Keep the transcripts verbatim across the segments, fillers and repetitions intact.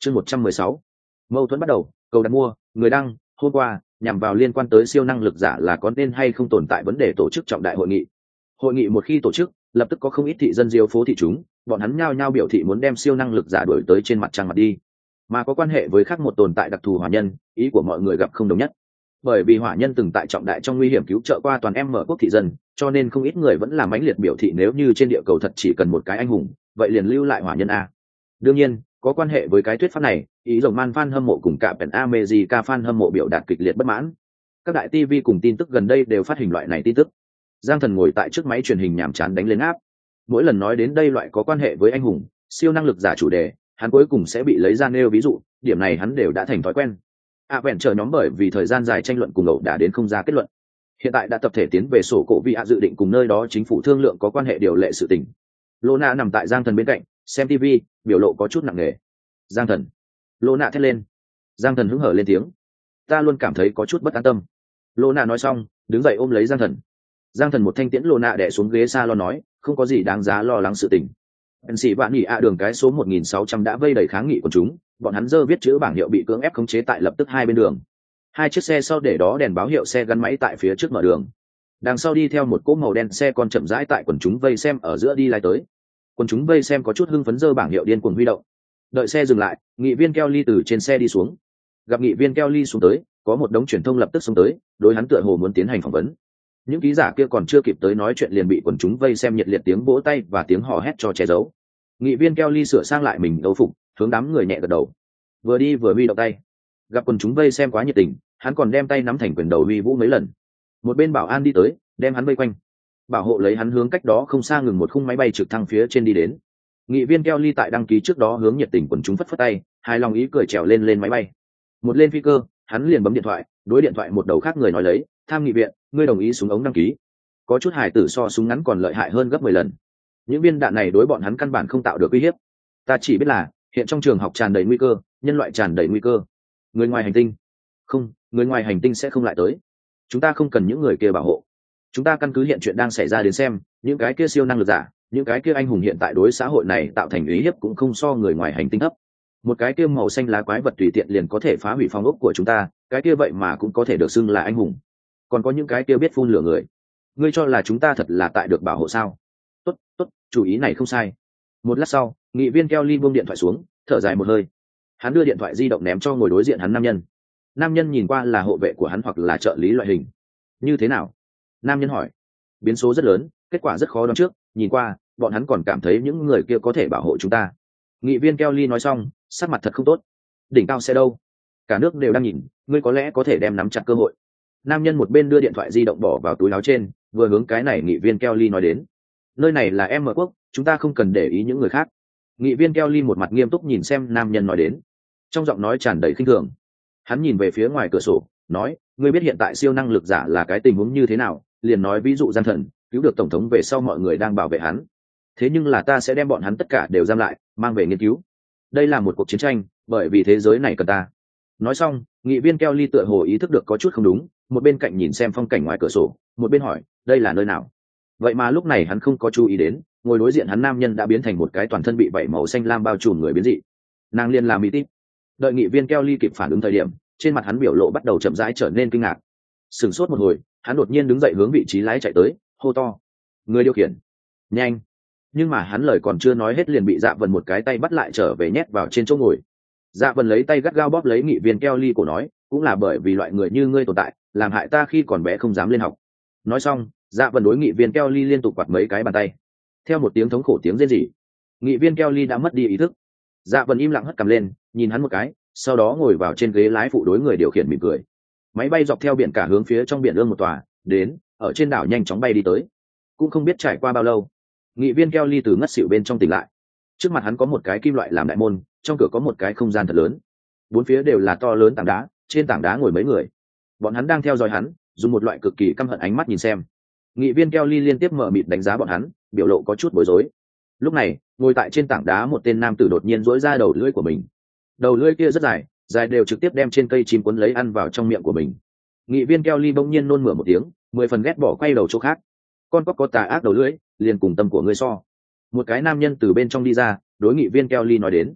chương một trăm mười sáu, mâu thuẫn bắt đầu. Cầu đặt mua, người đăng, hôm qua nhằm vào liên quan tới siêu năng lực giả là có nên hay không tồn tại vấn đề tổ chức trọng đại hội nghị. Hội nghị một khi tổ chức, lập tức có không ít thị dân diêu phố thị chúng, bọn hắn nhao nhao biểu thị muốn đem siêu năng lực giả đuổi tới trên mặt trăng mặt đi. Mà có quan hệ với khác một tồn tại đặc thù hỏa nhân, ý của mọi người gặp không đồng nhất. Bởi vì hỏa nhân từng tại trọng đại trong nguy hiểm cứu trợ qua toàn em mở quốc thị dân, cho nên không ít người vẫn làm mãnh liệt biểu thị nếu như trên địa cầu thật chỉ cần một cái anh hùng, vậy liền lưu lại hỏa nhân a. Đương nhiên, có quan hệ với cái thuyết pháp này, ý rồng man fan hâm mộ cùng cả Pen America fan hâm mộ biểu đạt kịch liệt bất mãn. Các đại ti vi cùng tin tức gần đây đều phát hình loại này tin tức. Giang Thần ngồi tại trước máy truyền hình nhàm chán đánh lên áp. Mỗi lần nói đến đây loại có quan hệ với anh hùng, siêu năng lực giả chủ đề, hắn cuối cùng sẽ bị lấy ra nêu ví dụ, điểm này hắn đều đã thành thói quen. À vẹn chờ nhóm bởi vì thời gian dài tranh luận cùng ẩu đã đến không ra kết luận. Hiện tại đã tập thể tiến về sổ cổ vị ạ dự định cùng nơi đó chính phủ thương lượng có quan hệ điều lệ sự tình. Lona nằm tại Giang Thần bên cạnh, xem ti vi, biểu lộ có chút nặng nề. Giang Thần. Lona thét lên. Giang Thần hứng hở lên tiếng. Ta luôn cảm thấy có chút bất an tâm. Lona nói xong, đứng dậy ôm lấy Giang Thần. Giang Thần một thanh tiễn Lona đè xuống ghế salon nói, không có gì đáng giá lo lắng sự tình. Ẩn sĩ vạn nhị ạ đường cái số một nghìn sáu trăm đã vây đầy kháng nghị của chúng, bọn hắn dơ viết chữ bảng hiệu bị cưỡng ép khống chế tại lập tức hai bên đường. Hai chiếc xe sau để đó đèn báo hiệu xe gắn máy tại phía trước mở đường. Đằng sau đi theo một cỗ màu đen xe con chậm rãi tại quần chúng vây xem ở giữa đi lái tới. Quần chúng vây xem có chút hưng phấn dơ bảng hiệu điên cuồng huy động. Đợi xe dừng lại, nghị viên Kelly từ trên xe đi xuống. Gặp nghị viên Kelly xuống tới, có một đống truyền thông lập tức xuống tới, đối hắn tựa hồ muốn tiến hành phỏng vấn. Những ký giả kia còn chưa kịp tới nói chuyện liền bị quần chúng vây xem nhiệt liệt tiếng vỗ tay và tiếng hò hét cho che giấu. Nghị viên Kelly sửa sang lại mình âu phục, hướng đám người nhẹ gật đầu, vừa đi vừa huy động tay. Gặp quần chúng vây xem quá nhiệt tình, hắn còn đem tay nắm thành quyền đầu huy vũ mấy lần. Một bên bảo an đi tới, đem hắn vây quanh, bảo hộ lấy hắn hướng cách đó không xa ngừng một khung máy bay trực thăng phía trên đi đến. Nghị viên Kelly tại đăng ký trước đó hướng nhiệt tình quần chúng phất phất tay, hài lòng ý cười trèo lên lên máy bay. Một lên phi cơ, hắn liền bấm điện thoại, đối điện thoại một đầu khác người nói lấy, tham nghị viện, ngươi đồng ý súng ống đăng ký. Có chút hài tử so súng ngắn còn lợi hại hơn gấp mười lần. Những viên đạn này đối bọn hắn căn bản không tạo được uy hiếp. Ta chỉ biết là hiện trong trường học tràn đầy nguy cơ, nhân loại tràn đầy nguy cơ. Người ngoài hành tinh, không, người ngoài hành tinh sẽ không lại tới. Chúng ta không cần những người kia bảo hộ. Chúng ta căn cứ hiện chuyện đang xảy ra đến xem, những cái kia siêu năng lực giả, những cái kia anh hùng hiện tại đối xã hội này tạo thành uy hiếp cũng không so người ngoài hành tinh thấp. Một cái kia màu xanh lá quái vật tùy tiện liền có thể phá hủy phòng ốc của chúng ta, cái kia vậy mà cũng có thể được xưng là anh hùng. Còn có những cái kia biết phun lửa người, ngươi cho là chúng ta thật là tại được bảo hộ sao? Tốt, tốt, chủ ý này không sai. Một lát sau, nghị viên Kelly buông điện thoại xuống, thở dài một hơi. Hắn đưa điện thoại di động ném cho ngồi đối diện hắn nam nhân. Nam nhân nhìn qua là hộ vệ của hắn hoặc là trợ lý loại hình. Như thế nào? Nam nhân hỏi. Biến số rất lớn, kết quả rất khó đoán trước, nhìn qua, bọn hắn còn cảm thấy những người kia có thể bảo hộ chúng ta. Nghị viên Kelly nói xong, sắc mặt thật không tốt. Đỉnh cao xe đâu? Cả nước đều đang nhìn, ngươi có lẽ có thể đem nắm chặt cơ hội. Nam nhân một bên đưa điện thoại di động bỏ vào túi áo trên, vừa hướng cái này nghị viên Kelly nói đến. Nơi này là em mở quốc, chúng ta không cần để ý những người khác. Nghị viên Kelly một mặt nghiêm túc nhìn xem nam nhân nói đến, trong giọng nói tràn đầy khinh thường. Hắn nhìn về phía ngoài cửa sổ, nói, ngươi biết hiện tại siêu năng lực giả là cái tình huống như thế nào, liền nói ví dụ Giang Thần cứu được tổng thống về sau mọi người đang bảo vệ hắn. Thế nhưng là ta sẽ đem bọn hắn tất cả đều giam lại, mang về nghiên cứu. Đây là một cuộc chiến tranh, bởi vì thế giới này cần ta. Nói xong, nghị viên Kelly tựa hồ ý thức được có chút không đúng, một bên cạnh nhìn xem phong cảnh ngoài cửa sổ, một bên hỏi, đây là nơi nào? Vậy mà lúc này hắn không có chú ý đến, ngồi đối diện hắn nam nhân đã biến thành một cái toàn thân bị vảy màu xanh lam bao trùm người biến dị. Nàng liền làm mỹ tít. Đợi nghị viên Kelly kịp phản ứng thời điểm, trên mặt hắn biểu lộ bắt đầu chậm rãi trở nên kinh ngạc. Sửng sốt một hồi, hắn đột nhiên đứng dậy hướng vị trí lái chạy tới, hô to, người điều khiển, nhanh! Nhưng mà hắn lời còn chưa nói hết liền bị Dạ Vân một cái tay bắt lại trở về nhét vào trên chỗ ngồi. Dạ Vân lấy tay gắt gao bóp lấy nghị viên Kelly cổ nói, cũng là bởi vì loại người như ngươi tồn tại, làm hại ta khi còn bé không dám lên học. Nói xong, Dạ Vân đối nghị viên Kelly liên tục quạt mấy cái bàn tay. Theo một tiếng thống khổ tiếng rên rỉ, nghị viên Kelly đã mất đi ý thức. Dạ Vân im lặng hất cằm lên, nhìn hắn một cái, sau đó ngồi vào trên ghế lái phụ đối người điều khiển mỉm cười. Máy bay dọc theo biển cả hướng phía trong biển ương một tòa, đến, ở trên đảo nhanh chóng bay đi tới. Cũng không biết trải qua bao lâu, nghị viên Kelly từ ngất xỉu bên trong tỉnh lại. Trước mặt hắn có một cái kim loại làm đại môn, trong cửa có một cái không gian thật lớn. Bốn phía đều là to lớn tảng đá, trên tảng đá ngồi mấy người. Bọn hắn đang theo dõi hắn, dùng một loại cực kỳ căm hận ánh mắt nhìn xem. Nghị viên Kelly liên tiếp mở mịt đánh giá bọn hắn, biểu lộ có chút bối rối. Lúc này, ngồi tại trên tảng đá một tên nam tử đột nhiên duỗi ra đầu lưỡi của mình. Đầu lưỡi kia rất dài, dài đều trực tiếp đem trên cây chim cuốn lấy ăn vào trong miệng của mình. Nghị viên Kelly bỗng nhiên nôn mửa một tiếng, mười phần ghét bỏ quay đầu chỗ khác. Con cóc có tà ác đầu lưỡi, liền cùng tâm của ngươi so. Một cái nam nhân từ bên trong đi ra, đối nghị viên Kelly nói đến.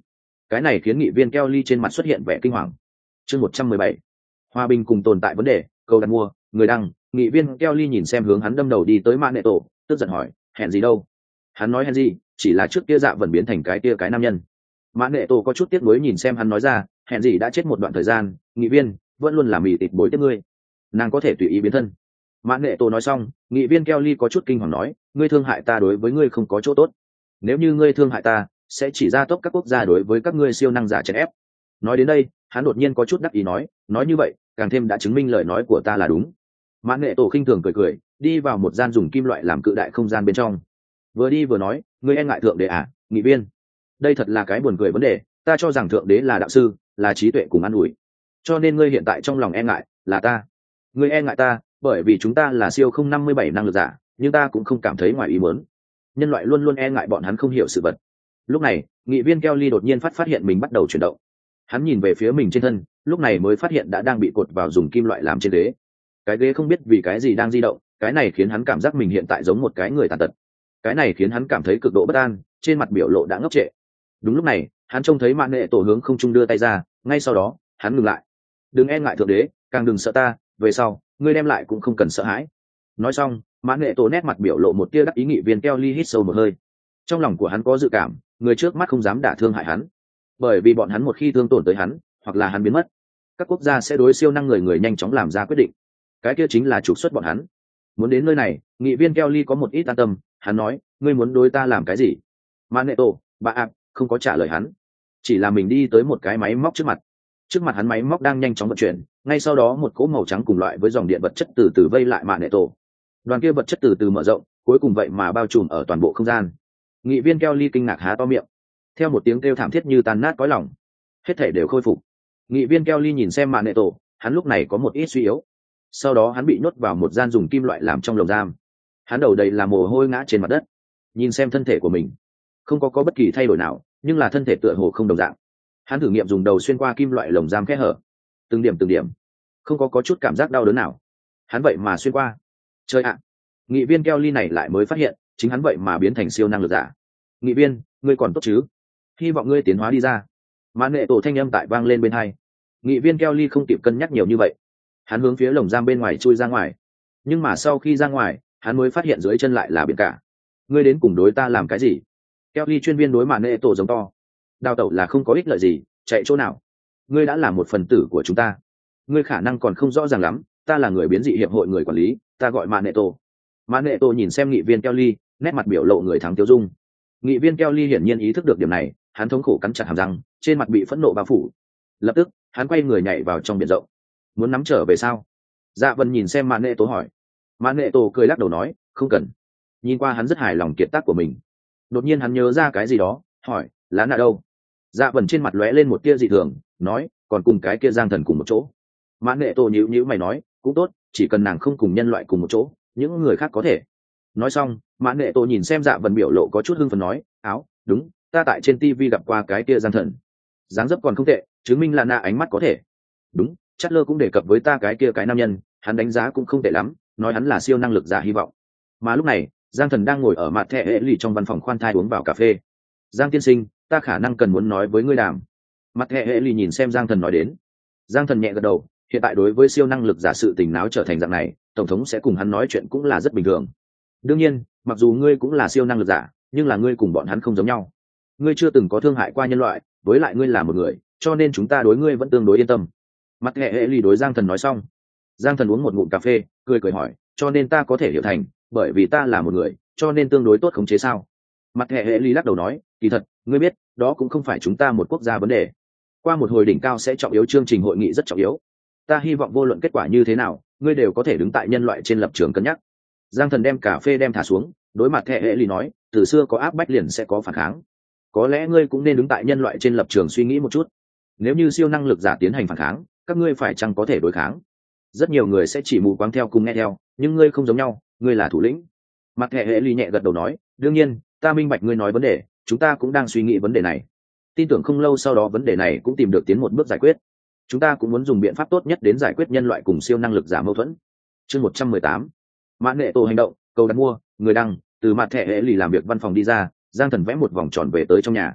cái này khiến nghị viên Kelly trên mặt xuất hiện vẻ kinh hoàng. Chương một trăm mười bảy, hòa bình cùng tồn tại vấn đề, câu đặt mua, người đăng. Nghị viên Kelly nhìn xem hướng hắn đâm đầu đi tới Mã Nệ Tổ, tức giận hỏi, hẹn gì đâu? Hắn nói hẹn gì, chỉ là trước kia Dạ vẫn biến thành cái kia cái nam nhân. Mã Nệ Tổ có chút tiếc nuối nhìn xem hắn nói ra, hẹn gì đã chết một đoạn thời gian, nghị viên vẫn luôn làm mỉ tịt bối tiếp ngươi, nàng có thể tùy ý biến thân. Mã Nệ Tổ nói xong, nghị viên Kelly có chút kinh hoàng nói, ngươi thương hại ta đối với ngươi không có chỗ tốt. Nếu như ngươi thương hại ta, sẽ chỉ ra tốc các quốc gia đối với các ngươi siêu năng giả chèn ép. Nói đến đây, hắn đột nhiên có chút đắc ý nói, nói như vậy, càng thêm đã chứng minh lời nói của ta là đúng. Mã Nệ Tổ khinh thường cười cười, đi vào một gian dùng kim loại làm cự đại không gian bên trong. Vừa đi vừa nói, ngươi e ngại thượng đế à, nghị viên? Đây thật là cái buồn cười vấn đề, ta cho rằng thượng đế là đạo sư, là trí tuệ cùng an ủi. Cho nên ngươi hiện tại trong lòng e ngại là ta. Ngươi e ngại ta, bởi vì chúng ta là siêu không năm mươi bảy năng lực giả, nhưng ta cũng không cảm thấy ngoài ý muốn. Nhân loại luôn luôn e ngại bọn hắn không hiểu sự vật. Lúc này, nghị viên Kelly đột nhiên phát phát hiện mình bắt đầu chuyển động. Hắn nhìn về phía mình trên thân, lúc này mới phát hiện đã đang bị cột vào dùng kim loại làm trên ghế. Cái ghế không biết vì cái gì đang di động, cái này khiến hắn cảm giác mình hiện tại giống một cái người tàn tật. Cái này khiến hắn cảm thấy cực độ bất an, trên mặt biểu lộ đã ngốc trệ. Đúng lúc này, hắn trông thấy Mã Nệ Tổ hướng không trung đưa tay ra, ngay sau đó, hắn ngừng lại. Đừng e ngại thượng đế, càng đừng sợ ta, về sau, ngươi đem lại cũng không cần sợ hãi. Nói xong, Mã Nệ Tổ nét mặt biểu lộ một tia đắc ý. Nghị viên Kelly hít sâu một hơi. Trong lòng của hắn có dự cảm, người trước mắt không dám đả thương hại hắn, bởi vì bọn hắn một khi thương tổn tới hắn, hoặc là hắn biến mất, các quốc gia sẽ đối siêu năng người người nhanh chóng làm ra quyết định. Cái kia chính là trục xuất bọn hắn. Muốn đến nơi này, nghị viên Kelly có một ít an tâm. Hắn nói, ngươi muốn đối ta làm cái gì? Mã Nệ Tổ, bà ạ, không có trả lời hắn, chỉ là mình đi tới một cái máy móc trước mặt. Trước mặt hắn máy móc đang nhanh chóng vận chuyển, ngay sau đó một cỗ màu trắng cùng loại với dòng điện vật chất từ từ vây lại Mã Nệ Tổ. Đoàn kia vật chất từ từ mở rộng, cuối cùng vậy mà bao trùm ở toàn bộ không gian. Nghị viên Kelly kinh ngạc há to miệng, theo một tiếng kêu thảm thiết như tan nát cõi lòng, hết thể đều khôi phục. Nghị viên Kelly nhìn xem Mã Nệ Tổ, hắn lúc này có một ít suy yếu. Sau đó hắn bị nhốt vào một gian dùng kim loại làm trong lồng giam. Hắn đầu đầy là mồ hôi ngã trên mặt đất, nhìn xem thân thể của mình, không có có bất kỳ thay đổi nào, nhưng là thân thể tựa hồ không đồng dạng. Hắn thử nghiệm dùng đầu xuyên qua kim loại lồng giam kẽ hở, từng điểm từng điểm, không có có chút cảm giác đau đớn nào. Hắn vậy mà xuyên qua. Chơi ạ! Nghị viên Kelly này lại mới phát hiện, chính hắn vậy mà biến thành siêu năng lực giả. Nghị viên, ngươi còn tốt chứ? Hy vọng ngươi tiến hóa đi ra. Mã Nệ Tổ thanh âm tại vang lên bên hai. Nghị viên Kelly không kịp cân nhắc nhiều như vậy, hắn hướng phía lồng giam bên ngoài chui ra ngoài. Nhưng mà sau khi ra ngoài, hắn mới phát hiện dưới chân lại là biển cả. Ngươi đến cùng đối ta làm cái gì? Kelly chuyên viên đối Mã Nệ Tổ giống to. Đào tẩu là không có ích lợi gì, chạy chỗ nào? Ngươi đã là một phần tử của chúng ta. Ngươi khả năng còn không rõ ràng lắm, ta là người biến dị hiệp hội người quản lý, ta gọi Mã Nệ Tổ. Mã Nệ Tổ nhìn xem nghị viên Kelly, nét mặt biểu lộ người thắng tiêu dung. Nghị viên Kelly hiển nhiên ý thức được điểm này, hắn thống khổ cắn chặt hàm răng, trên mặt bị phẫn nộ bao phủ. Lập tức, hắn quay người nhảy vào trong biển rộng. Muốn nắm trở về sao? Dạ Vân nhìn xem Mã Nệ Tổ hỏi. Mã Nệ Tổ cười lắc đầu nói, không cần. Nhìn qua hắn rất hài lòng kiệt tác của mình. Đột nhiên hắn nhớ ra cái gì đó, hỏi, lá nạ đâu? Dạ Vân trên mặt lóe lên một tia dị thường, nói, còn cùng cái kia Giang Thần cùng một chỗ. Mã Nệ Tổ nhíu nhíu mày nói, cũng tốt, chỉ cần nàng không cùng nhân loại cùng một chỗ, những người khác có thể. Nói xong, Mã Nệ Tổ nhìn xem Dạ Vân biểu lộ có chút hưng phấn nói, áo, đúng, ta tại trên ti vi gặp qua cái kia Giang Thần, dáng dấp còn không tệ, chứng minh là nạ ánh mắt có thể. Đúng, Chất Lơ cũng đề cập với ta cái kia cái nam nhân, hắn đánh giá cũng không tệ lắm, nói hắn là siêu năng lực giả hy vọng. Mà lúc này, Giang Thần đang ngồi ở mặt thẻ hệ lì trong văn phòng khoan thai uống vào cà phê. Giang tiên sinh, ta khả năng cần muốn nói với ngươi đàm. Mặt thẻ hệ lì nhìn xem Giang Thần nói đến. Giang Thần nhẹ gật đầu, hiện tại đối với siêu năng lực giả sự tình náo trở thành dạng này, tổng thống sẽ cùng hắn nói chuyện cũng là rất bình thường. Đương nhiên, mặc dù ngươi cũng là siêu năng lực giả, nhưng là ngươi cùng bọn hắn không giống nhau. Ngươi chưa từng có thương hại qua nhân loại, với lại ngươi là một người, cho nên chúng ta đối ngươi vẫn tương đối yên tâm. Mặt hệ hệ lì đối Giang Thần nói xong. Giang Thần uống một ngụm cà phê, cười cười hỏi, cho nên ta có thể hiểu thành, bởi vì ta là một người, cho nên tương đối tốt khống chế sao? Mặt hệ hệ lì lắc đầu nói, kỳ thật, ngươi biết, đó cũng không phải chúng ta một quốc gia vấn đề. Qua một hồi đỉnh cao sẽ trọng yếu, chương trình hội nghị rất trọng yếu. Ta hy vọng vô luận kết quả như thế nào, ngươi đều có thể đứng tại nhân loại trên lập trường cân nhắc. Giang Thần đem cà phê đem thả xuống, đối mặt hệ hệ lì nói, từ xưa có áp bách liền sẽ có phản kháng. Có lẽ ngươi cũng nên đứng tại nhân loại trên lập trường suy nghĩ một chút. Nếu như siêu năng lực giả tiến hành phản kháng, các ngươi phải chăng có thể đối kháng? Rất nhiều người sẽ chỉ mù quáng theo cùng nghe theo, nhưng ngươi không giống nhau, ngươi là thủ lĩnh. Mặt hệ hệ lì nhẹ gật đầu nói, đương nhiên, ta minh bạch ngươi nói vấn đề, chúng ta cũng đang suy nghĩ vấn đề này. Tin tưởng không lâu sau đó vấn đề này cũng tìm được tiến một bước giải quyết. Chúng ta cũng muốn dùng biện pháp tốt nhất đến giải quyết nhân loại cùng siêu năng lực giả mâu thuẫn. Chương một trăm mười tám, Mã Nệ Tổ hành động, cầu đặt mua, người đăng. Từ mặt hệ hệ lì làm việc văn phòng đi ra, Giang Thần vẽ một vòng tròn về tới trong nhà.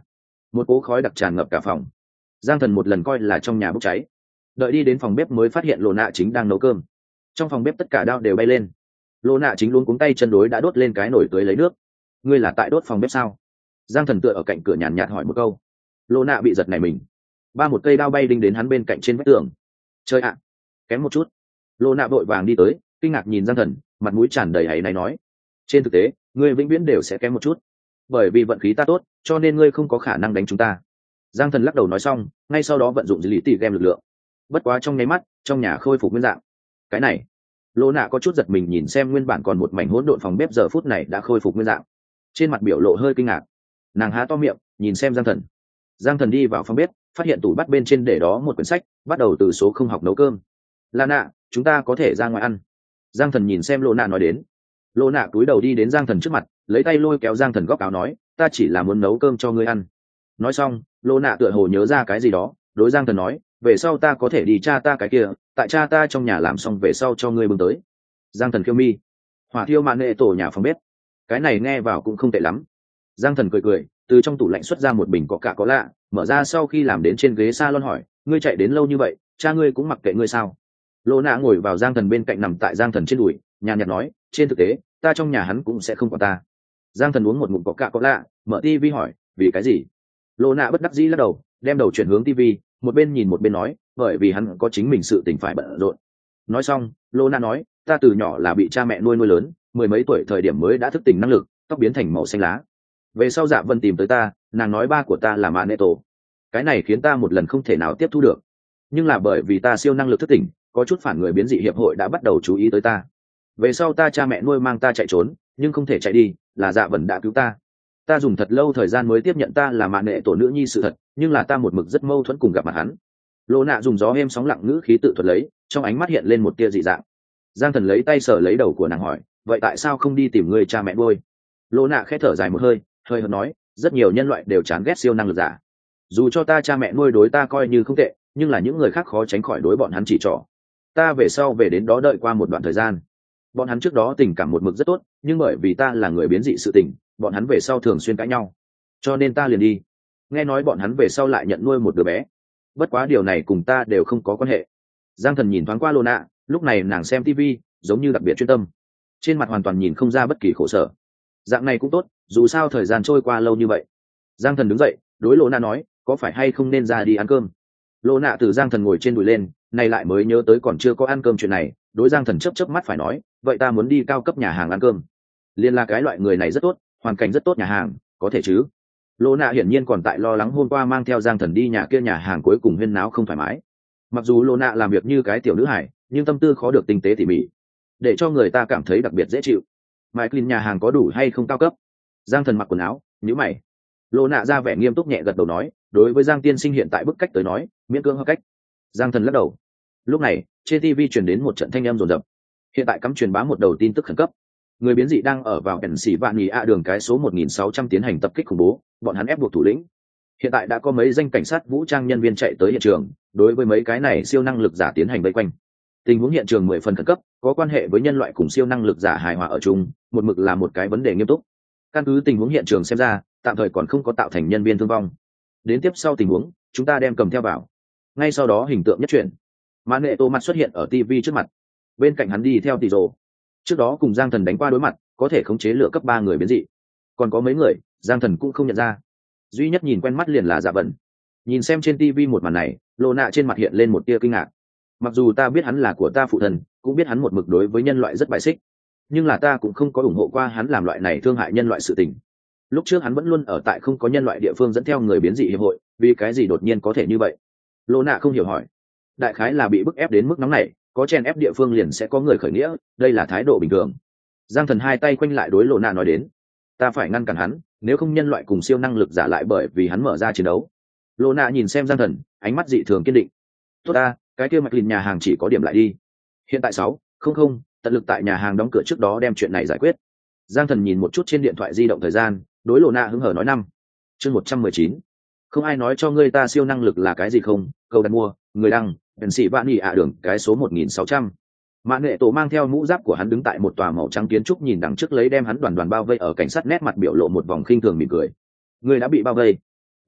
một cỗ khói đặc tràn ngập cả phòng. Giang Thần một lần coi là trong nhà bốc cháy, đợi đi đến phòng bếp mới phát hiện Lộ Nạ chính đang nấu cơm. Trong phòng bếp tất cả đao đều bay lên, Lộ Nạ chính luôn cuống tay chân đối đã đốt lên cái nồi tưới lấy nước. Ngươi là tại đốt phòng bếp sao? Giang Thần tựa ở cạnh cửa nhàn nhạt hỏi một câu. Lộ Nạ bị giật này mình, ba một cây đao bay đinh đến hắn bên cạnh trên vách tường. Chơi ạ, kém một chút. Lộ Nạ vội vàng đi tới, kinh ngạc nhìn Giang Thần, mặt mũi tràn đầy áy náy nói: trên thực tế ngươi vĩnh viễn đều sẽ kém một chút, bởi vì vận khí ta tốt cho nên ngươi không có khả năng đánh chúng ta. Giang Thần lắc đầu nói xong, ngay sau đó vận dụng lý tỷ game lực lượng, bất quá trong nháy mắt trong nhà khôi phục nguyên dạng. Cái này, Lộ Nạ có chút giật mình nhìn xem nguyên bản còn một mảnh hỗn độn phòng bếp giờ phút này đã khôi phục nguyên dạng, trên mặt biểu lộ hơi kinh ngạc. Nàng há to miệng nhìn xem Giang Thần. Giang Thần đi vào phòng bếp, phát hiện tủ bắt bên trên để đó một quyển sách, bắt đầu từ số không học nấu cơm. Là Nạ, chúng ta có thể ra ngoài ăn. Giang Thần nhìn xem Lộ Nạ nói đến. Lộ Nạ cúi đầu đi đến Giang Thần trước mặt, lấy tay lôi kéo Giang Thần góc áo nói: ta chỉ là muốn nấu cơm cho ngươi ăn. Nói xong, Lộ Nạ tựa hồ nhớ ra cái gì đó, đối Giang Thần nói: về sau ta có thể đi cha ta cái kia, tại cha ta trong nhà làm xong về sau cho ngươi bưng tới. Giang Thần khiêu mi, hỏa thiêu mạn nệ tổ nhà phòng bếp, cái này nghe vào cũng không tệ lắm. Giang Thần cười cười, từ trong tủ lạnh xuất ra một bình có cả có lạ, mở ra sau khi làm đến trên ghế salon hỏi: ngươi chạy đến lâu như vậy, cha ngươi cũng mặc kệ ngươi sao? Lộ Nạ ngồi vào Giang Thần bên cạnh, nằm tại Giang Thần trên đùi, nhàn nhạt nói: trên thực tế ta trong nhà hắn cũng sẽ không có ta. Giang Thần uống một ngụm có cả có lạ, mở tivi hỏi: vì cái gì? Lộ Nạ bất đắc dĩ lắc đầu, đem đầu chuyển hướng tivi, một bên nhìn một bên nói: bởi vì hắn có chính mình sự tình phải bận rộn. Nói xong, Lộ Nạ nói: ta từ nhỏ là bị cha mẹ nuôi nuôi lớn, mười mấy tuổi thời điểm mới đã thức tỉnh năng lực, tóc biến thành màu xanh lá. Về sau Dạ Vân tìm tới ta, nàng nói ba của ta là mạ nệ tổ. Cái này khiến ta một lần không thể nào tiếp thu được, nhưng là bởi vì ta siêu năng lực thức tỉnh, có chút phản người biến dị hiệp hội đã bắt đầu chú ý tới ta. Về sau ta cha mẹ nuôi mang ta chạy trốn, nhưng không thể chạy đi, là Dạ Vân đã cứu ta. Ta dùng thật lâu thời gian mới tiếp nhận ta là mạ nệ tổ nữ nhi sự thật, nhưng là ta một mực rất mâu thuẫn cùng gặp mặt hắn. Lộ Nạ dùng gió êm sóng lặng ngữ khí tự thuật lấy, trong ánh mắt hiện lên một tia dị dạng. Giang Thần lấy tay sờ lấy đầu của nàng hỏi: vậy tại sao không đi tìm người cha mẹ nuôi? Lộ Nạ khẽ thở dài một hơi, hơi hợt nói: rất nhiều nhân loại đều chán ghét siêu năng lực giả. Dù cho ta cha mẹ nuôi đối ta coi như không tệ, nhưng là những người khác khó tránh khỏi đối bọn hắn chỉ trỏ. Ta về sau về đến đó đợi qua một đoạn thời gian, bọn hắn trước đó tình cảm một mực rất tốt, nhưng bởi vì ta là người biến dị sự tình, bọn hắn về sau thường xuyên cãi nhau, cho nên ta liền đi. Nghe nói bọn hắn về sau lại nhận nuôi một đứa bé, bất quá điều này cùng ta đều không có quan hệ. Giang Thần nhìn thoáng qua Lộ Nạ, lúc này nàng xem tivi giống như đặc biệt chuyên tâm, trên mặt hoàn toàn nhìn không ra bất kỳ khổ sở. Dạng này cũng tốt, dù sao thời gian trôi qua lâu như vậy. Giang Thần đứng dậy đối Lộ Nạ nói: có phải hay không nên ra đi ăn cơm? Lộ Nạ từ Giang Thần ngồi trên đùi lên, này lại mới nhớ tới còn chưa có ăn cơm chuyện này, đối Giang Thần chớp chớp mắt phải nói: vậy ta muốn đi cao cấp nhà hàng ăn cơm. Liên là cái loại người này rất tốt, hoàn cảnh rất tốt nhà hàng, có thể chứ? Lộ Nạ hiển nhiên còn tại lo lắng hôm qua mang theo Giang Thần đi nhà kia nhà hàng cuối cùng huyên náo không thoải mái. Mặc dù Lộ Nạ làm việc như cái tiểu nữ hải, nhưng tâm tư khó được tinh tế tỉ mỉ, để cho người ta cảm thấy đặc biệt dễ chịu. Mike nhà hàng có đủ hay không cao cấp? Giang Thần mặc quần áo, nhíu mày. Lộ Nạ ra vẻ nghiêm túc nhẹ gật đầu nói: đối với Giang tiên sinh hiện tại bức cách tới nói, miễn cưỡng hợp cách. Giang Thần lắc đầu. Lúc này trên tivi truyền đến một trận thanh âm rồn rập, hiện tại cắm truyền bá một đầu tin tức khẩn cấp: người biến dị đang ở vào ẩn xỉ vạn nhì a đường cái số một nghìn sáu trăm tiến hành tập kích khủng bố, bọn hắn ép buộc thủ lĩnh. Hiện tại đã có mấy danh cảnh sát vũ trang nhân viên chạy tới hiện trường, đối với mấy cái này siêu năng lực giả tiến hành vây quanh. Tình huống hiện trường mười phần khẩn cấp, có quan hệ với nhân loại cùng siêu năng lực giả hài hòa ở chung, một mực là một cái vấn đề nghiêm túc. Căn cứ tình huống hiện trường xem ra, tạm thời còn không có tạo thành nhân viên thương vong. Đến tiếp sau tình huống, chúng ta đem cầm theo vào. Ngay sau đó hình tượng nhất chuyển, mãn nghệ tô mặt xuất hiện ở tivi trước mặt, bên cạnh hắn đi theo tỷ rồ. Trước đó cùng Giang Thần đánh qua đối mặt, có thể khống chế lửa cấp ba người biến dị, còn có mấy người Giang Thần cũng không nhận ra, duy nhất nhìn quen mắt liền là Dạ Vân. Nhìn xem trên tivi một màn này, Lộ Nạ trên mặt hiện lên một tia kinh ngạc. Mặc dù ta biết hắn là của ta phụ thần, cũng biết hắn một mực đối với nhân loại rất bài xích, nhưng là ta cũng không có ủng hộ qua hắn làm loại này thương hại nhân loại sự tình. Lúc trước hắn vẫn luôn ở tại không có nhân loại địa phương dẫn theo người biến dị hiệp hội, vì cái gì đột nhiên có thể như vậy? Lộ Nạ không hiểu hỏi. Đại khái là bị bức ép đến mức nóng này, có chen ép địa phương liền sẽ có người khởi nghĩa, đây là thái độ bình thường. Giang Thần hai tay quanh lại đối Lộ Nạ nói đến: ta phải ngăn cản hắn, nếu không nhân loại cùng siêu năng lực giả lại bởi vì hắn mở ra chiến đấu. Lộ Nạ nhìn xem Giang Thần, ánh mắt dị thường kiên định. Tốt ta, cái kia mạch lìn nhà hàng chỉ có điểm lại đi. Hiện tại sáu không không tận lực tại nhà hàng đóng cửa trước đó đem chuyện này giải quyết. Giang Thần nhìn một chút trên điện thoại di động thời gian, đối Lộ Nạ hứng hở nói: năm chương một trăm mười chín. Không ai nói cho ngươi ta siêu năng lực là cái gì không? Câu đặt mua, người đăng, ẩn sĩ vạn nhị ạ đường cái số một nghìn sáu trăm. Mạn Nghệ Tổ mang theo mũ giáp của hắn đứng tại một tòa màu trắng kiến trúc, nhìn đằng trước lấy đem hắn đoàn đoàn bao vây ở cảnh sát, nét mặt biểu lộ một vòng khinh thường mỉm cười. Ngươi đã bị bao vây.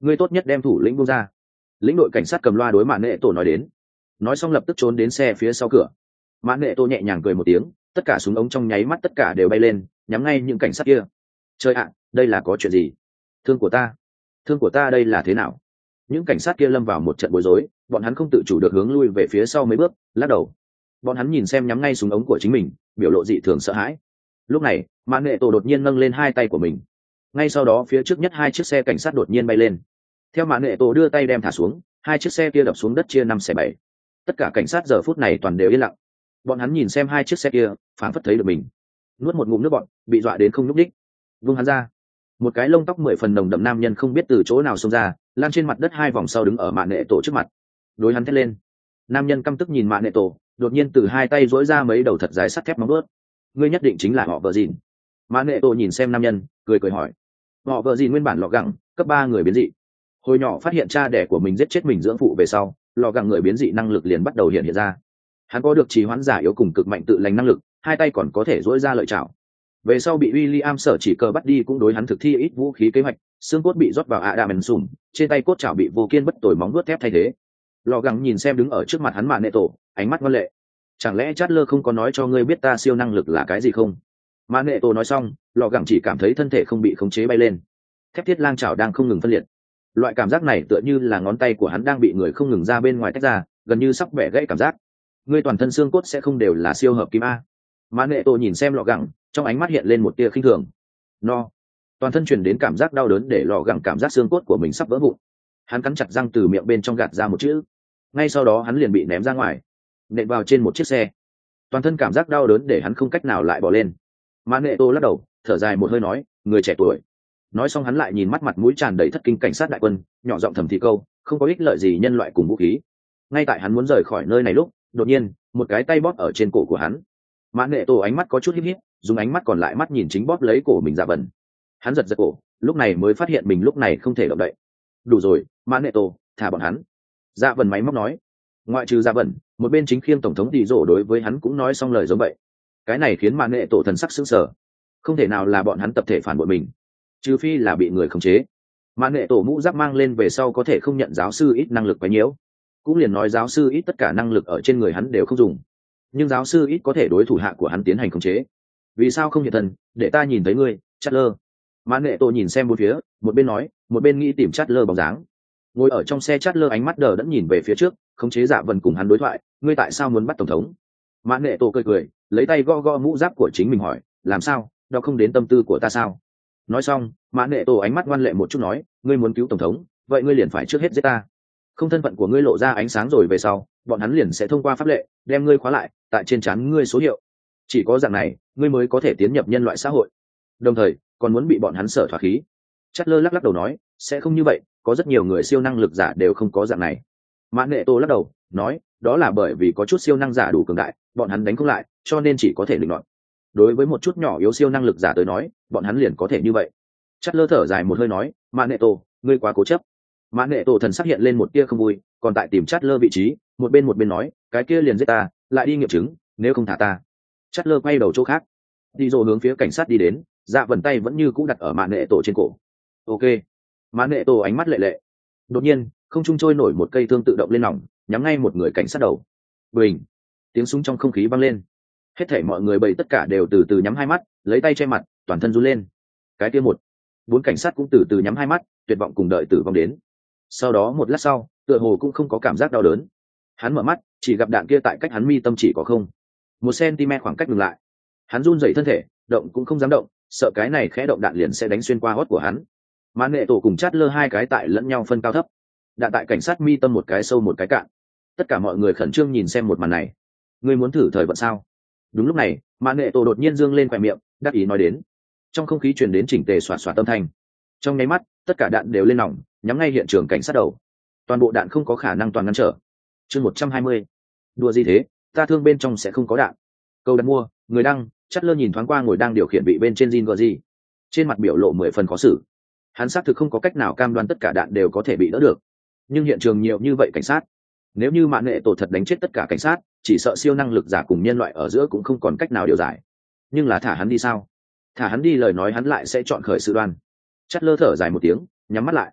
ngươi tốt nhất đem thủ lĩnh buông ra. Lĩnh đội cảnh sát cầm loa đối mạn nệ tổ nói đến. Nói xong lập tức trốn đến xe phía sau cửa. Mạn nệ tổ nhẹ nhàng cười một tiếng, tất cả súng ống trong nháy mắt tất cả đều bay lên, nhắm ngay những cảnh sát kia. Trời ạ, đây là có chuyện gì? Thương của ta, thương của ta đây là thế nào? Những cảnh sát kia lâm vào một trận bối rối, bọn hắn không tự chủ được hướng lui về phía sau mấy bước, lắc đầu. Bọn hắn nhìn xem nhắm ngay súng ống của chính mình, biểu lộ dị thường sợ hãi. Lúc này, mạn nệ tổ đột nhiên nâng lên hai tay của mình. Ngay sau đó phía trước nhất hai chiếc xe cảnh sát đột nhiên bay lên. Theo mạn nệ tổ đưa tay đem thả xuống, hai chiếc xe kia đập xuống đất chia năm xẻ bảy. Tất cả cảnh sát giờ phút này toàn đều yên lặng. Bọn hắn nhìn xem hai chiếc xe kia, phảng phất thấy được mình. Nuốt một ngụm nước bọt, bị dọa đến không nhúc nhích. Vung hắn ra. Một cái lông tóc mười phần nồng đậm nam nhân không biết từ chỗ nào xông ra, lan trên mặt đất hai vòng sau đứng ở mạn nệ tổ trước mặt. Đối hắn thét lên. Nam nhân căm tức nhìn mạn nệ tổ, đột nhiên từ hai tay duỗi ra mấy đầu thật dài sắt thép móng vuốt. Ngươi nhất định chính là họ vợ dìn. Mạn nệ tổ nhìn xem nam nhân, cười cười hỏi. Họ vợ dìn nguyên bản lọ gẳng, cấp ba người biến dị. Hồi nhỏ phát hiện cha đẻ của mình giết chết mình dưỡng phụ về sau, lọ gẳng người biến dị năng lực liền bắt đầu hiện hiện ra. Hắn có được trì hoãn giả yếu cùng cực mạnh tự lành năng lực, hai tay còn có thể duỗi ra lợi chảo. Về sau bị William sở chỉ cờ bắt đi cũng đối hắn thực thi ít vũ khí kế hoạch, xương cốt bị rót vào ạ đà mèn sùm, trên tay cốt chảo bị vô kiên bất tồi móng vuốt thép thay thế. Lò gắng nhìn xem đứng ở trước mặt hắn mạn nệ tổ, ánh mắt ngoan lệ. Chẳng lẽ Chatler không có nói cho ngươi biết ta siêu năng lực là cái gì không? Mạn nệ tổ nói xong, lò gắng chỉ cảm thấy thân thể không bị khống chế bay lên. Thép thiết lang chảo đang không ngừng phân liệt. Loại cảm giác này tựa như là ngón tay của hắn đang bị người không ngừng ra bên ngoài tách ra, gần như sắp bẻ gãy cảm giác. Ngươi toàn thân xương cốt sẽ không đều là siêu hợp kim a? Mạn nệ tổ nhìn xem lò gắng, trong ánh mắt hiện lên một tia khinh thường. No. Toàn thân truyền đến cảm giác đau đớn để lò gắng cảm giác xương cốt của mình sắp vỡ vụn. Hắn cắn chặt răng từ miệng bên trong gạt ra một chữ. Ngay sau đó hắn liền bị ném ra ngoài, nện vào trên một chiếc xe. Toàn thân cảm giác đau đớn để hắn không cách nào lại bỏ lên. Mạn nệ tổ lắc đầu, thở dài một hơi nói, người trẻ tuổi. Nói xong hắn lại nhìn mắt mặt mũi tràn đầy thất kinh cảnh sát đại quân, nhỏ giọng thầm thì câu, không có ích lợi gì nhân loại cùng vũ khí. Ngay tại hắn muốn rời khỏi nơi này lúc, đột nhiên một cái tay bóp ở trên cổ của hắn. Mạn nệ tổ ánh mắt có chút híp híp, dùng ánh mắt còn lại mắt nhìn chính bóp lấy cổ mình dạ vần. Hắn giật giật cổ, lúc này mới phát hiện mình lúc này không thể động đậy. Đủ rồi, Mạn nệ tổ, thả bọn hắn. Dạ vần máy móc nói. Ngoại trừ dạ vần, một bên chính khiêng tổng thống tỷ rổ đối với hắn cũng nói xong lời giống vậy. Cái này khiến Mạn nệ tổ thần sắc sững sờ. Không thể nào là bọn hắn tập thể phản bội mình, trừ phi là bị người khống chế. Mạn nệ tổ mũ giáp mang lên về sau có thể không nhận giáo sư ít năng lực quá nhiễu, cũng liền nói giáo sư ít tất cả năng lực ở trên người hắn đều không dùng, nhưng giáo sư ít có thể đối thủ hạ của hắn tiến hành khống chế. Vì sao không hiện thân, để ta nhìn thấy ngươi, Chatler? Mạn nệ tổ nhìn xem bốn phía, một bên nói, một bên nghĩ tìm Chatler bóng dáng. Ngồi ở trong xe Chatler ánh mắt đờ đẫn nhìn về phía trước, khống chế Dạ Vân cùng hắn đối thoại, ngươi tại sao muốn bắt tổng thống? Mạn nệ tổ cười cười, lấy tay gõ gõ mũ giáp của chính mình hỏi, làm sao, đó không đến tâm tư của ta sao? Nói xong, Mạn nệ tổ ánh mắt ngoan lệ một chút nói, ngươi muốn cứu tổng thống, vậy ngươi liền phải trước hết giết ta. Không thân phận của ngươi lộ ra ánh sáng rồi về sau, bọn hắn liền sẽ thông qua pháp lệ đem ngươi khóa lại, tại trên trán ngươi số hiệu. Chỉ có dạng này, ngươi mới có thể tiến nhập nhân loại xã hội. Đồng thời, còn muốn bị bọn hắn sở thỏa khí. Chatler lắc lắc đầu nói, sẽ không như vậy, có rất nhiều người siêu năng lực giả đều không có dạng này. Mạn nệ tổ lắc đầu, nói, đó là bởi vì có chút siêu năng giả đủ cường đại, bọn hắn đánh không lại, cho nên chỉ có thể lĩnh loạn. Đối với một chút nhỏ yếu siêu năng lực giả tới nói, bọn hắn liền có thể như vậy. Chatler thở dài một hơi nói, Mạn nệ tổ, ngươi quá cố chấp. Mạn nệ tổ thần sắc hiện lên một tia không vui, còn tại tìm Chatler vị trí, một bên một bên nói, cái kia liền giết ta, lại đi nghiệm chứng, nếu không thả ta. Chatler quay đầu chỗ khác, đi rồi hướng phía cảnh sát đi đến, Dạ Vân tay vẫn như cũ đặt ở Mạn nệ tổ trên cổ. Ok. Mạn nệ tổ ánh mắt lệ lệ. Đột nhiên, không trung trôi nổi một cây thương tự động lên nòng, nhắm ngay một người cảnh sát đầu. Bình. Tiếng súng trong không khí vang lên. Hết thảy mọi người bầy tất cả đều từ từ nhắm hai mắt, lấy tay che mặt, toàn thân run lên. Cái kia một, bốn cảnh sát cũng từ từ nhắm hai mắt, tuyệt vọng cùng đợi tử vong đến. Sau đó một lát sau, tựa hồ cũng không có cảm giác đau đớn. Hắn mở mắt, chỉ gặp đạn kia tại cách hắn mi tâm chỉ có không một cm khoảng cách ngừng lại. Hắn run rẩy thân thể, động cũng không dám động, sợ cái này khẽ động đạn liền sẽ đánh xuyên qua hót của hắn. Mạn nệ tổ cùng Chatler hai cái tại lẫn nhau phân cao thấp. Đạn tại cảnh sát mi tâm một cái sâu một cái cạn. Tất cả mọi người khẩn trương nhìn xem một màn này. Ngươi muốn thử thời vận sao? Đúng lúc này, Mạn nệ tổ đột nhiên dương lên khóe miệng, đắc ý nói đến. Trong không khí truyền đến chỉnh tề xoạt xoạt âm thanh. Trong nháy mắt, tất cả đạn đều lên nòng, nhắm ngay hiện trường cảnh sát đầu. Toàn bộ đạn không có khả năng toàn ngăn trở. Chương một trăm hai mươi. Đùa gì thế, ta thương bên trong sẽ không có đạn. Câu đặt mua, người đăng, Chatler nhìn thoáng qua ngồi đang điều khiển vị bên trên Jin Gorgi. Trên mặt biểu lộ mười phần khó xử. Hắn xác thực không có cách nào cam đoan tất cả đạn đều có thể bị đỡ được. Nhưng hiện trường nhiều như vậy cảnh sát, nếu như Mạn nệ tổ thật đánh chết tất cả cảnh sát, chỉ sợ siêu năng lực giả cùng nhân loại ở giữa cũng không còn cách nào điều giải. Nhưng là thả hắn đi sao? Thả hắn đi lời nói hắn lại sẽ chọn khởi sự đoan. Chatler thở dài một tiếng, nhắm mắt lại.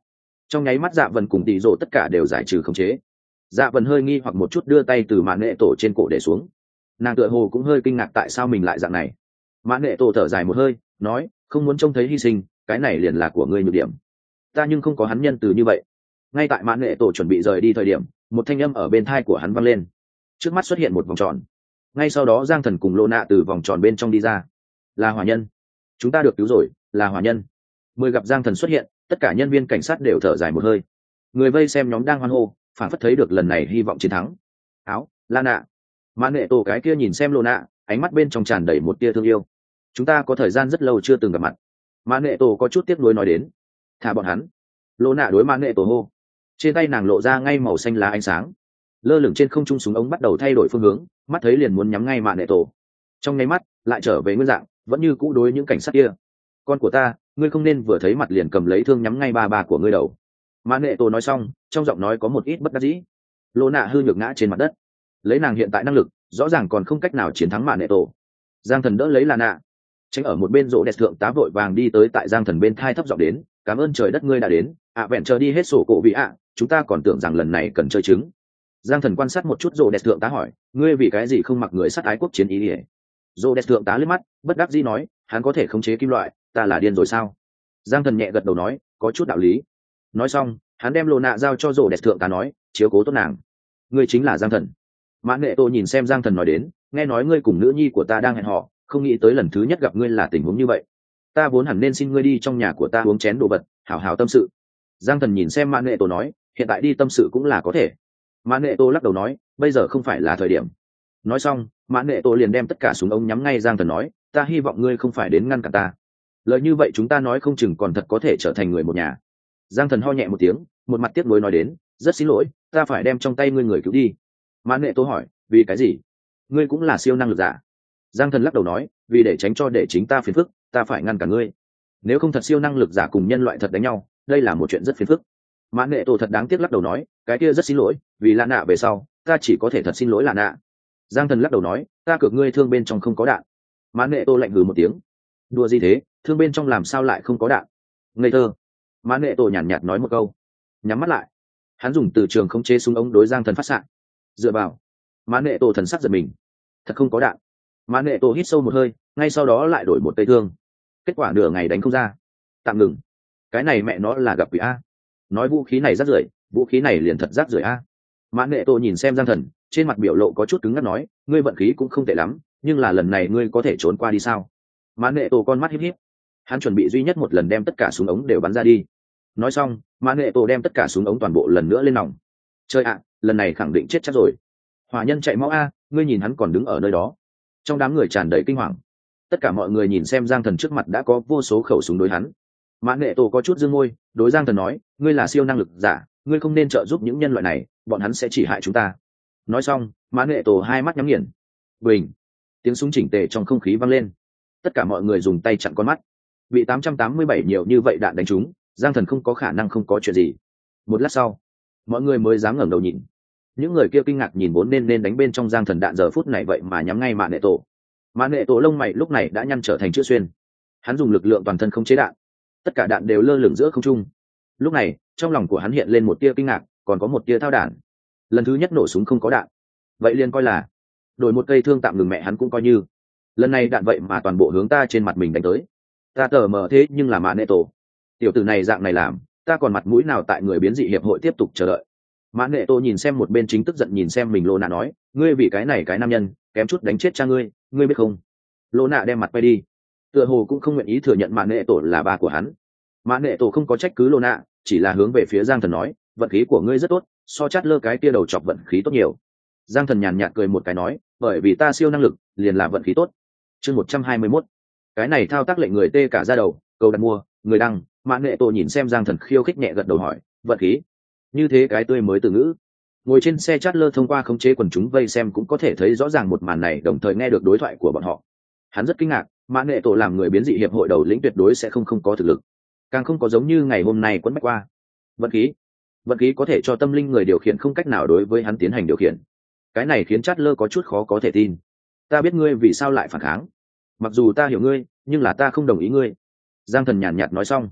Trong nháy mắt Dạ Vân cùng Tỷ Dỗ tất cả đều giải trừ khống chế. Dạ Vân hơi nghi hoặc một chút đưa tay từ mạn nghệ tổ trên cổ để xuống. Nàng tựa hồ cũng hơi kinh ngạc tại sao mình lại dạng này. Mạn nghệ tổ thở dài một hơi, nói, không muốn trông thấy hy sinh, cái này liền là của ngươi nhược điểm. Ta nhưng không có hắn nhân từ như vậy. Ngay tại mạn nghệ tổ chuẩn bị rời đi thời điểm, một thanh âm ở bên tai của hắn vang lên. Trước mắt xuất hiện một vòng tròn. Ngay sau đó Giang Thần cùng Lô Nạ từ vòng tròn bên trong đi ra. Là hỏa nhân. Chúng ta được cứu rồi, là hỏa nhân. Mười gặp Giang Thần xuất hiện, tất cả nhân viên cảnh sát đều thở dài một hơi. Người vây xem nhóm đang hoan hô, phản phất thấy được lần này hy vọng chiến thắng. Áo, La Nạ. Mạn nghệ tổ cái kia nhìn xem Lô Nạ, ánh mắt bên trong tràn đầy một tia thương yêu. Chúng ta có thời gian rất lâu chưa từng gặp mặt. Mạn nghệ tổ có chút tiếc nuối nói đến. Thả bọn hắn. Lô Nạ đối Mạn nghệ tổ hô. Trên tay nàng lộ ra ngay màu xanh lá ánh sáng, lơ lửng trên không trung súng ống bắt đầu thay đổi phương hướng, mắt thấy liền muốn nhắm ngay Mạn nghệ tổ. Trong nháy mắt lại trở về nguyên dạng, vẫn như cũ đối những cảnh sát kia. Con của ta, ngươi không nên vừa thấy mặt liền cầm lấy thương nhắm ngay ba ba của ngươi đầu. Mạn nghệ tổ nói xong, trong giọng nói có một ít bất đắc dĩ. Lô Nạ hư nhược ngã trên mặt đất. Lấy nàng hiện tại năng lực, rõ ràng còn không cách nào chiến thắng Mạn nghệ tổ. Giang Thần đỡ lấy là Nạ, tránh ở một bên rộ đẹp thượng tá vội vàng đi tới tại Giang Thần bên thai thấp giọng đến, cảm ơn trời đất ngươi đã đến, ạ vẹn chờ đi hết sổ cổ vị ạ, chúng ta còn tưởng rằng lần này cần chơi trứng. Giang Thần quan sát một chút rộ đẹp thượng tá hỏi, ngươi vì cái gì không mặc người sát ái quốc chiến ý ỉa? Rộ đẹp thượng tá liếc mắt, bất đắc dĩ nói, hắn có thể khống chế kim loại, ta là điên rồi sao? Giang Thần nhẹ gật đầu nói, có chút đạo lý. Nói xong, hắn đem Lô Nạ giao cho rộ đẹp thượng tá nói, chiếu cố tốt nàng. Ngươi chính là Giang Thần. Mãn Nghệ Tô nhìn xem Giang Thần nói đến, nghe nói ngươi cùng nữ nhi của ta đang hẹn hò, không nghĩ tới lần thứ nhất gặp ngươi là tình huống như vậy. Ta vốn hẳn nên xin ngươi đi trong nhà của ta uống chén đồ vật, hảo hảo tâm sự. Giang Thần nhìn xem Mãn Nghệ Tô nói, hiện tại đi tâm sự cũng là có thể. Mãn Nghệ Tô lắc đầu nói, bây giờ không phải là thời điểm. Nói xong, Mãn Nghệ Tô liền đem tất cả súng ống nhắm ngay Giang Thần nói, ta hy vọng ngươi không phải đến ngăn cản ta. Lời như vậy chúng ta nói không chừng còn thật có thể trở thành người một nhà. Giang Thần ho nhẹ một tiếng, một mặt tiếc nuối nói đến, rất xin lỗi, ta phải đem trong tay ngươi người cứu đi. Mãn Nghệ Tô hỏi, vì cái gì? Ngươi cũng là siêu năng lực giả. Giang Thần lắc đầu nói, vì để tránh cho để chính ta phiền phức, ta phải ngăn cản ngươi. Nếu không thật siêu năng lực giả cùng nhân loại thật đánh nhau, đây là một chuyện rất phiền phức. Mãn Nghệ Tô thật đáng tiếc lắc đầu nói, cái kia rất xin lỗi, vì Lạ Nạ về sau, ta chỉ có thể thật xin lỗi Lạ Nạ. Giang Thần lắc đầu nói, ta cược ngươi thương bên trong không có đạn. Mãn Nghệ Tô lạnh hừ một tiếng, đùa gì thế, thương bên trong làm sao lại không có đạn? Ngây thơ. Mãn Nghệ Tô nhàn nhạt nói một câu, nhắm mắt lại. Hắn dùng từ trường khống chế súng ống đối Giang Thần phát xạ. Dựa vào. Mãn Nghệ Tô thần sắc giật mình, thật không có đạn. Mãn Nghệ Tô hít sâu một hơi, ngay sau đó lại đổi một cây thương. Kết quả nửa ngày đánh không ra, tạm ngừng. Cái này mẹ nó là gặp quỷ a. Nói vũ khí này rác rưởi, vũ khí này liền thật rác rưởi a. Mãn Nghệ Tô nhìn xem Giang Thần, trên mặt biểu lộ có chút cứng ngắc nói, ngươi vận khí cũng không tệ lắm, nhưng là lần này ngươi có thể trốn qua đi sao? Mãn Nghệ Tô con mắt híp híp, hắn chuẩn bị duy nhất một lần đem tất cả súng ống đều bắn ra đi. Nói xong, Mãn Nghệ Tô đem tất cả súng ống toàn bộ lần nữa lên nòng. Chơi ạ, lần này khẳng định chết chắc rồi. Hỏa nhân chạy máu a, ngươi nhìn hắn còn đứng ở nơi đó. Trong đám người tràn đầy kinh hoàng. Tất cả mọi người nhìn xem Giang Thần trước mặt đã có vô số khẩu súng đối hắn. Mãn Nghệ Tô có chút dương môi, đối Giang Thần nói, ngươi là siêu năng lực giả, ngươi không nên trợ giúp những nhân loại này, bọn hắn sẽ chỉ hại chúng ta. Nói xong, Mãn Nghệ Tô hai mắt nhắm nghiền. Bình, tiếng súng chỉnh tề trong không khí vang lên. Tất cả mọi người dùng tay chặn con mắt. Bị tám trăm tám mươi bảy nhiều như vậy đạn đánh trúng, Giang Thần không có khả năng không có chuyện gì. Một lát sau, mọi người mới dám ngẩng đầu nhìn. Những người kia kinh ngạc nhìn vốn nên nên đánh bên trong Giang Thần đạn giờ phút này vậy mà nhắm ngay Mãn Nghệ Tô. Mãn Nghệ Tô lông mày lúc này đã nhăn trở thành chữ xuyên. Hắn dùng lực lượng toàn thân không chế đạn, tất cả đạn đều lơ lửng giữa không trung. Lúc này trong lòng của hắn hiện lên một tia kinh ngạc, còn có một tia thao đản. Lần thứ nhất nổ súng không có đạn, vậy liền coi là đổi một cây thương tạm ngừng mẹ hắn cũng coi như. Lần này đạn vậy mà toàn bộ hướng ta trên mặt mình đánh tới. Ta tờ mờ thế nhưng là Mãn Nghệ Tô, tiểu tử này dạng này làm, ta còn mặt mũi nào tại người biến dị hiệp hội tiếp tục chờ đợi. Mãn Nghệ Tô nhìn xem một bên chính tức giận nhìn xem mình Lô Nạ nói, ngươi vì cái này cái nam nhân kém chút đánh chết cha ngươi, ngươi biết không? Lô Nạ đem mặt quay đi, tựa hồ cũng không nguyện ý thừa nhận Mãn Nghệ Tô là ba của hắn. Mãn Nghệ Tô không có trách cứ Lô Nạ, chỉ là hướng về phía Giang Thần nói, vận khí của ngươi rất tốt, so chát lơ cái kia đầu chọc vận khí tốt nhiều. Giang Thần nhàn nhạt cười một cái nói, bởi vì ta siêu năng lực liền là vận khí tốt. Chương một trăm hai mươi mốt, cái này thao tác lệnh người tê cả da đầu. Cầu đặt mua, người đăng. Mãn Nghệ Tô nhìn xem Giang Thần khiêu khích nhẹ gật đầu hỏi, vận khí? Như thế cái tươi mới từ ngữ. Ngồi trên xe chát lơ thông qua khống chế quần chúng vây xem cũng có thể thấy rõ ràng một màn này, đồng thời nghe được đối thoại của bọn họ. Hắn rất kinh ngạc, Mãn Nghệ Tô làm người biến dị hiệp hội đầu lĩnh tuyệt đối sẽ không không có thực lực, càng không có giống như ngày hôm nay quấn bách qua. Vận khí, vận khí có thể cho tâm linh người điều khiển không cách nào đối với hắn tiến hành điều khiển. Cái này khiến chát lơ có chút khó có thể tin. Ta biết ngươi vì sao lại phản kháng, mặc dù ta hiểu ngươi, nhưng là ta không đồng ý ngươi. Giang Thần nhàn nhạt nói xong,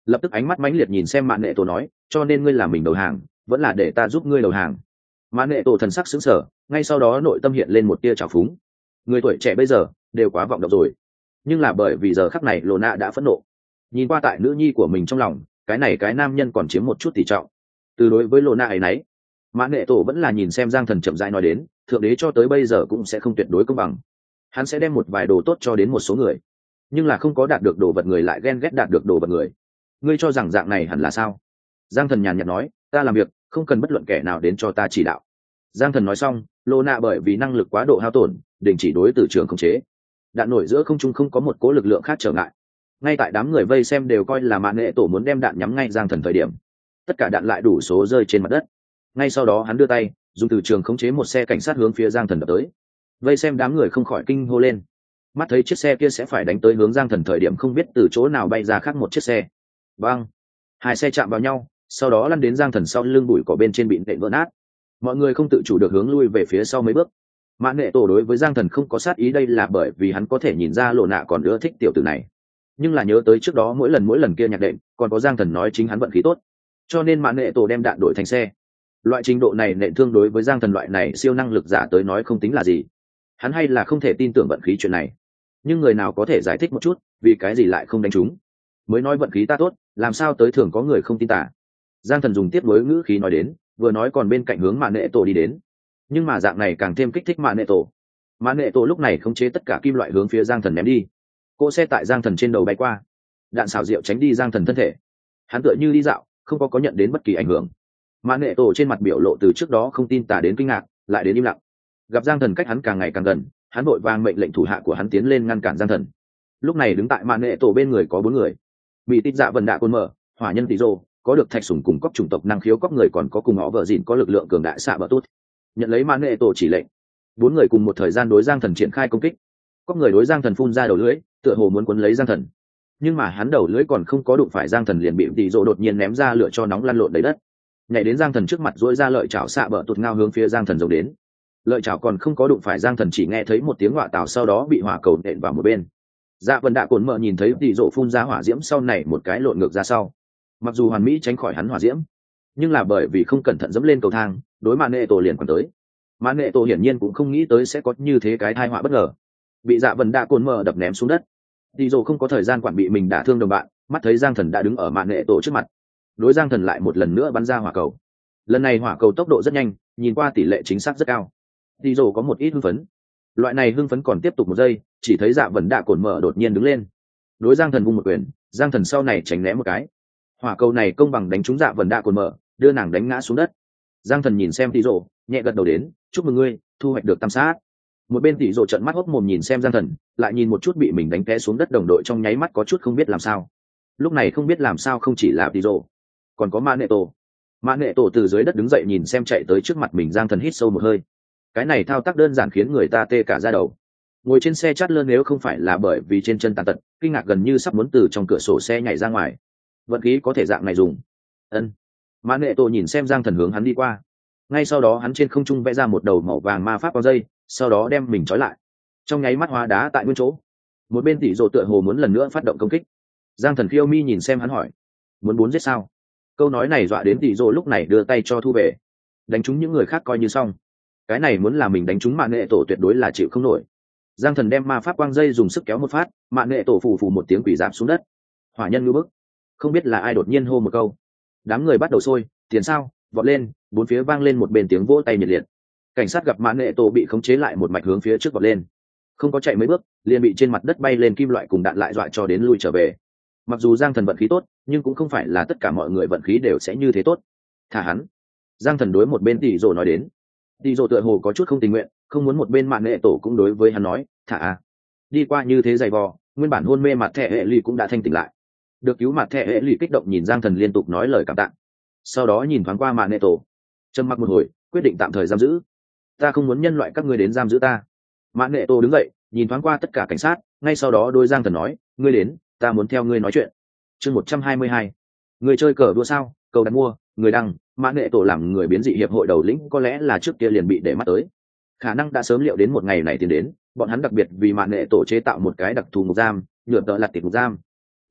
lập tức ánh mắt mãnh liệt nhìn xem mạn nệ tổ nói, cho nên ngươi làm mình đầu hàng vẫn là để ta giúp ngươi đầu hàng? Mạn nệ tổ thần sắc sững sờ, ngay sau đó nội tâm hiện lên một tia trào phúng. Người tuổi trẻ bây giờ đều quá vọng động rồi, nhưng là bởi vì giờ khắc này lộ nạ đã phẫn nộ, nhìn qua tại nữ nhi của mình trong lòng, cái này cái nam nhân còn chiếm một chút tỷ trọng. Từ đối với lộ nạ ấy nấy, mãn nghệ tổ vẫn là nhìn xem Giang Thần chậm rãi nói đến, thượng đế cho tới bây giờ cũng sẽ không tuyệt đối công bằng, hắn sẽ đem một vài đồ tốt cho đến một số người, nhưng là không có đạt được đồ vật người lại ghen ghét đạt được đồ vật người. Ngươi cho rằng dạng này hẳn là sao? Giang Thần nhàn nhạt nói, ta làm việc không cần bất luận kẻ nào đến cho ta chỉ đạo. Giang Thần nói xong, lộ nạ bởi vì năng lực quá độ hao tổn, đình chỉ đối từ trường khống chế. Đạn nổi giữa không trung không có một cố lực lượng khác trở ngại. Ngay tại đám người vây xem đều coi là mạn nghệ tổ muốn đem đạn nhắm ngay Giang Thần thời điểm, tất cả đạn lại đủ số rơi trên mặt đất. Ngay sau đó hắn đưa tay dùng từ trường khống chế một xe cảnh sát hướng phía Giang Thần đập tới. Vây xem đám người không khỏi kinh hô lên. Mắt thấy chiếc xe kia sẽ phải đánh tới hướng Giang Thần thời điểm, không biết từ chỗ nào bay ra khác một chiếc xe. Bang! Hai xe chạm vào nhau, sau đó lăn đến Giang Thần sau lưng bụi cỏ bên trên bị nện vỡ nát. Mọi người không tự chủ được hướng lui về phía sau mấy bước. Mạn nghệ tổ đối với Giang Thần không có sát ý, đây là bởi vì hắn có thể nhìn ra lộ nạ còn ưa thích tiểu tử này, nhưng là nhớ tới trước đó mỗi lần mỗi lần kia nhạc đệm còn có Giang Thần nói chính hắn vận khí tốt, cho nên mạn nghệ tổ đem đạn đổi thành xe. Loại trình độ này nện thương đối với Giang Thần loại này siêu năng lực giả tới nói không tính là gì, hắn hay là không thể tin tưởng vận khí chuyện này. Nhưng người nào có thể giải thích một chút vì cái gì lại không đánh trúng? Mới nói vận khí ta tốt, làm sao tới thường có người không tin tả? Giang Thần dùng tiếp nối ngữ khí nói đến, vừa nói còn bên cạnh hướng mạn nghệ tổ đi đến. Nhưng mà dạng này càng thêm kích thích mạn nghệ tổ. Mạn nghệ tổ lúc này khống chế tất cả kim loại hướng phía Giang Thần ném đi. Cỗ xe tại Giang Thần trên đầu bay qua, đạn xảo diệu tránh đi Giang Thần thân thể. Hắn tựa như đi dạo, không có có nhận đến bất kỳ ảnh hưởng. Mạn nghệ tổ trên mặt biểu lộ từ trước đó không tin tả đến kinh ngạc, lại đến im lặng. Gặp Giang Thần cách hắn càng ngày càng gần, hắn vội vàng mệnh lệnh thủ hạ của hắn tiến lên ngăn cản Giang Thần. Lúc này đứng tại mạn nghệ tổ bên người có bốn người: bị tít dạ vần đạ côn mở, hỏa nhân tỷ rô, có được thạch sủng cùng cóc chủng tộc năng khiếu cóc người, còn có cùng họ vợ dịn có lực lượng cường đại xạ bờ tốt. Nhận lấy mạn nghệ tổ chỉ lệnh, bốn người cùng một thời gian đối Giang Thần triển khai công kích. Cóc người đối Giang Thần phun ra đầu lưỡi, tựa hồ muốn cuốn lấy Giang Thần, nhưng mà hắn đầu lưỡi còn không có đụng phải Giang Thần liền bị tỷ rô đột nhiên ném ra lửa cho nóng lăn lộn đầy đất. Nhảy đến Giang Thần trước mặt duỗi ra lợi chảo xạ bờ tụt ngao hướng phía Giang Thần giống đến. Lợi chảo còn không có đụng phải Giang Thần chỉ nghe thấy một tiếng hỏa tào, sau đó bị hỏa cầu nện vào một bên. Dạ vân đạ cồn mợ nhìn thấy tỷ rô phun ra hỏa diễm sau này một cái lộn ngược ra sau, mặc dù hoàn mỹ tránh khỏi hắn hỏa diễm, nhưng là bởi vì không cẩn thận dẫm lên cầu thang, đối mạn nghệ tổ liền còn tới. Mạn nghệ tổ hiển nhiên cũng không nghĩ tới sẽ có như thế cái tai họa bất ngờ, bị dạ vân đạ cồn mợ đập ném xuống đất. Tỷ rô không có thời gian quản bị mình đả thương đồng bạn, mắt thấy Giang Thần đã đứng ở mạn nghệ tổ trước mặt, đối Giang Thần lại một lần nữa bắn ra hỏa cầu. Lần này hỏa cầu tốc độ rất nhanh, nhìn qua tỷ lệ chính xác rất cao. Tỷ rô có một ít hưng phấn. Loại này hưng phấn còn tiếp tục một giây, chỉ thấy dạ vân đạ cồn mợ đột nhiên đứng lên, đối Giang Thần vung một quyền. Giang Thần sau này tránh né một cái, hỏa cầu này công bằng đánh trúng dạ vân đạ cồn mợ, đưa nàng đánh ngã xuống đất. Giang Thần nhìn xem tỷ rô, nhẹ gật đầu đến, chúc mừng ngươi thu hoạch được tam sát. Một bên tỷ rô trợn mắt hốc mồm nhìn xem Giang Thần, lại nhìn một chút bị mình đánh té xuống đất đồng đội, trong nháy mắt có chút không biết làm sao. Lúc này không biết làm sao không chỉ là tỷ rô, còn có mạn nghệ tổ. Mạn nghệ tổ từ dưới đất đứng dậy nhìn xem chạy tới trước mặt mình Giang Thần, hít sâu một hơi. Cái này thao tác đơn giản khiến người ta tê cả da đầu. Ngồi trên xe chát lơ nếu không phải là bởi vì trên chân tàn tật, kinh ngạc gần như sắp muốn từ trong cửa sổ xe nhảy ra ngoài. Vận khí có thể dạng này dùng. Ân. Mạn nghệ tổ nhìn xem Giang Thần hướng hắn đi qua, ngay sau đó hắn trên không trung vẽ ra một đầu màu vàng ma pháp bao dây, sau đó đem mình trói lại, trong nháy mắt hóa đá tại nguyên chỗ. Một bên tỷ rô tựa hồ muốn lần nữa phát động công kích. Giang Thần khiêu mi nhìn xem hắn hỏi, muốn bốn giết sao? Câu nói này dọa đến tỷ rô lúc này đưa tay cho thu về. Đánh trúng những người khác coi như xong, cái này muốn là mình đánh trúng mạn nghệ tổ tuyệt đối là chịu không nổi. Giang Thần đem ma pháp quang dây dùng sức kéo một phát, mạn nghệ tổ phù phù một tiếng quỷ giáp xuống đất. Hỏa nhân ngư bức, không biết là ai đột nhiên hô một câu, đám người bắt đầu sôi tiền sao vọt lên, bốn phía vang lên một bên tiếng vỗ tay nhiệt liệt. Cảnh sát gặp mạn nghệ tổ bị khống chế lại một mạch hướng phía trước vọt lên, không có chạy mấy bước liền bị trên mặt đất bay lên kim loại cùng đạn lại dọa cho đến lui trở về. Mặc dù Giang Thần vận khí tốt, nhưng cũng không phải là tất cả mọi người vận khí đều sẽ như thế tốt. Thả hắn. Giang Thần đối một bên tỷ rô nói đến. Tỷ rô tựa hồ có chút không tình nguyện, không muốn một bên mạn nghệ tổ cũng đối với hắn nói, thả à. Đi qua như thế dày vò, nguyên bản hôn mê mặt thẻ hệ lì cũng đã thanh tỉnh lại. Được cứu mặt thẻ hệ lì kích động nhìn Giang Thần liên tục nói lời cảm tạ, sau đó nhìn thoáng qua mạn nghệ tổ, trầm mặc một hồi quyết định tạm thời giam giữ. Ta không muốn nhân loại các ngươi đến giam giữ ta. Mạn nghệ tổ đứng dậy nhìn thoáng qua tất cả cảnh sát, ngay sau đó đôi Giang Thần nói, ngươi đến, ta muốn theo ngươi nói chuyện. Chương một trăm hai mươi hai, người chơi cờ đua sao? Cầu đặt mua, người đăng. Mạn nghệ tổ làm người biến dị hiệp hội đầu lĩnh, có lẽ là trước kia liền bị để mắt tới, khả năng đã sớm liệu đến một ngày này tiến đến. Bọn hắn đặc biệt vì mạn nghệ tổ chế tạo một cái đặc thù ngục giam, nhựa tợ lặt tiệp ngục giam.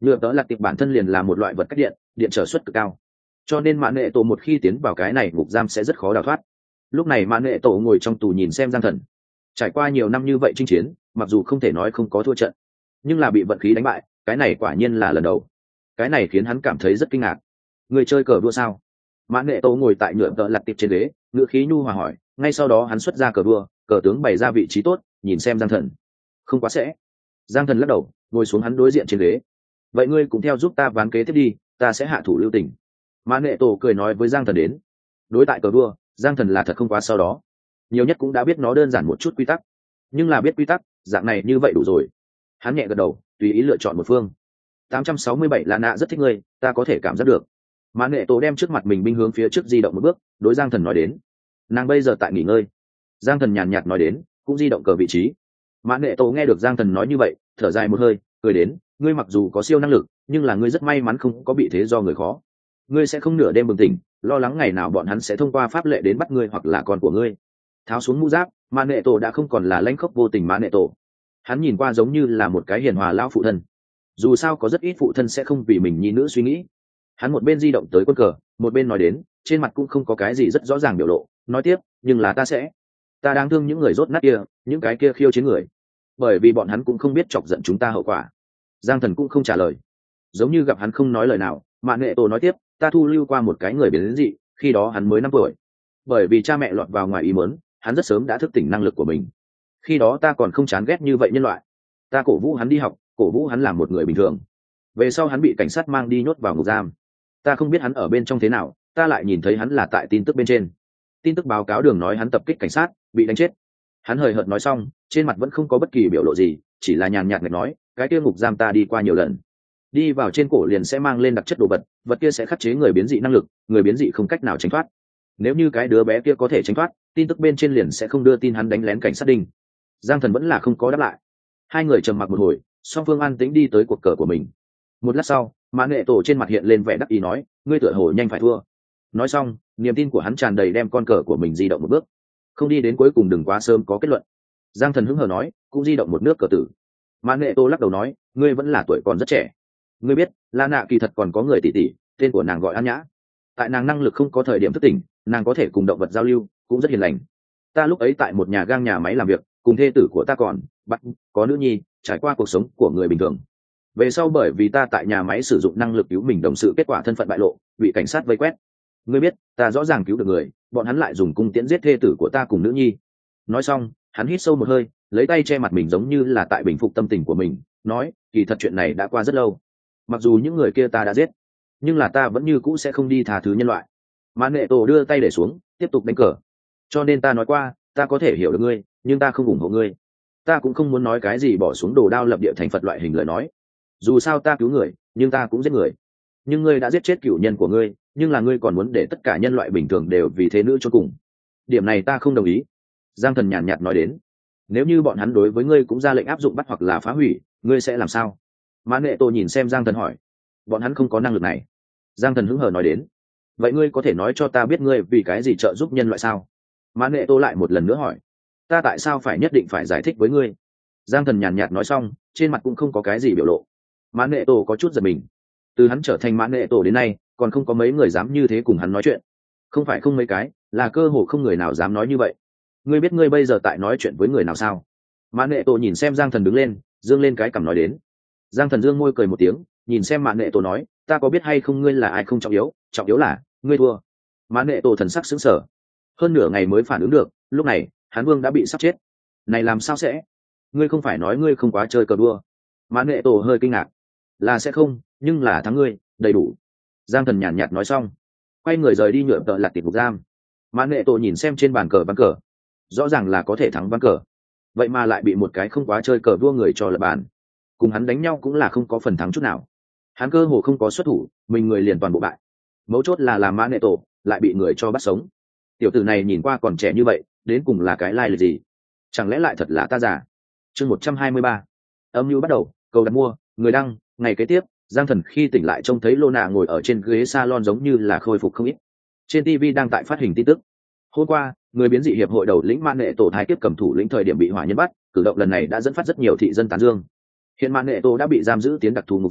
nhựa tợ lặt tiệp bản thân liền là một loại vật cách điện, điện trở suất cực cao, cho nên mã nệ tổ một khi tiến vào cái này ngục giam sẽ rất khó đào thoát. Lúc này mã nệ tổ ngồi trong tù nhìn xem Giang Thần. Trải qua nhiều năm như vậy chinh chiến, mặc dù không thể nói không có thua trận, nhưng là bị vận khí đánh bại, cái này quả nhiên là lần đầu. Cái này khiến hắn cảm thấy rất kinh ngạc. Người chơi cờ đua sao? Mã nệ tổ ngồi tại nhựa tợ lặt tiệp trên ghế, ngựa khí nhu hòa hỏi. Ngay sau đó hắn xuất ra cờ đua, cờ tướng bày ra vị trí tốt, nhìn xem Giang Thần. Không quá sẽ. Giang Thần lắc đầu, ngồi xuống hắn đối diện trên ghế. Vậy ngươi cũng theo giúp ta ván kế tiếp đi, ta sẽ hạ thủ lưu tình. Mã nệ tổ cười nói với Giang Thần đến. Đối tại cờ đua, Giang Thần là thật không quá sau đó, nhiều nhất cũng đã biết nó đơn giản một chút quy tắc, nhưng là biết quy tắc dạng này như vậy đủ rồi. Hắn nhẹ gật đầu, tùy ý lựa chọn một phương. tám trăm sáu mươi bảy là nạ rất thích ngươi, ta có thể cảm giác được. Mã nệ tổ đem trước mặt mình binh hướng phía trước di động một bước, đối Giang Thần nói đến. Nàng bây giờ tại nghỉ ngơi. Giang Thần nhàn nhạt nói đến, cũng di động cờ vị trí. Mã nệ tổ nghe được Giang Thần nói như vậy, thở dài một hơi, cười đến. Ngươi mặc dù có siêu năng lực, nhưng là ngươi rất may mắn không có bị thế do người khó. Ngươi sẽ không nửa đêm bừng tỉnh, lo lắng ngày nào bọn hắn sẽ thông qua pháp lệ đến bắt ngươi hoặc là con của ngươi. Tháo xuống mũ giáp, Mã nệ tổ đã không còn là lãnh khốc vô tình Mã nệ tổ. Hắn nhìn qua giống như là một cái hiền hòa lão phụ thân. Dù sao có rất ít phụ thân sẽ không vì mình nhi nữ suy nghĩ. Hắn một bên di động tới quân cờ, một bên nói đến, trên mặt cũng không có cái gì rất rõ ràng biểu lộ. Nói tiếp, nhưng là ta sẽ, ta đang thương những người rốt nát kia, những cái kia khiêu chiến người, bởi vì bọn hắn cũng không biết chọc giận chúng ta hậu quả. Giang Thần cũng không trả lời, giống như gặp hắn không nói lời nào. Mã nệ tổ nói tiếp, ta thu lưu qua một cái người biến dị, khi đó hắn mới năm tuổi, bởi vì cha mẹ lọt vào ngoài ý muốn, hắn rất sớm đã thức tỉnh năng lực của mình. Khi đó ta còn không chán ghét như vậy nhân loại, ta cổ vũ hắn đi học, cổ vũ hắn làm một người bình thường. Về sau hắn bị cảnh sát mang đi nhốt vào ngục giam, ta không biết hắn ở bên trong thế nào, ta lại nhìn thấy hắn là tại tin tức bên trên, tin tức báo cáo đường nói hắn tập kích cảnh sát, bị đánh chết. Hắn hời hợt nói xong, trên mặt vẫn không có bất kỳ biểu lộ gì, chỉ là nhàn nhạt ngạch nói, cái kia ngục giam ta đi qua nhiều lần, đi vào trên cổ liền sẽ mang lên đặc chất đồ vật, vật kia sẽ khắc chế người biến dị năng lực, người biến dị không cách nào tránh thoát. Nếu như cái đứa bé kia có thể tránh thoát, tin tức bên trên liền sẽ không đưa tin hắn đánh lén cảnh sát đinh. Giang Thần vẫn là không có đáp lại. Hai người trầm mặc một hồi, song phương an tĩnh đi tới cuộc cờ của mình. Một lát sau, Mã nệ tổ trên mặt hiện lên vẻ đắc ý nói, ngươi tựa hồ nhanh phải thua. Nói xong, niềm tin của hắn tràn đầy đem con cờ của mình di động một bước. Không đi đến cuối cùng đừng quá sớm có kết luận. Giang Thần hứng hờ nói, cũng di động một nước cờ tử. Mã nệ tổ lắc đầu nói, ngươi vẫn là tuổi còn rất trẻ. Ngươi biết, La Nạ kỳ thật còn có người tỷ tỷ, tên của nàng gọi An Nhã. Tại nàng năng lực không có thời điểm thức tỉnh, nàng có thể cùng động vật giao lưu, cũng rất hiền lành. Ta lúc ấy tại một nhà gang nhà máy làm việc, cùng thê tử của ta còn bắt có nữ nhi, trải qua cuộc sống của người bình thường. Về sau bởi vì ta tại nhà máy sử dụng năng lực cứu mình đồng sự, kết quả thân phận bại lộ, bị cảnh sát vây quét. Ngươi biết, ta rõ ràng cứu được người, bọn hắn lại dùng cung tiễn giết thê tử của ta cùng nữ nhi. Nói xong, hắn hít sâu một hơi, lấy tay che mặt mình giống như là tại bình phục tâm tình của mình, nói, kỳ thật chuyện này đã qua rất lâu. Mặc dù những người kia ta đã giết, nhưng là ta vẫn như cũ sẽ không đi tha thứ nhân loại. Mã nệ tổ đưa tay để xuống, tiếp tục đánh cờ. Cho nên ta nói qua, ta có thể hiểu được ngươi, nhưng ta không ủng hộ ngươi. Ta cũng không muốn nói cái gì bỏ xuống đồ đao lập địa thành Phật loại hình lời nói. Dù sao ta cứu người, nhưng ta cũng giết người. Nhưng ngươi đã giết chết cửu nhân của ngươi, nhưng là ngươi còn muốn để tất cả nhân loại bình thường đều vì thế nữ cho cùng. Điểm này ta không đồng ý. Giang Thần nhàn nhạt nói đến, nếu như bọn hắn đối với ngươi cũng ra lệnh áp dụng bắt hoặc là phá hủy, ngươi sẽ làm sao? Mã nệ tổ nhìn xem Giang Thần hỏi, bọn hắn không có năng lực này. Giang Thần hứng hờ nói đến, vậy ngươi có thể nói cho ta biết ngươi vì cái gì trợ giúp nhân loại sao? Mã nệ tổ lại một lần nữa hỏi, ta tại sao phải nhất định phải giải thích với ngươi? Giang Thần nhàn nhạt nói xong, trên mặt cũng không có cái gì biểu lộ. Mã nệ tổ có chút giật mình. Từ hắn trở thành Mã nệ tổ đến nay, còn không có mấy người dám như thế cùng hắn nói chuyện. Không phải không mấy cái, là cơ hồ không người nào dám nói như vậy. Ngươi biết ngươi bây giờ tại nói chuyện với người nào sao? Mã nệ tổ nhìn xem Giang Thần đứng lên, dương lên cái cằm nói đến. Giang Thần dương môi cười một tiếng, nhìn xem Mã nệ tổ nói, ta có biết hay không ngươi là ai không trọng yếu, trọng yếu là ngươi thua. Mã nệ tổ thần sắc sững sờ, hơn nửa ngày mới phản ứng được, lúc này Hán Vương đã bị sắp chết. Này làm sao sẽ? Ngươi không phải nói ngươi không quá chơi cờ đua? Mã nệ tổ hơi kinh ngạc, là sẽ không, nhưng là thắng ngươi, đầy đủ. Giang Thần nhàn nhạt nói xong, quay người rời đi, nhựa tợ lặt tiệp ngục giam. Mã nệ tổ nhìn xem trên bàn cờ ván cờ, rõ ràng là có thể thắng ván cờ, vậy mà lại bị một cái không quá chơi cờ đua người cho lật bàn. Cùng hắn đánh nhau cũng là không có phần thắng chút nào. Hắn cơ hồ không có xuất thủ, mình người liền toàn bộ bại. Mấu chốt là làm Mã nệ tổ lại bị người cho bắt sống. Tiểu tử này nhìn qua còn trẻ như vậy, đến cùng là cái lai lịch gì? Chẳng lẽ lại thật là ta giả? Chương một trăm hai mươi ba, âm mưu bắt đầu. Cầu đặt mua, người đăng. Ngày kế tiếp, Giang Thần khi tỉnh lại trông thấy Lona ngồi ở trên ghế salon giống như là khôi phục không ít. Trên ti vi đang tại phát hình tin tức. Hôm qua, người biến dị hiệp hội đầu lĩnh Mã nệ tổ thái tiếp cầm thủ lĩnh thời điểm bị hỏa nhân bắt, cử động lần này đã dẫn phát rất nhiều thị dân tán dương. Hiện Mã nệ tổ đã bị giam giữ tiến đặc thù ngục giam,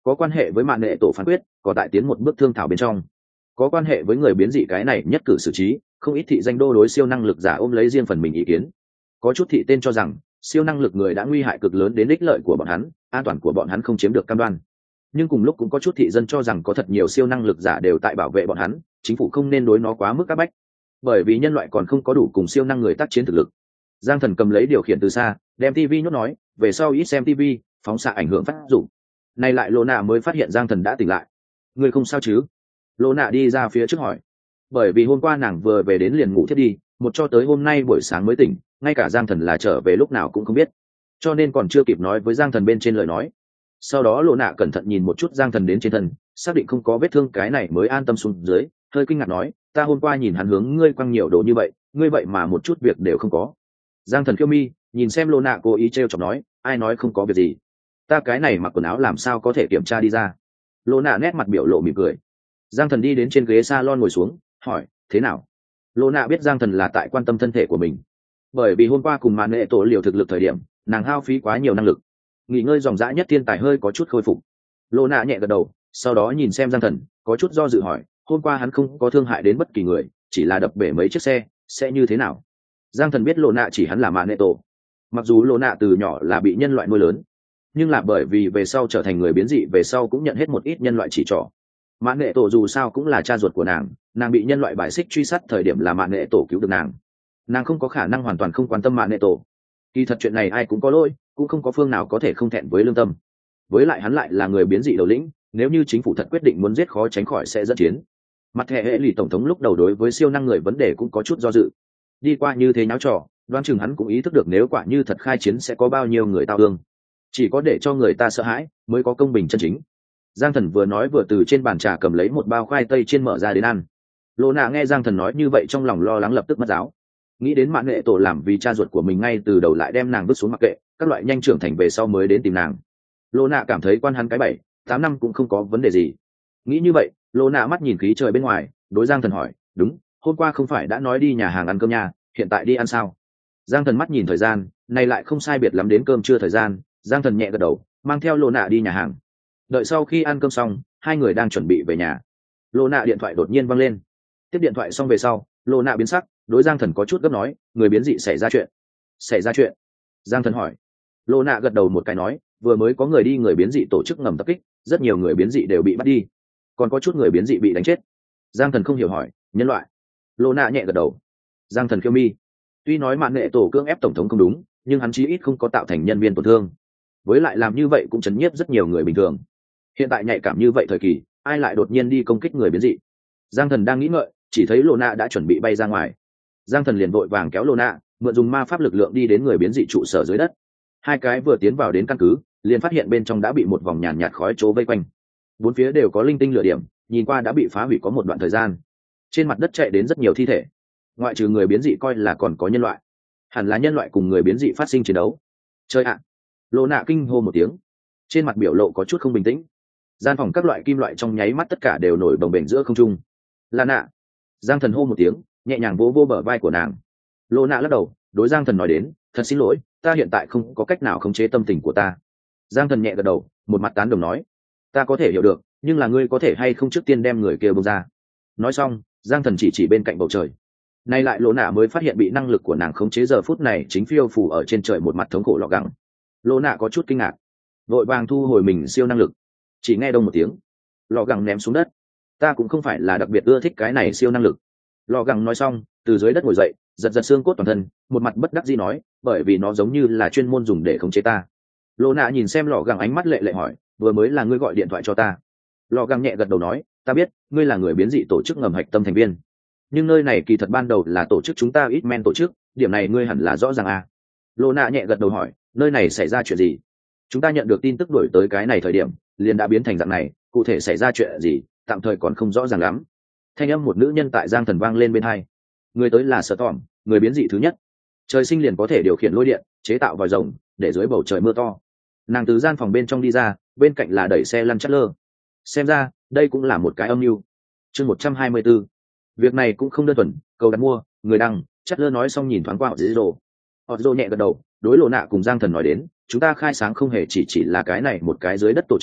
có quan hệ với mạng nghệ tổ phán quyết, có tại tiến một bước thương thảo bên trong, có quan hệ với người biến dị cái này nhất cử xử trí, không ít thị danh đô đối siêu năng lực giả ôm lấy riêng phần mình ý kiến. Có chút thị tên cho rằng siêu năng lực người đã nguy hại cực lớn đến ích lợi của bọn hắn, an toàn của bọn hắn không chiếm được cam đoan. Nhưng cùng lúc cũng có chút thị dân cho rằng có thật nhiều siêu năng lực giả đều tại bảo vệ bọn hắn, chính phủ không nên đối nó quá mức áp bách, bởi vì nhân loại còn không có đủ cùng siêu năng người tác chiến thực lực. Giang Thần cầm lấy điều khiển từ xa, đem tivi nhốt nói, về sau ít xem tivi, phóng xạ ảnh hưởng phát dụng. Này lại Lô Nạ mới phát hiện Giang Thần đã tỉnh lại. Người không sao chứ? Lô Nạ đi ra phía trước hỏi. Bởi vì hôm qua nàng vừa về đến liền ngủ thiết đi, một cho tới hôm nay buổi sáng mới tỉnh, ngay cả Giang Thần là trở về lúc nào cũng không biết, cho nên còn chưa kịp nói với Giang Thần bên trên lời nói. Sau đó Lô Nạ cẩn thận nhìn một chút Giang Thần đến trên thân, xác định không có vết thương cái này mới an tâm xuống dưới, hơi kinh ngạc nói, ta hôm qua nhìn hắn hướng ngươi quăng nhiều đồ như vậy, ngươi vậy mà một chút việc đều không có. Giang Thần khiêu mi, nhìn xem Lô Nạ cố ý trêu chọc nói, ai nói không có việc gì, ta cái này mặc quần áo làm sao có thể kiểm tra đi ra. Lô Nạ nét mặt biểu lộ mỉm cười. Giang Thần đi đến trên ghế salon ngồi xuống, hỏi, thế nào? Lô Nạ biết Giang Thần là tại quan tâm thân thể của mình, bởi vì hôm qua cùng màn nghệ tổ liều thực lực thời điểm, nàng hao phí quá nhiều năng lực, nghỉ ngơi dòng dã nhất thiên tài hơi có chút khôi phục. Lô Nạ nhẹ gật đầu, sau đó nhìn xem Giang Thần, có chút do dự hỏi, hôm qua hắn không có thương hại đến bất kỳ người, chỉ là đập bể mấy chiếc xe, sẽ như thế nào? Giang Thần biết Lô Nạ chỉ hắn là màn nghệ tổ. Mặc dù Lô Nạ từ nhỏ là bị nhân loại nuôi lớn, nhưng là bởi vì về sau trở thành người biến dị về sau cũng nhận hết một ít nhân loại chỉ trỏ. Mạn nghệ tổ dù sao cũng là cha ruột của nàng, nàng bị nhân loại bài xích truy sát thời điểm là mạn nghệ tổ cứu được nàng, nàng không có khả năng hoàn toàn không quan tâm mạn nghệ tổ. Kỳ thật chuyện này ai cũng có lỗi, cũng không có phương nào có thể không thẹn với lương tâm. Với lại hắn lại là người biến dị đầu lĩnh, nếu như chính phủ thật quyết định muốn giết khó tránh khỏi sẽ dẫn chiến. Mặt hệ hệ lì tổng thống lúc đầu đối với siêu năng người vấn đề cũng có chút do dự, đi qua như thế nháo trò, đoán chừng hắn cũng ý thức được nếu quả như thật khai chiến sẽ có bao nhiêu người tao thương, chỉ có để cho người ta sợ hãi mới có công bình chân chính. Giang Thần vừa nói vừa từ trên bàn trà cầm lấy một bao khoai tây chiên mở ra đến ăn. Lô Nạ nghe Giang Thần nói như vậy trong lòng lo lắng lập tức mất giáo, nghĩ đến mạn nghệ tổ làm vì cha ruột của mình ngay từ đầu lại đem nàng vứt xuống mặc kệ, các loại nhanh trưởng thành về sau mới đến tìm nàng. Lô Nạ cảm thấy quan hắn cái bảy tám năm cũng không có vấn đề gì. Nghĩ như vậy, Lô Nạ mắt nhìn khí trời bên ngoài, đối Giang Thần hỏi, đúng, hôm qua không phải đã nói đi nhà hàng ăn cơm nhà, hiện tại đi ăn sao? Giang Thần mắt nhìn thời gian, này lại không sai biệt lắm đến cơm trưa thời gian. Giang Thần nhẹ gật đầu, mang theo Lô Nạ đi nhà hàng. Đợi sau khi ăn cơm xong, hai người đang chuẩn bị về nhà, Lô Nạ điện thoại đột nhiên văng lên. Tiếp điện thoại xong về sau, Lô Nạ biến sắc, đối Giang Thần có chút gấp nói, người biến dị xảy ra chuyện. Xảy ra chuyện? Giang Thần hỏi. Lô Nạ gật đầu một cái nói, vừa mới có người đi người biến dị tổ chức ngầm tập kích, rất nhiều người biến dị đều bị bắt đi, còn có chút người biến dị bị đánh chết. Giang Thần không hiểu hỏi, nhân loại? Lô Nạ nhẹ gật đầu. Giang Thần khiêu mi, tuy nói mạn nghệ tổ cưỡng ép tổng thống không đúng, nhưng hắn chí ít không có tạo thành nhân viên tổn thương, với lại làm như vậy cũng chấn nhiếp rất nhiều người bình thường. Hiện tại nhạy cảm như vậy thời kỳ, ai lại đột nhiên đi công kích người biến dị? Giang Thần đang nghĩ ngợi, chỉ thấy Lô Nạ đã chuẩn bị bay ra ngoài. Giang Thần liền vội vàng kéo Lô Nạ, mượn dùng ma pháp lực lượng đi đến người biến dị trụ sở dưới đất. Hai cái vừa tiến vào đến căn cứ, liền phát hiện bên trong đã bị một vòng nhàn nhạt khói trố vây quanh, bốn phía đều có linh tinh lửa điểm, nhìn qua đã bị phá hủy có một đoạn thời gian. Trên mặt đất chạy đến rất nhiều thi thể, ngoại trừ người biến dị coi là còn có nhân loại, hẳn là nhân loại cùng người biến dị phát sinh chiến đấu. Chơi ạ! Lô Nạ kinh hô một tiếng, trên mặt biểu lộ có chút không bình tĩnh. Gian phòng các loại kim loại trong nháy mắt tất cả đều nổi bồng bềnh giữa không trung. Là Nạ! Giang Thần hô một tiếng, nhẹ nhàng vỗ vô bờ vai của nàng. Lô Nạ lắc đầu, đối Giang Thần nói đến, thật xin lỗi, ta hiện tại không có cách nào khống chế tâm tình của ta. Giang Thần nhẹ gật đầu, một mặt tán đồng nói, ta có thể hiểu được, nhưng là ngươi có thể hay không trước tiên đem người kia buông ra. Nói xong, Giang Thần chỉ chỉ bên cạnh bầu trời. Nay lại Lô Nạ mới phát hiện bị năng lực của nàng khống chế giờ phút này chính phiêu phù ở trên trời một mặt thống khổ lọ gẳng. Lô Nạ có chút kinh ngạc, vội vàng thu hồi mình siêu năng lực. Chỉ nghe đông một tiếng, lọ gẳng ném xuống đất. Ta cũng không phải là đặc biệt ưa thích cái này siêu năng lực. Lọ gẳng nói xong, từ dưới đất ngồi dậy, giật giật xương cốt toàn thân, một mặt bất đắc dĩ nói, bởi vì nó giống như là chuyên môn dùng để khống chế ta. Lô Nạ nhìn xem lọ gẳng ánh mắt lệ lệ hỏi, vừa mới là ngươi gọi điện thoại cho ta? Lọ gẳng nhẹ gật đầu nói, ta biết, ngươi là người biến dị tổ chức ngầm hạch tâm thành viên, nhưng nơi này kỳ thật ban đầu là tổ chức chúng ta ít men tổ chức, điểm này ngươi hẳn là rõ ràng à? Lô Nạ nhẹ gật đầu hỏi, nơi này xảy ra chuyện gì? Chúng ta nhận được tin tức đổi tới cái này thời điểm, liền đã biến thành dạng này, cụ thể xảy ra chuyện gì, tạm thời còn không rõ ràng lắm. Thanh âm một nữ nhân tại Giang Thần vang lên bên hai. Người tới là Sở Tỏm, người biến dị thứ nhất. Trời sinh liền có thể điều khiển lôi điện, chế tạo vòi rồng, để dưới bầu trời mưa to. Nàng từ gian phòng bên trong đi ra, bên cạnh là đẩy xe lăn chất lơ. Xem ra, đây cũng là một cái âm mưu. Chương một trăm hai mươi 124. Việc này cũng không đơn thuần, cầu đặt mua, người đăng, chất lơ nói xong nhìn thoáng qua Otto. Otto nhẹ gật đầu, đối Lô Nạ cùng Giang Thần nói đến, chúng ta khai sáng không hề chỉ chỉ là cái này một cái dưới đất tổ chức,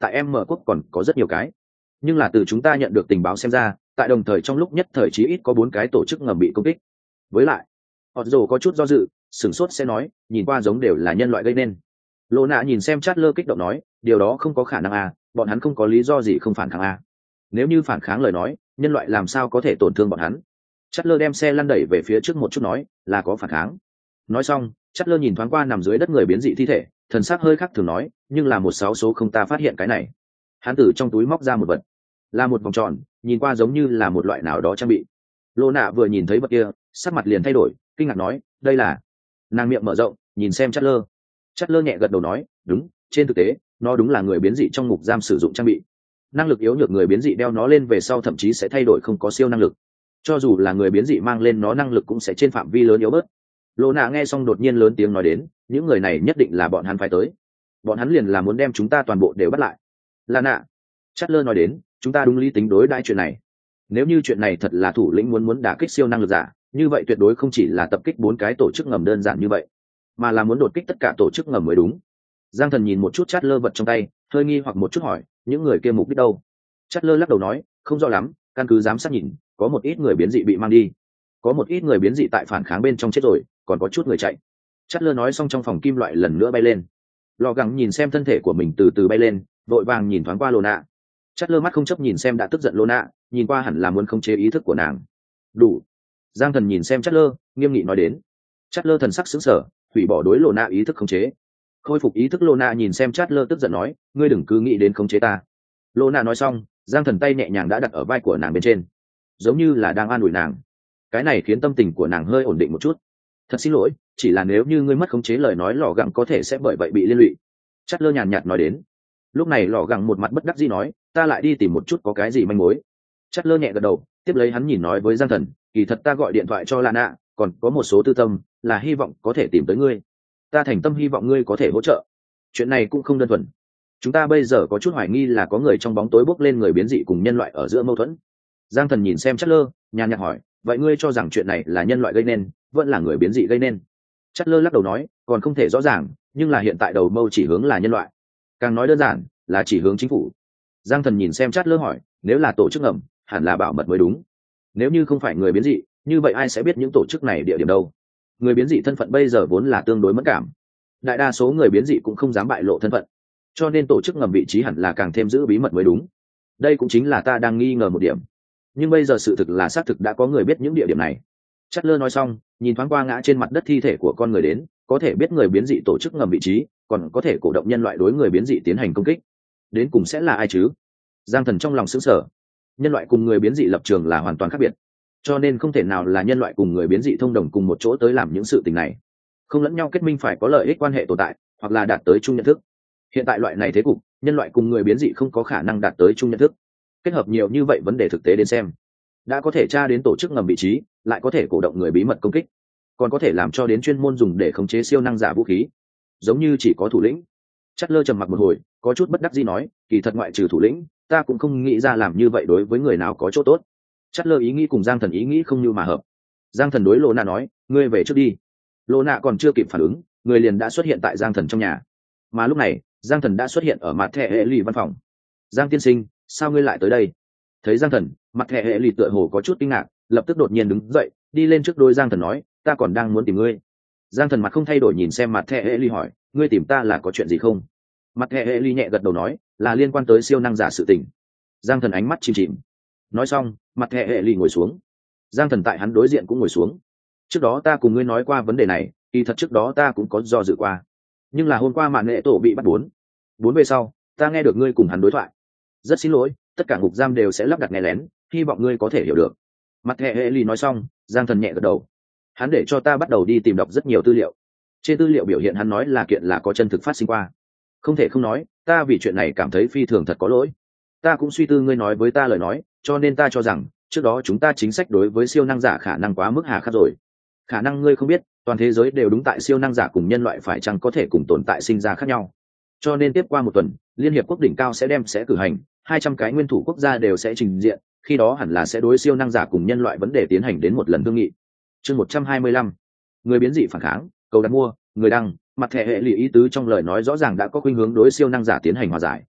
tại em mở quốc còn có rất nhiều cái, nhưng là từ chúng ta nhận được tình báo xem ra, tại đồng thời trong lúc nhất thời chí ít có bốn cái tổ chức ngầm bị công kích. Với lại họ dồ có chút do dự, sửng sốt sẽ nói, nhìn qua giống đều là nhân loại gây nên. Lô nạ nhìn xem Chatler kích động nói, điều đó không có khả năng à, bọn hắn không có lý do gì không phản kháng à. Nếu như phản kháng lời nói, nhân loại làm sao có thể tổn thương bọn hắn. Chatler đem xe lăn đẩy về phía trước một chút nói, là có phản kháng. Nói xong, Chatler nhìn thoáng qua nằm dưới đất người biến dị thi thể, thần sắc hơi khác thường nói, nhưng là một sáu số không ta phát hiện cái này. Hắn từ trong túi móc ra một vật, là một vòng tròn, nhìn qua giống như là một loại nào đó trang bị. Lô nạ vừa nhìn thấy vật kia, sắc mặt liền thay đổi, kinh ngạc nói, đây là. Nàng miệng mở rộng, nhìn xem Chatler. Chatler nhẹ gật đầu nói, đúng, trên thực tế, nó đúng là người biến dị trong ngục giam sử dụng trang bị. Năng lực yếu nhược người biến dị đeo nó lên về sau thậm chí sẽ thay đổi không có siêu năng lực. Cho dù là người biến dị mang lên nó năng lực cũng sẽ trên phạm vi lớn yếu bớt. Lô nạ nghe xong đột nhiên lớn tiếng nói đến, những người này nhất định là bọn hắn phải tới. Bọn hắn liền là muốn đem chúng ta toàn bộ đều bắt lại. Là nạ. Chatler nói đến, chúng ta đúng lý tính đối đãi chuyện này. Nếu như chuyện này thật là thủ lĩnh muốn muốn đả kích siêu năng lực giả, như vậy tuyệt đối không chỉ là tập kích bốn cái tổ chức ngầm đơn giản như vậy, mà là muốn đột kích tất cả tổ chức ngầm mới đúng. Giang Thần nhìn một chút Chatler vật trong tay, hơi nghi hoặc một chút hỏi, những người kia mục đích đâu? Chatler lắc đầu nói, không rõ lắm, căn cứ giám sát nhìn, có một ít người biến dị bị mang đi, có một ít người biến dị tại phản kháng bên trong chết rồi, còn có chút người chạy. Chatler nói xong trong phòng kim loại lần nữa bay lên. Lò gắng nhìn xem thân thể của mình từ từ bay lên, vội vàng nhìn thoáng qua Lô nạ. Chatler mắt không chấp nhìn xem đã tức giận Lô nạ, nhìn qua hẳn là muốn khống chế ý thức của nàng. Đủ. Giang Thần nhìn xem Chatler, nghiêm nghị nói đến. Chatler thần sắc sững sờ, hủy bỏ đối Lô nạ ý thức khống chế. Khôi phục ý thức Lô nạ nhìn xem Chatler tức giận nói, ngươi đừng cứ nghĩ đến khống chế ta. Lô nạ nói xong, Giang Thần tay nhẹ nhàng đã đặt ở vai của nàng bên trên, giống như là đang an ủi nàng. Cái này khiến tâm tình của nàng hơi ổn định một chút. Thật xin lỗi, chỉ là nếu như ngươi mất khống chế lời nói lò gặng có thể sẽ bởi vậy bị liên lụy. Chatler nhàn nhạt nói đến. Lúc này lò gặng một mặt bất đắc dĩ nói, ta lại đi tìm một chút có cái gì manh mối. Chatler nhẹ gật đầu, tiếp lấy hắn nhìn nói với Giang Thần, kỳ thật ta gọi điện thoại cho Lana, còn có một số tư tâm, là hy vọng có thể tìm tới ngươi. Ta thành tâm hy vọng ngươi có thể hỗ trợ. Chuyện này cũng không đơn thuần. Chúng ta bây giờ có chút hoài nghi là có người trong bóng tối bốc lên người biến dị cùng nhân loại ở giữa mâu thuẫn. Giang Thần nhìn xem Chatler, nhàn nhạt hỏi, vậy ngươi cho rằng chuyện này là nhân loại gây nên, vẫn là người biến dị gây nên? Chatler lắc đầu nói, còn không thể rõ ràng, nhưng là hiện tại đầu mâu chỉ hướng là nhân loại. Càng nói đơn giản, là chỉ hướng chính phủ. Giang Thần nhìn xem Chatler hỏi, nếu là tổ chức ngầm, hẳn là bảo mật mới đúng. Nếu như không phải người biến dị, như vậy ai sẽ biết những tổ chức này địa điểm đâu? Người biến dị thân phận bây giờ vốn là tương đối mẫn cảm. Đại đa số người biến dị cũng không dám bại lộ thân phận, cho nên tổ chức ngầm vị trí hẳn là càng thêm giữ bí mật mới đúng. Đây cũng chính là ta đang nghi ngờ một điểm. Nhưng bây giờ sự thực là xác thực đã có người biết những địa điểm này. Chatler nói xong, nhìn thoáng qua ngã trên mặt đất thi thể của con người đến, có thể biết người biến dị tổ chức ngầm vị trí, còn có thể cổ động nhân loại đối người biến dị tiến hành công kích. Đến cùng sẽ là ai chứ? Giang Thần trong lòng sững sờ. Nhân loại cùng người biến dị lập trường là hoàn toàn khác biệt, cho nên không thể nào là nhân loại cùng người biến dị thông đồng cùng một chỗ tới làm những sự tình này. Không lẫn nhau kết minh phải có lợi ích quan hệ tồn tại, hoặc là đạt tới chung nhận thức. Hiện tại loại này thế cục, nhân loại cùng người biến dị không có khả năng đạt tới chung nhận thức. Kết hợp nhiều như vậy vấn đề thực tế đến xem, đã có thể tra đến tổ chức ngầm vị trí, lại có thể cổ động người bí mật công kích, còn có thể làm cho đến chuyên môn dùng để khống chế siêu năng giả vũ khí, giống như chỉ có thủ lĩnh. Chatler trầm mặc một hồi, có chút bất đắc dĩ nói, kỳ thật ngoại trừ thủ lĩnh, ta cũng không nghĩ ra làm như vậy đối với người nào có chỗ tốt. Chatler ý nghĩ cùng Giang Thần ý nghĩ không như mà hợp. Giang Thần đối Lô Nạ nói, ngươi về trước đi. Lô Nạ còn chưa kịp phản ứng, người liền đã xuất hiện tại Giang Thần trong nhà. Mà lúc này, Giang Thần đã xuất hiện ở mặt thẻ hệ lì văn phòng. Giang tiên sinh, sao ngươi lại tới đây? Thấy Giang Thần, mặt thẻ hệ lì tựa hồ có chút kinh ngạc, lập tức đột nhiên đứng dậy, đi lên trước đôi Giang Thần nói, ta còn đang muốn tìm ngươi. Giang Thần mặt không thay đổi nhìn xem mặt thẻ hệ lì hỏi, ngươi tìm ta là có chuyện gì không? Mặt thẻ hệ lì nhẹ gật đầu nói, là liên quan tới siêu năng giả sự tình. Giang Thần ánh mắt chìm chìm. Nói xong, mặt thẻ hệ lì ngồi xuống. Giang Thần tại hắn đối diện cũng ngồi xuống. Trước đó ta cùng ngươi nói qua vấn đề này, kỳ thật trước đó ta cũng có do dự qua, nhưng là hôm qua mạn nghệ tổ bị bắt bốn bốn về sau, ta nghe được ngươi cùng hắn đối thoại. Rất xin lỗi, tất cả ngục giam đều sẽ lắp đặt nghe lén, hy vọng ngươi có thể hiểu được. Mặt hệ hệ lì nói xong, Giang Thần nhẹ gật đầu. Hắn để cho ta bắt đầu đi tìm đọc rất nhiều tư liệu. Trên tư liệu biểu hiện hắn nói là kiện là có chân thực phát sinh qua. Không thể không nói, ta vì chuyện này cảm thấy phi thường thật có lỗi. Ta cũng suy tư ngươi nói với ta lời nói, cho nên ta cho rằng trước đó chúng ta chính sách đối với siêu năng giả khả năng quá mức hà khắc rồi. Khả năng ngươi không biết, toàn thế giới đều đúng tại siêu năng giả cùng nhân loại phải chăng có thể cùng tồn tại sinh ra khác nhau. Cho nên tiếp qua một tuần, Liên hiệp quốc đỉnh cao sẽ đem sẽ cử hành, hai trăm cái nguyên thủ quốc gia đều sẽ trình diện, khi đó hẳn là sẽ đối siêu năng giả cùng nhân loại vấn đề tiến hành đến một lần thương nghị. Chương một trăm hai mươi lăm, người biến dị phản kháng, cầu đặt mua, người đăng, mặt thẻ hệ lụy ý tứ trong lời nói rõ ràng đã có khuynh hướng đối siêu năng giả tiến hành hòa giải.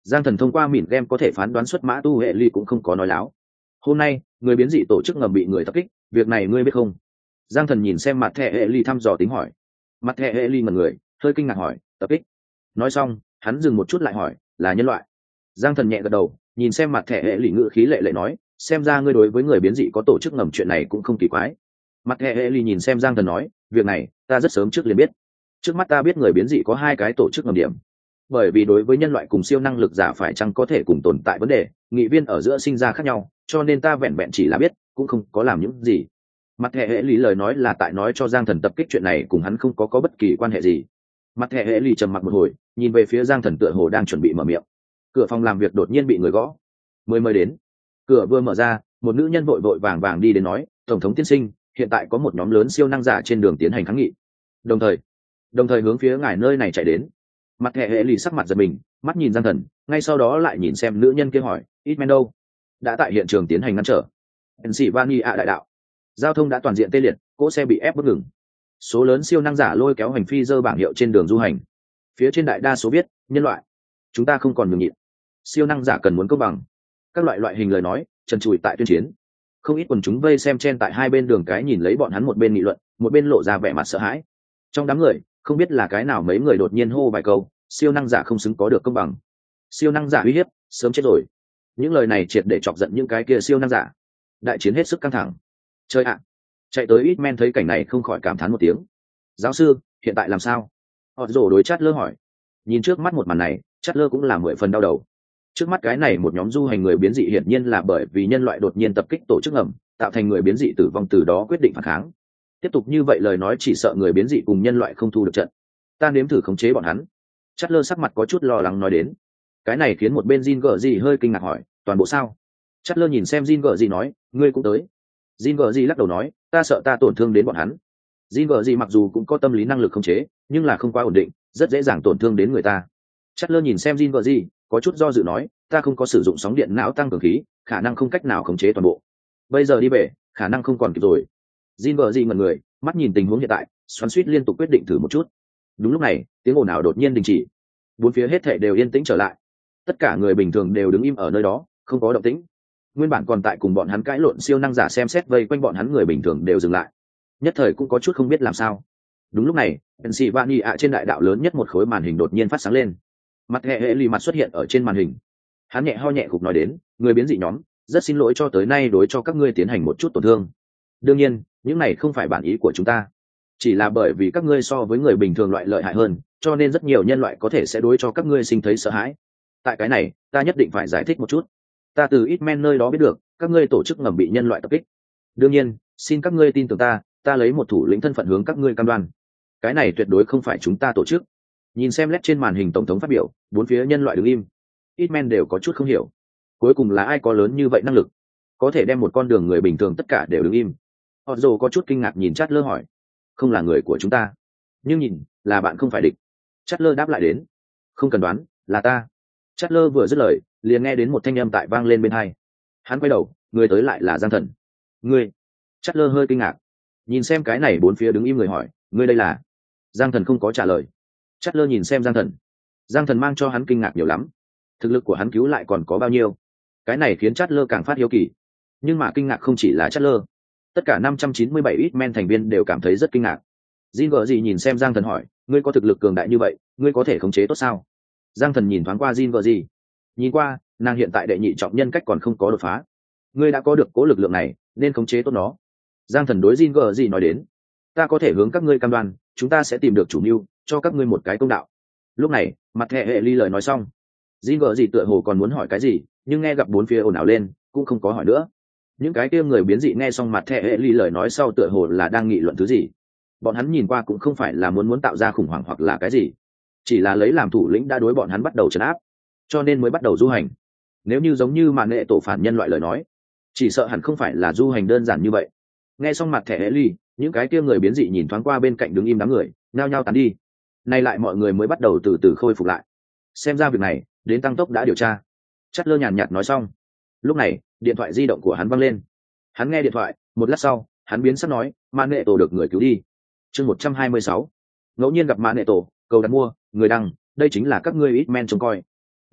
Giang Thần thông qua mỉn game có thể phán đoán xuất mã tu hệ ly cũng không có nói láo. Hôm nay người biến dị tổ chức ngầm bị người tập kích, việc này ngươi biết không? Giang Thần nhìn xem mặt thẻ hệ ly thăm dò tính hỏi. Mặt thẻ hệ ly ngẩn người, hơi kinh ngạc hỏi, tập kích. Nói xong hắn dừng một chút lại hỏi, là nhân loại? Giang Thần nhẹ gật đầu, nhìn xem mặt thẻ hệ ly ngữ khí lệ lệ nói, xem ra ngươi đối với người biến dị có tổ chức ngầm chuyện này cũng không kỳ quái. Mặt thẻ hệ ly nhìn xem Giang Thần nói, việc này ta rất sớm trước liền biết. Trước mắt ta biết người biến dị có hai cái tổ chức ngầm điểm, bởi vì đối với nhân loại cùng siêu năng lực giả phải chăng có thể cùng tồn tại vấn đề, nghị viên ở giữa sinh ra khác nhau, cho nên ta vẹn vẹn chỉ là biết, cũng không có làm những gì. Mặt hệ hệ lý lời nói là tại nói cho Giang Thần tập kích chuyện này cùng hắn không có có bất kỳ quan hệ gì. Mặt hệ hệ lý trầm mặc một hồi, nhìn về phía Giang Thần tựa hồ đang chuẩn bị mở miệng. Cửa phòng làm việc đột nhiên bị người gõ. Mới mới đến. Cửa vừa mở ra, một nữ nhân vội vội vàng vàng đi đến nói, tổng thống tiên sinh, hiện tại có một nhóm lớn siêu năng giả trên đường tiến hành kháng nghị, đồng thời đồng thời hướng phía ngài nơi này chạy đến. Mặt hệ hệ lì sắc mặt giật mình, mắt nhìn Giang Thần, ngay sau đó lại nhìn xem nữ nhân kia hỏi, ít men đâu? Đã tại hiện trường tiến hành ngăn trở. Pennsylvania đại đạo, giao thông đã toàn diện tê liệt, cỗ xe bị ép bất ngừng. Số lớn siêu năng giả lôi kéo hành phi dơ bảng hiệu trên đường du hành. Phía trên đại đa số biết, nhân loại, chúng ta không còn nhường nhịn. Siêu năng giả cần muốn công bằng. Các loại loại hình lời nói, trần trụi tại tuyên chiến. Không ít quần chúng vây xem chen tại hai bên đường cái nhìn lấy bọn hắn một bên nghị luận, một bên lộ ra vẻ mặt sợ hãi. Trong đám người, không biết là cái nào mấy người đột nhiên hô vài câu, siêu năng giả không xứng có được công bằng, siêu năng giả uy hiếp, sớm chết rồi. Những lời này triệt để chọc giận những cái kia siêu năng giả. Đại chiến hết sức căng thẳng. Chơi ạ! Chạy tới ít men thấy cảnh này không khỏi cảm thán một tiếng. Giáo sư, hiện tại làm sao? Họ rổ đối chát lơ hỏi. Nhìn trước mắt một màn này, chát lơ cũng là mười phần đau đầu. Trước mắt cái này một nhóm du hành người biến dị hiển nhiên là bởi vì nhân loại đột nhiên tập kích tổ chức ngầm, tạo thành người biến dị tử vong, từ đó quyết định phản kháng. Tiếp tục như vậy lời nói chỉ sợ người biến dị cùng nhân loại không thu được trận. Ta nếm thử khống chế bọn hắn. Chát lơ sắc mặt có chút lo lắng nói đến. Cái này khiến một bên Jin gở gì hơi kinh ngạc hỏi, toàn bộ sao? Chát lơ nhìn xem Jin gở gì nói, ngươi cũng tới. Jin gở gì lắc đầu nói, ta sợ ta tổn thương đến bọn hắn. Jin gở gì mặc dù cũng có tâm lý năng lực khống chế, nhưng là không quá ổn định, rất dễ dàng tổn thương đến người ta. Chát lơ nhìn xem Jin gở gì, có chút do dự nói, ta không có sử dụng sóng điện não tăng cường khí, khả năng không cách nào khống chế toàn bộ. Bây giờ đi về, khả năng không còn kịp rồi. Jin gở gì ngẩn người, mắt nhìn tình huống hiện tại, xoắn xuýt liên tục quyết định thử một chút. Đúng lúc này, tiếng ồn ào đột nhiên đình chỉ, bốn phía hết thảy đều yên tĩnh trở lại. Tất cả người bình thường đều đứng im ở nơi đó, không có động tĩnh. Nguyên bản còn tại cùng bọn hắn cãi lộn siêu năng giả xem xét vây quanh bọn hắn người bình thường đều dừng lại, nhất thời cũng có chút không biết làm sao. Đúng lúc này, Pennsylvania trên đại đạo lớn nhất một khối màn hình đột nhiên phát sáng lên. Mặt hệ hệ lì mặt xuất hiện ở trên màn hình. Hắn nhẹ ho nhẹ khục nói đến, người biến dị nhóm, rất xin lỗi cho tới nay đối cho các ngươi tiến hành một chút tổn thương. Đương nhiên, những này không phải bản ý của chúng ta, chỉ là bởi vì các ngươi so với người bình thường loại lợi hại hơn, cho nên rất nhiều nhân loại có thể sẽ đối cho các ngươi sinh thấy sợ hãi. Tại cái này, ta nhất định phải giải thích một chút. Ta từ ít men nơi đó biết được, các ngươi tổ chức ngầm bị nhân loại tập kích. Đương nhiên, xin các ngươi tin tưởng ta, ta lấy một thủ lĩnh thân phận hướng các ngươi cam đoan. Cái này tuyệt đối không phải chúng ta tổ chức. Nhìn xem led trên màn hình tổng thống phát biểu, bốn phía nhân loại đứng im. Ít men đều có chút không hiểu. Cuối cùng là ai có lớn như vậy năng lực, có thể đem một con đường người bình thường tất cả đều đứng im. Họ dồ có chút kinh ngạc nhìn Chát lơ hỏi, không là người của chúng ta, nhưng nhìn là bạn không phải địch. Chát lơ đáp lại đến, không cần đoán, là ta. Chát lơ vừa dứt lời, liền nghe đến một thanh âm tại vang lên bên hai. Hắn quay đầu, người tới lại là Giang Thần. Ngươi? Chát lơ hơi kinh ngạc, nhìn xem cái này bốn phía đứng im người hỏi, ngươi đây là? Giang Thần không có trả lời. Chát lơ nhìn xem Giang Thần. Giang Thần mang cho hắn kinh ngạc nhiều lắm. Thực lực của hắn cứu lại còn có bao nhiêu? Cái này khiến Chát lơ càng phát hiếu kỳ. Nhưng mà kinh ngạc không chỉ là Chát lơ, tất cả năm trăm chín mươi bảy ít men thành viên đều cảm thấy rất kinh ngạc. Jin gở gì nhìn xem Giang Thần hỏi, ngươi có thực lực cường đại như vậy, ngươi có thể khống chế tốt sao? Giang Thần nhìn thoáng qua Jin gở gì, nhìn qua, nàng hiện tại đệ nhị trọng nhân cách còn không có đột phá. Ngươi đã có được cố lực lượng này, nên khống chế tốt nó. Giang Thần đối Jin gở gì nói đến, ta có thể hướng các ngươi cam đoan, chúng ta sẽ tìm được chủ mưu, cho các ngươi một cái công đạo. Lúc này, mặt hệ hệ ly lời nói xong, Jin gở gì tựa hồ còn muốn hỏi cái gì, nhưng nghe gặp bốn phía ồn ào lên, cũng không có hỏi nữa. Những cái kia người biến dị nghe xong mặt thẻ hệ ly lời nói sau tựa hồ là đang nghị luận thứ gì. Bọn hắn nhìn qua cũng không phải là muốn muốn tạo ra khủng hoảng hoặc là cái gì, chỉ là lấy làm thủ lĩnh đã đối bọn hắn bắt đầu trấn áp, cho nên mới bắt đầu du hành. Nếu như giống như màn nghệ tổ phản nhân loại lời nói, chỉ sợ hẳn không phải là du hành đơn giản như vậy. Nghe xong mặt thẻ hệ ly, những cái kia người biến dị nhìn thoáng qua bên cạnh đứng im đám người, nhao nhao tán đi. Nay lại mọi người mới bắt đầu từ từ khôi phục lại. Xem ra việc này đến tăng tốc đã điều tra. Chát lơ nhàn nhạt nói xong. Lúc này, điện thoại di động của hắn văng lên. Hắn nghe điện thoại, một lát sau, hắn biến sắc nói, mã nệ tổ được người cứu đi. Chương một trăm hai mươi sáu, ngẫu nhiên gặp mã nệ tổ, cầu đặt mua, người đăng, đây chính là các ngươi ít men trông coi.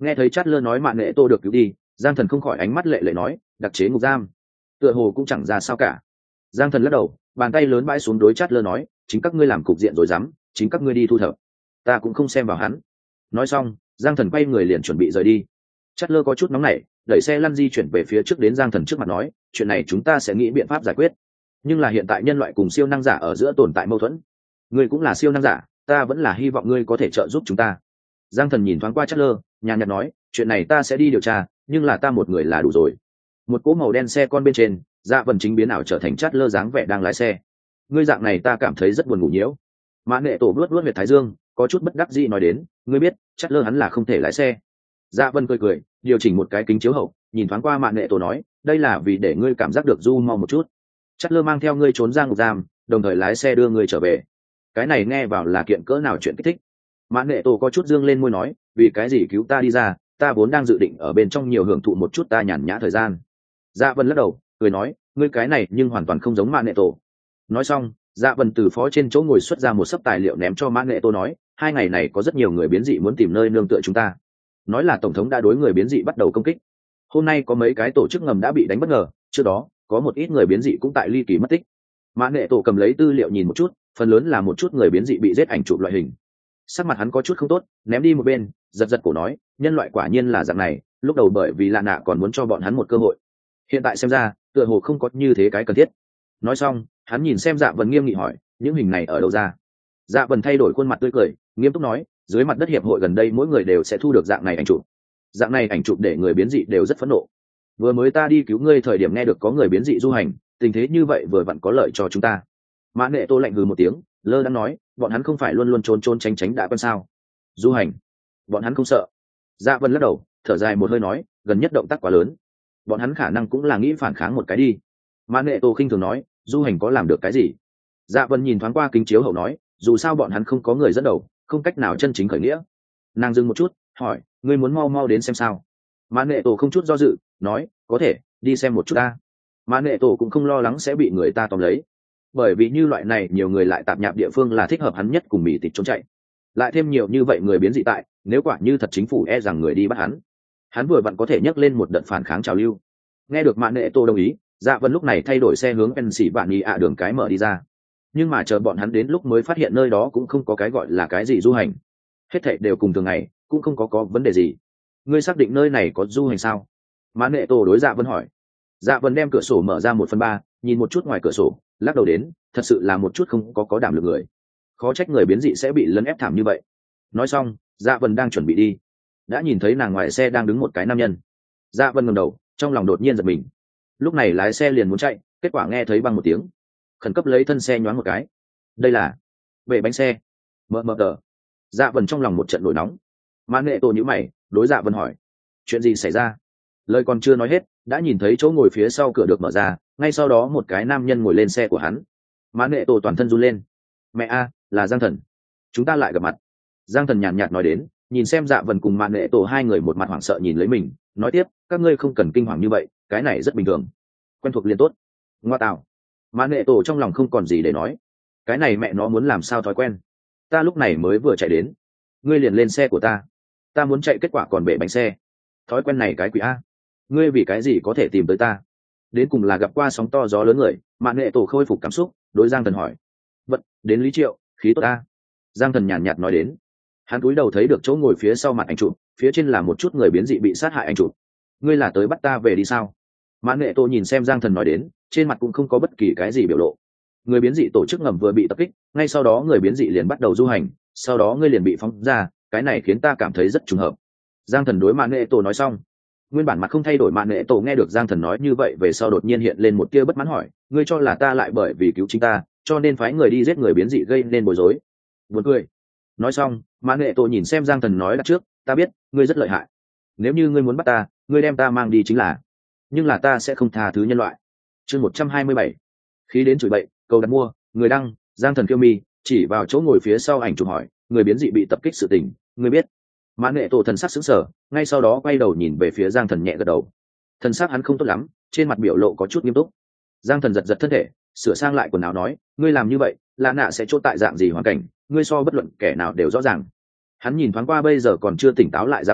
Nghe thấy chát lơ nói mạng nghệ tô được cứu đi, giang thần không khỏi ánh mắt lệ lệ nói, đặc chế ngục giam tựa hồ cũng chẳng ra sao cả. Giang thần lắc đầu, bàn tay lớn bãi xuống đối chát lơ nói, chính các ngươi làm cục diện rồi dám, chính các ngươi đi thu thập, ta cũng không xem vào hắn. Nói xong giang thần quay người liền chuẩn bị rời đi. Chát lơ có chút nóng nảy, đẩy xe lăn di chuyển về phía trước đến giang thần trước mặt nói, chuyện này chúng ta sẽ nghĩ biện pháp giải quyết, nhưng là hiện tại nhân loại cùng siêu năng giả ở giữa tồn tại mâu thuẫn, ngươi cũng là siêu năng giả, ta vẫn là hy vọng ngươi có thể trợ giúp chúng ta. Giang thần nhìn thoáng qua Chát lơ, nhàn nhạt nói, chuyện này ta sẽ đi điều tra, nhưng là ta một người là đủ rồi. Một cỗ màu đen xe con bên trên, Dạ Vân chính biến ảo trở thành Chát lơ dáng vẻ đang lái xe. Ngươi dạng này ta cảm thấy rất buồn ngủ nhiễu. Mã Nghệ Tổ vuốt vuốt huyệt thái dương, có chút bất đắc dĩ nói đến, ngươi biết Chát lơ hắn là không thể lái xe. Dạ Vân cười cười, điều chỉnh một cái kính chiếu hậu, nhìn thoáng qua Mã Nghệ Tổ nói, đây là vì để ngươi cảm giác được du mau một chút. Chát lơ mang theo ngươi trốn ra ngục giam, đồng thời lái xe đưa ngươi trở về. Cái này nghe vào là kiện cỡ nào chuyện kích thích. Mã Nghệ Tổ có chút dương lên môi nói, vì cái gì cứu ta đi ra, ta vốn đang dự định ở bên trong nhiều hưởng thụ một chút ta nhàn nhã thời gian. Dạ Vân lắc đầu cười nói, ngươi cái này nhưng hoàn toàn không giống Mã Nghệ Tổ. Nói xong Dạ Vân từ phó trên chỗ ngồi xuất ra một sấp tài liệu ném cho Mã Nghệ Tổ nói, hai ngày này có rất nhiều người biến dị muốn tìm nơi nương tựa chúng ta, nói là tổng thống đã đối người biến dị bắt đầu công kích. Hôm nay có mấy cái tổ chức ngầm đã bị đánh bất ngờ, trước đó có một ít người biến dị cũng tại ly kỳ mất tích. Mã Nghệ Tổ cầm lấy tư liệu nhìn một chút, phần lớn là một chút người biến dị bị giết ảnh chụp loại hình. Sắc mặt hắn có chút không tốt, ném đi một bên, giật giật cổ nói, nhân loại quả nhiên là dạng này, lúc đầu bởi vì lạ nạ còn muốn cho bọn hắn một cơ hội, hiện tại xem ra tựa hồ không có như thế cái cần thiết. Nói xong hắn nhìn xem Dạ Vân nghiêm nghị hỏi, những hình này ở đâu ra? Dạ Vân thay đổi khuôn mặt tươi cười, nghiêm túc nói, dưới mặt đất hiệp hội gần đây mỗi người đều sẽ thu được dạng này ảnh chụp. Dạng này ảnh chụp để người biến dị đều rất phẫn nộ. Vừa mới ta đi cứu ngươi thời điểm nghe được có người biến dị du hành, tình thế như vậy vừa vặn có lợi cho chúng ta. Mã Nghệ Tô lạnh hừ một tiếng, lơ đang nói, bọn hắn không phải luôn luôn trốn trốn tránh tránh đã quen sao? Du hành bọn hắn không sợ. Dạ Vân lắc đầu, thở dài một hơi nói, gần nhất động tác quá lớn, bọn hắn khả năng cũng là nghĩ phản kháng một cái đi. Mã Nghệ Tô khinh thường nói, du hành có làm được cái gì? Dạ Vân nhìn thoáng qua kính chiếu hậu nói, dù sao bọn hắn không có người dẫn đầu, không cách nào chân chính khởi nghĩa. Nàng dừng một chút hỏi, ngươi muốn mau mau đến xem sao? Mã Nghệ Tô không chút do dự nói, có thể đi xem một chút ta. Mã Nghệ Tô cũng không lo lắng sẽ bị người ta tóm lấy, bởi vì như loại này nhiều người lại tạp nhạp địa phương là thích hợp hắn nhất cùng mỹ tịch trốn chạy, lại thêm nhiều như vậy người biến dị tại, nếu quả như thật chính phủ e rằng người đi bắt hắn, hắn vừa vặn có thể nhấc lên một đợt phản kháng trào lưu. Nghe được Mã Nghệ Tô đồng ý, Dạ Vân lúc này thay đổi xe hướng pen xỉ bạn đi ạ đường cái mở đi ra, nhưng mà chờ bọn hắn đến lúc mới phát hiện nơi đó cũng không có cái gọi là cái gì du hành, hết thảy đều cùng thường ngày, cũng không có có vấn đề gì. Ngươi xác định nơi này có du hành sao? Mã Nghệ Tô đối Dạ Vân hỏi. Dạ Vân đem cửa sổ mở ra một phần ba, nhìn một chút ngoài cửa sổ, lắc đầu đến, thật sự là một chút không có có đảm lực người, khó trách người biến dị sẽ bị lấn ép thảm như vậy. Nói xong Dạ Vân đang chuẩn bị đi, đã nhìn thấy nàng ngoài xe đang đứng một cái nam nhân. Dạ Vân ngẩng đầu, trong lòng đột nhiên giật mình, lúc này lái xe liền muốn chạy, kết quả nghe thấy băng một tiếng, khẩn cấp lấy thân xe nhoáng một cái. Đây là bệ bánh xe. Mờ mờ tờ. Dạ Vân trong lòng một trận nổi nóng. Mã Nghệ Tô nhíu mày đối Dạ Vân hỏi, chuyện gì xảy ra? Lời còn chưa nói hết, đã nhìn thấy chỗ ngồi phía sau cửa được mở ra, ngay sau đó một cái nam nhân ngồi lên xe của hắn. Mã Nghệ Tô toàn thân run lên. Mẹ a, là Giang Thần, chúng ta lại gặp mặt. Giang Thần nhàn nhạt nói đến, nhìn xem Dạ Vân cùng Mã Nghệ Tô hai người một mặt hoảng sợ nhìn lấy mình, nói tiếp, các ngươi không cần kinh hoàng như vậy, cái này rất bình thường, quen thuộc liền tốt. Ngoa tạo. Mã Nghệ Tô trong lòng không còn gì để nói, cái này mẹ nó muốn làm sao thói quen, ta lúc này mới vừa chạy đến, ngươi liền lên xe của ta, ta muốn chạy kết quả còn bể bánh xe, thói quen này cái quỷ a. Ngươi vì cái gì có thể tìm tới ta? Đến cùng là gặp qua sóng to gió lớn người. Mã Nghệ Tổ khôi phục cảm xúc đối Giang Thần hỏi. Vật đến Lý Triệu, khí tốt ta. Giang Thần nhàn nhạt nói đến. Hắn cúi đầu thấy được chỗ ngồi phía sau mặt anh chụp, phía trên là một chút người biến dị bị sát hại anh chụp. Ngươi là tới bắt ta về đi sao? Mã Nghệ Tổ nhìn xem Giang Thần nói đến, trên mặt cũng không có bất kỳ cái gì biểu lộ. Người biến dị tổ chức ngầm vừa bị tập kích, ngay sau đó người biến dị liền bắt đầu du hành, sau đó ngươi liền bị phóng ra, cái này khiến ta cảm thấy rất trùng hợp. Giang Thần đối Mã Nghệ Tổ nói xong, nguyên bản mặt không thay đổi Mã Nghệ Tổ nghe được Giang Thần nói như vậy về sau đột nhiên hiện lên một tia bất mãn hỏi, ngươi cho là ta lại bởi vì cứu chính ta cho nên phái người đi giết người biến dị gây nên bối rối? Buồn cười. Nói xong Mã Nghệ Tổ nhìn xem Giang Thần nói đặt trước, ta biết ngươi rất lợi hại, nếu như ngươi muốn bắt ta, ngươi đem ta mang đi chính là, nhưng là ta sẽ không tha thứ nhân loại. Chương một trăm hai mươi bảy, khí đến chửi bậy, cầu đặt mua, người đăng, Giang Thần Kiêu Mi, chỉ vào chỗ ngồi phía sau ảnh chụp hỏi, người biến dị bị tập kích sự tình, ngươi biết? Mã Nghệ Tổ thần sắc sững sờ, ngay sau đó quay đầu nhìn về phía Giang Thần nhẹ gật đầu. Thần sắc hắn không tốt lắm, trên mặt biểu lộ có chút nghiêm túc. Giang Thần giật giật thân thể, sửa sang lại quần áo nói, ngươi làm như vậy, Lã Nạ sẽ chốt tại dạng gì hoàn cảnh, ngươi so bất luận kẻ nào đều rõ ràng. Hắn nhìn thoáng qua bây giờ còn chưa tỉnh táo lại Dạ Vân,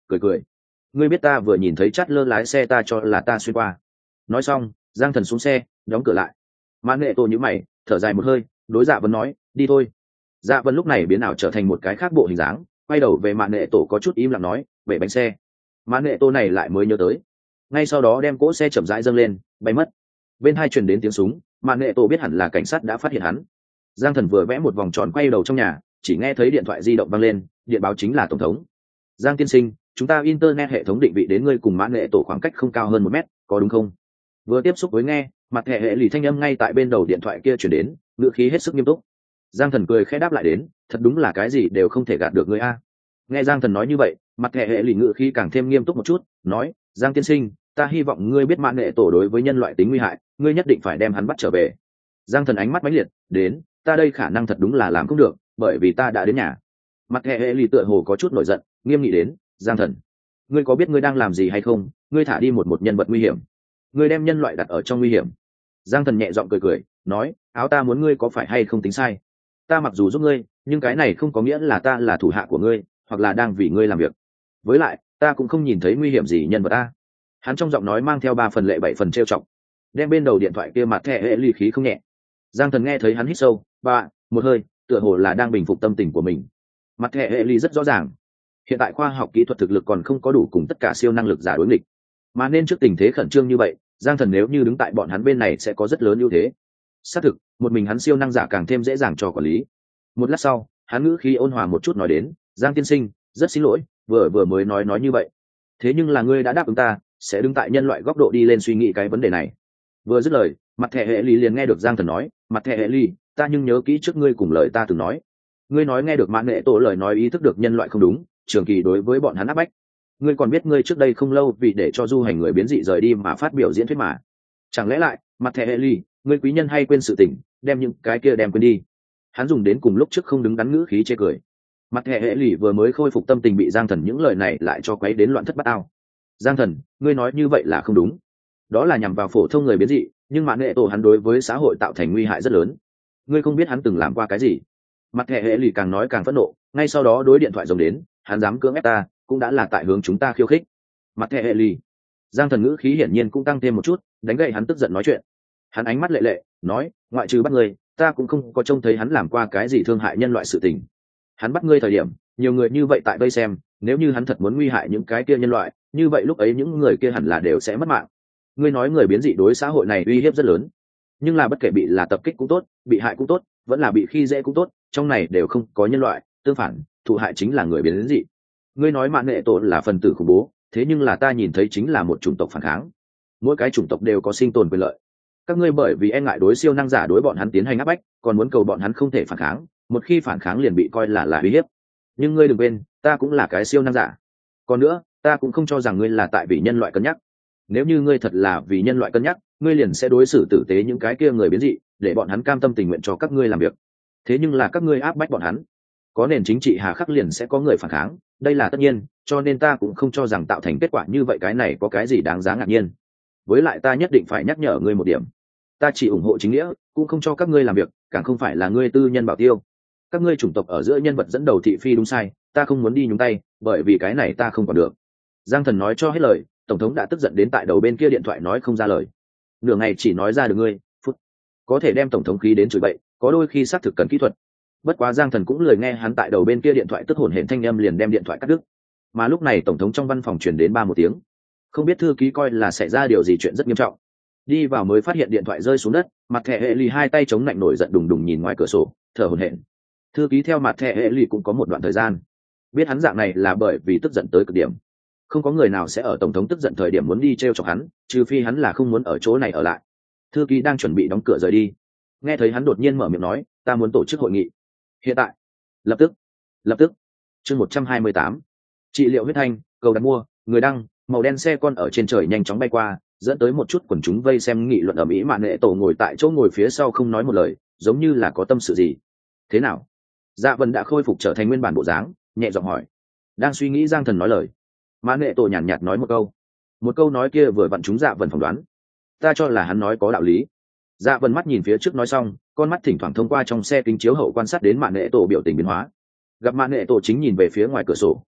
cười cười. Ngươi biết ta vừa nhìn thấy chát lơ lái xe ta cho là ta xuyên qua. Nói xong giang thần xuống xe đóng cửa lại. mã nghệ tổ nhíu mày thở dài một hơi đối Dạ Vân nói đi thôi. Dạ Vân lúc này biến ảo trở thành một cái khác bộ hình dáng, quay đầu về mã nghệ tổ có chút im lặng nói về bánh xe. Mã nghệ tổ này lại mới nhớ tới, ngay sau đó đem cỗ xe chậm rãi dâng lên bay mất. Bên hai truyền đến tiếng súng, mã nghệ tổ biết hẳn là cảnh sát đã phát hiện hắn. Giang thần vừa vẽ một vòng tròn quay đầu trong nhà, chỉ nghe thấy điện thoại di động vang lên, điện báo chính là tổng thống. Giang tiên sinh, chúng ta internet hệ thống định vị đến ngươi cùng mã nghệ tổ khoảng cách không cao hơn một mét, có đúng không? Vừa tiếp xúc với nghe, mặt hệ hệ lì thanh âm ngay tại bên đầu điện thoại kia chuyển đến, ngữ khí hết sức nghiêm túc. Giang thần cười khẽ đáp lại đến, thật đúng là cái gì đều không thể gạt được ngươi a. Nghe Giang thần nói như vậy, mặt hệ hệ lì ngữ khí càng thêm nghiêm túc một chút, nói, Giang tiên sinh, ta hy vọng ngươi biết mã nghệ tổ đối với nhân loại tính nguy hại, ngươi nhất định phải đem hắn bắt trở về. Giang thần ánh mắt mãnh liệt, đến, ta đây khả năng thật đúng là làm không được, bởi vì ta đã đến nhà. Mặt hệ hệ lì tựa hồ có chút nổi giận, nghiêm nghị đến, Giang thần, ngươi có biết ngươi đang làm gì hay không? Ngươi thả đi một một nhân vật nguy hiểm, ngươi đem nhân loại đặt ở trong nguy hiểm. Giang thần nhẹ giọng cười cười, nói, áo ta muốn ngươi có phải hay không tính sai. Ta mặc dù giúp ngươi, nhưng cái này không có nghĩa là ta là thủ hạ của ngươi, hoặc là đang vì ngươi làm việc. Với lại, ta cũng không nhìn thấy nguy hiểm gì nhân vật ta. Hắn trong giọng nói mang theo ba phần lệ bảy phần trêu chọc, đem bên đầu điện thoại kia mặt thẻ hệ ly khí không nhẹ. Giang thần nghe thấy hắn hít sâu ba một hơi, tựa hồ là đang bình phục tâm tình của mình. Mặt thẻ hệ ly rất rõ ràng, hiện tại khoa học kỹ thuật thực lực còn không có đủ cùng tất cả siêu năng lực giả đối nghịch, mà nên trước tình thế khẩn trương như vậy, Giang thần nếu như đứng tại bọn hắn bên này sẽ có rất lớn ưu thế. Xác thực, một mình hắn siêu năng giả càng thêm dễ dàng cho quản lý. Một lát sau, hắn ngữ khí ôn hòa một chút nói đến, Giang tiên sinh, rất xin lỗi, vừa vừa mới nói nói như vậy. Thế nhưng là ngươi đã đáp ứng ta, sẽ đứng tại nhân loại góc độ đi lên suy nghĩ cái vấn đề này. Vừa dứt lời, mặt thẻ hệ ly liền nghe được Giang thần nói, mặt thẻ hệ ly, ta nhưng nhớ kỹ trước ngươi cùng lời ta từng nói. Ngươi nói nghe được mã nghệ tổ lời nói ý thức được nhân loại không đúng, trường kỳ đối với bọn hắn áp bách. Ngươi còn biết ngươi trước đây không lâu vì để cho du hành người biến dị rời đi mà phát biểu diễn thuyết mà. Chẳng lẽ lại, mặt thẻ hệ ly, ngươi quý nhân hay quên sự tình, đem những cái kia đem quên đi. Hắn dùng đến cùng lúc trước không đứng đắn ngữ khí chê cười. Mặt thẻ hệ lì vừa mới khôi phục tâm tình bị Giang thần những lời này lại cho quấy đến loạn thất bát ao. Giang thần, ngươi nói như vậy là không đúng. Đó là nhằm vào phổ thông người biến dị, nhưng mã nghệ tổ hắn đối với xã hội tạo thành nguy hại rất lớn. Ngươi không biết hắn từng làm qua cái gì. Mặt thẻ hệ lì càng nói càng phẫn nộ, ngay sau đó đối điện thoại rồng đến, hắn dám cưỡng ép ta, cũng đã là tại hướng chúng ta khiêu khích. Mặt thẻ hệ lì. Giang thần ngữ khí hiển nhiên cũng tăng thêm một chút, đánh gậy hắn tức giận nói chuyện. Hắn ánh mắt lệ lệ, nói, ngoại trừ bắt ngươi, ta cũng không có trông thấy hắn làm qua cái gì thương hại nhân loại sự tình. Hắn bắt ngươi thời điểm, nhiều người như vậy tại vây xem, nếu như hắn thật muốn nguy hại những cái kia nhân loại, như vậy lúc ấy những người kia hẳn là đều sẽ mất mạng. Ngươi nói người biến dị đối xã hội này uy hiếp rất lớn, nhưng là bất kể bị là tập kích cũng tốt, bị hại cũng tốt, vẫn là bị khi dễ cũng tốt, trong này đều không có nhân loại, tương phản, thụ hại chính là người biến dị. Ngươi nói mạn nghệ tổ là phần tử khủng bố, thế nhưng là ta nhìn thấy chính là một chủng tộc phản kháng. Mỗi cái chủng tộc đều có sinh tồn quyền lợi. Các ngươi bởi vì e ngại đối siêu năng giả đối bọn hắn tiến hành áp bách, còn muốn cầu bọn hắn không thể phản kháng, một khi phản kháng liền bị coi là là uy hiếp. Nhưng ngươi đừng quên, ta cũng là cái siêu năng giả. Còn nữa, ta cũng không cho rằng ngươi là tại vì nhân loại cân nhắc. Nếu như ngươi thật là vì nhân loại cân nhắc, ngươi liền sẽ đối xử tử tế những cái kia người biến dị, để bọn hắn cam tâm tình nguyện cho các ngươi làm việc. Thế nhưng là các ngươi áp bách bọn hắn, có nền chính trị hà khắc liền sẽ có người phản kháng, đây là tất nhiên, cho nên ta cũng không cho rằng tạo thành kết quả như vậy cái này có cái gì đáng giá ngạc nhiên. Với lại ta nhất định phải nhắc nhở ngươi một điểm, ta chỉ ủng hộ chính nghĩa, cũng không cho các ngươi làm việc, càng không phải là ngươi tư nhân bảo tiêu. Các ngươi chủng tộc ở giữa nhân vật dẫn đầu thị phi đúng sai, ta không muốn đi nhúng tay, bởi vì cái này ta không còn được. Giang thần nói cho hết lời, tổng thống đã tức giận đến tại đầu bên kia điện thoại nói không ra lời. Nửa ngày chỉ nói ra được ngươi phút, có thể đem tổng thống khí đến chửi bậy, có đôi khi xác thực cần kỹ thuật. Bất quá Giang thần cũng lười nghe hắn tại đầu bên kia điện thoại tức hổn hển thanh âm liền đem điện thoại cắt đứt. Mà lúc này tổng thống trong văn phòng truyền đến ba một tiếng, không biết thư ký coi là xảy ra điều gì chuyện rất nghiêm trọng. Đi vào mới phát hiện điện thoại rơi xuống đất, mặt thẻ hệ lì hai tay chống lạnh nổi giận đùng đùng nhìn ngoài cửa sổ, thở hổn hển. Thư ký theo mặt thẻ hệ lì cũng có một đoạn thời gian, biết hắn dạng này là bởi vì tức giận tới cực điểm. Không có người nào sẽ ở tổng thống tức giận thời điểm muốn đi t r e o chọc hắn, trừ phi hắn là không muốn ở chỗ này ở lại. Thư ký đang chuẩn bị đóng cửa rời đi, nghe thấy hắn đột nhiên mở miệng nói, ta muốn tổ chức hội nghị hiện tại, lập tức lập tức. Chương một trăm hai mươi tám, trị liệu huyết thanh, cầu đặt mua, người đăng, màu đen xe con ở trên trời nhanh chóng bay qua, dẫn tới một chút quần chúng vây xem nghị luận ở mỹ. Mạn nghệ tổ ngồi tại chỗ ngồi phía sau không nói một lời, giống như là có tâm sự gì. Thế nào? Dạ Vân đã khôi phục trở thành nguyên bản bộ dáng, nhẹ giọng hỏi. Đang suy nghĩ. Giang thần nói lời. Mạn nghệ tổ nhàn nhạt nói một câu, một câu nói kia vừa vặn trúng Dạ Vân phỏng đoán. Ta cho là hắn nói có đạo lý. Dạ Vân mắt nhìn phía trước nói xong, con mắt thỉnh thoảng thông qua trong xe kính chiếu hậu quan sát đến Mạn nghệ tổ biểu tình biến hóa. Gặp Mạn nghệ tổ chính nhìn về phía ngoài cửa sổ,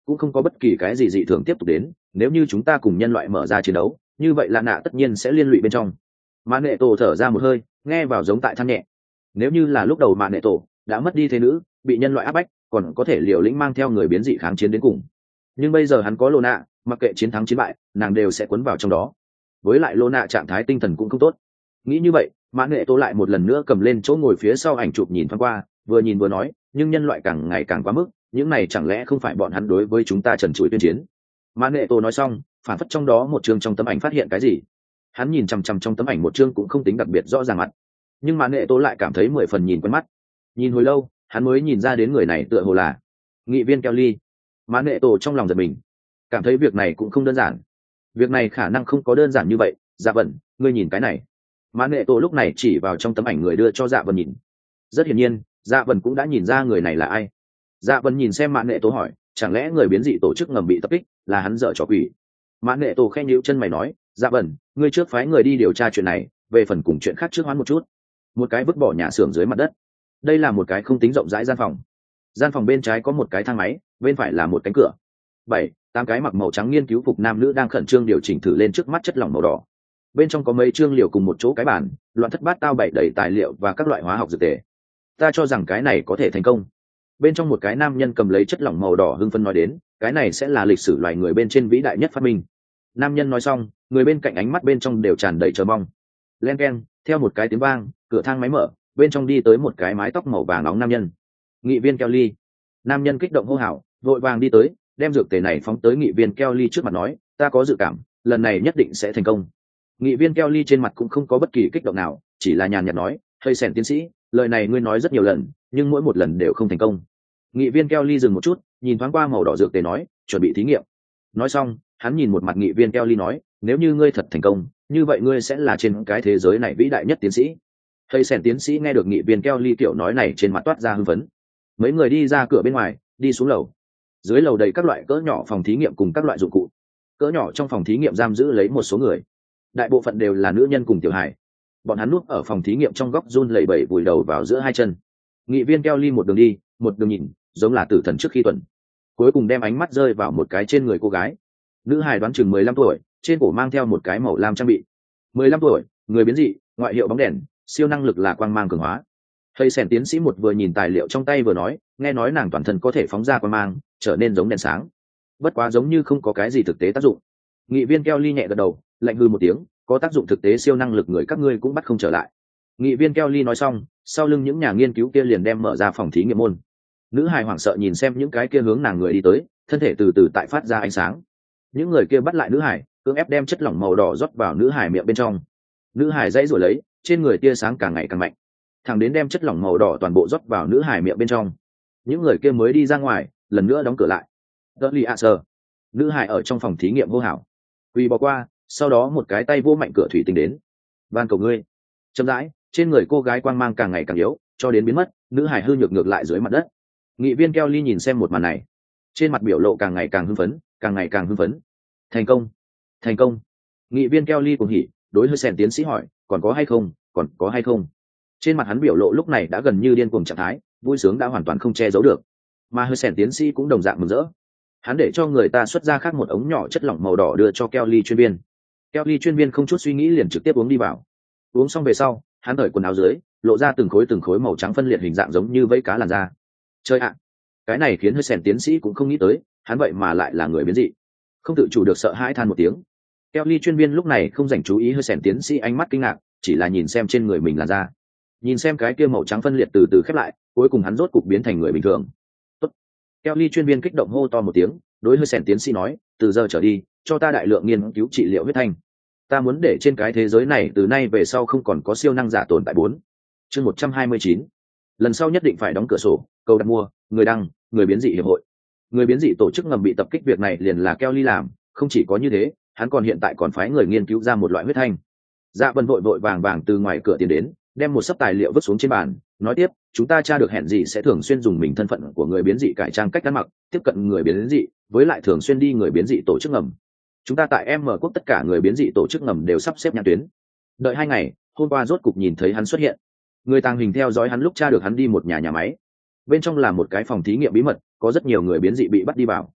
cũng không có bất kỳ cái gì dị thường tiếp tục đến. Nếu như chúng ta cùng nhân loại mở ra chiến đấu, như vậy lạ nạ tất nhiên sẽ liên lụy bên trong. Mã Nệ Tổ thở ra một hơi, nghe vào giống tại than nhẹ. Nếu như là lúc đầu Mã Nệ Tổ đã mất đi thế nữ, bị nhân loại áp bách, còn có thể liều lĩnh mang theo người biến dị kháng chiến đến cùng. Nhưng bây giờ hắn có Lô Nạ, mặc kệ chiến thắng chiến bại, nàng đều sẽ cuốn vào trong đó. Với lại Lô Nạ trạng thái tinh thần cũng không tốt. Nghĩ như vậy, Mã Nệ Tổ lại một lần nữa cầm lên chỗ ngồi phía sau ảnh chụp nhìn thoáng qua, vừa nhìn vừa nói, nhưng nhân loại càng ngày càng quá mức, những này chẳng lẽ không phải bọn hắn đối với chúng ta trần trụi tuyên chiến. Mã Nệ Tổ nói xong, phản phất trong đó một chương trong tấm ảnh phát hiện cái gì. Hắn nhìn chằm chằm trong tấm ảnh một chương cũng không tính đặc biệt rõ ràng mặt, nhưng Mã Nệ Tổ lại cảm thấy mười phần nhìn quen mắt. Nhìn hồi lâu, hắn mới nhìn ra đến người này tựa hồ là nghị viên Kelly. Mã Nệ Tổ trong lòng giật mình, cảm thấy việc này cũng không đơn giản. Việc này khả năng không có đơn giản như vậy. Dạ Vân, ngươi nhìn cái này. Mã Nệ Tổ lúc này chỉ vào trong tấm ảnh người đưa cho Dạ Vân nhìn. Rất hiển nhiên, Dạ Vân cũng đã nhìn ra người này là ai. Dạ Vân nhìn xem Mã Nệ Tổ hỏi, chẳng lẽ người biến dị tổ chức ngầm bị tập kích là hắn dở trò quỷ? Mã Nệ Tổ khen nhíu chân mày nói, Dạ Vân, ngươi trước phái người đi điều tra chuyện này, về phần cùng chuyện khác trước hoán một chút. Một cái vứt bỏ nhà xưởng dưới mặt đất. Đây là một cái không tính rộng rãi gian phòng. Gian phòng bên trái có một cái thang máy, bên phải là một cánh cửa. Bảy, tám cái mặc màu trắng nghiên cứu phục nam nữ đang khẩn trương điều chỉnh thử lên trước mắt chất lỏng màu đỏ. Bên trong có mấy chương liều cùng một chỗ cái bàn, loạn thất bát tao bày đầy tài liệu và các loại hóa học dược tề. Ta cho rằng cái này có thể thành công. Bên trong một cái nam nhân cầm lấy chất lỏng màu đỏ hưng phấn nói đến, cái này sẽ là lịch sử loài người bên trên vĩ đại nhất phát minh. Nam nhân nói xong, người bên cạnh ánh mắt bên trong đều tràn đầy chờ mong. Len keng, theo một cái tiếng vang, cửa thang máy mở, bên trong đi tới một cái mái tóc màu vàng nóng nam nhân. Nghị viên Kelly. Nam nhân kích động hô hào, vội vàng đi tới, đem dược tề này phóng tới nghị viên Kelly trước mặt nói, ta có dự cảm, lần này nhất định sẽ thành công. Nghị viên Kelly trên mặt cũng không có bất kỳ kích động nào, chỉ là nhàn nhạt nói, hơi sèn tiến sĩ, lời này ngươi nói rất nhiều lần, nhưng mỗi một lần đều không thành công. Nghị viên Kelly dừng một chút, nhìn thoáng qua màu đỏ dược tề nói, chuẩn bị thí nghiệm. Nói xong, hắn nhìn một mặt nghị viên Kelly nói, nếu như ngươi thật thành công, như vậy ngươi sẽ là trên cái thế giới này vĩ đại nhất tiến sĩ. Hơi sèn tiến sĩ nghe được nghị viên Kelly kiểu nói này trên mặt toát ra hưng phấn. Mấy người đi ra cửa bên ngoài, đi xuống lầu. Dưới lầu đầy các loại cỡ nhỏ phòng thí nghiệm cùng các loại dụng cụ. Cỡ nhỏ trong phòng thí nghiệm giam giữ lấy một số người. Đại bộ phận đều là nữ nhân cùng tiểu hài. Bọn hắn núp ở phòng thí nghiệm trong góc run lẩy bẩy vùi đầu vào giữa hai chân. Nghị viên Kelly một đường đi, một đường nhìn, giống là tử thần trước khi tuần. Cuối cùng đem ánh mắt rơi vào một cái trên người cô gái. Nữ hài đoán chừng mười lăm tuổi, trên cổ mang theo một cái màu lam trang bị. mười lăm tuổi, người biến dị, ngoại hiệu bóng đèn, siêu năng lực là quang mang cường hóa. Thầy sèn tiến sĩ một vừa nhìn tài liệu trong tay vừa nói, nghe nói nàng toàn thân có thể phóng ra quang mang, trở nên giống đèn sáng. Bất quá giống như không có cái gì thực tế tác dụng. Nghị viên Kelly nhẹ gật đầu, lạnh hư một tiếng, có tác dụng thực tế siêu năng lực người các ngươi cũng bắt không trở lại. Nghị viên Kelly nói xong, sau lưng những nhà nghiên cứu kia liền đem mở ra phòng thí nghiệm môn. Nữ hài hoảng sợ nhìn xem những cái kia hướng nàng người đi tới, thân thể từ từ tại phát ra ánh sáng. Những người kia bắt lại nữ hài, cưỡng ép đem chất lỏng màu đỏ rót vào nữ hài miệng bên trong. Nữ hài dãy rồi lấy, trên người tia sáng càng ngày càng mạnh, thẳng đến đem chất lỏng màu đỏ toàn bộ rót vào nữ hài miệng bên trong. Những người kia mới đi ra ngoài, lần nữa đóng cửa lại. Dudley a sơ, nữ hài ở trong phòng thí nghiệm hô hào. Quỳ bỏ qua, sau đó một cái tay vô mạnh cửa thủy tinh đến. Van cầu ngươi. Chậm rãi, trên người cô gái quang mang càng ngày càng yếu, cho đến biến mất, nữ hài hư nhược ngược lại dưới mặt đất. Nghị viên Kelly nhìn xem một màn này, trên mặt biểu lộ càng ngày càng hưng phấn, càng ngày càng hưng phấn. Thành công, thành công. Nghị viên Kelly cùng hỉ, đối hơi sèn tiến sĩ hỏi, còn có hay không, còn có hay không. Trên mặt hắn biểu lộ lúc này đã gần như điên cuồng trạng thái, vui sướng đã hoàn toàn không che giấu được. Mà hơi sèn tiến sĩ cũng đồng dạng mừng rỡ. Hắn để cho người ta xuất ra khác một ống nhỏ chất lỏng màu đỏ đưa cho Kelly chuyên viên. Kelly chuyên viên không chút suy nghĩ liền trực tiếp uống đi vào. Uống xong về sau, hắn cởi quần áo dưới, lộ ra từng khối từng khối màu trắng phân liệt hình dạng giống như vây cá làn da. Chơi ạ, cái này khiến hơi sèn tiến sĩ cũng không nghĩ tới, hắn vậy mà lại là người biến dị. Không tự chủ được sợ hãi than một tiếng. Kelly chuyên viên lúc này không dành chú ý hơi sèn tiến sĩ ánh mắt kinh ngạc, chỉ là nhìn xem trên người mình làn da, nhìn xem cái kia màu trắng phân liệt từ từ khép lại, cuối cùng hắn rốt cục biến thành người bình thường. Tốt. Kelly chuyên viên kích động hô to một tiếng, đối hơi sèn tiến sĩ nói, từ giờ trở đi, cho ta đại lượng nghiên cứu trị liệu huyết thanh. Ta muốn để trên cái thế giới này từ nay về sau không còn có siêu năng giả tồn tại. Bốn chương một trăm hai mươi chín, lần sau nhất định phải đóng cửa sổ. Cầu đặt mua, người đăng, người biến dị hiệp hội. Người biến dị tổ chức ngầm bị tập kích, việc này liền là Kelly làm. Không chỉ có như thế, hắn còn hiện tại còn phái người nghiên cứu ra một loại huyết thanh. Dạ Vân vội vội vàng vàng từ ngoài cửa tiến đến, đem một sấp tài liệu vứt xuống trên bàn, nói tiếp, chúng ta tra được hẹn gì sẽ thường xuyên dùng mình thân phận của người biến dị cải trang cách ăn mặc, tiếp cận người biến dị, với lại thường xuyên đi người biến dị tổ chức ngầm. Chúng ta tại M quốc tất cả người biến dị tổ chức ngầm đều sắp xếp nhãn tuyến. Đợi hai ngày, hôm qua rốt cục nhìn thấy hắn xuất hiện. Người tàng hình theo dõi hắn lúc tra được hắn đi một nhà nhà máy. Bên trong là một cái phòng thí nghiệm bí mật, có rất nhiều người biến dị bị bắt đi vào.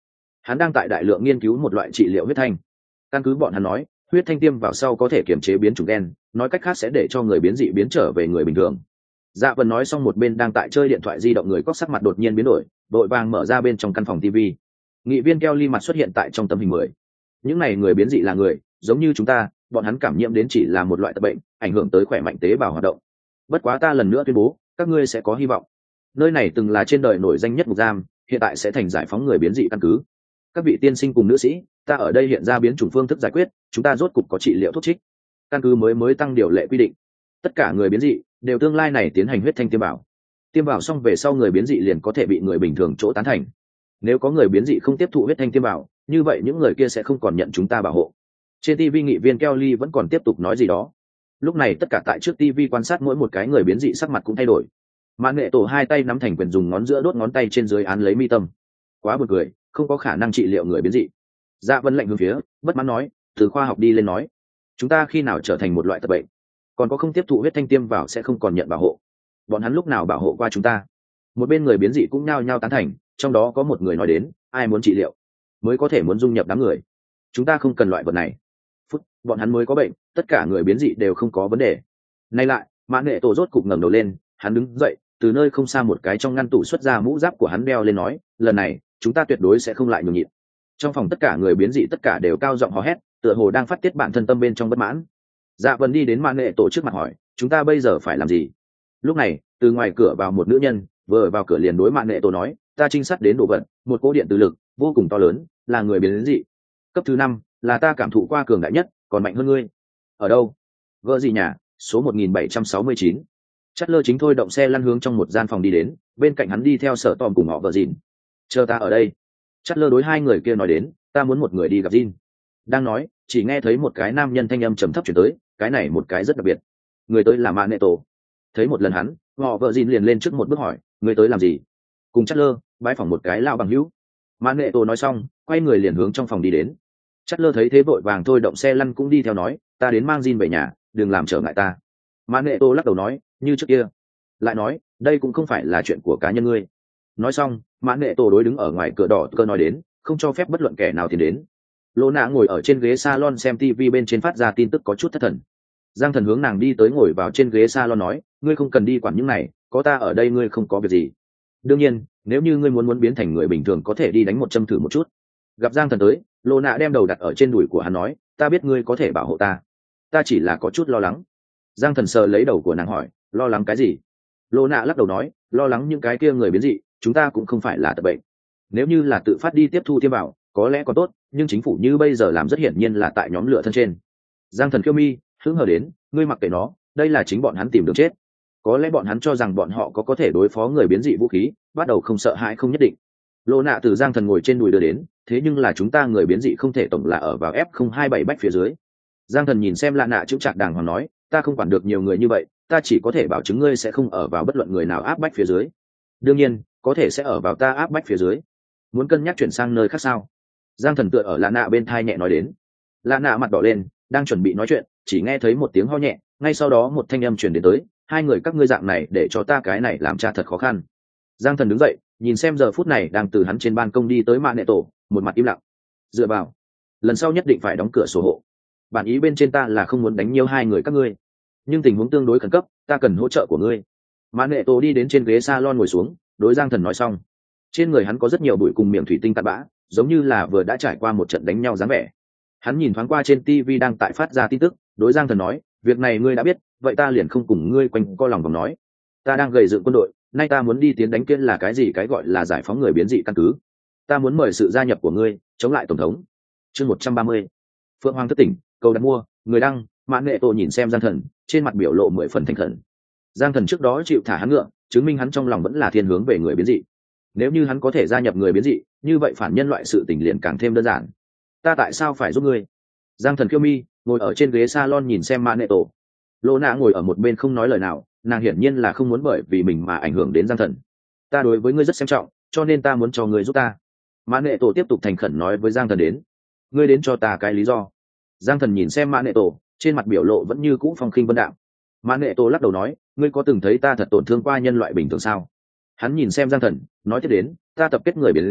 Hắn đang tại đại lượng nghiên cứu một loại trị liệu huyết thanh. Căn cứ bọn hắn nói, huyết thanh tiêm vào sau có thể kiềm chế biến chủng gen, nói cách khác sẽ để cho người biến dị biến trở về người bình thường. Dạ Vân nói xong, một bên đang tại chơi điện thoại di động người có sắc mặt đột nhiên biến đổi, đội vàng mở ra bên trong căn phòng tivi. Nghị viên Kelly mặt xuất hiện tại trong tấm hình mười. Những này người biến dị là người, giống như chúng ta, bọn hắn cảm nhiễm đến chỉ là một loại tật bệnh, ảnh hưởng tới khỏe mạnh tế bào hoạt động. Bất quá ta lần nữa tuyên bố, các ngươi sẽ có hy vọng. Nơi này từng là trên đời nổi danh nhất ngục giam, hiện tại sẽ thành giải phóng người biến dị căn cứ. Các vị tiên sinh cùng nữ sĩ, ta ở đây hiện ra biến chủng phương thức giải quyết, chúng ta rốt cục có trị liệu thuốc trích. Căn cứ mới mới tăng điều lệ quy định, tất cả người biến dị đều tương lai này tiến hành huyết thanh tiêm bảo. Tiêm bảo xong về sau, người biến dị liền có thể bị người bình thường chỗ tán thành. Nếu có người biến dị không tiếp thụ huyết thanh tiêm bảo, như vậy những người kia sẽ không còn nhận chúng ta bảo hộ. Trên ti vi nghị viên Kelly vẫn còn tiếp tục nói gì đó. Lúc này tất cả tại trước ti vi quan sát mỗi một cái người biến dị sắc mặt cũng thay đổi. Mạn Nghệ Tổ hai tay nắm thành quyền, dùng ngón giữa đốt ngón tay trên dưới án lấy mi tâm. Quá buồn cười, không có khả năng trị liệu người biến dị. Dạ Vân lạnh hướng phía, bất mãn nói, từ khoa học đi lên nói, chúng ta khi nào trở thành một loại tật bệnh, còn có không tiếp thụ huyết thanh tiêm vào sẽ không còn nhận bảo hộ. Bọn hắn lúc nào bảo hộ qua chúng ta? Một bên người biến dị cũng nhao nhao tán thành, trong đó có một người nói đến, ai muốn trị liệu mới có thể muốn dung nhập đám người, chúng ta không cần loại vật này. Phút, bọn hắn mới có bệnh, tất cả người biến dị đều không có vấn đề. Nay lại, Mạn Nghệ Tổ rốt cục ngẩng đầu lên, hắn đứng dậy, từ nơi không xa một cái trong ngăn tủ xuất ra mũ giáp của hắn đeo lên, nói, lần này chúng ta tuyệt đối sẽ không lại nhường nhịn. Trong phòng tất cả người biến dị tất cả đều cao giọng hò hét, tựa hồ đang phát tiết bản thân tâm bên trong bất mãn. Dạ Vân đi đến Mạn Nghệ Tổ trước mặt hỏi, chúng ta bây giờ phải làm gì? Lúc này, từ ngoài cửa vào một nữ nhân, vừa vào cửa liền đối Mạn Nghệ Tổ nói, ta trinh sát đến đồ vật, một cỗ điện từ lực vô cùng to lớn, là người biến dị cấp thứ năm, là ta cảm thụ qua cường đại nhất, còn mạnh hơn ngươi. Ở đâu? Vợ gì nhà, số một nghìn bảy trăm sáu mươi chín. Chát lơ chính thôi động xe lăn hướng trong một gian phòng đi đến, bên cạnh hắn đi theo Sở Tòm cùng họ vợ dìn. Chờ ta ở đây. Chát lơ đối hai người kia nói đến, ta muốn một người đi gặp Jin. Đang nói, chỉ nghe thấy một cái nam nhân thanh âm trầm thấp chuyển tới, cái này một cái rất đặc biệt. Người tới là Mạn Nghệ Tổ. Thấy một lần hắn, họ vợ dìn liền lên trước một bước hỏi, người tới làm gì? Cùng Chát lơ bái phỏng một cái lao bằng hữu. Mạn Nghệ Tổ nói xong, quay người liền hướng trong phòng đi đến. Chát lơ thấy thế vội vàng thôi động xe lăn cũng đi theo nói, ta đến mang Jin về nhà, đừng làm trở ngại ta. Mạn Nghệ Tổ lắc đầu nói, như trước kia. Lại nói, đây cũng không phải là chuyện của cá nhân ngươi. Nói xong, Mạn Nghệ Tổ đối đứng ở ngoài cửa đỏ cơ nói đến, không cho phép bất luận kẻ nào tiến đến. Lô Nạ ngồi ở trên ghế salon xem tivi bên trên phát ra tin tức có chút thất thần. Giang Thần hướng nàng đi tới ngồi vào trên ghế salon nói, ngươi không cần đi quản những này, có ta ở đây ngươi không có việc gì. Đương nhiên, nếu như ngươi muốn muốn biến thành người bình thường có thể đi đánh một châm thử một chút. Gặp Giang Thần tới, Lô Nạ đem đầu đặt ở trên đùi của hắn nói, ta biết ngươi có thể bảo hộ ta, ta chỉ là có chút lo lắng. Giang Thần sờ lấy đầu của nàng hỏi, lo lắng cái gì? Lô Nạ lắc đầu nói, lo lắng những cái kia người biến dị, chúng ta cũng không phải là tật bệnh. Nếu như là tự phát đi tiếp thu tiêm bảo, có lẽ còn tốt, nhưng chính phủ như bây giờ làm rất hiển nhiên là tại nhóm lửa thân trên. Giang Thần khiêu mi, hứng hờ đến, ngươi mặc kệ nó, đây là chính bọn hắn tìm đường chết. Có lẽ bọn hắn cho rằng bọn họ có có thể đối phó người biến dị vũ khí, bắt đầu không sợ hãi không nhất định. Lô Nạ từ Giang Thần ngồi trên đùi đưa đến, thế nhưng là chúng ta người biến dị không thể tổng là ở vào F không hai bảy bách phía dưới. Giang Thần nhìn xem Lạ Nạ chững chạc đàng hoàng nói, ta không quản được nhiều người như vậy, ta chỉ có thể bảo chứng ngươi sẽ không ở vào bất luận người nào áp bách phía dưới. Đương nhiên, có thể sẽ ở vào ta áp bách phía dưới. Muốn cân nhắc chuyển sang nơi khác sao? Giang Thần tựa ở Lạ Nạ bên thai nhẹ nói đến. Lạ Nạ mặt đỏ lên, đang chuẩn bị nói chuyện, chỉ nghe thấy một tiếng ho nhẹ, ngay sau đó một thanh âm truyền đến tới, hai người các ngươi dạng này để cho ta cái này làm cha thật khó khăn. Giang Thần đứng dậy, nhìn xem giờ phút này đang từ hắn trên ban công đi tới Mạn Nghệ Tổ, một mặt im lặng. Dựa vào, lần sau nhất định phải đóng cửa sổ hộ. Bản ý bên trên ta là không muốn đánh nhiều hai người các ngươi, nhưng tình huống tương đối khẩn cấp, ta cần hỗ trợ của ngươi. Mạn Nghệ Tổ đi đến trên ghế salon ngồi xuống, đối Giang Thần nói xong. Trên người hắn có rất nhiều bụi cùng miệng thủy tinh tạt bã, giống như là vừa đã trải qua một trận đánh nhau dáng vẻ. Hắn nhìn thoáng qua trên ti vi đang tại phát ra tin tức, đối Giang Thần nói, việc này ngươi đã biết, vậy ta liền không cùng ngươi quanh co lòng vòng nói. Ta đang gầy dựng quân đội, nay ta muốn đi tiến đánh kia là cái gì, cái gọi là giải phóng người biến dị căn cứ. Ta muốn mời sự gia nhập của ngươi, chống lại tổng thống. Chương một trăm ba mươi. Phượng Hoàng thất tỉnh, cầu đặt mua, người đăng. Mạn Nghệ Tổ nhìn xem Giang Thần, trên mặt biểu lộ mười phần thành khẩn. Giang Thần trước đó chịu thả hắn ngựa, chứng minh hắn trong lòng vẫn là thiên hướng về người biến dị. Nếu như hắn có thể gia nhập người biến dị, như vậy phản nhân loại sự tình liền càng thêm đơn giản. Ta tại sao phải giúp ngươi? Giang Thần khiêu mi, ngồi ở trên ghế salon nhìn xem Mạn Nghệ Tổ. Lô Nạ ngồi ở một bên không nói lời nào, nàng hiển nhiên là không muốn bởi vì mình mà ảnh hưởng đến Giang Thần. Ta đối với ngươi rất xem trọng, cho nên ta muốn cho ngươi giúp ta. Mạn Nghệ Tổ tiếp tục thành khẩn nói với Giang Thần đến. Ngươi đến cho ta cái lý do. Giang Thần nhìn xem Mạn Nghệ Tổ, trên mặt biểu lộ vẫn như cũ phong khinh vân đạm. Mạn Nghệ Tổ lắc đầu nói, ngươi có từng thấy ta thật tổn thương qua nhân loại bình thường sao? Hắn nhìn xem Giang Thần, nói tiếp đến, ta tập kết người biến dị,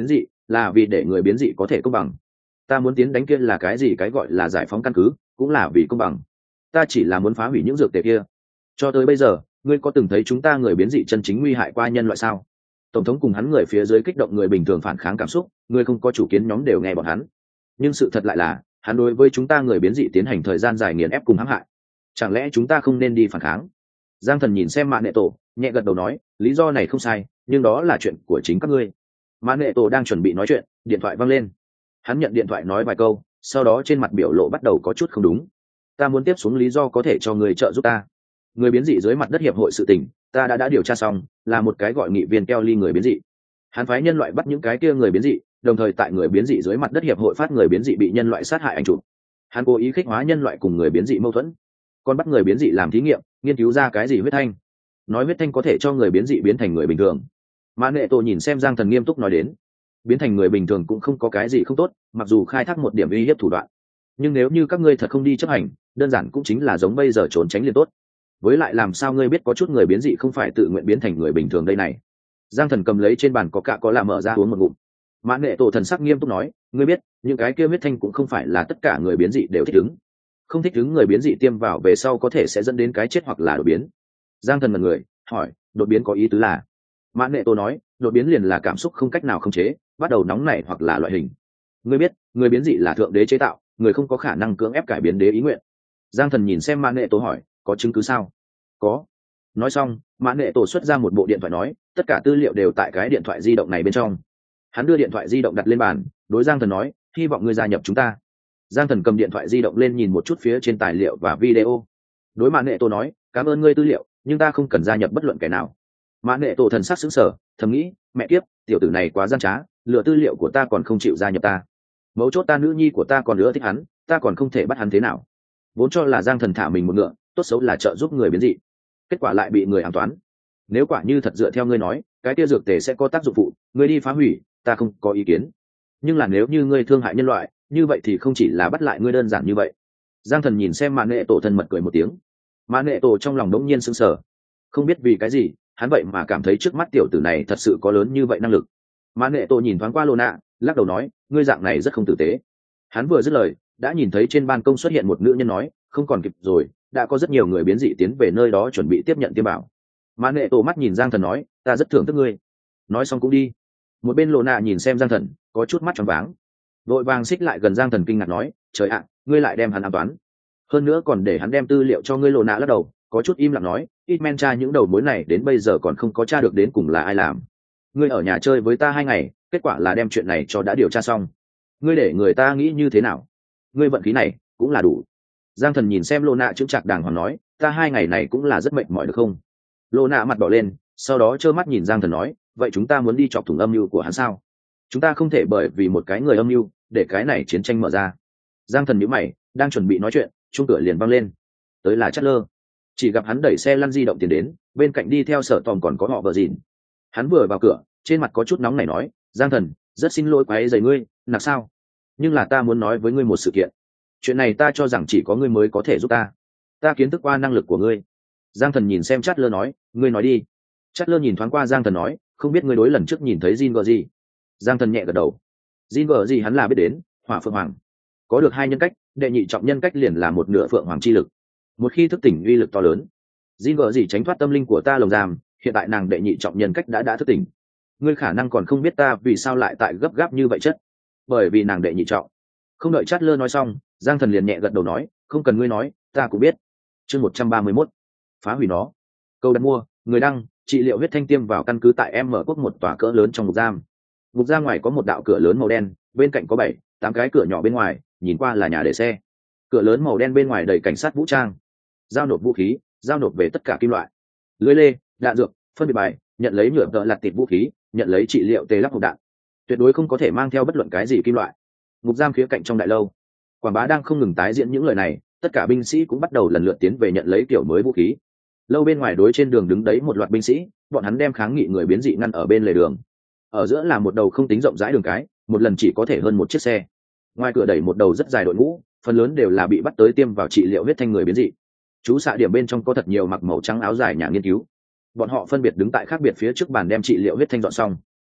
là vì để người biến dị có thể công bằng. Ta muốn tiến đánh kia là cái gì, cái gọi là giải phóng căn cứ, cũng là vì công bằng. Ta chỉ là muốn phá hủy những dược tề kia. Cho tới bây giờ, ngươi có từng thấy chúng ta người biến dị chân chính nguy hại qua nhân loại sao? Tổng thống cùng hắn người phía dưới kích động người bình thường phản kháng cảm xúc, người không có chủ kiến nhóm đều nghe bọn hắn. Nhưng sự thật lại là, hắn đối với chúng ta người biến dị tiến hành thời gian dài nghiền ép cùng hãm hại. Chẳng lẽ chúng ta không nên đi phản kháng? Giang Thần nhìn xem Mã Nệ Tổ, nhẹ gật đầu nói, lý do này không sai, nhưng đó là chuyện của chính các ngươi. Mã Nệ Tổ đang chuẩn bị nói chuyện, điện thoại vang lên. Hắn nhận điện thoại nói vài câu, sau đó trên mặt biểu lộ bắt đầu có chút không đúng. Ta muốn tiếp xuống lý do có thể cho người trợ giúp ta. Người biến dị dưới mặt đất hiệp hội sự tình, ta đã đã điều tra xong, là một cái gọi nghị viên Kelly người biến dị. Hắn phái nhân loại bắt những cái kia người biến dị, đồng thời tại người biến dị dưới mặt đất hiệp hội phát người biến dị bị nhân loại sát hại anh chụp. Hắn cố ý khích hóa nhân loại cùng người biến dị mâu thuẫn, còn bắt người biến dị làm thí nghiệm, nghiên cứu ra cái gì huyết thanh, nói huyết thanh có thể cho người biến dị biến thành người bình thường. Mã Nệ Tổ nhìn xem Giang Thần nghiêm túc nói đến, biến thành người bình thường cũng không có cái gì không tốt, mặc dù khai thác một điểm uy hiếp thủ đoạn, nhưng nếu như các ngươi thật không đi chấp hành, đơn giản cũng chính là giống bây giờ trốn tránh liền tốt. Với lại làm sao ngươi biết có chút người biến dị không phải tự nguyện biến thành người bình thường đây này? Giang Thần cầm lấy trên bàn có cạ có là mở ra uống một ngụm. Mã Nệ Tổ thần sắc nghiêm túc nói, ngươi biết, những cái kia huyết thanh cũng không phải là tất cả người biến dị đều thích ứng. Không thích ứng người biến dị tiêm vào về sau có thể sẽ dẫn đến cái chết hoặc là đột biến. Giang Thần mật người, hỏi, đột biến có ý tứ là? Mã Nệ Tổ nói, đột biến liền là cảm xúc không cách nào khống chế, bắt đầu nóng nảy hoặc là loại hình. Ngươi biết, người biến dị là thượng đế chế tạo, người không có khả năng cưỡng ép cải biến đế ý nguyện. Giang Thần nhìn xem Mã Nệ Tổ hỏi, có chứng cứ sao? Có. Nói xong, Mã Nệ Tổ xuất ra một bộ điện thoại nói, tất cả tư liệu đều tại cái điện thoại di động này bên trong. Hắn đưa điện thoại di động đặt lên bàn, đối Giang Thần nói, hy vọng ngươi gia nhập chúng ta. Giang Thần cầm điện thoại di động lên nhìn một chút phía trên tài liệu và video. Đối Mã Nệ Tổ nói, cảm ơn ngươi tư liệu, nhưng ta không cần gia nhập bất luận kẻ nào. Mã Nệ Tổ thần sắc sững sờ, thầm nghĩ, mẹ kiếp, tiểu tử này quá gian trá, lừa tư liệu của ta còn không chịu gia nhập ta. Mấu chốt ta nữ nhi của ta còn nữa thích hắn, ta còn không thể bắt hắn thế nào. Vốn cho là Giang Thần thả mình một ngựa, tốt xấu là trợ giúp người biến dị, kết quả lại bị người ám toán. Nếu quả như thật dựa theo ngươi nói, cái kia dược tề sẽ có tác dụng phụ, ngươi đi phá hủy, ta không có ý kiến. Nhưng là nếu như ngươi thương hại nhân loại, như vậy thì không chỉ là bắt lại ngươi đơn giản như vậy. Giang Thần nhìn xem Mã Nệ Tổ thân mật cười một tiếng. Mã Nệ Tổ trong lòng đống nhiên sững sờ, không biết vì cái gì, hắn vậy mà cảm thấy trước mắt tiểu tử này thật sự có lớn như vậy năng lực. Mã Nệ Tổ nhìn thoáng qua Lô Nạ, lắc đầu nói, ngươi dạng này rất không tử tế. Hắn vừa dứt lời, đã nhìn thấy trên ban công xuất hiện một nữ nhân nói, không còn kịp rồi, đã có rất nhiều người biến dị tiến về nơi đó chuẩn bị tiếp nhận tiêm bảo. Mã Nệ Tổ mắt nhìn Giang Thần nói, ta rất thưởng thức ngươi. Nói xong cũng đi. Một bên Lô Nạ nhìn xem Giang Thần, có chút mắt tròn váng, vội vàng xích lại gần Giang Thần kinh ngạc nói, trời ạ, ngươi lại đem hắn ám toán, hơn nữa còn để hắn đem tư liệu cho ngươi. Lô Nạ lắc đầu, có chút im lặng nói, ít men tra những đầu mối này đến bây giờ còn không có tra được đến cùng là ai làm. Ngươi ở nhà chơi với ta hai ngày, kết quả là đem chuyện này cho đã điều tra xong. Ngươi để người ta nghĩ như thế nào? Ngươi vận khí này cũng là đủ. Giang Thần nhìn xem Lô Nạ chững chạc đàng hoàng nói, ta hai ngày này cũng là rất mệt mỏi được không? Lô Nạ mặt đỏ lên, sau đó trơ mắt nhìn Giang Thần nói, vậy chúng ta muốn đi chọc thủng âm mưu của hắn sao? Chúng ta không thể bởi vì một cái người âm mưu để cái này chiến tranh mở ra. Giang Thần nhíu mày, đang chuẩn bị nói chuyện, chuông cửa liền vang lên. Tới là Chatler. Chỉ gặp hắn đẩy xe lăn di động tiến đến, bên cạnh đi theo Sở Tòm còn có họ Bờ Dìn. Hắn vừa vào cửa, trên mặt có chút nóng nảy nói, Giang Thần, rất xin lỗi quấy rầy ngươi, nặc sao? Nhưng là ta muốn nói với ngươi một sự kiện. Chuyện này ta cho rằng chỉ có ngươi mới có thể giúp ta. Ta kiến thức qua năng lực của ngươi. Giang Thần nhìn xem Chatler nói, ngươi nói đi. Chatler nhìn thoáng qua Giang Thần nói, không biết ngươi đối lần trước nhìn thấy Jin gờ gì? Giang Thần nhẹ gật đầu. Jin gờ gì hắn là biết đến, Hỏa Phượng Hoàng. Có được hai nhân cách, đệ nhị trọng nhân cách liền là một nửa Phượng Hoàng chi lực. Một khi thức tỉnh uy lực to lớn. Jin gờ gì tránh thoát tâm linh của ta lồng giam, hiện tại nàng đệ nhị trọng nhân cách đã đã thức tỉnh. Ngươi khả năng còn không biết ta vì sao lại tại gấp gáp như vậy chất. Bởi vì nàng đệ nhị trọng. Không đợi Chatler nói xong, Giang Thần liền nhẹ gật đầu nói, không cần ngươi nói, ta cũng biết. Chương một trăm ba mươi mốt, phá hủy nó. Câu đặt mua, người đăng, trị liệu huyết thanh tiêm vào căn cứ tại em mở quốc một tòa cỡ lớn trong ngục giam. Ngục giam ngoài có một đạo cửa lớn màu đen, bên cạnh có bảy, tám cái cửa nhỏ bên ngoài, nhìn qua là nhà để xe. Cửa lớn màu đen bên ngoài đầy cảnh sát vũ trang, giao nộp vũ khí, giao nộp về tất cả kim loại, lưới lê, đạn dược, phân biệt bài, nhận lấy nhựa tợ lặt tịt vũ khí, nhận lấy trị liệu tê lắc hộp đạn, tuyệt đối không có thể mang theo bất luận cái gì kim loại. Ngục giam khía cạnh trong đại lâu, quảng bá đang không ngừng tái diễn những lời này, tất cả binh sĩ cũng bắt đầu lần lượt tiến về nhận lấy kiểu mới vũ khí. Lâu bên ngoài đối trên đường đứng đấy một loạt binh sĩ, bọn hắn đem kháng nghị người biến dị ngăn ở bên lề đường. Ở giữa là một đầu không tính rộng rãi đường cái, một lần chỉ có thể hơn một chiếc xe. Ngoài cửa đẩy một đầu rất dài đội ngũ, phần lớn đều là bị bắt tới tiêm vào trị liệu huyết thanh người biến dị. Chú xạ điểm bên trong có thật nhiều mặc màu trắng áo dài nhà nghiên cứu. Bọn họ phân biệt đứng tại khác biệt phía trước bàn đem trị liệu huyết thanh dọn xong.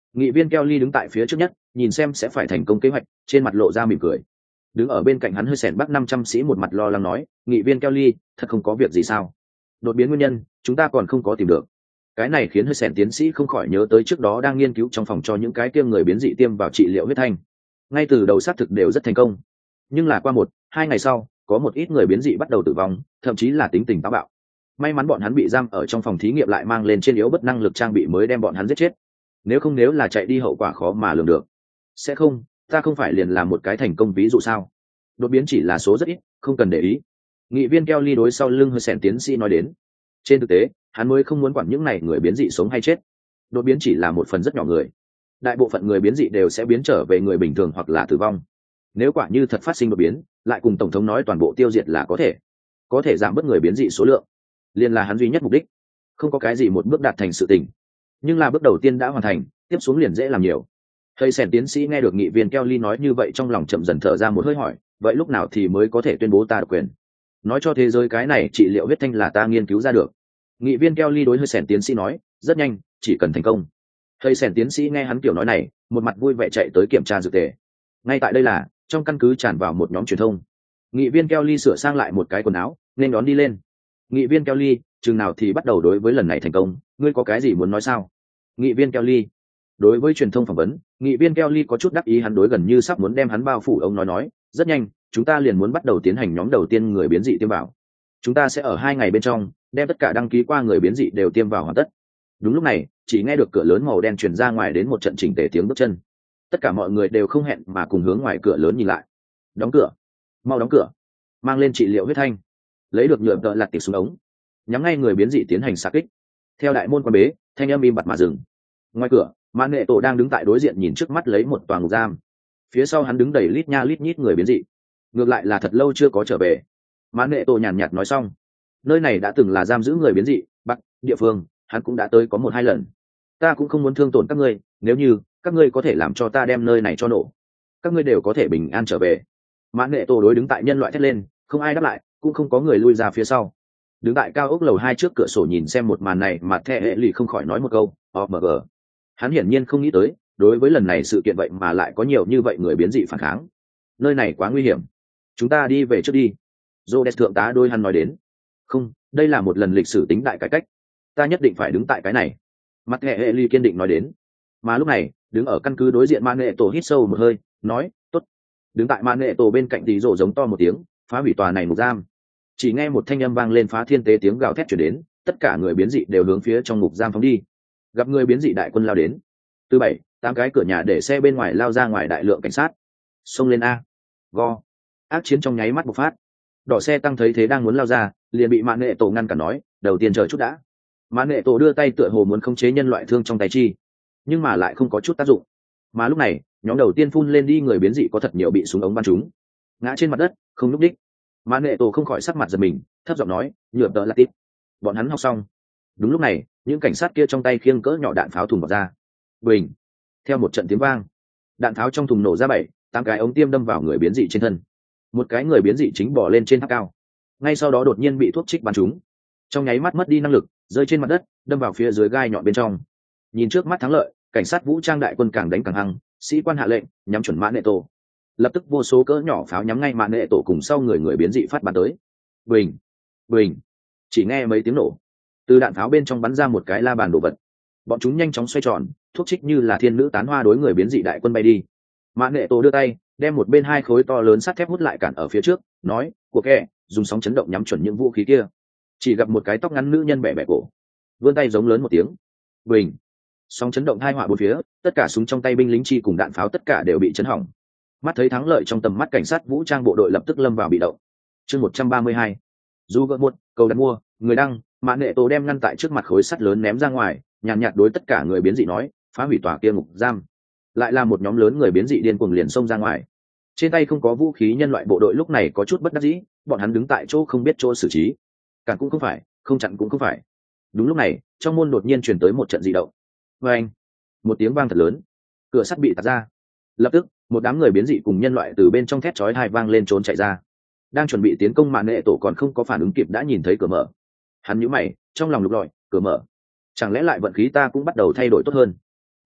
Nghị viên Kelly đứng tại phía trước nhất, nhìn xem sẽ phải thành công kế hoạch, trên mặt lộ ra mỉm cười. Đứng ở bên cạnh hắn hơi sèn bắc năm trăm sĩ một mặt lo lắng nói, nghị viên Kelly, thật không có việc gì sao? Đột biến nguyên nhân, chúng ta còn không có tìm được. Cái này khiến hơi sèn tiến sĩ không khỏi nhớ tới trước đó đang nghiên cứu trong phòng cho những cái tiêm người biến dị tiêm vào trị liệu huyết thanh. Ngay từ đầu xác thực đều rất thành công, nhưng là qua một, hai ngày sau, có một ít người biến dị bắt đầu tử vong, thậm chí là tính tình táo bạo. May mắn bọn hắn bị giam ở trong phòng thí nghiệm lại mang lên trên yếu bất năng lực trang bị mới đem bọn hắn giết chết. Nếu không nếu là chạy đi hậu quả khó mà lường được. Sẽ không, ta không phải liền làm một cái thành công ví dụ sao? Đột biến chỉ là số rất ít, không cần để ý. Nghị viên Kelly đối sau lưng hơi sèn tiến sĩ nói đến. Trên thực tế, hắn mới không muốn quản những này người biến dị sống hay chết. Đột biến chỉ là một phần rất nhỏ người. Đại bộ phận người biến dị đều sẽ biến trở về người bình thường hoặc là tử vong. Nếu quả như thật phát sinh đột biến, lại cùng tổng thống nói toàn bộ tiêu diệt là có thể, có thể giảm bớt người biến dị số lượng, liền là hắn duy nhất mục đích. Không có cái gì một bước đạt thành sự tình, nhưng là bước đầu tiên đã hoàn thành, tiếp xuống liền dễ làm nhiều. Thầy sèn tiến sĩ nghe được nghị viên Kelly nói như vậy trong lòng chậm dần thở ra một hơi hỏi, vậy lúc nào thì mới có thể tuyên bố ta độc quyền, nói cho thế giới cái này trị liệu huyết thanh là ta nghiên cứu ra được? Nghị viên Kelly đối hơi sèn tiến sĩ nói, rất nhanh, chỉ cần thành công. Thầy sèn tiến sĩ nghe hắn kiểu nói này, một mặt vui vẻ chạy tới kiểm tra dược tề. Ngay tại đây là trong căn cứ tràn vào một nhóm truyền thông. Nghị viên Kelly sửa sang lại một cái quần áo nên đón đi lên. Nghị viên Kelly, chừng nào thì bắt đầu đối với lần này thành công, ngươi có cái gì muốn nói sao? Nghị viên Kelly đối với truyền thông phỏng vấn, nghị viên Kelly có chút đắc ý, hắn đối gần như sắp muốn đem hắn bao phủ ông nói nói, rất nhanh, chúng ta liền muốn bắt đầu tiến hành nhóm đầu tiên người biến dị tiêm vào. Chúng ta sẽ ở hai ngày bên trong đem tất cả đăng ký qua người biến dị đều tiêm vào hoàn tất. Đúng lúc này, chỉ nghe được cửa lớn màu đen truyền ra ngoài đến một trận chỉnh tề tiếng bước chân. Tất cả mọi người đều không hẹn mà cùng hướng ngoài cửa lớn nhìn lại. Đóng cửa, mau đóng cửa, mang lên trị liệu huyết thanh, lấy được nhựa tợ lặt tiệp xuống ống, nhắm ngay người biến dị tiến hành xạ kích. Theo đại môn quan bế, thanh âm im bặt mà dừng. Ngoài cửa, mãn nghệ tổ đang đứng tại đối diện nhìn trước mắt lấy một tòa ngục giam. Phía sau hắn đứng đầy lít nha lít nhít người biến dị, ngược lại là thật lâu chưa có trở về. Mãn nghệ tổ nhàn nhạt nói xong, nơi này đã từng là giam giữ người biến dị bắc địa phương, hắn cũng đã tới có một hai lần. Ta cũng không muốn thương tổn các ngươi, nếu như các ngươi có thể làm cho ta đem nơi này cho nổ, các ngươi đều có thể bình an trở về. Mãn nghệ tổ đối đứng tại nhân loại thét lên, không ai đáp lại, cũng không có người lui ra phía sau. Đứng tại cao ốc lầu hai trước cửa sổ nhìn xem một màn này mà thẹ hệ lì không khỏi nói một câu o em giê. Hắn hiển nhiên không nghĩ tới, đối với lần này sự kiện vậy mà lại có nhiều như vậy người biến dị phản kháng. Nơi này quá nguy hiểm, chúng ta đi về trước đi. Rhodes thượng tá đôi hắn nói đến. Không, đây là một lần lịch sử tính đại cải cách, ta nhất định phải đứng tại cái này. Mặt hệ hệ ly kiên định nói đến. Mà lúc này, đứng ở căn cứ đối diện mãn nghệ tổ hít sâu một hơi, nói, tốt. Đứng tại mãn nghệ tổ bên cạnh tí rổ giống to một tiếng, phá hủy tòa này ngục giam. Chỉ nghe một thanh âm vang lên phá thiên tế tiếng gào thét chuyển đến, tất cả người biến dị đều hướng phía trong ngục giam phóng đi. Gặp người biến dị đại quân lao đến, từ bảy tám cái cửa nhà để xe bên ngoài lao ra ngoài đại lượng cảnh sát, xông lên a go. Ác chiến trong nháy mắt bộc phát. Đỏ xe tăng thấy thế đang muốn lao ra, liền bị mãn nghệ tổ ngăn cản nói, đầu tiên chờ chút đã. Mãn nghệ tổ đưa tay tựa hồ muốn khống chế nhân loại thương trong tay chi, nhưng mà lại không có chút tác dụng. Mà lúc này, nhóm đầu tiên phun lên đi người biến dị có thật nhiều bị súng ống bắn trúng, ngã trên mặt đất không nhúc đích. Mãn nghệ tổ không khỏi sắc mặt giật mình, thấp giọng nói, nhựa tợ là tít. Bọn hắn học xong. Đúng lúc này, những cảnh sát kia trong tay khiêng cỡ nhỏ đạn pháo thùng vào ra. Bình. Theo một trận tiếng vang, đạn pháo trong thùng nổ ra bảy tám cái ống tiêm đâm vào người biến dị trên thân. Một cái người biến dị chính bò lên trên tháp cao, ngay sau đó đột nhiên bị thuốc trích bắn trúng, trong nháy mắt mất đi năng lực, rơi trên mặt đất, đâm vào phía dưới gai nhọn bên trong. Nhìn trước mắt thắng lợi, cảnh sát vũ trang đại quân càng đánh càng hăng, sĩ quan hạ lệnh nhắm chuẩn mãn nghệ tổ. Lập tức vô số cỡ nhỏ pháo nhắm ngay mãn nghệ tổ cùng sau người người biến dị phát bắn tới. Bình, bình. Chỉ nghe mấy tiếng nổ, từ đạn pháo bên trong bắn ra một cái la bàn đồ vật. Bọn chúng nhanh chóng xoay tròn, thuốc trích như là thiên nữ tán hoa đối người biến dị đại quân bay đi. Mãn nghệ tổ đưa tay đem một bên hai khối to lớn sắt thép hút lại cản ở phía trước, nói, của kẻ dùng sóng chấn động nhắm chuẩn những vũ khí kia. Chỉ gặp một cái tóc ngắn nữ nhân bẻ bẻ cổ, vươn tay giống lớn một tiếng. Bình. Sóng chấn động hai họa bốn phía, tất cả súng trong tay binh lính chi cùng đạn pháo tất cả đều bị chấn hỏng. Mắt thấy thắng lợi trong tầm mắt, cảnh sát vũ trang bộ đội lập tức lâm vào bị động. Chương một trăm ba mươi hai. Du gỡ một, cầu đặt mua, người đăng, mãn nghệ tổ đem ngăn tại trước mặt khối sắt lớn ném ra ngoài, nhàn nhạt đối tất cả người biến dị nói, phá hủy tòa kia ngục giam. Lại là một nhóm lớn người biến dị điên cuồng liền xông ra ngoài. Trên tay không có vũ khí nhân loại bộ đội lúc này có chút bất đắc dĩ, bọn hắn đứng tại chỗ không biết chỗ xử trí. Cản cũng không phải, không chặn cũng không phải. Đúng lúc này, trong môn đột nhiên truyền tới một trận dị động. Oeng! Một tiếng vang thật lớn, cửa sắt bị tạt ra. Lập tức, một đám người biến dị cùng nhân loại từ bên trong thét chói tai vang lên trốn chạy ra. Đang chuẩn bị tiến công mạn nghệ tổ còn không có phản ứng kịp đã nhìn thấy cửa mở. Hắn nhíu mày, trong lòng lục lọi, cửa mở. Chẳng lẽ lại vận khí ta cũng bắt đầu thay đổi tốt hơn?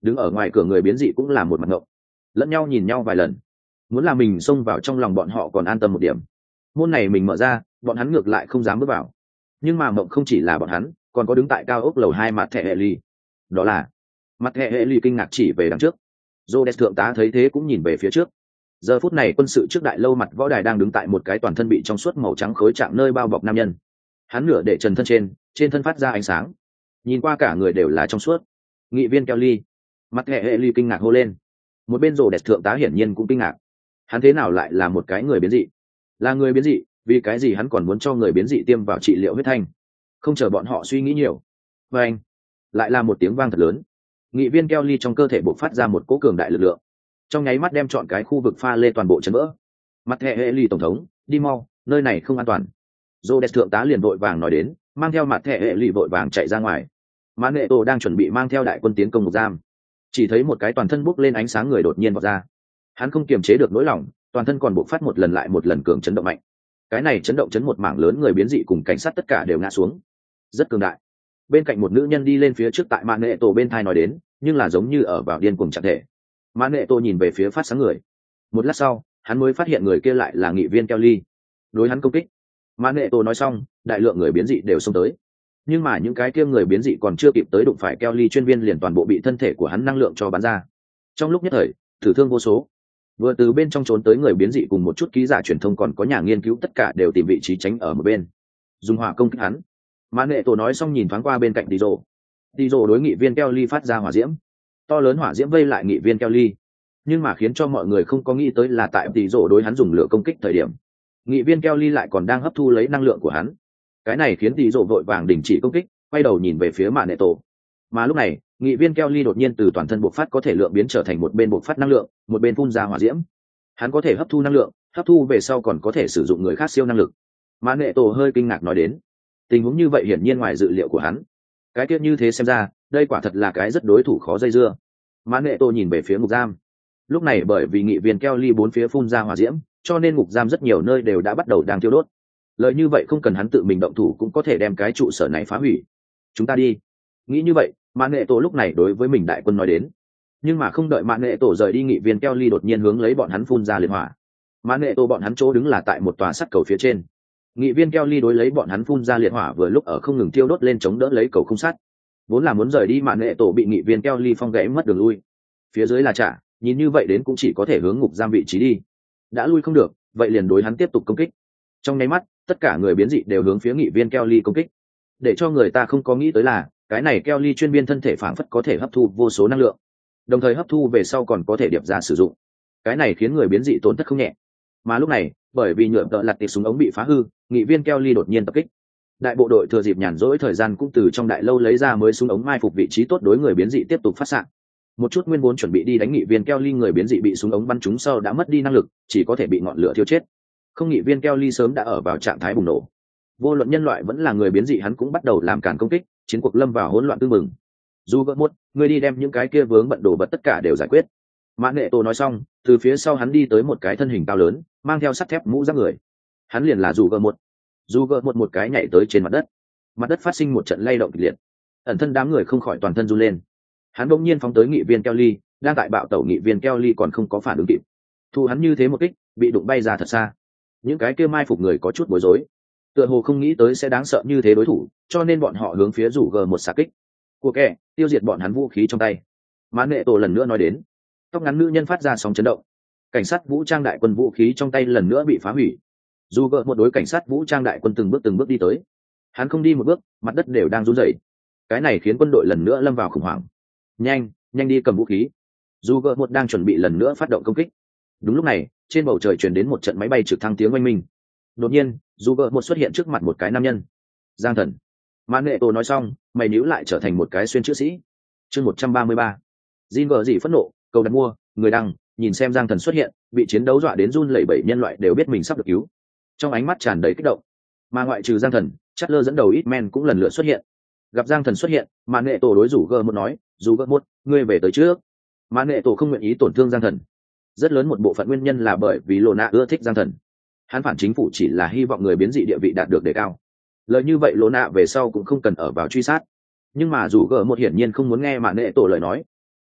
đứng ở ngoài cửa người biến dị cũng là một mặt ngộng, lẫn nhau nhìn nhau vài lần, muốn làm mình xông vào trong lòng bọn họ còn an tâm một điểm. Môn này mình mở ra, bọn hắn ngược lại không dám bước vào. Nhưng mà mộng không chỉ là bọn hắn, còn có đứng tại cao ốc lầu hai mặt thẻ hệ ly. Đó là mặt thẻ hệ ly kinh ngạc chỉ về đằng trước. Rhodes thượng tá thấy thế cũng nhìn về phía trước. Giờ phút này quân sự trước đại lâu mặt võ đài đang đứng tại một cái toàn thân bị trong suốt màu trắng khối trạng nơi bao bọc nam nhân. Hắn nửa để trần thân trên, trên thân phát ra ánh sáng. Nhìn qua cả người đều là trong suốt. Nghị viên Kelly. Mặt thẻ hệ ly kinh ngạc hô lên. Một bên Rhodes thượng tá hiển nhiên cũng kinh ngạc. Hắn thế nào lại là một cái người biến dị? Là người biến dị, vì cái gì hắn còn muốn cho người biến dị tiêm vào trị liệu huyết thanh? Không chờ bọn họ suy nghĩ nhiều. Và anh, lại là một tiếng vang thật lớn. Nghị viên Kelly trong cơ thể bộc phát ra một cỗ cường đại lực lượng, trong nháy mắt đem chọn cái khu vực pha lê toàn bộ chấn vỡ. Mặt hệ hệ ly tổng thống, đi mau, nơi này không an toàn. Rhodes thượng tá liền vội vàng nói đến, mang theo mặt hệ hệ ly vội vàng chạy ra ngoài. Mã Nghệ Tổ đang chuẩn bị mang theo đại quân tiến công ngục giam, chỉ thấy một cái toàn thân bốc lên ánh sáng người đột nhiên vọt ra. Hắn không kiềm chế được nỗi lòng, toàn thân còn bộc phát một lần lại một lần cường chấn động mạnh. Cái này chấn động chấn một mảng lớn người biến dị cùng cảnh sát tất cả đều ngã xuống, rất cường đại. Bên cạnh một nữ nhân đi lên phía trước tại Mã Nghệ Tổ bên thai nói đến, nhưng là giống như ở vào điên cuồng trạng thể. Mã Nghệ Tổ nhìn về phía phát sáng người, một lát sau hắn mới phát hiện người kia lại là nghị viên Kelly, đối hắn công kích. Mã Nghệ Tổ nói xong, đại lượng người biến dị đều xông tới, nhưng mà những cái kia người biến dị còn chưa kịp tới đụng phải Kelly chuyên viên liền toàn bộ bị thân thể của hắn năng lượng cho bắn ra. Trong lúc nhất thời tử thương vô số. Vừa từ bên trong trốn tới người biến dị cùng một chút ký giả truyền thông còn có nhà nghiên cứu tất cả đều tìm vị trí tránh ở một bên, dùng hỏa công kích hắn. Mã Nghệ Tổ nói xong nhìn thoáng qua bên cạnh Tỷ Dụ. Tỷ Dụ đối nghị viên Kelly phát ra hỏa diễm, to lớn hỏa diễm vây lại nghị viên Kelly, nhưng mà khiến cho mọi người không có nghĩ tới là tại Tỷ Dụ đối hắn dùng lửa công kích thời điểm, nghị viên Kelly lại còn đang hấp thu lấy năng lượng của hắn. Cái này khiến Tỷ Dụ vội vàng đình chỉ công kích, quay đầu nhìn về phía Mã Nghệ Tổ. Mà lúc này, nghị viên Kelly đột nhiên từ toàn thân bộc phát có thể lượng biến trở thành một bên bộc phát năng lượng, một bên phun ra hỏa diễm. Hắn có thể hấp thu năng lượng, hấp thu về sau còn có thể sử dụng người khác siêu năng lực. Mã Nghệ Tổ hơi kinh ngạc nói đến, tình huống như vậy hiển nhiên ngoài dự liệu của hắn. Cái tiết như thế xem ra, đây quả thật là cái rất đối thủ khó dây dưa. Mã Nghệ Tổ nhìn về phía ngục giam. Lúc này bởi vì nghị viên Kelly bốn phía phun ra hỏa diễm, cho nên ngục giam rất nhiều nơi đều đã bắt đầu đang thiêu đốt. Lợi như vậy không cần hắn tự mình động thủ cũng có thể đem cái trụ sở này phá hủy. Chúng ta đi. Nghĩ như vậy, Mã Nghệ Tổ lúc này đối với mình đại quân nói đến. Nhưng mà không đợi Mã Nghệ Tổ rời đi, nghị viên Kelly đột nhiên hướng lấy bọn hắn phun ra liệt hỏa. Mã Nghệ Tổ bọn hắn chỗ đứng là tại một tòa sắt cầu phía trên. Nghị viên Kelly đối lấy bọn hắn phun ra liệt hỏa vừa lúc ở không ngừng thiêu đốt lên chống đỡ lấy cầu không sắt. Vốn là muốn rời đi, Mã Nghệ Tổ bị nghị viên Kelly phong gãy mất đường lui. Phía dưới là trả, nhìn như vậy đến cũng chỉ có thể hướng ngục giam vị trí đi. Đã lui không được, vậy liền đối hắn tiếp tục công kích. Trong nháy mắt, tất cả người biến dị đều hướng phía nghị viên Kelly công kích. Để cho người ta không có nghĩ tới là, cái này Kelly chuyên viên thân thể phảng phất có thể hấp thu vô số năng lượng, đồng thời hấp thu về sau còn có thể điệp ra sử dụng. Cái này khiến người biến dị tổn thất không nhẹ. Mà lúc này, bởi vì nhựa tợ lặt tiệp súng ống bị phá hư, nghị viên Kelly đột nhiên tập kích. Đại bộ đội thừa dịp nhàn rỗi thời gian cũng từ trong đại lâu lấy ra mới súng ống mai phục vị trí tốt đối người biến dị tiếp tục phát xạ. Một chút nguyên vốn chuẩn bị đi đánh nghị viên Kelly người biến dị bị súng ống bắn trúng sau đã mất đi năng lực, chỉ có thể bị ngọn lửa thiêu chết. Không, nghị viên Kelly sớm đã ở vào trạng thái bùng nổ. Vô luận nhân loại vẫn là người biến dị, hắn cũng bắt đầu làm cản công kích, chiến cuộc lâm vào hỗn loạn tương mừng. Dù gỡ một, người đi đem những cái kia vướng bận đồ vật tất cả đều giải quyết. Mã Nghệ Tổ nói xong, từ phía sau hắn đi tới một cái thân hình cao lớn, mang theo sắt thép mũ giáp người. Hắn liền là Dù gỡ một. Dù gỡ một một cái nhảy tới trên mặt đất. Mặt đất phát sinh một trận lay động kịch liệt. Ẩn thân đám người không khỏi toàn thân run lên. Hắn bỗng nhiên phóng tới nghị viên Kelly, đang tại bạo tẩu nghị viên Kelly còn không có phản ứng kịp. Thu hắn như thế một kích, bị đụng bay ra thật xa. Những cái kia mai phục người có chút bối rối, tựa hồ không nghĩ tới sẽ đáng sợ như thế đối thủ, cho nên bọn họ hướng phía Rủ G một xạ kích. Của kẻ, tiêu diệt bọn hắn vũ khí trong tay. Mã Nghệ Tổ lần nữa nói đến. Tóc ngắn nữ nhân phát ra sóng chấn động. Cảnh sát vũ trang đại quân vũ khí trong tay lần nữa bị phá hủy. Dù gỡ một đối cảnh sát vũ trang đại quân từng bước từng bước đi tới. Hắn không đi một bước, mặt đất đều đang run rẩy. Cái này khiến quân đội lần nữa lâm vào khủng hoảng. Nhanh, nhanh đi cầm vũ khí. Dù gỡ một đang chuẩn bị lần nữa phát động công kích. Đúng lúc này, trên bầu trời truyền đến một trận máy bay trực thăng tiếng oanh minh. Đột nhiên, dù gỡ một xuất hiện trước mặt một cái nam nhân. Giang Thần. Mã Nghệ Tổ nói xong, mày níu lại trở thành một cái xuyên chữ sĩ. Chương một trăm ba mươi ba. Jin vợ gì phẫn nộ, cầu đặt mua, người đăng, nhìn xem Giang Thần xuất hiện, bị chiến đấu dọa đến run lẩy bẩy nhân loại đều biết mình sắp được cứu. Trong ánh mắt tràn đầy kích động. Mà ngoại trừ Giang Thần, Chatler dẫn đầu Hitman cũng lần lượt xuất hiện. Gặp Giang Thần xuất hiện, Mã Nghệ Tổ đối rủ gờ một nói, "Dù gờ một, ngươi về tới trước." Mã Nghệ Tổ không nguyện ý tổn thương Giang Thần. Rất lớn một bộ phận nguyên nhân là bởi vì Lô Nạ ưa thích Giang Thần. Hắn phản chính phủ chỉ là hy vọng người biến dị địa vị đạt được đề cao. Lời như vậy Lô Nạ về sau cũng không cần ở vào truy sát. Nhưng mà dù gờ một hiển nhiên không muốn nghe Mã Nghệ Tổ lời nói.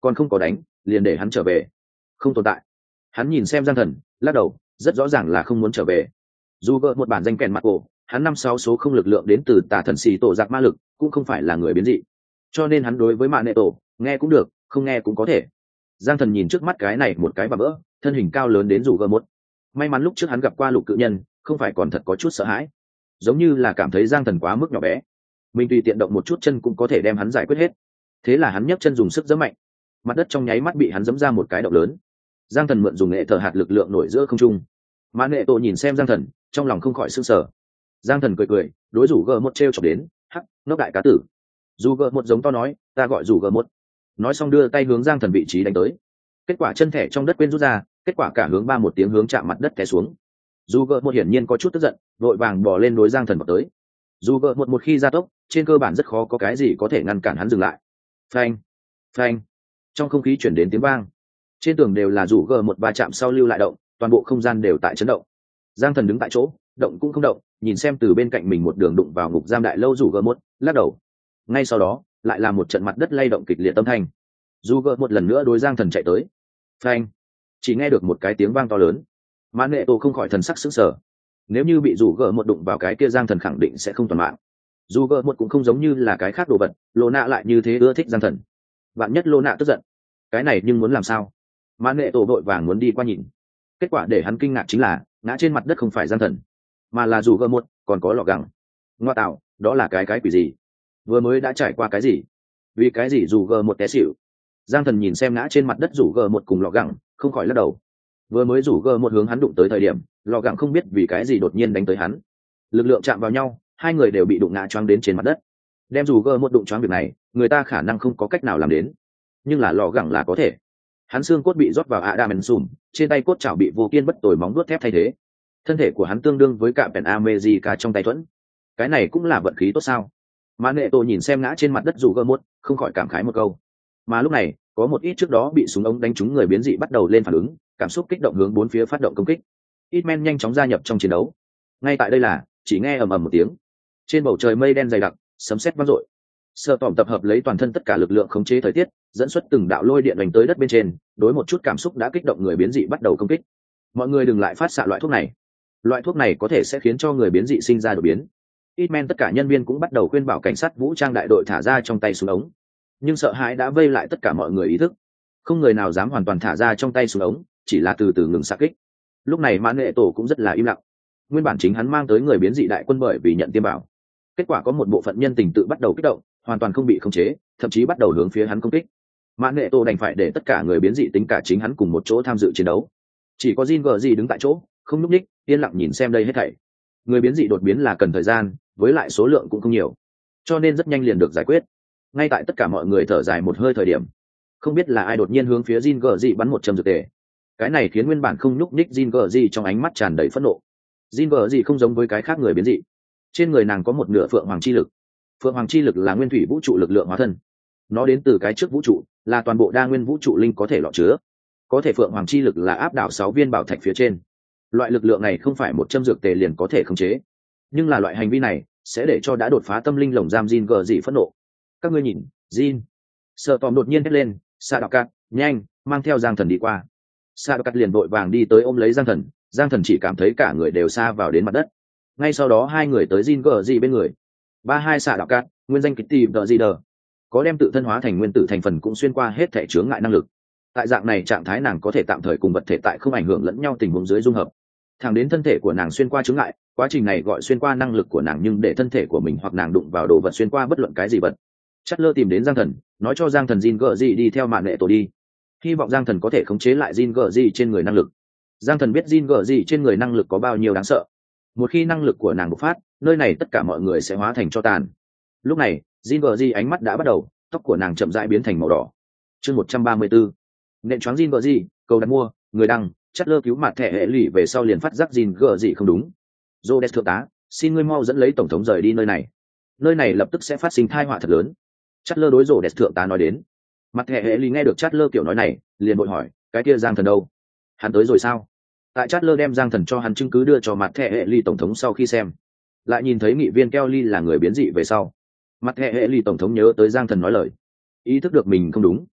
còn không có đánh liền để hắn trở về. Không tồn tại. Hắn nhìn xem Giang Thần, lắc đầu, rất rõ ràng là không muốn trở về. Dù gỡ một bản danh kèn mặt cổ, hắn năm sáu số không lực lượng đến từ tà thần xì tổ giặc ma lực, cũng không phải là người biến dị, cho nên hắn đối với mạ nệ tổ nghe cũng được, không nghe cũng có thể. Giang Thần nhìn trước mắt cái này một cái và vỡ, thân hình cao lớn đến dù gỡ một. May mắn lúc trước hắn gặp qua lục cự nhân, không phải còn thật có chút sợ hãi, giống như là cảm thấy Giang Thần quá mức nhỏ bé, mình tùy tiện động một chút chân cũng có thể đem hắn giải quyết hết. Thế là hắn nhấc chân dùng sức giẫm mạnh, mặt đất trong nháy mắt bị hắn giẫm ra một cái động lớn. Giang Thần mượn dùng nghệ thở hạt lực lượng nổi giữa không trung. Mã Nghệ Tổ nhìn xem Giang Thần, trong lòng không khỏi sửng sở. Giang Thần cười cười, đối rủ gờ một treo chọc đến, hắc, ngốc đại cá tử. Dù gờ một giống to nói, ta gọi rủ gờ một. Nói xong đưa tay hướng Giang Thần vị trí đánh tới. Kết quả chân thẻ trong đất quên rút ra, kết quả cả hướng ba một tiếng hướng chạm mặt đất té xuống. Dù gờ một hiển nhiên có chút tức giận, vội vàng bỏ lên đối Giang Thần vào tới. Dù gờ một một khi ra tốc, trên cơ bản rất khó có cái gì có thể ngăn cản hắn dừng lại. Phanh, phanh. Trong không khí chuyển đến tiếng vang. Trên tường đều là rủ gờ một va chạm sau lưu lại động, toàn bộ không gian đều tại chấn động. Giang Thần đứng tại chỗ, động cũng không động, nhìn xem từ bên cạnh mình một đường đụng vào ngục giam đại lâu rủ gờ một, lắc đầu. Ngay sau đó, lại là một trận mặt đất lay động kịch liệt âm thanh. Rủ gờ một lần nữa đối Giang Thần chạy tới. Phanh. Chỉ nghe được một cái tiếng vang to lớn. Mã Nghệ Tổ không khỏi thần sắc sững sờ. Nếu như bị rủ gờ một đụng vào cái kia Giang Thần khẳng định sẽ không toàn mạng. Dù gờ một cũng không giống như là cái khác đồ vật, Lô Nạ lại như thế ưa thích Giang Thần. Bạn nhất Lô Nạ tức giận. Cái này nhưng muốn làm sao? Mã Nghệ Tổ đội vàng muốn đi qua nhìn. Kết quả để hắn kinh ngạc chính là ngã trên mặt đất không phải Giang Thần, mà là rủ gờ một, còn có lọ gẳng. Ngoa tạo, đó là cái cái quỷ gì? Vừa mới đã trải qua cái gì? Vì cái gì rủ gờ một té xỉu? Giang Thần nhìn xem ngã trên mặt đất rủ gờ một cùng lọ gẳng, không khỏi lắc đầu. Vừa mới rủ gờ một hướng hắn đụng tới thời điểm, lọ gẳng không biết vì cái gì đột nhiên đánh tới hắn. Lực lượng chạm vào nhau, hai người đều bị đụng ngã choáng đến trên mặt đất. Đem rủ gờ một đụng choáng việc này, người ta khả năng không có cách nào làm đến, nhưng là lọ gẳng là có thể. Hắn xương cốt bị rót vào adamantium, trên tay cốt chảo bị vô kiên bất tồi móng vuốt thép thay thế. Thân thể của hắn tương đương với cả Pen America trong tay thuẫn. Cái này cũng là vận khí tốt sao? Mã Nghệ Tổ nhìn xem ngã trên mặt đất rủ gờ một, không khỏi cảm khái một câu. Mà lúc này, có một ít trước đó bị súng ống đánh trúng người biến dị bắt đầu lên phản ứng, cảm xúc kích động hướng bốn phía phát động công kích. Ít men nhanh chóng gia nhập trong chiến đấu. Ngay tại đây là, chỉ nghe ầm ầm một tiếng, trên bầu trời mây đen dày đặc, sấm sét vang dội. Sở Tỏm tập hợp lấy toàn thân tất cả lực lượng khống chế thời tiết, dẫn xuất từng đạo lôi điện đánh tới đất bên trên, đối một chút cảm xúc đã kích động người biến dị bắt đầu công kích. Mọi người đừng lại phát xạ loại thuốc này. Loại thuốc này có thể sẽ khiến cho người biến dị sinh ra đột biến. Ít men tất cả nhân viên cũng bắt đầu khuyên bảo cảnh sát vũ trang đại đội thả ra trong tay súng ống. Nhưng sợ hãi đã vây lại tất cả mọi người ý thức, không người nào dám hoàn toàn thả ra trong tay súng ống, chỉ là từ từ ngừng xạ kích. Lúc này Mã Nghệ Tổ cũng rất là im lặng. Nguyên bản chính hắn mang tới người biến dị đại quân bởi vì nhận tiêm bảo, kết quả có một bộ phận nhân tình tự bắt đầu kích động, hoàn toàn không bị khống chế, thậm chí bắt đầu hướng phía hắn công kích. Mã Nghệ Tổ đành phải để tất cả người biến dị tính cả chính hắn cùng một chỗ tham dự chiến đấu. Chỉ có Jin Gờ đứng tại chỗ, không nhúc nhích, yên lặng nhìn xem đây hết thảy. Người biến dị đột biến là cần thời gian, với lại số lượng cũng không nhiều, cho nên rất nhanh liền được giải quyết. Ngay tại tất cả mọi người thở dài một hơi thời điểm, không biết là ai đột nhiên hướng phía Jin Gờ bắn một châm dược tề. Cái này khiến nguyên bản không nhúc nhích Jin Gờ trong ánh mắt tràn đầy phẫn nộ. Jin Gờ không giống với cái khác người biến dị, trên người nàng có một nửa phượng hoàng chi lực. Phượng hoàng chi lực là nguyên thủy vũ trụ lực lượng hóa thân, nó đến từ cái trước vũ trụ, là toàn bộ đa nguyên vũ trụ linh có thể lọ chứa. Có thể phượng hoàng chi lực là áp đảo sáu viên bảo thạch phía trên. Loại lực lượng này không phải một châm dược tề liền có thể khống chế, nhưng là loại hành vi này sẽ để cho đã đột phá tâm linh lồng giam Jin Gờ phẫn nộ. Các ngươi nhìn, Jin. Sợ Tòm đột nhiên hét lên, Sa Đạo Cát, nhanh, mang theo Giang Thần đi qua. Sa Đạo Cát liền vội vàng đi tới ôm lấy Giang Thần, Giang Thần chỉ cảm thấy cả người đều sa vào đến mặt đất. Ngay sau đó hai người tới Jin Gờ bên người. Ba hai Sa Đạo Cát, nguyên danh Kitty The Leader, có đem tự thân hóa thành nguyên tử thành phần cũng xuyên qua hết thể chướng ngại năng lực. Tại dạng này trạng thái nàng có thể tạm thời cùng vật thể tại không ảnh hưởng lẫn nhau tình huống dưới dung hợp. Thẳng đến thân thể của nàng xuyên qua chướng ngại, quá trình này gọi xuyên qua năng lực của nàng, nhưng để thân thể của mình hoặc nàng đụng vào đồ vật xuyên qua bất luận cái gì vật. Chất lơ tìm đến Giang Thần, nói cho Giang Thần Jin Gờ đi theo Mạn Nghệ Tổ đi, hy vọng Giang Thần có thể khống chế lại Jin Gờ trên người năng lực. Giang Thần biết Jin Gờ trên người năng lực có bao nhiêu đáng sợ. Một khi năng lực của nàng bộc phát, nơi này tất cả mọi người sẽ hóa thành tro tàn. Lúc này, Jin Gờ ánh mắt đã bắt đầu, tóc của nàng chậm rãi biến thành màu đỏ. Chương một trăm ba mươi tư. Nện choáng Jin Gờ, cầu đặt mua, người đăng, Chất lơ cứu mặt thẻ hệ lụy về sau liền phát giác Jin Gờ không đúng. Rhodes thượng tá, xin ngươi mau dẫn lấy tổng thống rời đi nơi này. Nơi này lập tức sẽ phát sinh tai họa thật lớn. Chất lơ đối Rhodes thượng tá nói đến. Mặt thẻ hệ lụy nghe được Chất lơ kiểu nói này, liền vội hỏi, cái kia Giang Thần đâu? Hắn tới rồi sao? Tại Chất lơ đem Giang Thần cho hắn chứng cứ đưa cho mặt thẻ hệ lụy tổng thống sau khi xem, lại nhìn thấy nghị viên Kelly là người biến dị về sau, mặt thẻ hệ lụy tổng thống nhớ tới Giang Thần nói lời, ý thức được mình không đúng.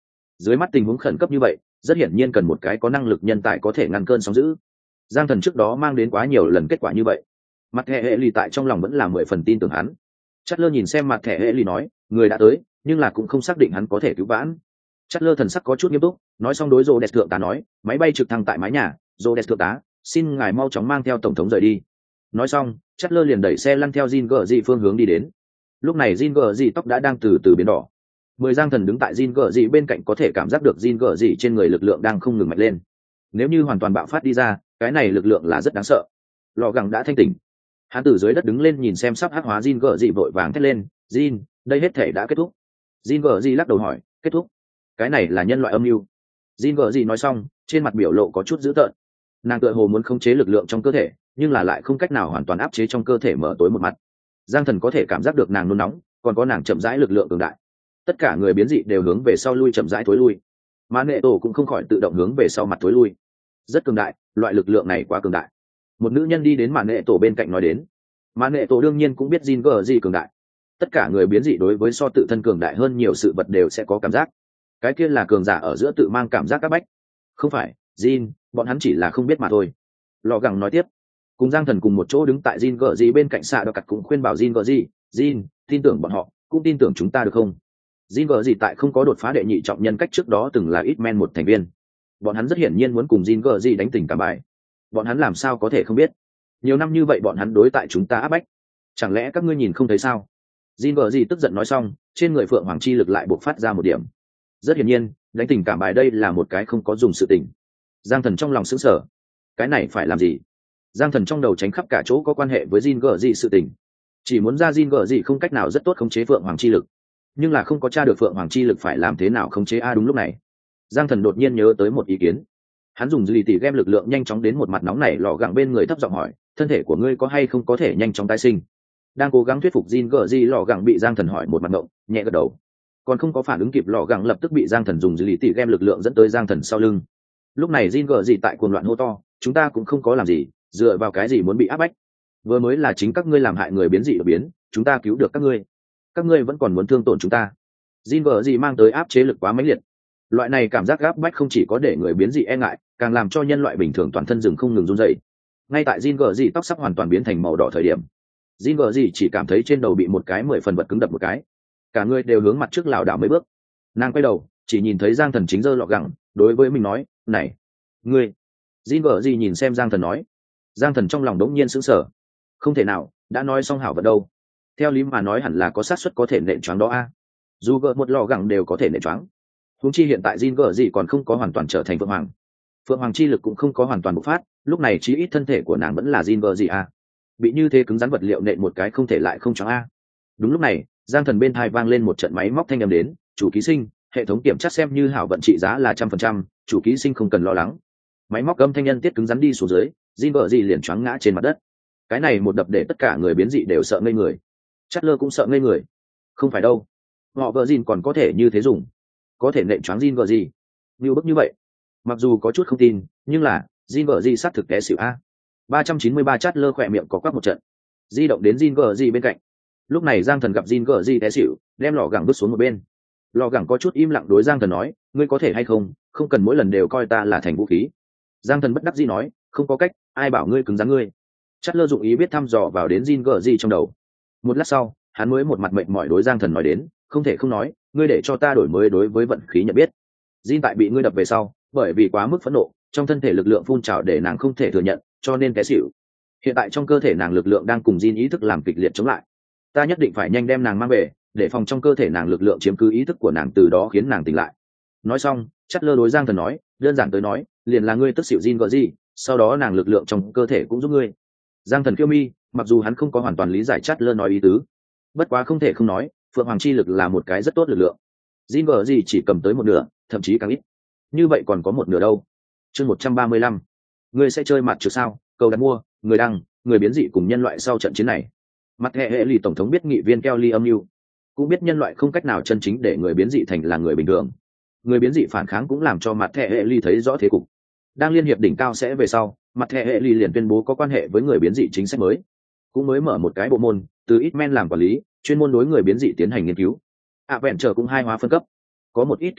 Dưới mắt tình huống khẩn cấp như vậy, rất hiển nhiên cần một cái có năng lực nhân tài có thể ngăn cơn sóng dữ. Giang Thần trước đó mang đến quá nhiều lần kết quả như vậy, mặt thẻ hệ lì tại trong lòng vẫn là mười phần tin tưởng hắn. Chất lơ nhìn xem mặt thẻ hệ lì nói, người đã tới, nhưng là cũng không xác định hắn có thể cứu vãn. Chất lơ thần sắc có chút nghiêm túc, nói xong đối rô đẹp thượng tá nói, máy bay trực thăng tại mái nhà, rô đẹp thượng tá, xin ngài mau chóng mang theo tổng thống rời đi. Nói xong, chất lơ liền đẩy xe lăn theo Jin gờ dị phương hướng đi đến. Lúc này Jin gờ dị tóc đã đang từ từ biến đỏ. Mười Giang Thần đứng tại Jin gờ dị bên cạnh có thể cảm giác được Jin gờ dị trên người lực lượng đang không ngừng mạnh lên. Nếu như hoàn toàn bạo phát đi ra, cái này lực lượng là rất đáng sợ. Lò gẳng đã thanh tỉnh, hắn từ dưới đất đứng lên nhìn xem sắp hắc hóa Jin gờ dị vội vàng thét lên, Jin, đây hết thể đã kết thúc. Jin gờ dị lắc đầu hỏi, kết thúc? Cái này là nhân loại âm mưu. Jin gờ dị nói xong, trên mặt biểu lộ có chút dữ tợn. Nàng tựa hồ muốn khống chế lực lượng trong cơ thể, nhưng là lại không cách nào hoàn toàn áp chế trong cơ thể mở tối một mặt. Giang Thần có thể cảm giác được nàng nôn nóng, còn có nàng chậm rãi lực lượng cường đại. Tất cả người biến dị đều hướng về sau lui chậm rãi thối lui, mà nệ tổ cũng không khỏi tự động hướng về sau mặt thối lui. Rất cường đại, loại lực lượng này quá cường đại. Một nữ nhân đi đến màn nệ tổ bên cạnh nói đến. Màn nệ tổ đương nhiên cũng biết Jin gờ dị cường đại. Tất cả người biến dị đối với so tự thân cường đại hơn nhiều sự vật đều sẽ có cảm giác. Cái kia là cường giả ở giữa tự mang cảm giác các bách. Không phải, Jin, bọn hắn chỉ là không biết mà thôi. Lò gẳng nói tiếp. Cùng Giang Thần cùng một chỗ đứng tại Jin gờ dị bên cạnh xạ đờ cặt cũng khuyên bảo Jin gờ dị, Jin, tin tưởng bọn họ, cũng tin tưởng chúng ta được không? Jin gờ dị tại không có đột phá đệ nhị trọng nhân cách trước đó từng là ít men một thành viên. Bọn hắn rất hiển nhiên muốn cùng Jin gờ dị đánh tình cảm bài. Bọn hắn làm sao có thể không biết? Nhiều năm như vậy bọn hắn đối tại chúng ta áp bách, chẳng lẽ các ngươi nhìn không thấy sao? Jin gờ dị tức giận nói xong, trên người Phượng Hoàng chi lực lại bộc phát ra một điểm. Rất hiển nhiên, đánh tình cảm bài đây là một cái không có dùng sự tình. Giang Thần trong lòng sững sờ, cái này phải làm gì? Giang Thần trong đầu tránh khắp cả chỗ có quan hệ với Jin gờ dị sự tình, chỉ muốn ra Jin gờ dị không cách nào rất tốt khống chế Phượng Hoàng chi lực, nhưng là không có tra được Phượng Hoàng chi lực phải làm thế nào khống chế. A đúng lúc này, Giang Thần đột nhiên nhớ tới một ý kiến. Hắn dùng dư lì tỉ game lực lượng nhanh chóng đến một mặt nóng này lò gẳng bên người thấp giọng hỏi, thân thể của ngươi có hay không có thể nhanh chóng tái sinh? Đang cố gắng thuyết phục Jin gờ dị lò gẳng bị Giang Thần hỏi một mặt ngộng, nhẹ gật đầu. Còn không có phản ứng kịp, lò gẳng lập tức bị Giang Thần dùng dư lì tỉ game lực lượng dẫn tới Giang Thần sau lưng. Lúc này Jin gờ dị tại cuồng loạn hô to, chúng ta cũng không có làm gì, dựa vào cái gì muốn bị áp bách? Vừa mới là chính các ngươi làm hại người biến dị đột biến, chúng ta cứu được các ngươi, các ngươi vẫn còn muốn thương tổn chúng ta. Jin gờ dị mang tới áp chế lực quá mãnh liệt. Loại này cảm giác áp bách không chỉ có để người biến dị e ngại, càng làm cho nhân loại bình thường toàn thân rừng không ngừng run rẩy. Ngay tại Jin gờ dị tóc sắp hoàn toàn biến thành màu đỏ thời điểm, Jin gờ dị chỉ cảm thấy trên đầu bị một cái mười phần vật cứng đập một cái, cả người đều hướng mặt trước lảo đảo mấy bước. Nàng quay đầu, chỉ nhìn thấy Giang Thần chính giơ lọ gẳng, đối với mình nói, "Này, ngươi." Jin gờ dị nhìn xem Giang Thần nói. Giang Thần trong lòng đống nhiên sững sờ. Không thể nào, đã nói xong hảo vật đâu. Theo lý mà nói hẳn là có xác suất có thể nện choáng đó a. Dù gỡ một lọ gẳng đều có thể nện choáng. Huống chi hiện tại Jin gờ dị còn không có hoàn toàn trở thành Phượng Hoàng. Phượng Hoàng chi lực cũng không có hoàn toàn bộc phát, lúc này chí ít thân thể của nàng vẫn là Jin gờ dị a. Bị như thế cứng rắn vật liệu nện một cái không thể lại không choáng a. Đúng lúc này, Giang Thần bên tai vang lên một trận máy móc thanh âm đến, "Chủ ký sinh, hệ thống kiểm tra xem như hảo vận trị giá là trăm phần trăm, chủ ký sinh không cần lo lắng." Máy móc âm thanh nhân tiết cứng rắn đi xuống dưới, Jin gờ dị liền choáng ngã trên mặt đất. Cái này một đập để tất cả người biến dị đều sợ ngây người. Chát lơ cũng sợ ngây người. Không phải đâu, họ vợ Jin còn có thể như thế dùng, có thể nện choáng Jin gờ dị như bức như vậy. Mặc dù có chút không tin, nhưng là Jin gờ dị sát thực té xỉu a. ba trăm chín mươi ba Chát lơ khỏe miệng có quắc một trận, di động đến Jin gờ dị bên cạnh. Lúc này Giang Thần gặp Jin gờ dị té xỉu, đem lò gẳng vứt xuống một bên. Lò gẳng có chút im lặng đối Giang Thần nói, ngươi có thể hay không, không cần mỗi lần đều coi ta là thành vũ khí. Giang Thần bất đắc dĩ nói, không có cách, ai bảo ngươi cứng rắn ngươi. Chát lơ dụng ý biết thăm dò vào đến Jin gờ dị trong đầu. Một lát sau, hắn mới một mặt mệt mỏi đối Giang Thần nói đến, không thể không nói, ngươi để cho ta đổi mới đối với vận khí nhận biết. Jin tại bị ngươi đập về sau, bởi vì quá mức phẫn nộ, trong thân thể lực lượng phun trào để nàng không thể thừa nhận, cho nên té xỉu. Hiện tại trong cơ thể nàng lực lượng đang cùng Jin ý thức làm kịch liệt chống lại. Ta nhất định phải nhanh đem nàng mang về, để phòng trong cơ thể nàng lực lượng chiếm cứ ý thức của nàng, từ đó khiến nàng tỉnh lại. Nói xong, Chát lơ đối Giang Thần nói, đơn giản tới nói, liền là ngươi tức xỉu Jin gờ dị, sau đó nàng lực lượng trong cơ thể cũng giúp ngươi. Giang Thần kiêu mi, mặc dù hắn không có hoàn toàn lý giải Chát lơ nói ý tứ, bất quá không thể không nói, Phượng Hoàng chi lực là một cái rất tốt lực lượng. Jin gờ dị chỉ cầm tới một nửa, thậm chí càng ít. Như vậy còn có một nửa đâu? Chương một trăm ba mươi lăm. Ngươi sẽ chơi mặt trượt sao? Cầu đặt mua, người đăng, người biến dị cùng nhân loại sau trận chiến này. Mặt hệ hệ lì tổng thống biết nghị viên Kelly âm mưu, cũng biết nhân loại không cách nào chân chính để người biến dị thành là người bình thường. Người biến dị phản kháng cũng làm cho mặt hệ hệ lì thấy rõ thế cục. Đang liên hiệp đỉnh cao sẽ về sau, mặt hệ hệ lì liền tuyên bố có quan hệ với người biến dị chính sách mới, cũng mới mở một cái bộ môn từ ít men làm quản lý, chuyên môn đối người biến dị tiến hành nghiên cứu. À vẹn trở cũng hai hóa phân cấp, có một ít ký kết,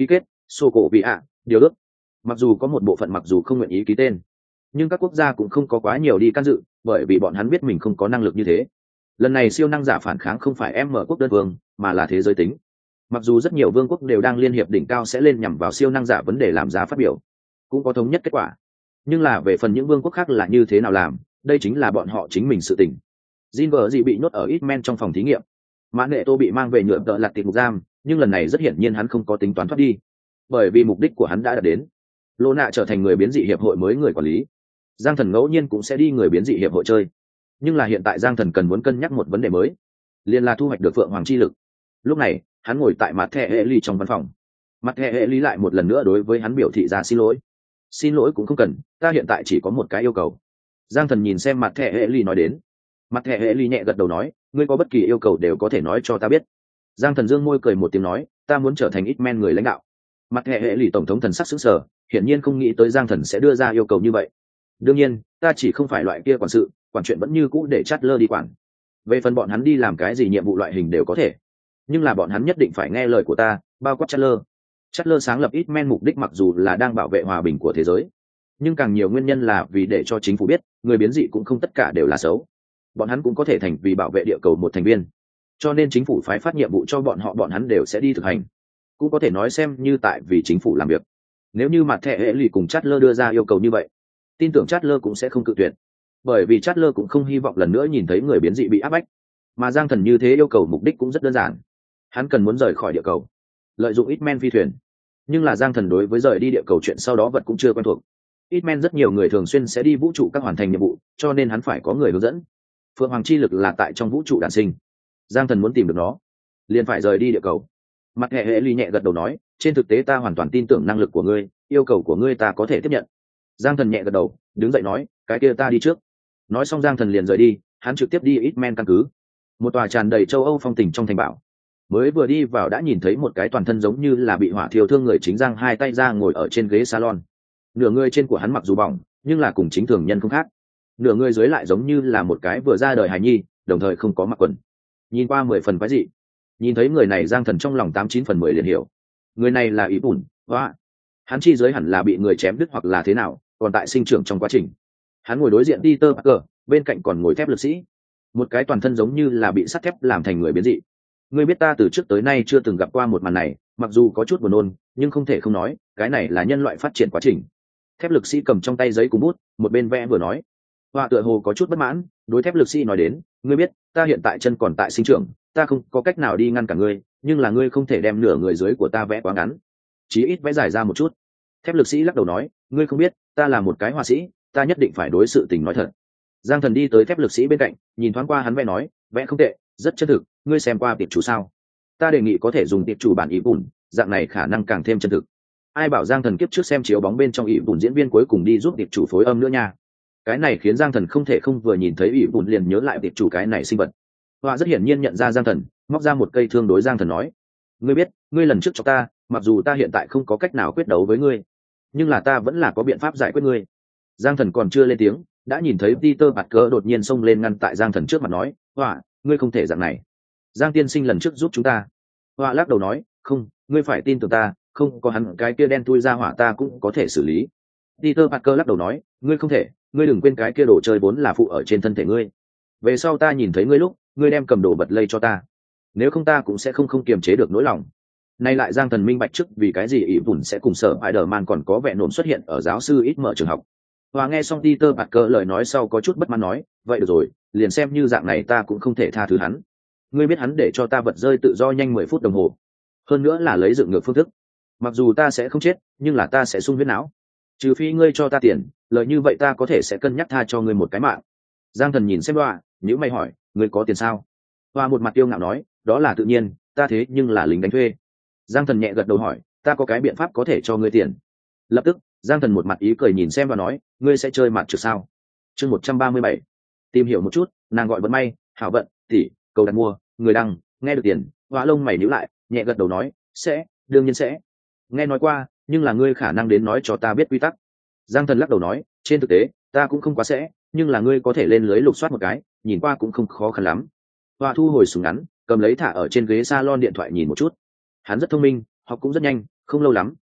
sô cổ vị ạ điều ước. Mặc dù có một bộ phận mặc dù không nguyện ý ký tên, nhưng các quốc gia cũng không có quá nhiều đi can dự, bởi vì bọn hắn biết mình không có năng lực như thế. Lần này siêu năng giả phản kháng không phải em mở quốc đơn vương, mà là thế giới tính. Mặc dù rất nhiều vương quốc đều đang liên hiệp đỉnh cao sẽ lên nhằm vào siêu năng giả vấn đề làm ra phát biểu, cũng có thống nhất kết quả, nhưng là về phần những vương quốc khác là như thế nào làm, đây chính là bọn họ chính mình sự tình. Jin vợ gì bị nhốt ở X-Men trong phòng thí nghiệm, mã nghệ tô bị mang về nhựa tợ lạt tiệp ngục giam, nhưng lần này rất hiển nhiên hắn không có tính toán thoát đi, bởi vì mục đích của hắn đã đạt đến. Lô nạ trở thành người biến dị hiệp hội mới người quản lý, Giang Thần ngẫu nhiên cũng sẽ đi người biến dị hiệp hội chơi, nhưng là hiện tại Giang Thần cần muốn cân nhắc một vấn đề mới, liền là thu hoạch được phượng hoàng chi lực. Lúc này hắn ngồi tại mặt thẻ hệ ly trong văn phòng, mặt thẻ hệ ly lại một lần nữa đối với hắn biểu thị ra xin lỗi. Xin lỗi cũng không cần, ta hiện tại chỉ có một cái yêu cầu. Giang Thần nhìn xem mặt thẻ hệ ly nói đến. Mặt thẻ hệ ly nhẹ gật đầu nói, ngươi có bất kỳ yêu cầu đều có thể nói cho ta biết. Giang Thần dương môi cười một tiếng nói, ta muốn trở thành X-Men người lãnh đạo. Mặt thẻ hệ ly tổng thống thần sắc sững sờ, hiển nhiên không nghĩ tới Giang Thần sẽ đưa ra yêu cầu như vậy. Đương nhiên ta chỉ không phải loại kia quản sự, quản chuyện vẫn như cũ để Chatler đi quản. Về phần bọn hắn đi làm cái gì nhiệm vụ loại hình đều có thể, nhưng là bọn hắn nhất định phải nghe lời của ta, bao quát Chatler. Chatler sáng lập X-Men mục đích mặc dù là đang bảo vệ hòa bình của thế giới, nhưng càng nhiều nguyên nhân là vì để cho chính phủ biết người biến dị cũng không tất cả đều là xấu, bọn hắn cũng có thể thành vì bảo vệ địa cầu một thành viên, cho nên chính phủ phái phát nhiệm vụ cho bọn họ, bọn hắn đều sẽ đi thực hành, cũng có thể nói xem như tại vì chính phủ làm việc. Nếu như mặt thẻ hệ lì cùng Chatler đưa ra yêu cầu như vậy, tin tưởng Chatler cũng sẽ không cự tuyệt, bởi vì Chatler cũng không hy vọng lần nữa nhìn thấy người biến dị bị áp bách. Mà Giang Thần như thế yêu cầu mục đích cũng rất đơn giản, hắn cần muốn rời khỏi địa cầu, lợi dụng X-Men phi thuyền. Nhưng là Giang Thần đối với rời đi địa cầu chuyện sau đó vật cũng chưa quen thuộc. X-Men rất nhiều người thường xuyên sẽ đi vũ trụ các hoàn thành nhiệm vụ, cho nên hắn phải có người hướng dẫn. Phượng Hoàng chi lực là tại trong vũ trụ đản sinh, Giang Thần muốn tìm được nó, liền phải rời đi địa cầu. Mặt hệ hệ ly nhẹ gật đầu nói, trên thực tế ta hoàn toàn tin tưởng năng lực của ngươi, yêu cầu của ngươi ta có thể tiếp nhận. Giang Thần nhẹ gật đầu, đứng dậy nói, cái kia ta đi trước. Nói xong Giang Thần liền rời đi, hắn trực tiếp đi X-Men căn cứ, một tòa tràn đầy châu Âu phong tình trong thành bảo. Mới vừa đi vào đã nhìn thấy một cái toàn thân giống như là bị hỏa thiêu thương người chính giang hai tay ra ngồi ở trên ghế salon. Nửa người trên của hắn mặc dù bỏng, nhưng là cùng chính thường nhân không khác. Nửa người dưới lại giống như là một cái vừa ra đời hài nhi, đồng thời không có mặc quần. Nhìn qua mười phần quái dị. Nhìn thấy người này Giang Thần trong lòng tám chín phần mười liền hiểu. Người này là Ý Bùn, hóa. Hắn chi dưới hẳn là bị người chém đứt hoặc là thế nào, còn tại sinh trưởng trong quá trình. Hắn ngồi đối diện Peter Parker, bên cạnh còn ngồi thép lực sĩ. Một cái toàn thân giống như là bị sắt thép làm thành người biến dị. Ngươi biết ta từ trước tới nay chưa từng gặp qua một màn này, mặc dù có chút buồn nôn, nhưng không thể không nói, cái này là nhân loại phát triển quá trình. Thép lực sĩ cầm trong tay giấy cùng bút, một bên vẽ vừa nói. Hoa tựa hồ có chút bất mãn, đối thép lực sĩ nói đến, ngươi biết, ta hiện tại chân còn tại sinh trưởng, ta không có cách nào đi ngăn cả ngươi, nhưng là ngươi không thể đem nửa người dưới của ta vẽ quá ngắn, chí ít vẽ dài ra một chút. Thép lực sĩ lắc đầu nói, ngươi không biết, ta là một cái họa sĩ, ta nhất định phải đối sự tình nói thật. Giang Thần đi tới thép lực sĩ bên cạnh, nhìn thoáng qua hắn vẽ nói, vẽ không tệ, rất chân thực, ngươi xem qua tiệp chủ sao? Ta đề nghị có thể dùng tiệp chủ bản ý bùn, dạng này khả năng càng thêm chân thực. Ai bảo Giang Thần kiếp trước xem chiếu bóng bên trong ý bùn diễn viên cuối cùng đi giúp tiệp chủ phối âm nữa nha. Cái này khiến Giang Thần không thể không vừa nhìn thấy ý bùn liền nhớ lại tiệp chủ cái này sinh vật. Họa rất hiển nhiên nhận ra Giang Thần, móc ra một cây thương đối Giang Thần nói, ngươi biết, ngươi lần trước cho ta, mặc dù ta hiện tại không có cách nào quyết đấu với ngươi, nhưng là ta vẫn là có biện pháp giải quyết ngươi. Giang Thần còn chưa lên tiếng, đã nhìn thấy Peter Parker đột nhiên xông lên ngăn tại Giang Thần trước mặt nói, họa, ngươi không thể dạng này. Giang tiên sinh lần trước giúp chúng ta. Họa lắc đầu nói, không, ngươi phải tin tưởng ta, không có hắn cái kia đen thui ra hỏa ta cũng có thể xử lý. Peter Parker lắc đầu nói, ngươi không thể, ngươi đừng quên cái kia đồ chơi vốn là phụ ở trên thân thể ngươi. Về sau ta nhìn thấy ngươi lúc, ngươi đem cầm đồ vật lây cho ta. Nếu không ta cũng sẽ không không kiềm chế được nỗi lòng. Nay lại Giang Thần minh bạch trước vì cái gì ý vùn sẽ cùng sở Spider-Man còn có vẻ nổn xuất hiện ở giáo sư ít mở trường học. Và nghe xong Peter Parker lời nói sau có chút bất mãn nói, vậy được rồi, liền xem như dạng này ta cũng không thể tha thứ hắn. Ngươi biết hắn để cho ta vật rơi tự do nhanh mười phút đồng hồ. Hơn nữa là lấy dựng ngược phương thức. Mặc dù ta sẽ không chết, nhưng là ta sẽ sung huyết não. Trừ phi ngươi cho ta tiền, lời như vậy ta có thể sẽ cân nhắc tha cho ngươi một cái mạng. Giang Thần nhìn xem Hoa, nhíu mày hỏi, ngươi có tiền sao? Hoa một mặt yêu ngạo nói, đó là tự nhiên, ta thế nhưng là lính đánh thuê. Giang Thần nhẹ gật đầu hỏi, ta có cái biện pháp có thể cho ngươi tiền. Lập tức Giang Thần một mặt ý cười nhìn xem và nói, ngươi sẽ chơi mặt trượt sao? Chương một trăm ba mươi bảy, tìm hiểu một chút, nàng gọi vận may, hảo vận, tỷ, cầu đặt mua, người đăng, nghe được tiền. Hoa lông mày nhíu lại, nhẹ gật đầu nói, sẽ, đương nhiên sẽ. Nghe nói qua, nhưng là ngươi khả năng đến nói cho ta biết quy tắc. Giang Thần lắc đầu nói, trên thực tế ta cũng không quá sẽ, nhưng là ngươi có thể lên lưới lục soát một cái, nhìn qua cũng không khó khăn lắm. Hoa thu hồi súng ngắn, cầm lấy thả ở trên ghế salon điện thoại nhìn một chút. Hắn rất thông minh, học cũng rất nhanh, không lâu lắm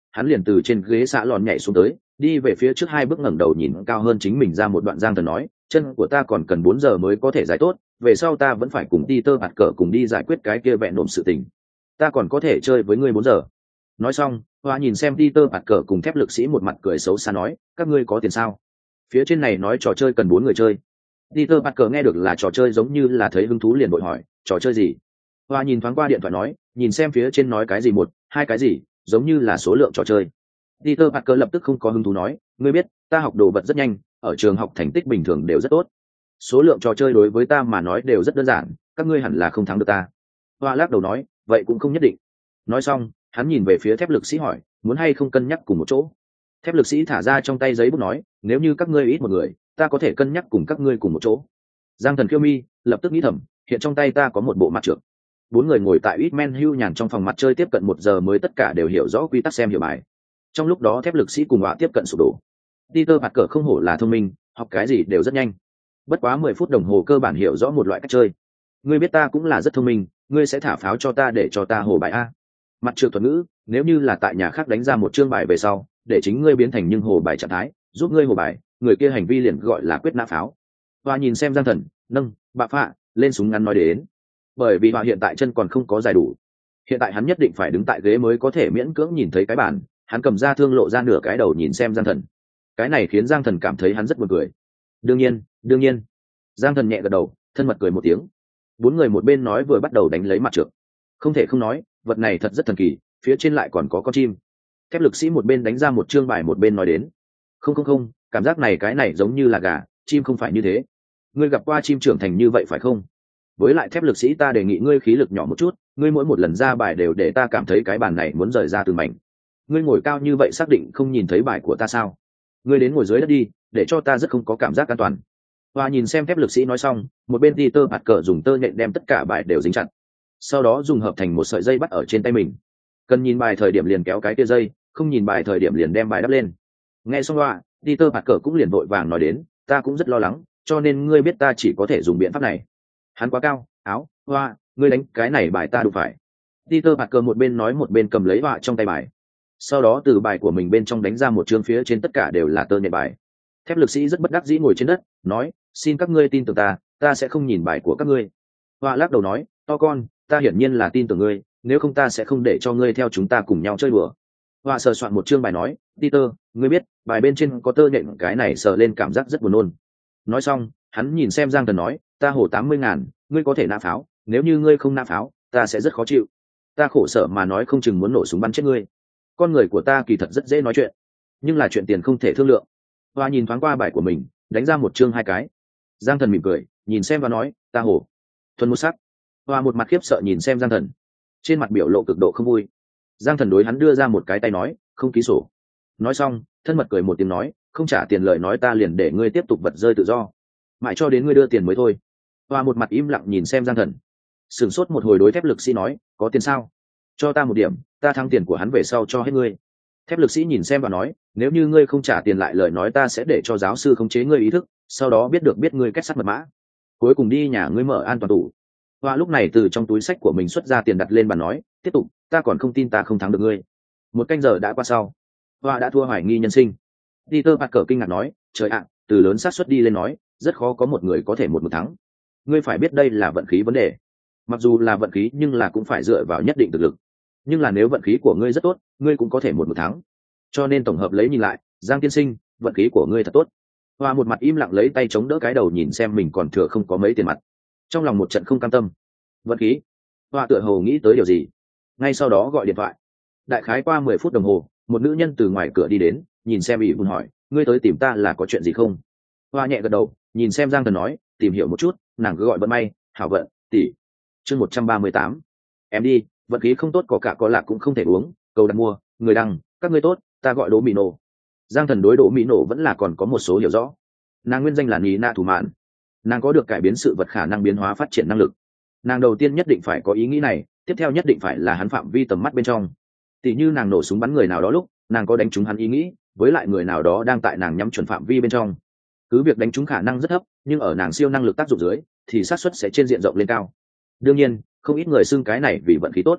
hắn liền từ trên ghế xạ lòn nhảy xuống tới, đi về phía trước hai bước, ngẩng đầu nhìn cao hơn chính mình ra một đoạn. Giang Thần nói, chân của ta còn cần bốn giờ mới có thể giải tốt, về sau ta vẫn phải cùng Peter bạt cờ cùng đi giải quyết cái kia vẹn nổm sự tình. Ta còn có thể chơi với ngươi bốn giờ. Nói xong, Hoa nhìn xem Peter bạt cờ cùng thép lực sĩ một mặt cười xấu xa nói, các ngươi có tiền sao? Phía trên này nói trò chơi cần bốn người chơi. Peter bạt cờ nghe được là trò chơi giống như là thấy hứng thú liền vội hỏi, trò chơi gì? Hoa nhìn thoáng qua điện thoại nói, nhìn xem phía trên nói cái gì một, hai cái gì, giống như là số lượng trò chơi. Peter bạt cờ lập tức không có hứng thú nói, ngươi biết, ta học đồ vật rất nhanh, ở trường học thành tích bình thường đều rất tốt. Số lượng trò chơi đối với ta mà nói đều rất đơn giản, các ngươi hẳn là không thắng được ta. Hoa lắc đầu nói, vậy cũng không nhất định. Nói xong, hắn nhìn về phía thép lực sĩ hỏi, muốn hay không cân nhắc cùng một chỗ. Thép lực sĩ thả ra trong tay giấy bút nói, nếu như các ngươi ít một người, ta có thể cân nhắc cùng các ngươi cùng một chỗ. Giang Thần khiêu mi lập tức nghĩ thầm, hiện trong tay ta có một bộ mặt trượt. Bốn người ngồi tại Whitman hưu nhàn trong phòng mặt chơi tiếp cận một giờ mới tất cả đều hiểu rõ quy tắc xem hiểu bài. Trong lúc đó thép lực sĩ cùng Họa tiếp cận sụp đổ. Peter bạt cờ không hổ là thông minh, học cái gì đều rất nhanh. Bất quá mười phút đồng hồ cơ bản hiểu rõ một loại cách chơi. Ngươi biết ta cũng là rất thông minh, ngươi sẽ thả pháo cho ta để cho ta hồ bài a. Mặt trượt thuật ngữ, nếu như là tại nhà khác đánh ra một chương bài về sau, để chính ngươi biến thành nhưng hồ bài trạng thái, giúp ngươi hồ bài, người kia hành vi liền gọi là quyết nã pháo. Hoa nhìn xem Giang Thần, nâng bạ phạ lên súng ngắn nói đến, bởi vì Hoa hiện tại chân còn không có dài đủ, hiện tại hắn nhất định phải đứng tại ghế mới có thể miễn cưỡng nhìn thấy cái bàn. Hắn cầm ra thương lộ ra nửa cái đầu nhìn xem Giang Thần, cái này khiến Giang Thần cảm thấy hắn rất buồn cười. Đương nhiên, đương nhiên. Giang Thần nhẹ gật đầu, thân mật cười một tiếng. Bốn người một bên nói vừa bắt đầu đánh lấy mặt trượt. Không thể không nói, vật này thật rất thần kỳ, phía trên lại còn có con chim. Thép lực sĩ một bên đánh ra một chương bài một bên nói đến, không không không, cảm giác này cái này giống như là gà, chim không phải như thế. Ngươi gặp qua chim trưởng thành như vậy phải không? Với lại thép lực sĩ, ta đề nghị ngươi khí lực nhỏ một chút, ngươi mỗi một lần ra bài đều để ta cảm thấy cái bàn này muốn rời ra từ mảnh. Ngươi ngồi cao như vậy xác định không nhìn thấy bài của ta sao? Ngươi đến ngồi dưới đất đi, để cho ta rất không có cảm giác an toàn. Hoa nhìn xem thép lực sĩ nói xong, một bên Peter bạt cờ dùng tơ nhện đem tất cả bài đều dính chặt, sau đó dùng hợp thành một sợi dây bắt ở trên tay mình. Cần nhìn bài thời điểm liền kéo cái tia dây, không nhìn bài thời điểm liền đem bài đắp lên. Nghe xong Hoa, Peter bạt cờ cũng liền vội vàng nói đến, ta cũng rất lo lắng, cho nên ngươi biết ta chỉ có thể dùng biện pháp này. Hắn quá cao, áo, Hoa, ngươi đánh cái này bài ta đủ phải. Peter bạt cờ một bên nói một bên cầm lấy Hoa trong tay bài, sau đó từ bài của mình bên trong đánh ra một chương phía trên tất cả đều là tơ nhện bài. Thép lực sĩ rất bất đắc dĩ ngồi trên đất, nói, xin các ngươi tin tưởng ta, ta sẽ không nhìn bài của các ngươi. Hoa lắc đầu nói, to con, ta hiển nhiên là tin tưởng ngươi, nếu không ta sẽ không để cho ngươi theo chúng ta cùng nhau chơi đùa. Hoa sờ soạn một chương bài nói, Peter, ngươi biết, bài bên trên có tơ nhện, cái này sờ lên cảm giác rất buồn nôn. Nói xong, hắn nhìn xem Giang Thần nói, ta hồ tám mươi ngàn, ngươi có thể nã pháo, nếu như ngươi không nã pháo, ta sẽ rất khó chịu. Ta khổ sở mà nói không chừng muốn nổ súng bắn chết ngươi. Con người của ta kỳ thật rất dễ nói chuyện, nhưng là chuyện tiền không thể thương lượng. Hoa nhìn thoáng qua bài của mình, đánh ra một chương hai cái. Giang Thần mỉm cười, nhìn xem và nói, ta hồ thuần một sắc. Hoa một mặt khiếp sợ nhìn xem Giang Thần, trên mặt biểu lộ cực độ không vui. Giang Thần đối hắn đưa ra một cái tay nói, không ký sổ. Nói xong, thân mật cười một tiếng nói, không trả tiền lời nói ta liền để ngươi tiếp tục vật rơi tự do, mãi cho đến ngươi đưa tiền mới thôi. Hoa một mặt im lặng nhìn xem Giang Thần, sửng sốt một hồi đối thép lực sĩ nói, có tiền sao? Cho ta một điểm, ta thắng tiền của hắn về sau cho hết ngươi. Thép lực sĩ nhìn xem và nói, nếu như ngươi không trả tiền lại lời nói ta sẽ để cho giáo sư khống chế ngươi ý thức, sau đó biết được biết ngươi kết sắt mật mã, cuối cùng đi nhà ngươi mở an toàn tủ. Hoa lúc này từ trong túi sách của mình xuất ra tiền đặt lên bàn nói, tiếp tục, ta còn không tin ta không thắng được ngươi. Một canh giờ đã qua sau, Hoa đã thua hoài nghi nhân sinh. Peter Parker kinh ngạc nói, trời ạ, từ lớn xác suất đi lên nói, rất khó có một người có thể một một thắng. Ngươi phải biết đây là vận khí vấn đề. Mặc dù là vận khí nhưng là cũng phải dựa vào nhất định thực lực. Nhưng là nếu vận khí của ngươi rất tốt, ngươi cũng có thể một một thắng. Cho nên tổng hợp lấy nhìn lại, Giang tiên sinh, vận khí của ngươi thật tốt. Hoa một mặt im lặng lấy tay chống đỡ cái đầu nhìn xem mình còn thừa không có mấy tiền mặt, trong lòng một trận không cam tâm. Vận khí? Hoa tựa hồ nghĩ tới điều gì, ngay sau đó gọi điện thoại. Đại khái qua mười phút đồng hồ, một nữ nhân từ ngoài cửa đi đến, nhìn xem ỷ vun hỏi, ngươi tới tìm ta là có chuyện gì không? Hoa nhẹ gật đầu, nhìn xem Giang Thần nói, tìm hiểu một chút, nàng cứ gọi vận may, hảo vận, tỷ. Chương một trăm ba mươi tám. Em đi, vận khí không tốt có cả có lạc cũng không thể uống, cầu đặt mua, người đăng, các ngươi tốt, ta gọi Đỗ Mỹ Nổ. Giang Thần đối Đỗ Mỹ Nổ vẫn là còn có một số hiểu rõ. Nàng nguyên danh là Ní Na Thủ Mạn. Nàng có được cải biến sự vật khả năng biến hóa phát triển năng lực. Nàng đầu tiên nhất định phải có ý nghĩ này, tiếp theo nhất định phải là hắn phạm vi tầm mắt bên trong. Tỷ như nàng nổ súng bắn người nào đó lúc, nàng có đánh trúng hắn ý nghĩ, với lại người nào đó đang tại nàng nhắm chuẩn phạm vi bên trong. Cứ việc đánh trúng khả năng rất thấp, nhưng ở nàng siêu năng lực tác dụng dưới, thì xác suất sẽ trên diện rộng lên cao. Đương nhiên, không ít người xưng cái này vì vận khí tốt.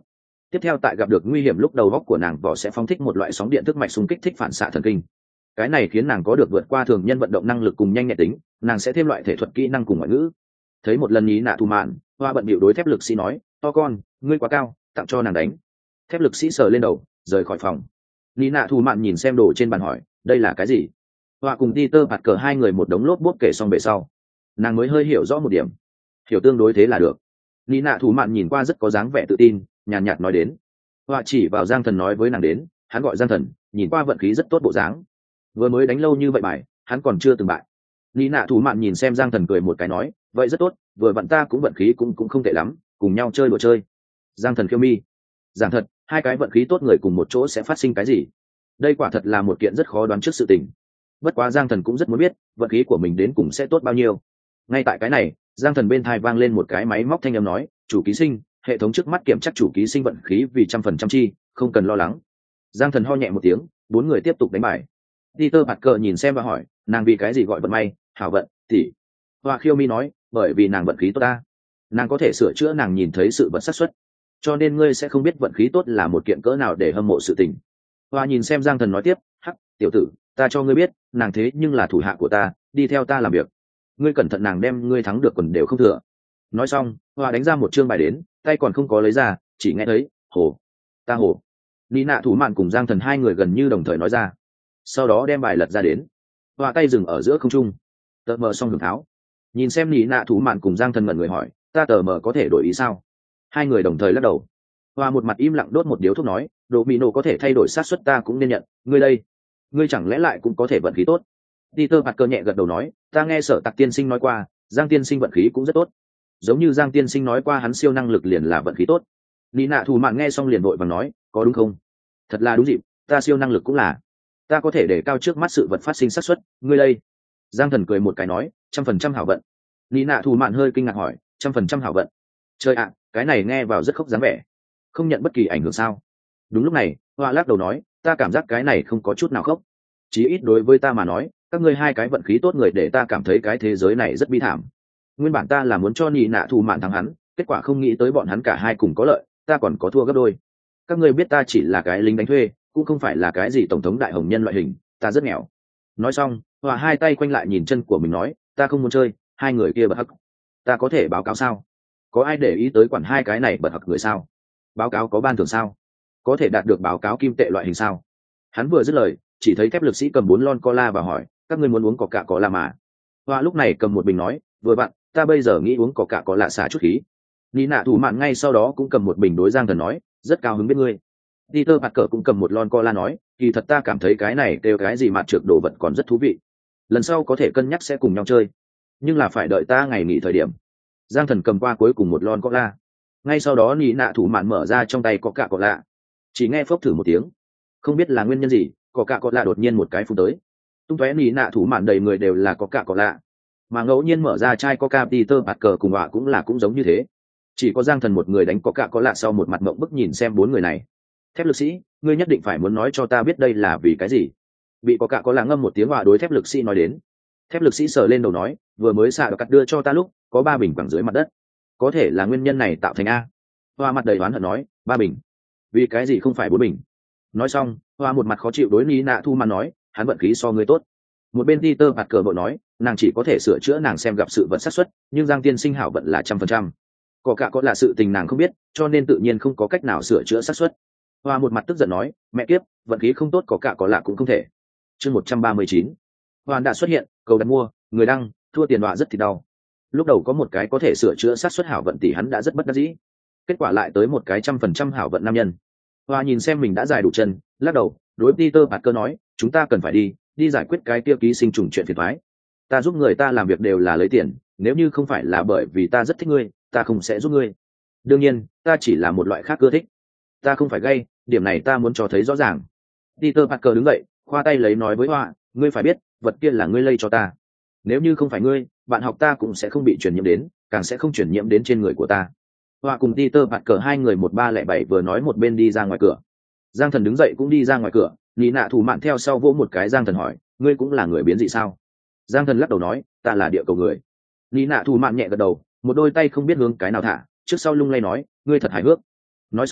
tiếp theo tại gặp được nguy hiểm lúc đầu góc của nàng vỏ sẽ phóng thích một loại sóng điện thức mạch xung kích thích phản xạ thần kinh. Cái này khiến nàng có được vượt qua thường nhân vận động năng lực cùng nhanh nhẹn tính, nàng sẽ thêm loại thể thuật kỹ năng cùng ngoại ngữ. Thấy một lần Ní Nạ Thủ Mạn, Hoa bận bịu đối thép lực sĩ nói, to con, ngươi quá cao, tặng cho nàng đánh. Thép lực sĩ sờ lên đầu, rời khỏi phòng. Ní Nạ Thủ Mạn nhìn xem đồ trên bàn hỏi, đây là cái gì? Hoa cùng Peter bạt cờ hai người một đống lốp bốp kể xong về sau, nàng mới hơi hiểu rõ một điểm, hiểu tương đối thế là được. Ní Nạ Thủ Mạn nhìn qua rất có dáng vẻ tự tin, nhàn nhạt nói đến. Hoa chỉ vào Giang Thần nói với nàng đến, hắn gọi Giang Thần, nhìn qua vận khí rất tốt bộ dáng. Vừa mới đánh lâu như vậy bài, hắn còn chưa từng bại. Ní Nạ Thủ Mạn nhìn xem Giang Thần cười một cái nói, vậy rất tốt, vừa vặn ta cũng vận khí cũng cũng không tệ lắm, cùng nhau chơi đùa chơi. Giang Thần khiêu mi, giảng thật, hai cái vận khí tốt người cùng một chỗ sẽ phát sinh cái gì? Đây quả thật là một kiện rất khó đoán trước sự tình. Bất quá Giang Thần cũng rất muốn biết, vận khí của mình đến cùng sẽ tốt bao nhiêu. Ngay tại cái này, Giang Thần bên tai vang lên một cái máy móc thanh âm nói, chủ ký sinh, hệ thống trước mắt kiểm tra chủ ký sinh vận khí vì trăm phần trăm chi, không cần lo lắng. Giang Thần ho nhẹ một tiếng, bốn người tiếp tục đánh bài. Peter Parker nhìn xem và hỏi, nàng vì cái gì gọi vận may, hảo vận, tỷ. Hoa khiêu mi nói, bởi vì nàng vận khí tốt ta, nàng có thể sửa chữa nàng nhìn thấy sự vật xác suất, cho nên ngươi sẽ không biết vận khí tốt là một kiện cỡ nào để hâm mộ sự tình. Hoa nhìn xem Giang Thần nói tiếp, hắc, tiểu tử, ta cho ngươi biết, nàng thế nhưng là thủ hạ của ta, đi theo ta làm việc, ngươi cẩn thận nàng đem ngươi thắng được quần đều không thừa. Nói xong, Hoa đánh ra một chương bài đến, tay còn không có lấy ra, chỉ nghe thấy, hồ, ta hồ. Ní Nạ Thủ Mạn cùng Giang Thần hai người gần như đồng thời nói ra, sau đó đem bài lật ra đến. Hoa tay dừng ở giữa không trung, tờ mờ xong hưởng tháo, nhìn xem Ní Nạ Thủ Mạn cùng Giang Thần ngẩn người hỏi, ta tờ mờ có thể đổi ý sao? Hai người đồng thời lắc đầu. Hoa một mặt im lặng đốt một điếu thuốc nói, đồ mỹ nổ có thể thay đổi xác suất ta cũng nên nhận, ngươi đây, ngươi chẳng lẽ lại cũng có thể vận khí tốt? Peter Parker nhẹ gật đầu nói, ta nghe Sở Tạc tiên sinh nói qua, Giang tiên sinh vận khí cũng rất tốt, giống như Giang tiên sinh nói qua hắn siêu năng lực liền là vận khí tốt. Ní Nạ Thủ Mạn nghe xong liền vội vàng nói, có đúng không? Thật là đúng dịp, ta siêu năng lực cũng là, ta có thể để cao trước mắt sự vật phát sinh xác suất, ngươi đây. Giang Thần cười một cái nói, trăm phần trăm hảo vận. Ní Nạ Thủ Mạn hơi kinh ngạc hỏi, trăm phần trăm hảo vận? Trời ạ, cái này nghe vào rất khốc dáng vẻ, không nhận bất kỳ ảnh hưởng sao? Đúng lúc này, Hoa lắc đầu nói, ta cảm giác cái này không có chút nào khốc, chí ít đối với ta mà nói, các ngươi hai cái vận khí tốt người để ta cảm thấy cái thế giới này rất bi thảm. Nguyên bản ta là muốn cho Ní Nạ Thủ Mạn thắng hắn, kết quả không nghĩ tới bọn hắn cả hai cùng có lợi, ta còn có thua gấp đôi. Các ngươi biết ta chỉ là cái lính đánh thuê, cũng không phải là cái gì tổng thống đại hồng nhân loại hình, ta rất nghèo. Nói xong, Hoa hai tay quanh lại nhìn chân của mình nói, ta không muốn chơi, hai người kia bật hắc, ta có thể báo cáo sao? Có ai để ý tới quản hai cái này bật hặc người sao? Báo cáo có ban thưởng sao? Có thể đạt được báo cáo kim tệ loại hình sao? Hắn vừa dứt lời, chỉ thấy thép lực sĩ cầm bốn lon cola và hỏi, các ngươi muốn uống coca có là mà? Hoa lúc này cầm một bình nói, vừa bạn, ta bây giờ nghĩ uống coca có lạ xả chút khí. Ní Nạ Thủ Mạn ngay sau đó cũng cầm một bình đối Giang Thần nói, rất cao hứng biết ngươi. Peter Parker cũng cầm một lon cola nói, kỳ thật ta cảm thấy cái này kêu cái gì mà trượt đồ vật còn rất thú vị. Lần sau có thể cân nhắc sẽ cùng nhau chơi, nhưng là phải đợi ta ngày nghỉ thời điểm. Giang Thần cầm qua cuối cùng một lon cola, ngay sau đó Ní Nạ Thủ Mạn mở ra trong tay coca cola, chỉ nghe phốc thử một tiếng, không biết là nguyên nhân gì, coca cola đột nhiên một cái phun tới, tung tóe Ní Nạ Thủ Mạn đầy người đều là coca cola, mà ngẫu nhiên mở ra chai coca Peter Parker cùng họa cũng là cũng giống như thế. Chỉ có Giang Thần một người đánh coca cola sau một mặt mộng bức nhìn xem bốn người này. Thép lực sĩ, ngươi nhất định phải muốn nói cho ta biết đây là vì cái gì? Bị coca cola ngâm một tiếng họa đối thép lực sĩ nói đến. Thép lực sĩ sờ lên đầu nói, vừa mới xạ cắt đưa cho ta lúc có ba bình quẳng dưới mặt đất, có thể là nguyên nhân này tạo thành a. Hoa mặt đầy oán hận nói, ba bình, vì cái gì không phải bốn bình? Nói xong, Hoa một mặt khó chịu đối Ní Nạ Thu Mạn nói, hắn vận khí so ngươi tốt. Một bên Peter bạt cờ vội nói, nàng chỉ có thể sửa chữa nàng xem gặp sự vận xác suất, nhưng Giang tiên sinh hảo vận là trăm phần trăm. Có cả có là sự tình nàng không biết, cho nên tự nhiên không có cách nào sửa chữa xác suất. Hoa một mặt tức giận nói, mẹ kiếp, vận khí không tốt có cả có lạ cũng không thể. Chương một trăm ba mươi chín, Hoàn đã xuất hiện, cầu đặt mua, người đăng, thua tiền đọa rất thì đau. Lúc đầu có một cái có thể sửa chữa xác suất hảo vận tỷ hắn đã rất bất đắc dĩ, kết quả lại tới một cái trăm phần trăm hảo vận nam nhân. Hoa nhìn xem mình đã dài đủ chân, lắc đầu, đối Peter Parker nói, chúng ta cần phải đi, đi giải quyết cái kia ký sinh trùng chuyện phiền toái. Ta giúp người ta làm việc đều là lấy tiền, nếu như không phải là bởi vì ta rất thích ngươi, ta không sẽ giúp ngươi. Đương nhiên, ta chỉ là một loại khác ưa thích. Ta không phải gay, điểm này ta muốn cho thấy rõ ràng. Peter Parker đứng dậy, khoa tay lấy nói với Hoa, ngươi phải biết, vật kia là ngươi lây cho ta. Nếu như không phải ngươi, bạn học ta cũng sẽ không bị truyền nhiễm đến, càng sẽ không truyền nhiễm đến trên người của ta. Hoa cùng Peter Parker hai người một ba lẻ bảy vừa nói một bên đi ra ngoài cửa. Giang Thần đứng dậy cũng đi ra ngoài cửa, Ní Nạ Thủ Mạn theo sau vỗ một cái. Giang Thần hỏi, ngươi cũng là người biến dị sao? Giang Thần lắc đầu nói, ta là địa cầu người. Ní Nạ Thủ Mạn nhẹ gật đầu, một đôi tay không biết hướng cái nào thả, trước sau lung lay nói, ngươi thật hài hước. Nói xong,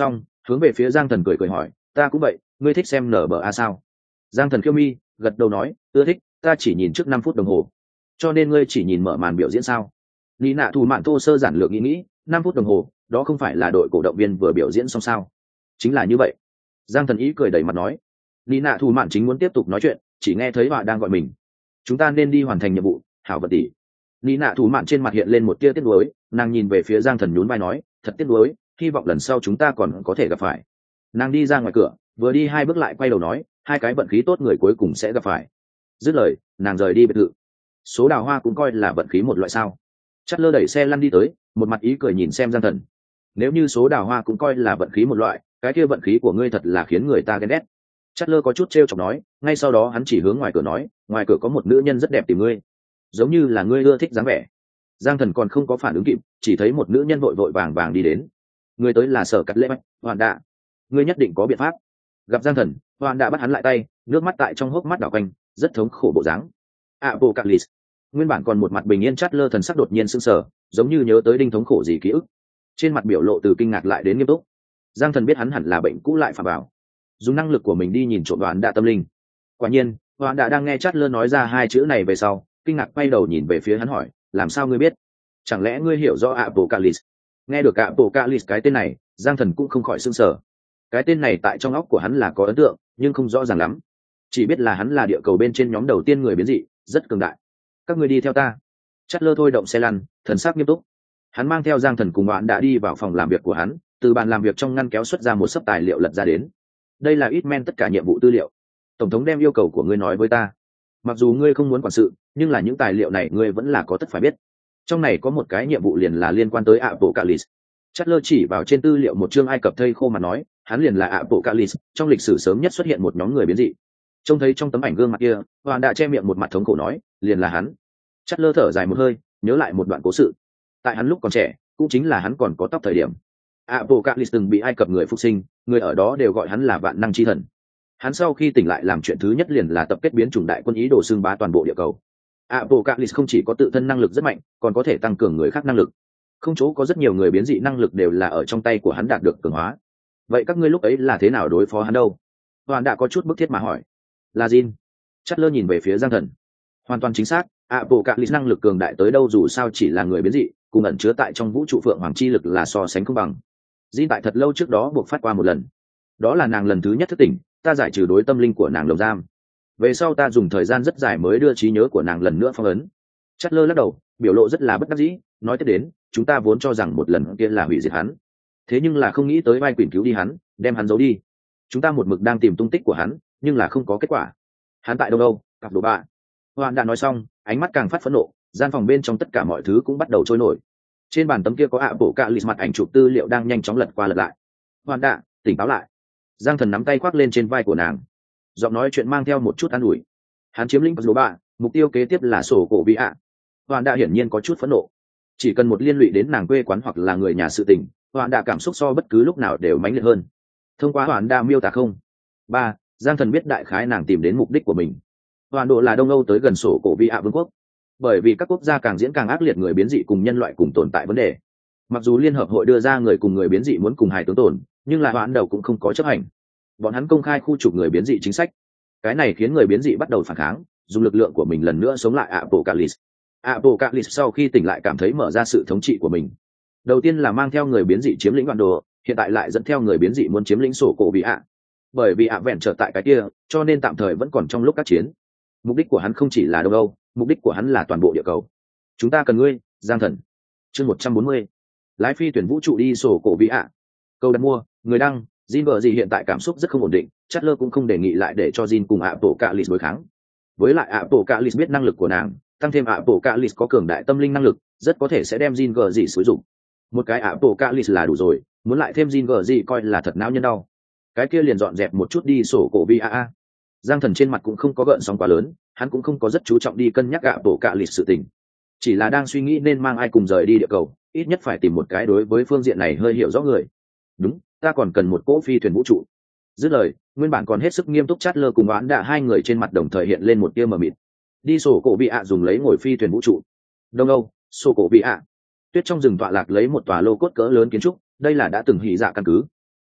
hướng về phía Giang Thần cười cười hỏi, ta cũng vậy, ngươi thích xem nở bờ a sao? Giang Thần khiêu mi gật đầu nói, ưa thích, ta chỉ nhìn trước năm phút đồng hồ. Cho nên ngươi chỉ nhìn mở màn biểu diễn sao? Lý Nạ Thủ Mạn thô sơ giản lược nghĩ nghĩ, năm phút đồng hồ, đó không phải là đội cổ động viên vừa biểu diễn xong sao? Chính là như vậy. Giang Thần ý cười đầy mặt nói. Lý Nạ Thủ Mạn chính muốn tiếp tục nói chuyện, chỉ nghe thấy bà đang gọi mình. Chúng ta nên đi hoàn thành nhiệm vụ, hảo vật tỷ. Lý Nạ Thủ Mạn trên mặt hiện lên một tia tiếc nuối, nàng nhìn về phía Giang Thần nhún vai nói, thật tiếc nuối, hy vọng lần sau chúng ta còn có thể gặp phải. Nàng đi ra ngoài cửa, vừa đi hai bước lại quay đầu nói, hai cái vận khí tốt người cuối cùng sẽ gặp phải. Dứt lời, nàng rời đi biệt thự. Số đào hoa cũng coi là vận khí một loại sao? Chát lơ đẩy xe lăn đi tới, một mặt ý cười nhìn xem Giang Thần. Nếu như số đào hoa cũng coi là vận khí một loại, cái kia vận khí của ngươi thật là khiến người ta ghen ghét. Chát lơ có chút trêu chọc nói, ngay sau đó hắn chỉ hướng ngoài cửa nói, ngoài cửa có một nữ nhân rất đẹp tìm ngươi, giống như là ngươi ưa thích dáng vẻ. Giang Thần còn không có phản ứng kịp, chỉ thấy một nữ nhân vội vội vàng vàng đi đến. Người tới là Sở Cắt Lệ Bạch, Hoàn Đạ. Ngươi nhất định có biện pháp. Gặp Giang Thần, Hoàn Đạ bắt hắn lại tay, nước mắt tại trong hốc mắt đảo quanh, rất thống khổ bộ dáng. Apocalypse. Nguyên bản còn một mặt bình yên Chát lơ thần sắc đột nhiên sững sờ, giống như nhớ tới đinh thống khổ gì ký ức. Trên mặt biểu lộ từ kinh ngạc lại đến nghiêm túc. Giang Thần biết hắn hẳn là bệnh cũ lại phạm vào, dùng năng lực của mình đi nhìn trộm Hoàn Đạ tâm linh. Quả nhiên, Hoàn Đạ đang nghe Chát lơ nói ra hai chữ này về sau, kinh ngạc quay đầu nhìn về phía hắn hỏi, làm sao ngươi biết? Chẳng lẽ ngươi hiểu rõ Apocalypse? Nghe được Apocalypse cái tên này, Giang Thần cũng không khỏi sững sờ. Cái tên này tại trong óc của hắn là có ấn tượng, nhưng không rõ ràng lắm. Chỉ biết là hắn là địa cầu bên trên nhóm đầu tiên người biến dị, rất cường đại. Các ngươi đi theo ta. Chát lơ thôi động xe lăn, thần sắc nghiêm túc. Hắn mang theo Giang Thần cùng bạn đã đi vào phòng làm việc của hắn, từ bàn làm việc trong ngăn kéo xuất ra một sấp tài liệu lật ra đến. Đây là ít men tất cả nhiệm vụ tư liệu. Tổng thống đem yêu cầu của ngươi nói với ta. Mặc dù ngươi không muốn quản sự, nhưng là những tài liệu này ngươi vẫn là có tất phải biết. Trong này có một cái nhiệm vụ liền là liên quan tới Apocalypse. Chát lơ chỉ vào trên tư liệu một chương Ai Cập thây khô mà nói, hắn liền là Apocalypse, trong lịch sử sớm nhất xuất hiện một nhóm người biến dị. Trông thấy trong tấm ảnh gương mặt kia, Hoàn đã che miệng một mặt thống khổ nói, liền là hắn. Chát lơ thở dài một hơi, nhớ lại một đoạn cố sự. Tại hắn lúc còn trẻ, cũng chính là hắn còn có tóc thời điểm, Apocalypse từng bị Ai Cập người phục sinh, người ở đó đều gọi hắn là vạn năng chi thần. Hắn sau khi tỉnh lại làm chuyện thứ nhất liền là tập kết biến chủng đại quân ý đồ xưng bá toàn bộ địa cầu. Apocalypse không chỉ có tự thân năng lực rất mạnh, còn có thể tăng cường người khác năng lực. Không chỗ có rất nhiều người biến dị năng lực đều là ở trong tay của hắn đạt được cường hóa. Vậy các ngươi lúc ấy là thế nào đối phó hắn đâu? Hoàn đã có chút bức thiết mà hỏi. Là Jin. Chát lơ nhìn về phía Giang Thần. Hoàn toàn chính xác, Apocalypse năng lực cường đại tới đâu dù sao chỉ là người biến dị, cùng ẩn chứa tại trong vũ trụ phượng hoàng chi lực là so sánh không bằng. Jin tại thật lâu trước đó buộc phát qua một lần. Đó là nàng lần thứ nhất thức tỉnh, ta giải trừ đối tâm linh của nàng lồng giam. Về sau ta dùng thời gian rất dài mới đưa trí nhớ của nàng lần nữa phong ấn. Chát lơ lắc đầu, biểu lộ rất là bất đắc dĩ, nói tiếp đến, chúng ta vốn cho rằng một lần kia là hủy diệt hắn, thế nhưng là không nghĩ tới vai quỷ cứu đi hắn, đem hắn giấu đi. Chúng ta một mực đang tìm tung tích của hắn, nhưng là không có kết quả. Hắn tại đâu đâu? Cặp đồ bạ. Hoàn đã nói xong, ánh mắt càng phát phẫn nộ, gian phòng bên trong tất cả mọi thứ cũng bắt đầu trôi nổi. Trên bàn tấm kia có ạ bộ cạ lịt mặt ảnh chụp tư liệu đang nhanh chóng lật qua lật lại. Hoàn đã tỉnh táo lại. Giang Thần nắm tay khoác lên trên vai của nàng, giọng nói chuyện mang theo một chút an ủi. Hắn chiếm lĩnh đồ bạ, mục tiêu kế tiếp là sổ cổ vị ạ. Hoàn đã hiển nhiên có chút phẫn nộ. Chỉ cần một liên lụy đến nàng quê quán hoặc là người nhà sự tình, Hoàn đã cảm xúc so bất cứ lúc nào đều mãnh liệt hơn. Thông qua Hoàn đã miêu tả không. Ba, Giang Thần biết đại khái nàng tìm đến mục đích của mình. Hoàn độ là Đông Âu tới gần sổ cổ vị ạ vương quốc. Bởi vì các quốc gia càng diễn càng ác liệt người biến dị cùng nhân loại cùng tồn tại vấn đề. Mặc dù Liên Hợp Hội đưa ra người cùng người biến dị muốn cùng hài tướng tồn, nhưng là Hoàn đầu cũng không có chấp hành. Bọn hắn công khai khu trục người biến dị chính sách. Cái này khiến người biến dị bắt đầu phản kháng, dùng lực lượng của mình lần nữa sống lại Apocalypse. Apocalypse sau khi tỉnh lại cảm thấy mở ra sự thống trị của mình. Đầu tiên là mang theo người biến dị chiếm lĩnh Hoàn đồ, hiện tại lại dẫn theo người biến dị muốn chiếm lĩnh sổ cổ vị ạ. Bởi vì ạ vẹn trở tại cái kia, cho nên tạm thời vẫn còn trong lúc các chiến. Mục đích của hắn không chỉ là Đông Âu, mục đích của hắn là toàn bộ địa cầu. Chúng ta cần ngươi, Giang Thần. Chương một trăm bốn mươi. Lái phi tuyển vũ trụ đi sổ cổ vị ạ. Câu đặt mua, người đăng, Jin vợ gì hiện tại cảm xúc rất không ổn định, Chát lơ cũng không đề nghị lại để cho Jin cùng Apocalypse đối kháng. Với lại Apocalypse biết năng lực của nàng, tăng thêm Apocalypse có cường đại tâm linh năng lực, rất có thể sẽ đem Jin vợ gì sử dụng. Một cái Apocalypse là đủ rồi, muốn lại thêm Jin vợ gì coi là thật não nhân đau. Cái kia liền dọn dẹp một chút đi sổ cổ vi a a. Giang Thần trên mặt cũng không có gợn sóng quá lớn, hắn cũng không có rất chú trọng đi cân nhắc Apocalypse sự tình, chỉ là đang suy nghĩ nên mang ai cùng rời đi địa cầu, ít nhất phải tìm một cái đối với phương diện này hơi hiểu rõ người. Đúng, ta còn cần một cỗ phi thuyền vũ trụ. Dứt lời, nguyên bản còn hết sức nghiêm túc Chát lơ cùng Oán Đạ hai người trên mặt đồng thời hiện lên một tia mờ mịt. Đi sổ cổ vị ạ dùng lấy ngồi phi thuyền vũ trụ. Đông Âu, sổ cổ vị ạ. Tuyết trong rừng tọa lạc lấy một tòa lô cốt cỡ lớn kiến trúc, đây là đã từng hỉ dạ căn cứ.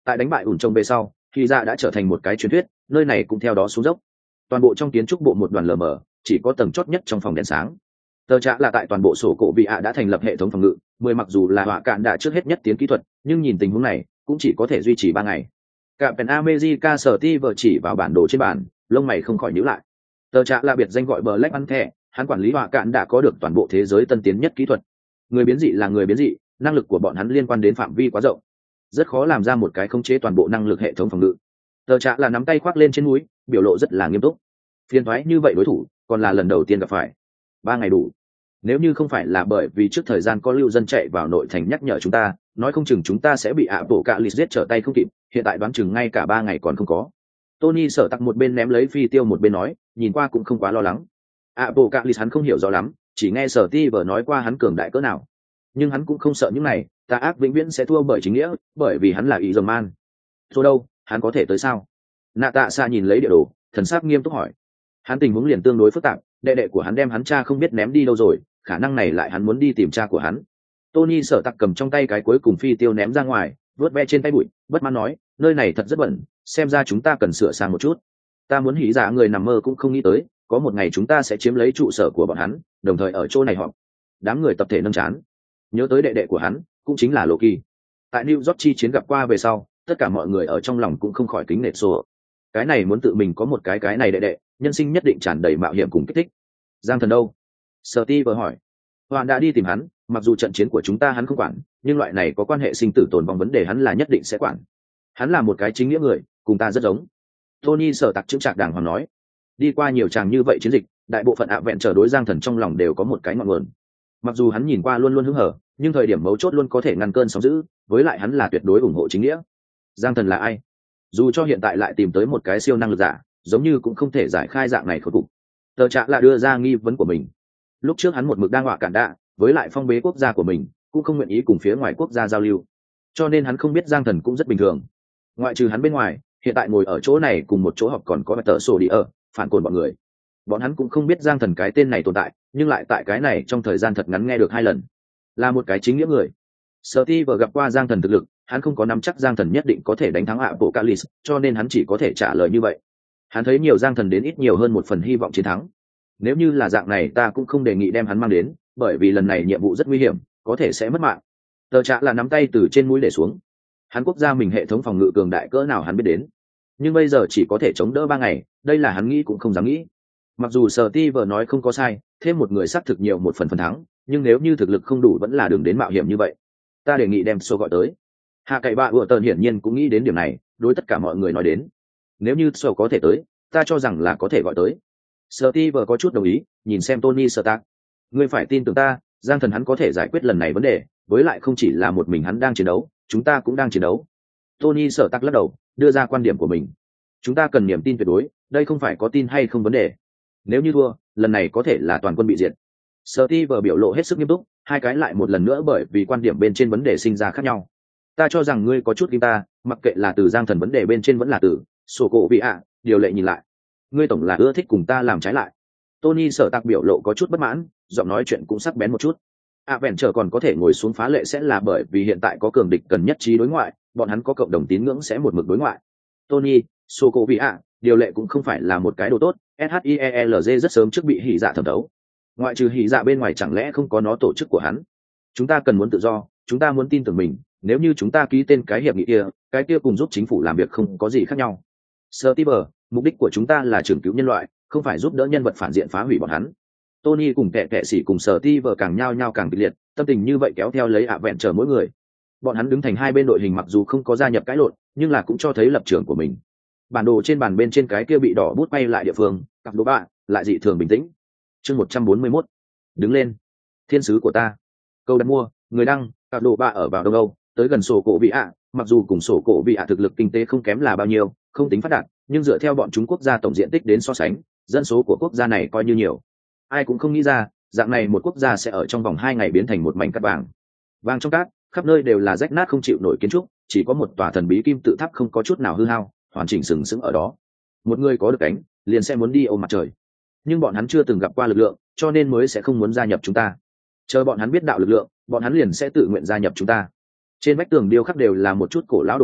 Tại đánh bại ủn trông về sau, khi ra đã trở thành một cái truyền thuyết, nơi này cũng theo đó xuống dốc. Toàn bộ trong kiến trúc bộ một đoàn lờ mờ, chỉ có tầng chót nhất trong phòng đèn sáng. Tờ trạ là tại toàn bộ sổ cổ vị ạ đã thành lập hệ thống phòng ngự, mười mặc dù là họa cạn đã trước hết nhất tiến kỹ thuật, nhưng nhìn tình huống này, cũng chỉ có thể duy trì ba ngày. Cả Pen America sở ti vợ chỉ vào bản đồ trên bàn, lông mày không khỏi nhíu lại. Tờ trạ là biệt danh gọi Black Panther, hắn quản lý họa cạn đã có được toàn bộ thế giới tân tiến nhất kỹ thuật. Người biến dị là người biến dị, năng lực của bọn hắn liên quan đến phạm vi quá rộng, rất khó làm ra một cái khống chế toàn bộ năng lực hệ thống phòng ngự. Tờ trạ là nắm tay khoác lên trên núi, biểu lộ rất là nghiêm túc. Phiền toái như vậy đối thủ, còn là lần đầu tiên gặp phải. Ba ngày đủ. Nếu như không phải là bởi vì trước thời gian có lưu dân chạy vào nội thành nhắc nhở chúng ta, nói không chừng chúng ta sẽ bị ạ bộ cạ lì giết trở tay không kịp, hiện tại đoán chừng ngay cả ba ngày còn không có. Tony sở tặc một bên ném lấy phi tiêu một bên nói, nhìn qua cũng không quá lo lắng. ạ bộ cạ lì hắn không hiểu rõ lắm, chỉ nghe sở ti vờ nói qua hắn cường đại cỡ nào, nhưng hắn cũng không sợ những này, tà ác vĩnh viễn sẽ thua bởi chính nghĩa, bởi vì hắn là ý dầm man. Thôi đâu, hắn có thể tới sao? Nạ tạ xa nhìn lấy địa đồ, thần sắc nghiêm túc hỏi. Hắn tình huống liền tương đối phức tạp, đệ đệ của hắn đem hắn cha không biết ném đi đâu rồi, khả năng này lại hắn muốn đi tìm cha của hắn. Tony sở tặc cầm trong tay cái cuối cùng phi tiêu ném ra ngoài, vớt ve trên tay bụi, bất mãn nói, nơi này thật rất bẩn, xem ra chúng ta cần sửa sang một chút. Ta muốn hỉ giả người nằm mơ cũng không nghĩ tới, có một ngày chúng ta sẽ chiếm lấy trụ sở của bọn hắn, đồng thời ở chỗ này họp. Đám người tập thể nâng chán, nhớ tới đệ đệ của hắn, cũng chính là Loki. Tại New York chi chiến gặp qua về sau, tất cả mọi người ở trong lòng cũng không khỏi kính nể sổ. Cái này muốn tự mình có một cái cái này đệ đệ, nhân sinh nhất định tràn đầy mạo hiểm cùng kích thích. Giang Thần đâu? Steve hỏi. Hoàn đã đi tìm hắn, mặc dù trận chiến của chúng ta hắn không quản, nhưng loại này có quan hệ sinh tử tồn vong vấn đề hắn là nhất định sẽ quản. Hắn là một cái chính nghĩa người, cùng ta rất giống. Tony sở tặc chững chạc đàng hoàng nói. Đi qua nhiều tràng như vậy chiến dịch, đại bộ phận ạ vẹn chờ đối Giang Thần trong lòng đều có một cái ngọn nguồn. Mặc dù hắn nhìn qua luôn luôn hứng hở, nhưng thời điểm mấu chốt luôn có thể ngăn cơn sóng dữ, với lại hắn là tuyệt đối ủng hộ chính nghĩa. Giang Thần là ai? Dù cho hiện tại lại tìm tới một cái siêu năng lực giả, giống như cũng không thể giải khai dạng này khốn cục. Tờ Trạ là đưa ra nghi vấn của mình. Lúc trước hắn một mực đang họa cản đạ, với lại phong bế quốc gia của mình, cũng không nguyện ý cùng phía ngoài quốc gia giao lưu, cho nên hắn không biết Giang Thần cũng rất bình thường. Ngoại trừ hắn bên ngoài, hiện tại ngồi ở chỗ này cùng một chỗ họp còn có tờ sổ đi ở phản cồn bọn người. Bọn hắn cũng không biết Giang Thần cái tên này tồn tại, nhưng lại tại cái này trong thời gian thật ngắn nghe được hai lần. Là một cái chính nghĩa người. Steve gặp qua Giang Thần thực lực, hắn không có nắm chắc Giang Thần nhất định có thể đánh thắng Apocalypse, cho nên hắn chỉ có thể trả lời như vậy. Hắn thấy nhiều Giang Thần đến ít nhiều hơn một phần hy vọng chiến thắng. Nếu như là dạng này ta cũng không đề nghị đem hắn mang đến, bởi vì lần này nhiệm vụ rất nguy hiểm, có thể sẽ mất mạng. Tờ Trạ là nắm tay từ trên mũi để xuống. Hắn quốc gia mình hệ thống phòng ngự cường đại cỡ nào hắn biết đến, nhưng bây giờ chỉ có thể chống đỡ ba ngày, đây là hắn nghĩ cũng không dám nghĩ. Mặc dù Steve nói không có sai, thêm một người xác thực nhiều một phần phần thắng, nhưng nếu như thực lực không đủ vẫn là đường đến mạo hiểm như vậy. Ta đề nghị đem số gọi tới. Hạ cậy bạ ủa tờn hiển nhiên cũng nghĩ đến điểm này, đối tất cả mọi người nói đến. Nếu như số có thể tới, ta cho rằng là có thể gọi tới. Steve có chút đồng ý, nhìn xem Tony Stark. Ngươi phải tin tưởng ta, Giang Thần hắn có thể giải quyết lần này vấn đề, với lại không chỉ là một mình hắn đang chiến đấu, chúng ta cũng đang chiến đấu. Tony Stark lắc đầu, đưa ra quan điểm của mình. Chúng ta cần niềm tin tuyệt đối, đây không phải có tin hay không vấn đề. Nếu như thua, lần này có thể là toàn quân bị diệt. Steve biểu lộ hết sức nghiêm túc, hai cái lại một lần nữa bởi vì quan điểm bên trên vấn đề sinh ra khác nhau. Ta cho rằng ngươi có chút kim ta, mặc kệ là từ Giang Thần vấn đề bên trên vẫn là từ sổ cổ vị ạ, điều lệ nhìn lại. Ngươi tổng là ưa thích cùng ta làm trái lại. Tony sở tạc biểu lộ có chút bất mãn, giọng nói chuyện cũng sắc bén một chút. À vẹn trở còn có thể ngồi xuống phá lệ sẽ là bởi vì hiện tại có cường địch cần nhất trí đối ngoại, bọn hắn có cộng đồng tín ngưỡng sẽ một mực đối ngoại. Tony, sổ cổ vị ạ, điều lệ cũng không phải là một cái đồ tốt, SHIELZ rất sớm trước bị hỉ dạ thẩm thấu. Ngoại trừ hỉ dạ bên ngoài chẳng lẽ không có nó tổ chức của hắn. Chúng ta cần muốn tự do, chúng ta muốn tin tưởng mình, nếu như chúng ta ký tên cái hiệp nghị kia, cái kia cùng giúp chính phủ làm việc không có gì khác nhau. Steve, mục đích của chúng ta là trưởng cứu nhân loại, không phải giúp đỡ nhân vật phản diện phá hủy bọn hắn. Tony cùng kẻ kẻ sĩ cùng Steve càng nhao nhao càng kịch liệt, tâm tình như vậy kéo theo lấy ạ vẹn chờ mỗi người. Bọn hắn đứng thành hai bên đội hình mặc dù không có gia nhập cãi lộn, nhưng là cũng cho thấy lập trường của mình. Bản đồ trên bàn bên trên cái kia bị đỏ bút quay lại địa phương, cặp đồ bạ lại dị thường bình tĩnh. Chương một trăm bốn mươi mốt, đứng lên, thiên sứ của ta. Câu đặt mua, người đăng, cặp đồ bạ ở vào Đông Âu, tới gần sổ cổ vị ạ, mặc dù cùng sổ cổ vị ạ thực lực kinh tế không kém là bao nhiêu, không tính phát đạt, nhưng dựa theo bọn chúng quốc gia tổng diện tích đến so sánh, dân số của quốc gia này coi như nhiều. Ai cũng không nghĩ ra, dạng này một quốc gia sẽ ở trong vòng hai ngày biến thành một mảnh cát vàng. Vàng trong cát, khắp nơi đều là rách nát không chịu nổi kiến trúc, chỉ có một tòa thần bí kim tự tháp không có chút nào hư hao, hoàn chỉnh sừng sững ở đó. Một người có được cánh, liền sẽ muốn đi ôm mặt trời. Nhưng bọn hắn chưa từng gặp qua lực lượng, cho nên mới sẽ không muốn gia nhập chúng ta. Chờ bọn hắn biết đạo lực lượng, bọn hắn liền sẽ tự nguyện gia nhập chúng ta. Trên vách tường điêu khắc đều là một chút cổ lão đồ đằng,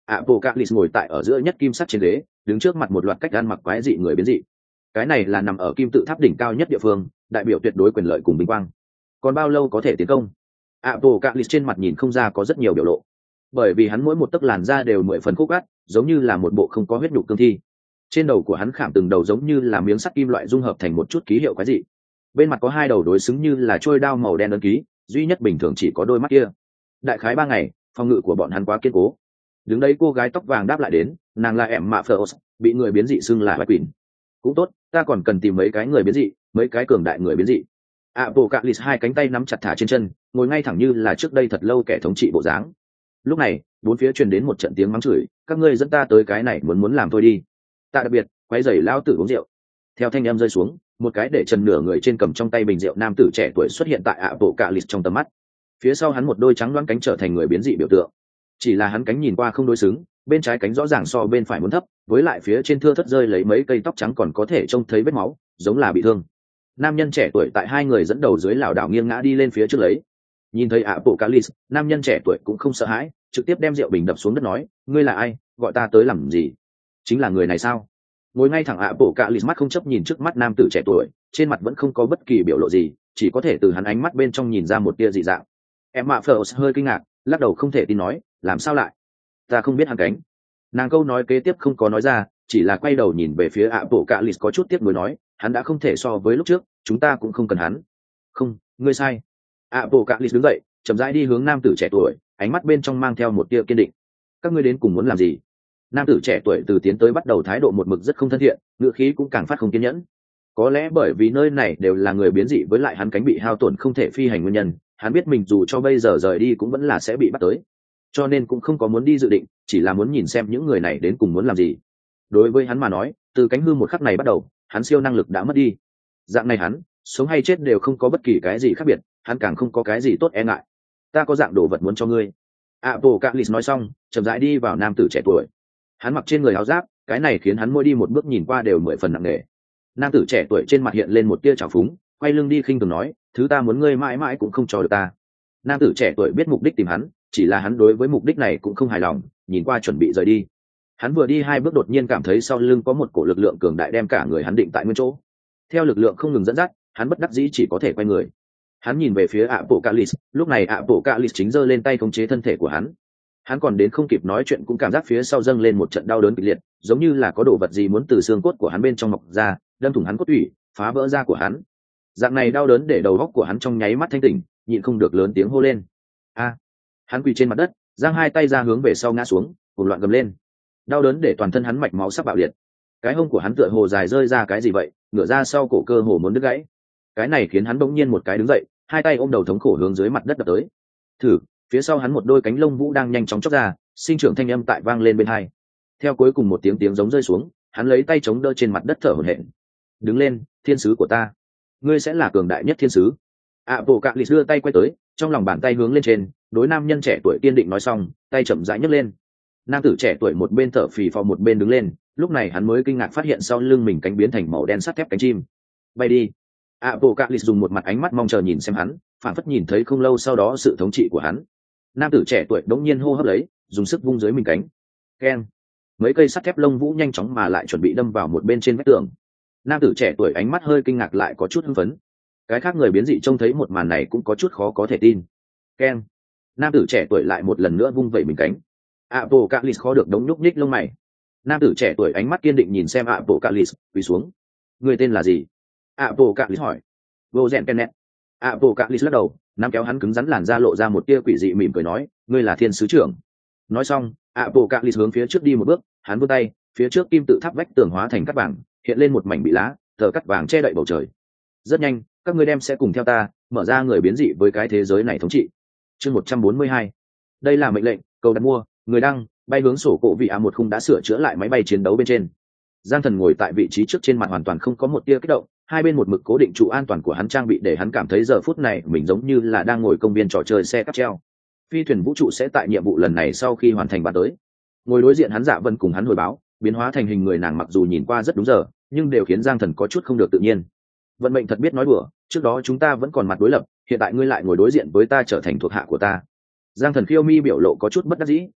Apocalypse ngồi tại ở giữa nhất kim sắt trên ghế, đứng trước mặt một loạt cách ăn mặc quái dị người biến dị. Cái này là nằm ở kim tự tháp đỉnh cao nhất địa phương, đại biểu tuyệt đối quyền lợi cùng vinh quang. Còn bao lâu có thể tiến công? Apocalypse trên mặt nhìn không ra có rất nhiều biểu lộ, bởi vì hắn mỗi một tấc làn da đều mười phần khúc gắt, giống như là một bộ không có huyết nhục cương thi. Trên đầu của hắn khảm từng đầu giống như là miếng sắt kim loại dung hợp thành một chút ký hiệu quái dị. Bên mặt có hai đầu đối xứng như là trôi đao màu đen ấn ký, duy nhất bình thường chỉ có đôi mắt kia. Đại khái ba ngày, phòng ngự của bọn hắn quá kiên cố. Đứng đấy cô gái tóc vàng đáp lại đến, nàng là em mạ Phở, bị người biến dị xưng là Bạch Quỷ. Cũng tốt, ta còn cần tìm mấy cái người biến dị, mấy cái cường đại người biến dị. Apocalypse hai cánh tay nắm chặt thả trên chân, ngồi ngay thẳng như là trước đây thật lâu kẻ thống trị bộ dáng. Lúc này, bốn phía truyền đến một trận tiếng mắng chửi, các ngươi dẫn ta tới cái này muốn muốn làm thôi đi. Ta đặc biệt, quấy rầy lao tử uống rượu. Theo thanh em rơi xuống, một cái để trần nửa người trên cầm trong tay bình rượu nam tử trẻ tuổi xuất hiện tại Apocalypse trong tầm mắt. Phía sau hắn một đôi trắng loáng cánh trở thành người biến dị biểu tượng. Chỉ là hắn cánh nhìn qua không đối xứng, bên trái cánh rõ ràng so bên phải muốn thấp, với lại phía trên thưa thất rơi lấy mấy cây tóc trắng còn có thể trông thấy vết máu, giống là bị thương. Nam nhân trẻ tuổi tại hai người dẫn đầu dưới lảo đảo nghiêng ngã đi lên phía trước lấy. Nhìn thấy Apocalypse, nam nhân trẻ tuổi cũng không sợ hãi, trực tiếp đem rượu bình đập xuống đất nói, ngươi là ai, gọi ta tới làm gì? Chính là người này sao? Ngồi ngay thẳng Apocalypse mắt không chấp nhìn trước mắt nam tử trẻ tuổi, trên mặt vẫn không có bất kỳ biểu lộ gì, chỉ có thể từ hắn ánh mắt bên trong nhìn ra một tia dị dạng. Em mạ Phở hơi kinh ngạc, lắc đầu không thể tin nói, làm sao lại? Ta không biết hắn cánh. Nàng câu nói kế tiếp không có nói ra, chỉ là quay đầu nhìn về phía Apocalypse có chút tiếc nuối nói, hắn đã không thể so với lúc trước, chúng ta cũng không cần hắn. Không, ngươi sai. Apocalypse đứng dậy, chậm rãi đi hướng nam tử trẻ tuổi, ánh mắt bên trong mang theo một tia kiên định. Các ngươi đến cùng muốn làm gì? Nam tử trẻ tuổi từ tiến tới bắt đầu thái độ một mực rất không thân thiện, ngữ khí cũng càng phát không kiên nhẫn. Có lẽ bởi vì nơi này đều là người biến dị với lại hắn cánh bị hao tổn không thể phi hành nguyên nhân, hắn biết mình dù cho bây giờ rời đi cũng vẫn là sẽ bị bắt tới, cho nên cũng không có muốn đi dự định, chỉ là muốn nhìn xem những người này đến cùng muốn làm gì. Đối với hắn mà nói, từ cánh hư một khắc này bắt đầu, hắn siêu năng lực đã mất đi. Dạng này hắn, sống hay chết đều không có bất kỳ cái gì khác biệt, hắn càng không có cái gì tốt e ngại. Ta có dạng đồ vật muốn cho ngươi. Apocalypse nói xong, chậm rãi đi vào nam tử trẻ tuổi. Hắn mặc trên người áo giáp, cái này khiến hắn mỗi đi một bước nhìn qua đều mười phần nặng nề. Nam tử trẻ tuổi trên mặt hiện lên một tia trào phúng, quay lưng đi khinh thường nói, thứ ta muốn ngươi mãi mãi cũng không cho được ta. Nam tử trẻ tuổi biết mục đích tìm hắn, chỉ là hắn đối với mục đích này cũng không hài lòng, nhìn qua chuẩn bị rời đi. Hắn vừa đi hai bước đột nhiên cảm thấy sau lưng có một cổ lực lượng cường đại đem cả người hắn định tại nguyên chỗ. Theo lực lượng không ngừng dẫn dắt, hắn bất đắc dĩ chỉ có thể quay người. Hắn nhìn về phía Apocalypse, lúc này Apocalypse chính giơ lên tay khống chế thân thể của hắn. Hắn còn đến không kịp nói chuyện cũng cảm giác phía sau dâng lên một trận đau đớn kịch liệt, giống như là có đồ vật gì muốn từ xương cốt của hắn bên trong mọc ra, đâm thủng hắn cốt tủy, phá vỡ da của hắn. Dạng này đau đớn để đầu óc của hắn trong nháy mắt thanh tỉnh, nhịn không được lớn tiếng hô lên. A! Hắn quỳ trên mặt đất, giang hai tay ra hướng về sau ngã xuống, cuồng loạn gầm lên. Đau đớn để toàn thân hắn mạch máu sắp bạo liệt. Cái hông của hắn tựa hồ dài rơi ra cái gì vậy, ngửa ra sau cổ cơ hồ muốn đứt gãy. Cái này khiến hắn bỗng nhiên một cái đứng dậy, hai tay ôm đầu thống khổ hướng dưới mặt đất đập tới. Thử, phía sau hắn một đôi cánh lông vũ đang nhanh chóng chóc ra, sinh trưởng thanh âm tại vang lên bên hai. Theo cuối cùng một tiếng tiếng giống rơi xuống, hắn lấy tay chống đỡ trên mặt đất thở hổn hển. Đứng lên, thiên sứ của ta, ngươi sẽ là cường đại nhất thiên sứ. Apocalypse đưa tay quay tới, trong lòng bàn tay hướng lên trên, đối nam nhân trẻ tuổi kiên định nói xong, tay chậm rãi nhấc lên. Nam tử trẻ tuổi một bên thở phì phò một bên đứng lên, lúc này hắn mới kinh ngạc phát hiện sau lưng mình cánh biến thành màu đen sắt thép cánh chim. Bay đi. Apocalypse dùng một mặt ánh mắt mong chờ nhìn xem hắn, phản phất nhìn thấy không lâu sau đó sự thống trị của hắn. Nam tử trẻ tuổi đống nhiên hô hấp lấy, dùng sức vung dưới mình cánh. Keng. Mấy cây sắt thép lông vũ nhanh chóng mà lại chuẩn bị đâm vào một bên trên vách tường. Nam tử trẻ tuổi ánh mắt hơi kinh ngạc lại có chút hưng phấn. Cái khác người biến dị trông thấy một màn này cũng có chút khó có thể tin. Keng. Nam tử trẻ tuổi lại một lần nữa vung vẩy mình cánh. Apocalypse khó được đống nhúc nhích lông mày. Nam tử trẻ tuổi ánh mắt kiên định nhìn xem Apocalypse, quỳ xuống. Người tên là gì? Apocalypse hỏi. Vô rèn Kenneth. Apocalypse lắc đầu, nắm kéo hắn cứng rắn làn da lộ ra một tia quỷ dị mỉm cười nói, ngươi là thiên sứ trưởng. Nói xong, Apocalypse hướng phía trước đi một bước, hắn vươn tay, phía trước kim tự tháp vách tường hóa thành cát vàng, hiện lên một mảnh bị lá, tờ cát vàng che đậy bầu trời. Rất nhanh, các ngươi đem sẽ cùng theo ta, mở ra người biến dị với cái thế giới này thống trị. Chương một trăm bốn mươi hai. Đây là mệnh lệnh, cầu đặt mua, người đăng, bay hướng sổ cổ vị a một khung đã sửa chữa lại máy bay chiến đấu bên trên. Giang Thần ngồi tại vị trí trước trên mặt hoàn toàn không có một tia kích động, hai bên một mực cố định trụ an toàn của hắn trang bị để hắn cảm thấy giờ phút này mình giống như là đang ngồi công viên trò chơi xe cáp treo. Phi thuyền vũ trụ sẽ tại nhiệm vụ lần này sau khi hoàn thành ban tới. Ngồi đối diện hắn Dạ Vân cùng hắn hồi báo, biến hóa thành hình người nàng mặc dù nhìn qua rất đúng giờ, nhưng đều khiến Giang Thần có chút không được tự nhiên. Vận mệnh thật biết nói đùa, trước đó chúng ta vẫn còn mặt đối lập, hiện tại ngươi lại ngồi đối diện với ta trở thành thuộc hạ của ta. Giang Thần khiêu mi biểu lộ có chút bất đắc dĩ,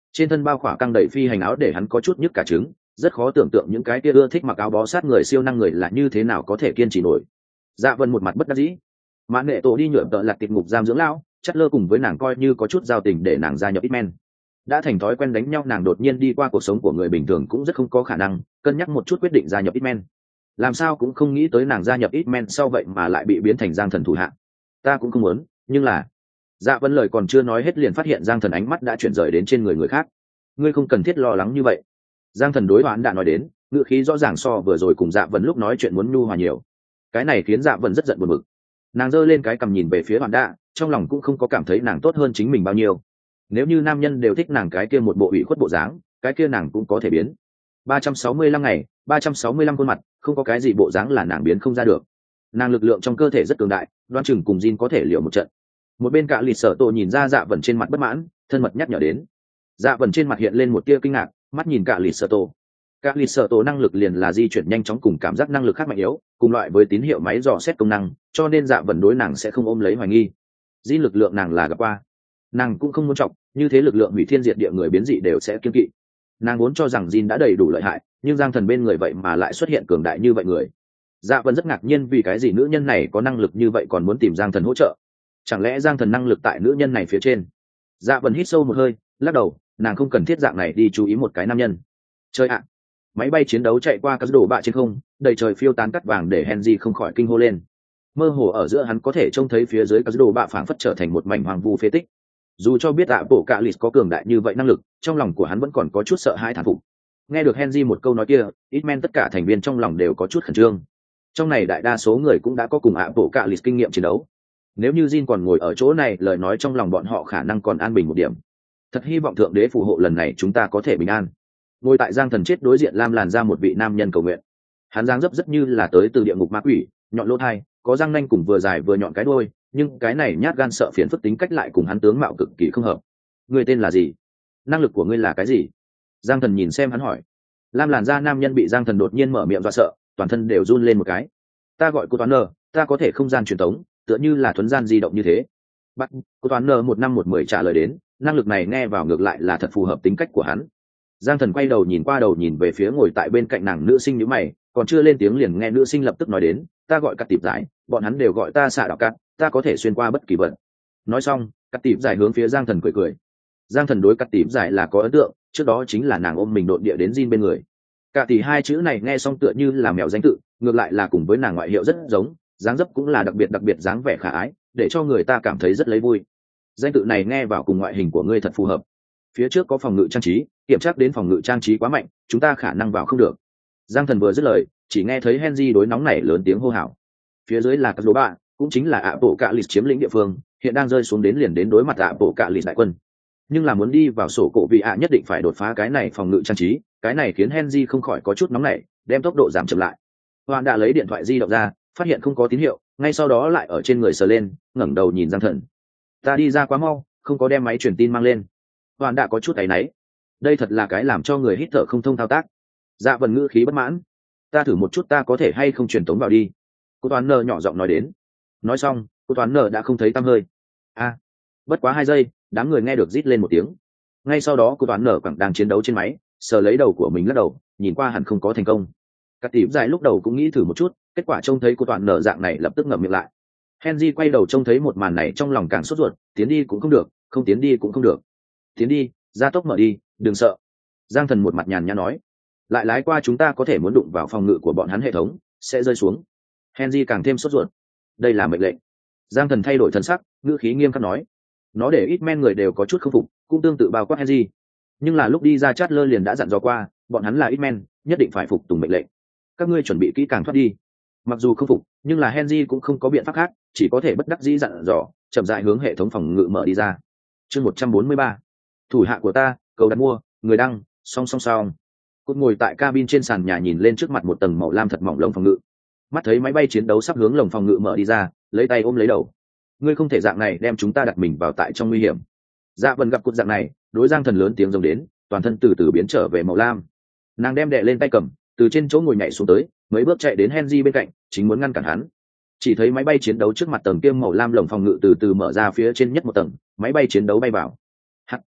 trên thân bao khỏa căng đầy phi hành áo để hắn có chút nhức cả trứng, rất khó tưởng tượng những cái kia ưa thích mặc áo bó sát người siêu năng người là như thế nào có thể kiên trì nổi. Dạ Vân một mặt bất đắc dĩ. Mã Nghệ Tổ đi nhựa tợ lặt tiệt ngục giam dưỡng lão, Chát Lơ cùng với nàng coi như có chút giao tình để nàng gia nhập X-Men. Đã thành thói quen đánh nhau, nàng đột nhiên đi qua cuộc sống của người bình thường cũng rất không có khả năng, cân nhắc một chút quyết định gia nhập X-Men. Làm sao cũng không nghĩ tới nàng gia nhập X-Men sau vậy mà lại bị biến thành Giang Thần thủ hạ. Ta cũng không muốn, nhưng là Dạ Vân lời còn chưa nói hết liền phát hiện Giang Thần ánh mắt đã chuyển rời đến trên người người khác. Ngươi không cần thiết lo lắng như vậy. Giang Thần đối Hoán đã nói đến, ngữ khí rõ ràng so vừa rồi cùng Dạ Vân lúc nói chuyện muốn nhu hòa nhiều. Cái này khiến Dạ Vân rất giận buồn bực. Nàng giơ lên cái cằm nhìn về phía Hoán đã, trong lòng cũng không có cảm thấy nàng tốt hơn chính mình bao nhiêu. Nếu như nam nhân đều thích nàng cái kia một bộ ủy khuất bộ dáng, cái kia nàng cũng có thể biến. ba trăm sáu mươi lăm ngày, ba trăm sáu mươi lăm khuôn mặt, không có cái gì bộ dáng là nàng biến không ra được. Nàng lực lượng trong cơ thể rất cường đại, đoán chừng cùng Jin có thể liều một trận. Một bên Cả Lịt Sở Tổ nhìn ra Dạ Vân trên mặt bất mãn, thân mật nhắc nhở đến. Dạ Vân trên mặt hiện lên một tia kinh ngạc, mắt nhìn Cả Lịt Sở Tổ. Cả Lịt Sở Tổ năng lực liền là di chuyển nhanh chóng cùng cảm giác năng lực khác mạnh yếu, cùng loại với tín hiệu máy dò xét công năng, cho nên Dạ Vân đối nàng sẽ không ôm lấy hoài nghi. Jin lực lượng nàng là gặp qua, nàng cũng không muốn trọng, như thế lực lượng hủy thiên diệt địa người biến dị đều sẽ kiêng kỵ. Nàng vốn cho rằng Jin đã đầy đủ lợi hại, nhưng Giang Thần bên người vậy mà lại xuất hiện cường đại như vậy người. Dạ Vân rất ngạc nhiên vì cái gì nữ nhân này có năng lực như vậy còn muốn tìm Giang Thần hỗ trợ. Chẳng lẽ Giang Thần năng lực tại nữ nhân này phía trên? Dạ Vân hít sâu một hơi, lắc đầu, nàng không cần thiết dạng này đi chú ý một cái nam nhân. Chơi ạ! Máy bay chiến đấu chạy qua các đồ bạ trên không, đầy trời phiêu tán cắt vàng để Henry không khỏi kinh hô lên. Mơ hồ ở giữa hắn có thể trông thấy phía dưới các đồ bạ phảng phất trở thành một mảnh hoàng vu phế tích. Dù cho biết ạ bộ cạ lịt có cường đại như vậy năng lực, trong lòng của hắn vẫn còn có chút sợ hãi thán phục. Nghe được Henry một câu nói kia, X-Men tất cả thành viên trong lòng đều có chút khẩn trương. Trong này đại đa số người cũng đã có cùng ạ bộ cạ lịt kinh nghiệm chiến đấu. Nếu như Jin còn ngồi ở chỗ này, lời nói trong lòng bọn họ khả năng còn an bình một điểm. Thật hy vọng thượng đế phù hộ lần này chúng ta có thể bình an. Ngồi tại Giang Thần chết đối diện Lam Làn ra một vị nam nhân cầu nguyện. Hắn dáng dấp rất như là tới từ địa ngục ma quỷ, nhọn lỗ thai, có răng nanh cùng vừa dài vừa nhọn cái đuôi, nhưng cái này nhát gan sợ phiền phức tính cách lại cùng hắn tướng mạo cực kỳ không hợp. Ngươi tên là gì? Năng lực của ngươi là cái gì? Giang Thần nhìn xem hắn hỏi. Lam Làn da nam nhân bị Giang Thần đột nhiên mở miệng dọa sợ, toàn thân đều run lên một cái. Ta gọi cô Toán Nờ, ta có thể không gian truyền tống, tựa như là thuấn gian di động như thế. Bắt, cô Toán Nờ một năm một mười trả lời đến, năng lực này nghe vào ngược lại là thật phù hợp tính cách của hắn. Giang Thần quay đầu nhìn qua đầu nhìn về phía ngồi tại bên cạnh nàng nữ sinh nhíu mày, còn chưa lên tiếng liền nghe nữ sinh lập tức nói đến, ta gọi Cắt Tịp Giải, bọn hắn đều gọi ta Xạ Đạo Cắt, ta có thể xuyên qua bất kỳ vật. Nói xong, Cắt Tịp Giải hướng phía Giang Thần cười cười. Giang Thần đối Cắt Tịp Giải là có ấn tượng, trước đó chính là nàng ôm mình độn địa đến Jin bên người. Cả tỷ hai chữ này nghe xong tựa như là mèo danh tự, ngược lại là cùng với nàng ngoại hiệu rất giống, dáng dấp cũng là đặc biệt đặc biệt dáng vẻ khả ái, để cho người ta cảm thấy rất lấy vui. Danh tự này nghe vào cùng ngoại hình của ngươi thật phù hợp. Phía trước có phòng ngự trang trí, kiểm tra đến phòng ngự trang trí quá mạnh, chúng ta khả năng vào không được. Giang Thần vừa dứt lời, chỉ nghe thấy Henry đối nóng nảy lớn tiếng hô hào. Phía dưới là các lỗ bạ, cũng chính là ạ bộ cạ lịt chiếm lĩnh địa phương, hiện đang rơi xuống đến liền đến đối mặt ạ bộ cạ lịt đại quân. Nhưng là muốn đi vào sổ cổ vị ạ nhất định phải đột phá cái này phòng ngự trang trí, cái này khiến Henry không khỏi có chút nóng nảy, đem tốc độ giảm chậm lại. Hoàn đã lấy điện thoại di động ra, phát hiện không có tín hiệu, ngay sau đó lại ở trên người sờ lên, ngẩng đầu nhìn Giang Thần. Ta đi ra quá mau, không có đem máy truyền tin mang lên. Hoàn đã có chút áy náy. Đây thật là cái làm cho người hít thở không thông thao tác. Dạ Vân ngữ khí bất mãn. Ta thử một chút ta có thể hay không truyền tống vào đi. Cô Toán Nờ nhỏ giọng nói đến. Nói xong, cô Toán Nờ đã không thấy tăm hơi. A, à, bất quá hai giây, đám người nghe được rít lên một tiếng. Ngay sau đó cô Toán Nờ quẳng đang chiến đấu trên máy, sờ lấy đầu của mình lắc đầu, nhìn qua hẳn không có thành công. Cắt Tịp Giải lúc đầu cũng nghĩ thử một chút, kết quả trông thấy cô Toán Nờ dạng này lập tức ngậm miệng lại. Henry quay đầu trông thấy một màn này trong lòng càng sốt ruột, tiến đi cũng không được, không tiến đi cũng không được. Tiến đi, gia tốc mở đi, đừng sợ. Giang Thần một mặt nhàn nhã nói, lại lái qua chúng ta có thể muốn đụng vào phòng ngự của bọn hắn hệ thống, sẽ rơi xuống. Henry càng thêm sốt ruột. Đây là mệnh lệnh. Giang Thần thay đổi thân sắc, ngữ khí nghiêm khắc nói. Nó để ít men người đều có chút không phục, cũng tương tự bao quát Henry. Nhưng là lúc đi ra Chát Lơ liền đã dặn dò qua, bọn hắn là ít men, nhất định phải phục tùng mệnh lệnh. Các ngươi chuẩn bị kỹ càng thoát đi. Mặc dù không phục, nhưng là Henry cũng không có biện pháp khác, chỉ có thể bất đắc dĩ dặn dò, chậm rãi hướng hệ thống phòng ngự mở đi ra. Chương một trăm bốn mươi ba. Thủ hạ của ta, cầu đặt mua, người đăng, song song song. Cốt ngồi tại cabin trên sàn nhà nhìn lên trước mặt một tầng màu lam thật mỏng lồng phòng ngự. Mắt thấy máy bay chiến đấu sắp hướng lồng phòng ngự mở đi ra, lấy tay ôm lấy đầu. Ngươi không thể dạng này đem chúng ta đặt mình vào tại trong nguy hiểm. Dạ Vân gặp cốt dạng này, đối Giang Thần lớn tiếng giống đến, toàn thân từ từ biến trở về màu lam. Nàng đem đè lên tay cầm, từ trên chỗ ngồi nhảy xuống tới, mấy bước chạy đến Henry bên cạnh, chính muốn ngăn cản hắn. Chỉ thấy máy bay chiến đấu trước mặt tầng kiêm màu lam lồng phòng ngự từ từ mở ra phía trên nhất một tầng, máy bay chiến đấu bay vào.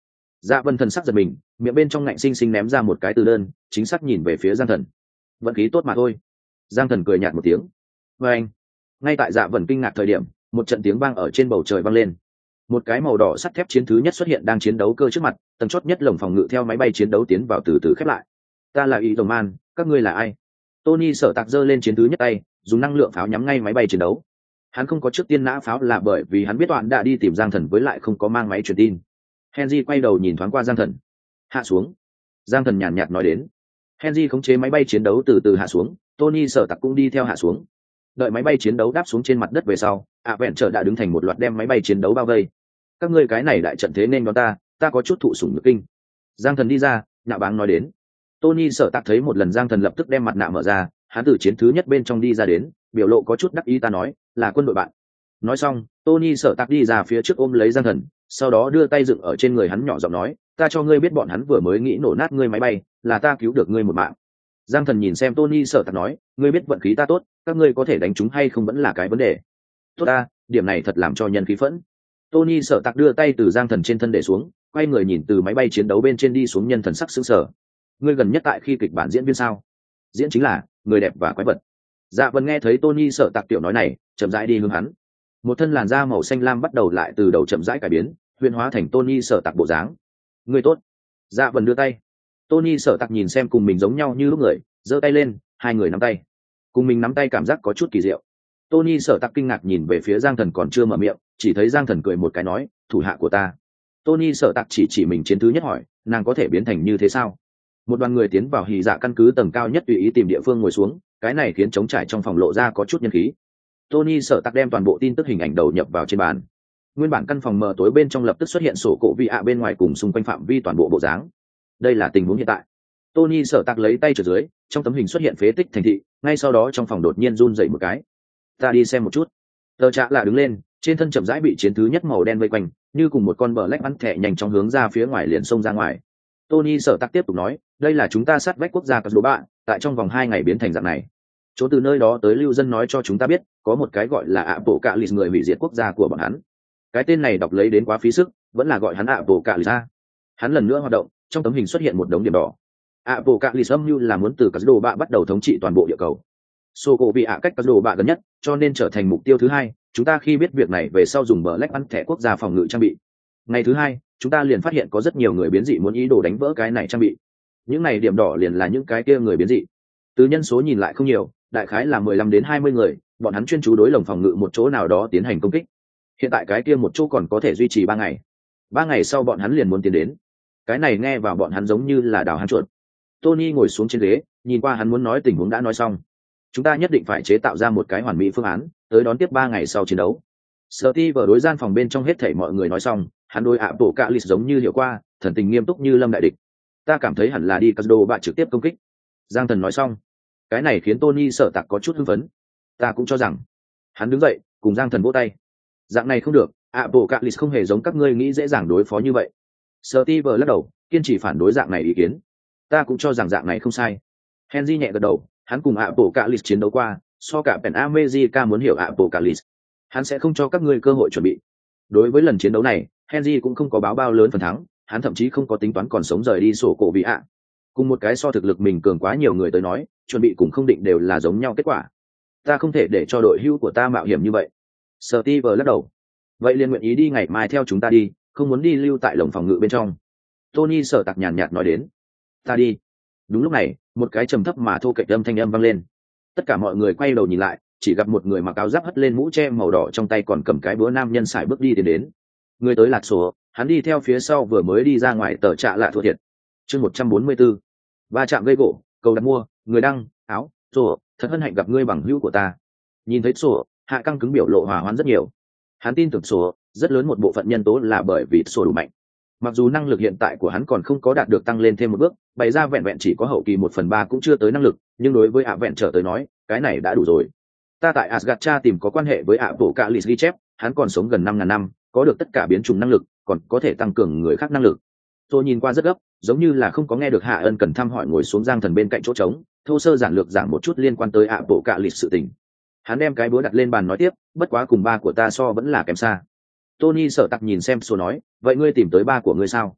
Dạ vân thần sắc giật mình, miệng bên trong ngạnh sinh sinh ném ra một cái từ đơn, chính xác nhìn về phía Giang Thần. Vận khí tốt mà thôi. Giang Thần cười nhạt một tiếng. Và anh, ngay tại Dạ vân kinh ngạc thời điểm, một trận tiếng vang ở trên bầu trời vang lên. Một cái màu đỏ sắt thép chiến thứ nhất xuất hiện đang chiến đấu cơ trước mặt, tầng chót nhất lồng phòng ngự theo máy bay chiến đấu tiến vào từ từ khép lại. Ta là ý đồng man, các ngươi là ai? Tony Sở Tạc giơ lên chiến thứ nhất tay, dùng năng lượng pháo nhắm ngay máy bay chiến đấu. Hắn không có trước tiên nã pháo là bởi vì hắn biết Toản đã đi tìm Giang Thần với lại không có mang máy truyền tin. Henry quay đầu nhìn thoáng qua Giang Thần. Hạ xuống. Giang Thần nhàn nhạt nói đến. Henry khống chế máy bay chiến đấu từ từ hạ xuống, Tony Sở Tạc cũng đi theo hạ xuống. Đợi máy bay chiến đấu đáp xuống trên mặt đất về sau, ạ vẹn trở đã đứng thành một loạt đem máy bay chiến đấu bao vây. Các ngươi cái này đại trận thế nên đón ta, ta có chút thụ sủng nhược kinh. Giang Thần đi ra, nhạo báng nói đến. Tony Sở Tạc thấy một lần Giang Thần lập tức đem mặt nạ mở ra, hắn từ chiến thứ nhất bên trong đi ra đến, biểu lộ có chút đắc ý ta nói, là quân đội bạn. Nói xong, Tony Sở Tạc đi ra phía trước ôm lấy Giang Thần, sau đó đưa tay dựng ở trên người hắn nhỏ giọng nói, ta cho ngươi biết bọn hắn vừa mới nghĩ nổ nát ngươi máy bay, là ta cứu được ngươi một mạng. Giang Thần nhìn xem Tony Sở Tạc nói, ngươi biết vận khí ta tốt, các ngươi có thể đánh chúng hay không vẫn là cái vấn đề. Tốt ta, điểm này thật làm cho nhân khí phẫn. Tony Sở Tạc đưa tay từ Giang Thần trên thân để xuống, quay người nhìn từ máy bay chiến đấu bên trên đi xuống nhân thần sắc sững sờ. Ngươi gần nhất tại khi kịch bản diễn viên sao? Diễn chính là người đẹp và quái vật. Dạ Vân nghe thấy Tony Sở Tạc tiểu nói này, chậm rãi đi hướng hắn. Một thân làn da màu xanh lam bắt đầu lại từ đầu chậm rãi cải biến, huyền hóa thành Tony Sở Tạc bộ dáng. Ngươi tốt. Dạ Vân đưa tay. Tony Sở Tạc nhìn xem cùng mình giống nhau như lúc người, giơ tay lên, hai người nắm tay. Cùng mình nắm tay cảm giác có chút kỳ diệu. Tony Sở Tạc kinh ngạc nhìn về phía Giang Thần còn chưa mở miệng, chỉ thấy Giang Thần cười một cái nói, thủ hạ của ta. Tony Sở Tạc chỉ chỉ mình chiến thứ nhất hỏi, nàng có thể biến thành như thế sao? Một đoàn người tiến vào hì dạ căn cứ tầng cao nhất tùy ý tìm địa phương ngồi xuống, cái này khiến trống trải trong phòng lộ ra có chút nhân khí. Tony Sở Tạc đem toàn bộ tin tức hình ảnh đầu nhập vào trên bàn. Nguyên bản căn phòng mờ tối bên trong lập tức xuất hiện sổ cổ vị ạ bên ngoài cùng xung quanh phạm vi toàn bộ bộ dáng. Đây là tình huống hiện tại. Tony Sở Tạc lấy tay trượt dưới, trong tấm hình xuất hiện phế tích thành thị, ngay sau đó trong phòng đột nhiên run rẩy một cái. Ta đi xem một chút. Tờ Trạ là đứng lên, trên thân chậm rãi bị chiến thứ nhất màu đen vây quanh, như cùng một con bờ lách bắn thẻ nhanh chóng hướng ra phía ngoài liền xông ra ngoài. Tony Sở Tạc tiếp tục nói, đây là chúng ta sát vách quốc gia Cazdo bạ, tại trong vòng hai ngày biến thành dạng này. Chỗ từ nơi đó tới lưu dân nói cho chúng ta biết, có một cái gọi là Apocalypse người hủy diệt quốc gia của bọn hắn. Cái tên này đọc lấy đến quá phí sức, vẫn là gọi hắn Apocalypse. Hắn lần nữa hoạt động, trong tấm hình xuất hiện một đống điểm đỏ. Apocalypse âm như là muốn từ Cazdo bạ bắt đầu thống trị toàn bộ địa cầu. Sô cổ bị ạ cách Cazdo bạ gần nhất, cho nên trở thành mục tiêu thứ hai. Chúng ta khi biết việc này về sau dùng bờ lách bắn thẻ quốc gia phòng ngự trang bị. Ngày thứ hai, chúng ta liền phát hiện có rất nhiều người biến dị muốn ý đồ đánh vỡ cái này trang bị. Những này điểm đỏ liền là những cái kia người biến dị. Từ nhân số nhìn lại không nhiều, đại khái là mười lăm đến hai mươi người, bọn hắn chuyên chú đối lồng phòng ngự một chỗ nào đó tiến hành công kích. Hiện tại cái kia một chỗ còn có thể duy trì ba ngày. Ba ngày sau bọn hắn liền muốn tiến đến. Cái này nghe vào bọn hắn giống như là đào hang chuột. Tony ngồi xuống trên ghế, nhìn qua hắn muốn nói tình huống đã nói xong. Chúng ta nhất định phải chế tạo ra một cái hoàn mỹ phương án, tới đón tiếp ba ngày sau chiến đấu. Steve ở đối gian phòng bên trong hết thảy mọi người nói xong, hắn đối ạ bộ cạ lịt giống như hiểu qua, thần tình nghiêm túc như lâm đại địch. Ta cảm thấy hẳn là đi Cazdo bạn trực tiếp công kích. Giang Thần nói xong, cái này khiến Tony Sở Tạc có chút hưng phấn. Ta cũng cho rằng. Hắn đứng dậy, cùng Giang Thần vỗ tay. Dạng này không được, ạ bộ cạ lịt không hề giống các ngươi nghĩ dễ dàng đối phó như vậy. Steve lắc đầu, kiên trì phản đối dạng này ý kiến. Ta cũng cho rằng dạng này không sai. Henry nhẹ gật đầu, hắn cùng ạ bộ cạ lịt chiến đấu qua, so cả Pen America muốn hiểu ạ bộ cạ lịt. Hắn sẽ không cho các ngươi cơ hội chuẩn bị. Đối với lần chiến đấu này, Henry cũng không có báo bao lớn phần thắng, hắn thậm chí không có tính toán còn sống rời đi sổ cổ vị ạ. Cùng một cái so thực lực mình cường quá nhiều người tới nói, chuẩn bị cũng không định đều là giống nhau kết quả. Ta không thể để cho đội hưu của ta mạo hiểm như vậy. Steve lắc đầu. Vậy liền nguyện ý đi ngày mai theo chúng ta đi, không muốn đi lưu tại lồng phòng ngự bên trong. Tony Sở Tạc nhàn nhạt nói đến. Ta đi. Đúng lúc này, một cái trầm thấp mà thô kệch âm thanh âm vang lên. Tất cả mọi người quay đầu nhìn lại, chỉ gặp một người mặc áo giáp hất lên mũ che màu đỏ trong tay còn cầm cái búa nam nhân sải bước đi tiến đến. Người tới là sổ, hắn đi theo phía sau vừa mới đi ra ngoài tờ trạ lạ thua thiệt. Chương một trăm bốn mươi tư. Va chạm gây gỗ, cầu đặt mua, người đăng, áo, sổ, thật hân hạnh gặp ngươi bằng hữu của ta. Nhìn thấy sổ, hạ căng cứng biểu lộ hòa hoãn rất nhiều. Hắn tin tưởng sổ, rất lớn một bộ phận nhân tố là bởi vì sổ đủ mạnh. Mặc dù năng lực hiện tại của hắn còn không có đạt được tăng lên thêm một bước, bày ra vẹn vẹn chỉ có hậu kỳ một phần ba cũng chưa tới năng lực, nhưng đối với ạ vẹn trở tới nói, cái này đã đủ rồi. Ta tại Asgard tìm có quan hệ với ạ bộ cạ lịt ghi chép, hắn còn sống gần năm ngàn năm, có được tất cả biến chủng năng lực, còn có thể tăng cường người khác năng lực. Tôi nhìn qua rất gấp, giống như là không có nghe được Hạ Ân cần thăm hỏi ngồi xuống Giang Thần bên cạnh chỗ trống, thô sơ giản lược giảng một chút liên quan tới ạ bộ cạ lịt sự tình. Hắn đem cái búa đặt lên bàn nói tiếp, bất quá cùng ba của ta so vẫn là kém xa. Tony Sở Tạc nhìn xem số nói, vậy ngươi tìm tới ba của ngươi sao?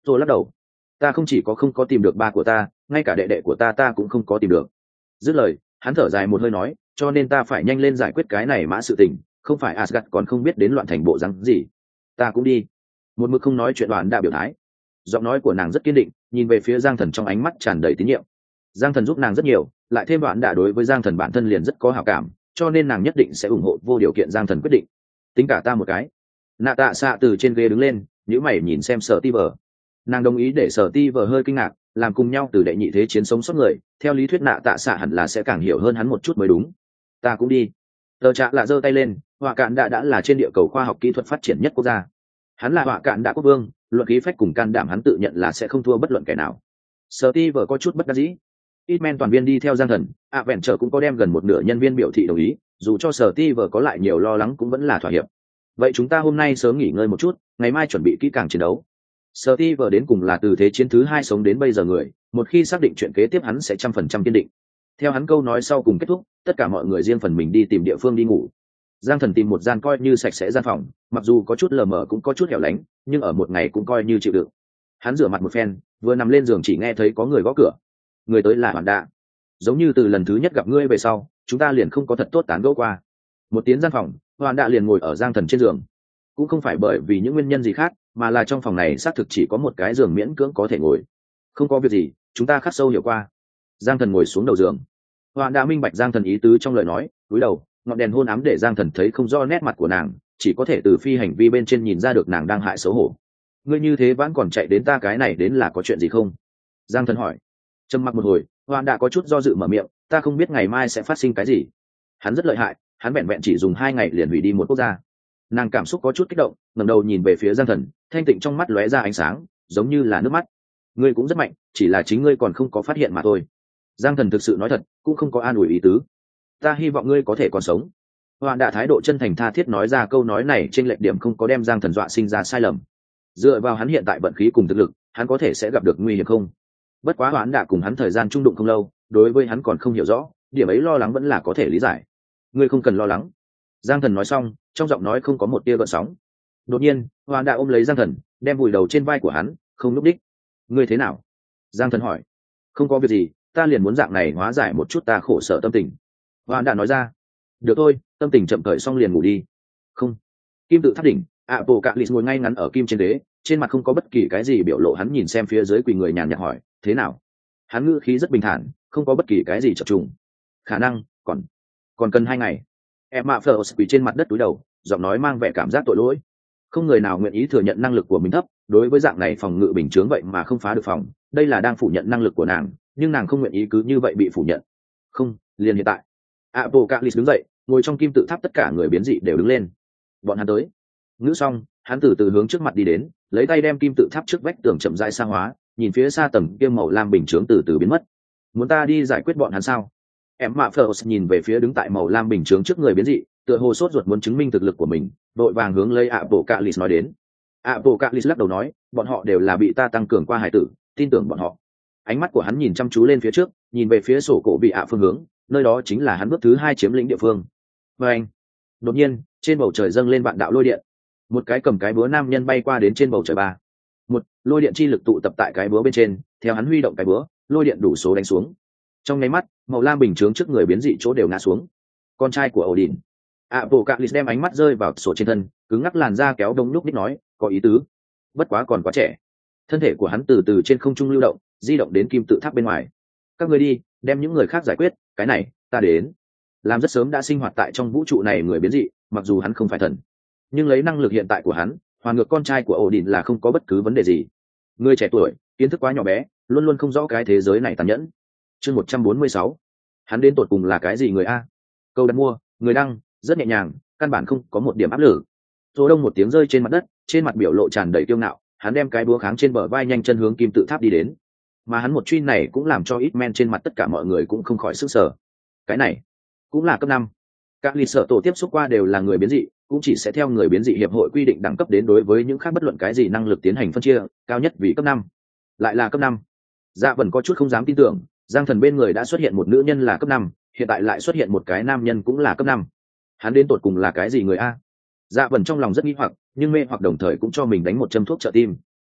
Rồi lắc đầu. Ta không chỉ có không có tìm được ba của ta, ngay cả đệ đệ của ta ta cũng không có tìm được. Dứt lời, hắn thở dài một hơi nói, cho nên ta phải nhanh lên giải quyết cái này mã sự tình, không phải Asgard còn không biết đến loạn thành bộ rắn gì. Ta cũng đi. Một mực không nói chuyện Đoạn đã biểu thái. Giọng nói của nàng rất kiên định, nhìn về phía Giang Thần trong ánh mắt tràn đầy tín nhiệm. Giang Thần giúp nàng rất nhiều, lại thêm Đoạn đã đối với Giang Thần bản thân liền rất có hảo cảm, cho nên nàng nhất định sẽ ủng hộ vô điều kiện Giang Thần quyết định. Tính cả ta một cái. Nạ Tạ Xạ từ trên ghế đứng lên, nhíu mày nhìn xem Sở Ti Vở. Nàng đồng ý để Sở Ti Vở hơi kinh ngạc, làm cùng nhau từ đệ nhị thế chiến sống sót người, theo lý thuyết Nạ Tạ Xạ hẳn là sẽ càng hiểu hơn hắn một chút mới đúng. Ta cũng đi. Tờ Trạ Lạ giơ tay lên, Họa Cạn đã đã là trên địa cầu khoa học kỹ thuật phát triển nhất quốc gia. Hắn là Họa Cạn đã quốc vương, luận khí phách cùng can đảm hắn tự nhận là sẽ không thua bất luận kẻ nào. Sở Ti Vở có chút bất đắc dĩ. Hitman toàn viên đi theo Giang Thần, ạ vẹn trở cũng có đem gần một nửa nhân viên biểu thị đồng ý, dù cho Sở Ti Vở có lại nhiều lo lắng cũng vẫn là thỏa hiệp. Vậy chúng ta hôm nay sớm nghỉ ngơi một chút, ngày mai chuẩn bị kỹ càng chiến đấu. Sở Ti Vở đến cùng là từ thế chiến thứ hai sống đến bây giờ người, một khi xác định chuyện kế tiếp hắn sẽ trăm phần trăm kiên định. Theo hắn câu nói sau cùng kết thúc, tất cả mọi người riêng phần mình đi tìm địa phương đi ngủ. Giang Thần tìm một gian coi như sạch sẽ gian phòng, mặc dù có chút lờ mờ cũng có chút hẻo lánh, nhưng ở một ngày cũng coi như chịu đựng. Hắn rửa mặt một phen, vừa nằm lên giường chỉ nghe thấy có người gõ cửa. Người tới là Hoàn Đạ. Giống như từ lần thứ nhất gặp ngươi về sau, chúng ta liền không có thật tốt tán gẫu qua. Một tiếng gian phòng, Hoàn Đạ liền ngồi ở Giang Thần trên giường. Cũng không phải bởi vì những nguyên nhân gì khác, mà là trong phòng này xác thực chỉ có một cái giường miễn cưỡng có thể ngồi. Không có việc gì, chúng ta khắc sâu hiểu qua. Giang Thần ngồi xuống đầu giường. Hoàn Đạ minh bạch Giang Thần ý tứ trong lời nói, cúi đầu, ngọn đèn hôn ám để Giang Thần thấy không rõ nét mặt của nàng, chỉ có thể từ phi hành vi bên trên nhìn ra được nàng đang hại xấu hổ. Ngươi như thế vẫn còn chạy đến ta cái này đến là có chuyện gì không? Giang Thần hỏi. Trầm mặc một hồi, Hoàn Đạ có chút do dự mở miệng, ta không biết ngày mai sẽ phát sinh cái gì. Hắn rất lợi hại, hắn vẹn vẹn chỉ dùng hai ngày liền hủy đi một quốc gia. Nàng cảm xúc có chút kích động, ngẩng đầu nhìn về phía Giang Thần, thanh tịnh trong mắt lóe ra ánh sáng, giống như là nước mắt. Ngươi cũng rất mạnh, chỉ là chính ngươi còn không có phát hiện mà thôi. Giang Thần thực sự nói thật, cũng không có an ủi ý tứ. Ta hy vọng ngươi có thể còn sống. Hoàn Đạ thái độ chân thành tha thiết nói ra câu nói này trên lệch điểm không có đem Giang Thần dọa sinh ra sai lầm. Dựa vào hắn hiện tại vận khí cùng thực lực, hắn có thể sẽ gặp được nguy hiểm không? Bất quá Hoàn Đạ cùng hắn thời gian trung đụng không lâu, đối với hắn còn không hiểu rõ, điểm ấy lo lắng vẫn là có thể lý giải. Ngươi không cần lo lắng. Giang Thần nói xong, trong giọng nói không có một tia gợn sóng. Đột nhiên, Hoàn Đạ ôm lấy Giang Thần, đem vùi đầu trên vai của hắn, không lúc đích. Ngươi thế nào? Giang Thần hỏi. Không có việc gì, ta liền muốn dạng này hóa giải một chút ta khổ sở tâm tình. Hoàn Đạ nói ra. Được thôi, tâm tình chậm cởi xong liền ngủ đi. Không. Kim tự tháp đỉnh, Apocalypse ngồi ngay ngắn ở kim trên đế, trên mặt không có bất kỳ cái gì biểu lộ, hắn nhìn xem phía dưới quỳ người nhàn nhạt hỏi, thế nào? Hắn ngữ khí rất bình thản, không có bất kỳ cái gì chập trùng. Khả năng còn còn cần hai ngày. Emma Frost quỳ trên mặt đất túi đầu, giọng nói mang vẻ cảm giác tội lỗi. Không người nào nguyện ý thừa nhận năng lực của mình thấp, đối với dạng này phòng ngự bình chướng vậy mà không phá được phòng, đây là đang phủ nhận năng lực của nàng, nhưng nàng không nguyện ý cứ như vậy bị phủ nhận. Không, liền hiện tại. Apocalypse đứng dậy, ngồi trong kim tự tháp, tất cả người biến dị đều đứng lên. Bọn hắn tới. Ngữ xong, hắn từ từ hướng trước mặt đi đến, lấy tay đem kim tự tháp trước vách tường chậm rãi xa hóa, nhìn phía xa tầng kia màu lam bình chướng từ từ biến mất. Muốn ta đi giải quyết bọn hắn sao? Emma Frost nhìn về phía đứng tại màu lam bình chướng trước người biến dị, tựa hồ sốt ruột muốn chứng minh thực lực của mình, đội vàng hướng lấy Apocalypse nói đến. Apocalypse lắc đầu nói, bọn họ đều là bị ta tăng cường qua hải tử, tin tưởng bọn họ. Ánh mắt của hắn nhìn chăm chú lên phía trước, nhìn về phía sổ cổ bị ạ phương hướng, nơi đó chính là hắn bước thứ hai chiếm lĩnh địa phương. Và anh, đột nhiên, trên bầu trời dâng lên vạn đạo lôi điện. Một cái cầm cái búa nam nhân bay qua đến trên bầu trời ba. Một lôi điện chi lực tụ tập tại cái búa bên trên, theo hắn huy động cái búa, lôi điện đủ số đánh xuống. Trong nháy mắt, màu lam bình chướng trước người biến dị chỗ đều ngã xuống. Con trai của Odin. Apocalypse đem ánh mắt rơi vào sổ trên thân, cứng ngắc làn da kéo đông lúc nít nói, có ý tứ. Bất quá còn quá trẻ. Thân thể của hắn từ từ trên không trung lưu động, di động đến kim tự tháp bên ngoài. Các người đi, đem những người khác giải quyết, cái này, ta đến. Làm rất sớm đã sinh hoạt tại trong vũ trụ này người biến dị, mặc dù hắn không phải thần, nhưng lấy năng lực hiện tại của hắn, hoàn ngược con trai của Odin là không có bất cứ vấn đề gì. Người trẻ tuổi, kiến thức quá nhỏ bé, luôn luôn không rõ cái thế giới này tàn nhẫn. Chương một trăm bốn mươi sáu, hắn đến tột cùng là cái gì người a? Câu đặt mua, người đăng, rất nhẹ nhàng, căn bản không có một điểm áp lực. Số đông một tiếng rơi trên mặt đất, trên mặt biểu lộ tràn đầy kiêu ngạo, hắn đem cái búa kháng trên bờ vai nhanh chân hướng kim tự tháp đi đến. Mà hắn một truy này cũng làm cho ít men trên mặt tất cả mọi người cũng không khỏi sức sở. Cái này cũng là cấp năm. Các lịch sở tổ tiếp xúc qua đều là người biến dị, cũng chỉ sẽ theo người biến dị hiệp hội quy định đẳng cấp đến đối với những khác bất luận cái gì năng lực tiến hành phân chia, cao nhất vì cấp năm. Lại là cấp năm. Dạ vẫn có chút không dám tin tưởng, Giang Thần bên người đã xuất hiện một nữ nhân là cấp năm, hiện tại lại xuất hiện một cái nam nhân cũng là cấp năm. Hắn đến tột cùng là cái gì người a? Dạ vẫn trong lòng rất nghi hoặc, nhưng mê hoặc đồng thời cũng cho mình đánh một châm thuốc trợ tim.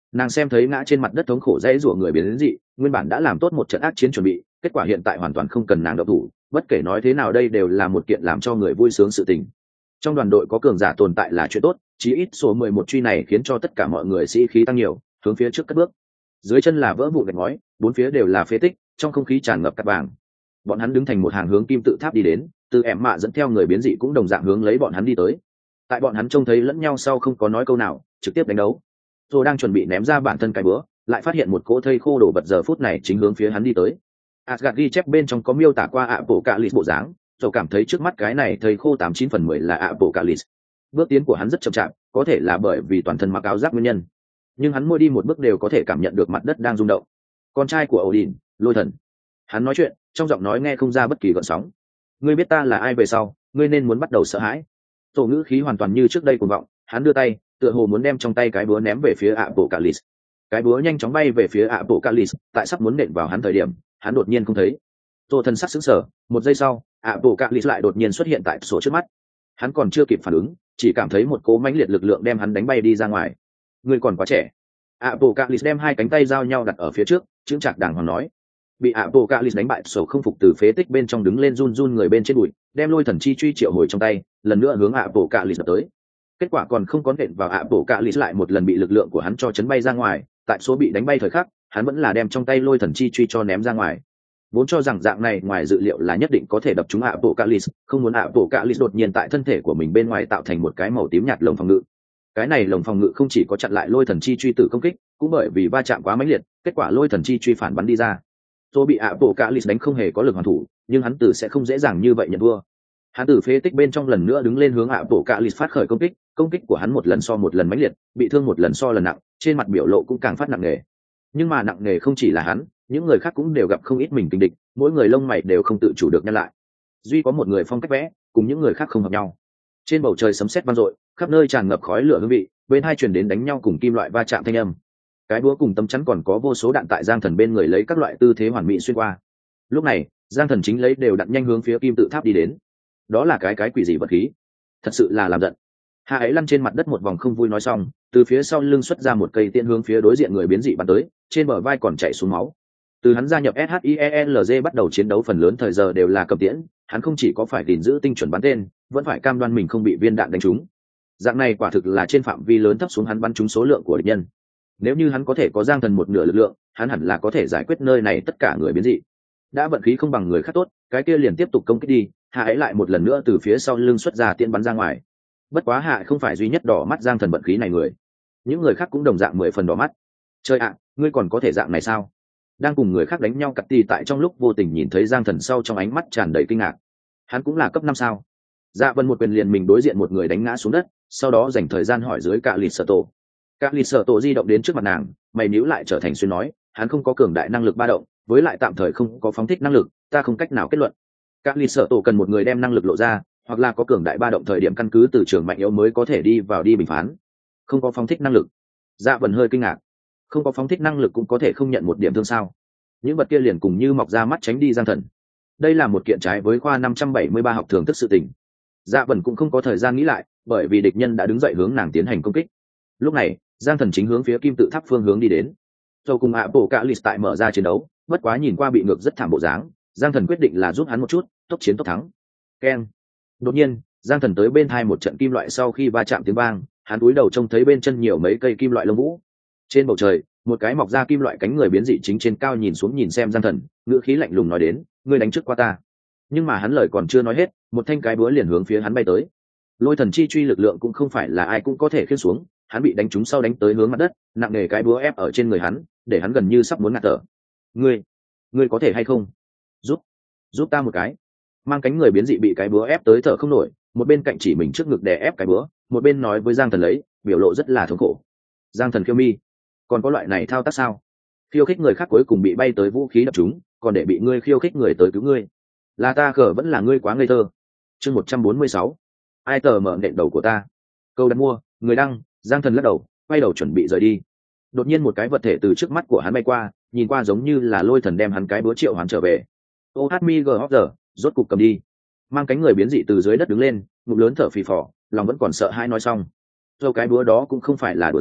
Nàng xem thấy ngã trên mặt đất thống khổ dãy rủa người biến dị, nguyên bản đã làm tốt một trận ác chiến chuẩn bị, kết quả hiện tại hoàn toàn không cần nàng động thủ, bất kể nói thế nào đây đều là một kiện làm cho người vui sướng sự tình. Trong đoàn đội có cường giả tồn tại là chuyện tốt, chí ít số mười một truy này khiến cho tất cả mọi người sĩ khí tăng nhiều, hướng phía trước cất bước. Dưới chân là vỡ vụn gạch ngói, bốn phía đều là phế tích, trong không khí tràn ngập cát vàng. Bọn hắn đứng thành một hàng hướng kim tự tháp đi đến, từ ẻm mạ dẫn theo người biến dị cũng đồng dạng hướng lấy bọn hắn đi tới. Tại bọn hắn trông thấy lẫn nhau sau không có nói câu nào, trực tiếp đánh đấu. Rồi đang chuẩn bị ném ra bản thân cái bữa, lại phát hiện một cỗ thây khô đổ vật giờ phút này chính hướng phía hắn đi tới. Asgard ghi chép bên trong có miêu tả qua ạ bộ cạ lì bộ dáng, rồi cảm thấy trước mắt cái này thây khô tám chín phần mười là ạ bộ cạ lì. Bước tiến của hắn rất chậm chạp, có thể là bởi vì toàn thân mặc áo giáp nguyên nhân, nhưng hắn mỗi đi một bước đều có thể cảm nhận được mặt đất đang rung động. Con trai của Odin, Lôi Thần. Hắn nói chuyện, trong giọng nói nghe không ra bất kỳ gợn sóng. Ngươi biết ta là ai về sau, ngươi nên muốn bắt đầu sợ hãi. Tổ ngữ khí hoàn toàn như trước đây cuồng vọng, hắn đưa tay, tựa hồ muốn đem trong tay cái búa ném về phía Apocalypse. Cái búa nhanh chóng bay về phía Apocalypse, tại sắp muốn nện vào hắn thời điểm, hắn đột nhiên không thấy. Tổ thần sắc sững sờ, một giây sau, Apocalypse lại đột nhiên xuất hiện tại sổ trước mắt. Hắn còn chưa kịp phản ứng, chỉ cảm thấy một cỗ mãnh liệt lực lượng đem hắn đánh bay đi ra ngoài. Ngươi còn quá trẻ. Apocalypse đem hai cánh tay giao nhau đặt ở phía trước, chững chạc đàng hoàng nói. Bị Apocalypse đánh bại, sổ không phục từ phế tích bên trong đứng lên run run người bên trên bụi, đem lôi thần chi truy triệu hồi trong tay, lần nữa hướng Apocalypse tới. Kết quả còn không có nện vào Apocalypse lại một lần bị lực lượng của hắn cho chấn bay ra ngoài, tại số bị đánh bay thời khắc, hắn vẫn là đem trong tay lôi thần chi truy cho ném ra ngoài. Vốn cho rằng dạng này ngoài dự liệu là nhất định có thể đập trúng Apocalypse, không muốn Apocalypse đột nhiên tại thân thể của mình bên ngoài tạo thành một cái màu tím nhạt lồng phòng ngự. Cái này lồng phòng ngự không chỉ có chặn lại lôi thần chi truy tử công kích, cũng bởi vì va chạm quá mãnh liệt, kết quả lôi thần chi truy phản bắn đi ra. Tôi bị Apocalypse đánh không hề có lực hoàn thủ, nhưng hắn tử sẽ không dễ dàng như vậy nhận thua. Hắn từ phế tích bên trong lần nữa đứng lên hướng Apocalypse phát khởi công kích, công kích của hắn một lần so một lần mãnh liệt, bị thương một lần so lần nặng, trên mặt biểu lộ cũng càng phát nặng nề. Nhưng mà nặng nề không chỉ là hắn, những người khác cũng đều gặp không ít mình kình địch, mỗi người lông mày đều không tự chủ được nhăn lại. Duy có một người phong cách vẽ, cùng những người khác không hợp nhau. Trên bầu trời sấm sét vang dội, khắp nơi tràn ngập khói lửa hương vị, bên hai truyền đến đánh nhau cùng kim loại va chạm thanh âm. Cái búa cùng tấm chắn còn có vô số đạn tại Giang Thần bên người lấy các loại tư thế hoàn mỹ xuyên qua. Lúc này, Giang Thần chính lấy đều đặn nhanh hướng phía kim tự tháp đi đến. Đó là cái cái quỷ gì vật khí, thật sự là làm giận. Hạ ấy lăn trên mặt đất một vòng không vui nói xong, từ phía sau lưng xuất ra một cây tiễn hướng phía đối diện người biến dị bắn tới, trên bờ vai còn chảy xuống máu. Từ hắn gia nhập ét hát i e lờ giê bắt đầu chiến đấu phần lớn thời giờ đều là cầm tiễn, hắn không chỉ có phải gìn giữ tinh chuẩn bắn tên, vẫn phải cam đoan mình không bị viên đạn đánh trúng. Dạng này quả thực là trên phạm vi lớn thấp xuống hắn bắn trúng số lượng của địch nhân. Nếu như hắn có thể có Giang Thần một nửa lực lượng, hắn hẳn là có thể giải quyết nơi này tất cả người biến dị. Đã vận khí không bằng người khác tốt, cái kia liền tiếp tục công kích đi. Hạ ấy lại một lần nữa từ phía sau lưng xuất ra tiễn bắn ra ngoài. Bất quá Hạ không phải duy nhất đỏ mắt Giang Thần vận khí này người, những người khác cũng đồng dạng mười phần đỏ mắt. Chơi ạ, ngươi còn có thể dạng này sao? Đang cùng người khác đánh nhau cặt tì tại trong lúc vô tình nhìn thấy Giang Thần sau trong ánh mắt tràn đầy kinh ngạc. Hắn cũng là cấp năm sao? Dạ Vân một quyền liền mình đối diện một người đánh ngã xuống đất, sau đó dành thời gian hỏi dưới Cạ Lịt Sở Tổ. Cạ Lịt Sở Tổ di động đến trước mặt nàng, mày níu lại trở thành xuyên nói, hắn không có cường đại năng lực ba động, với lại tạm thời không có phóng thích năng lực, ta không cách nào kết luận. Cạ Lịt Sở Tổ cần một người đem năng lực lộ ra, hoặc là có cường đại ba động thời điểm căn cứ từ trường mạnh yếu mới có thể đi vào đi bình phán. Không có phóng thích năng lực. Dạ Vân hơi kinh ngạc. Không có phóng thích năng lực cũng có thể không nhận một điểm thương sao? Những vật kia liền cùng như mọc ra mắt tránh đi Giang Thần. Đây là một kiện trái với khoa năm trăm bảy mươi ba học thường thức sự tình. Dạ Vân cũng không có thời gian nghĩ lại, bởi vì địch nhân đã đứng dậy hướng nàng tiến hành công kích. Lúc này, Giang Thần chính hướng phía kim tự tháp phương hướng đi đến. Rồi cùng Apocalypse tại mở ra chiến đấu, bất quá nhìn qua bị ngược rất thảm bộ dáng, Giang Thần quyết định là giúp hắn một chút, tốc chiến tốc thắng. Keng. Đột nhiên, Giang Thần tới bên hai một trận kim loại sau khi va chạm tiếng vang, hắn cúi đầu trông thấy bên chân nhiều mấy cây kim loại lông vũ. Trên bầu trời, một cái mọc ra kim loại cánh người biến dị chính trên cao nhìn xuống nhìn xem Giang Thần, ngữ khí lạnh lùng nói đến, ngươi đánh trước qua ta. Nhưng mà hắn lời còn chưa nói hết, một thanh cái búa liền hướng phía hắn bay tới. Lôi thần chi truy lực lượng cũng không phải là ai cũng có thể khiêng xuống, hắn bị đánh trúng sau đánh tới hướng mặt đất, nặng nề cái búa ép ở trên người hắn, để hắn gần như sắp muốn ngạt thở. Ngươi, ngươi có thể hay không? Giúp, giúp ta một cái. Mang cánh người biến dị bị cái búa ép tới thở không nổi, một bên cạnh chỉ mình trước ngực đè ép cái búa, một bên nói với Giang Thần lấy, biểu lộ rất là thống khổ. Giang Thần khiêu mi, còn có loại này thao tác sao? Khiêu khích người khác cuối cùng bị bay tới vũ khí đập chúng, còn để bị ngươi khiêu khích người tới cứu ngươi, là ta cờ vẫn là ngươi quá ngây thơ. Chương một trăm bốn mươi sáu, ai tờ mở nện đầu của ta. Câu đặt mua, người đăng. Giang Thần lắc đầu, quay đầu chuẩn bị rời đi. Đột nhiên một cái vật thể từ trước mắt của hắn bay qua, nhìn qua giống như là Lôi Thần đem hắn cái búa triệu hoán trở về. ô hát em giê giờ, rốt cục cầm đi. Mang cánh người biến dị từ dưới đất đứng lên, ngụm lớn thở phì phò, lòng vẫn còn sợ hãi nói xong. Rồi cái búa đó cũng không phải là đùa giỡn,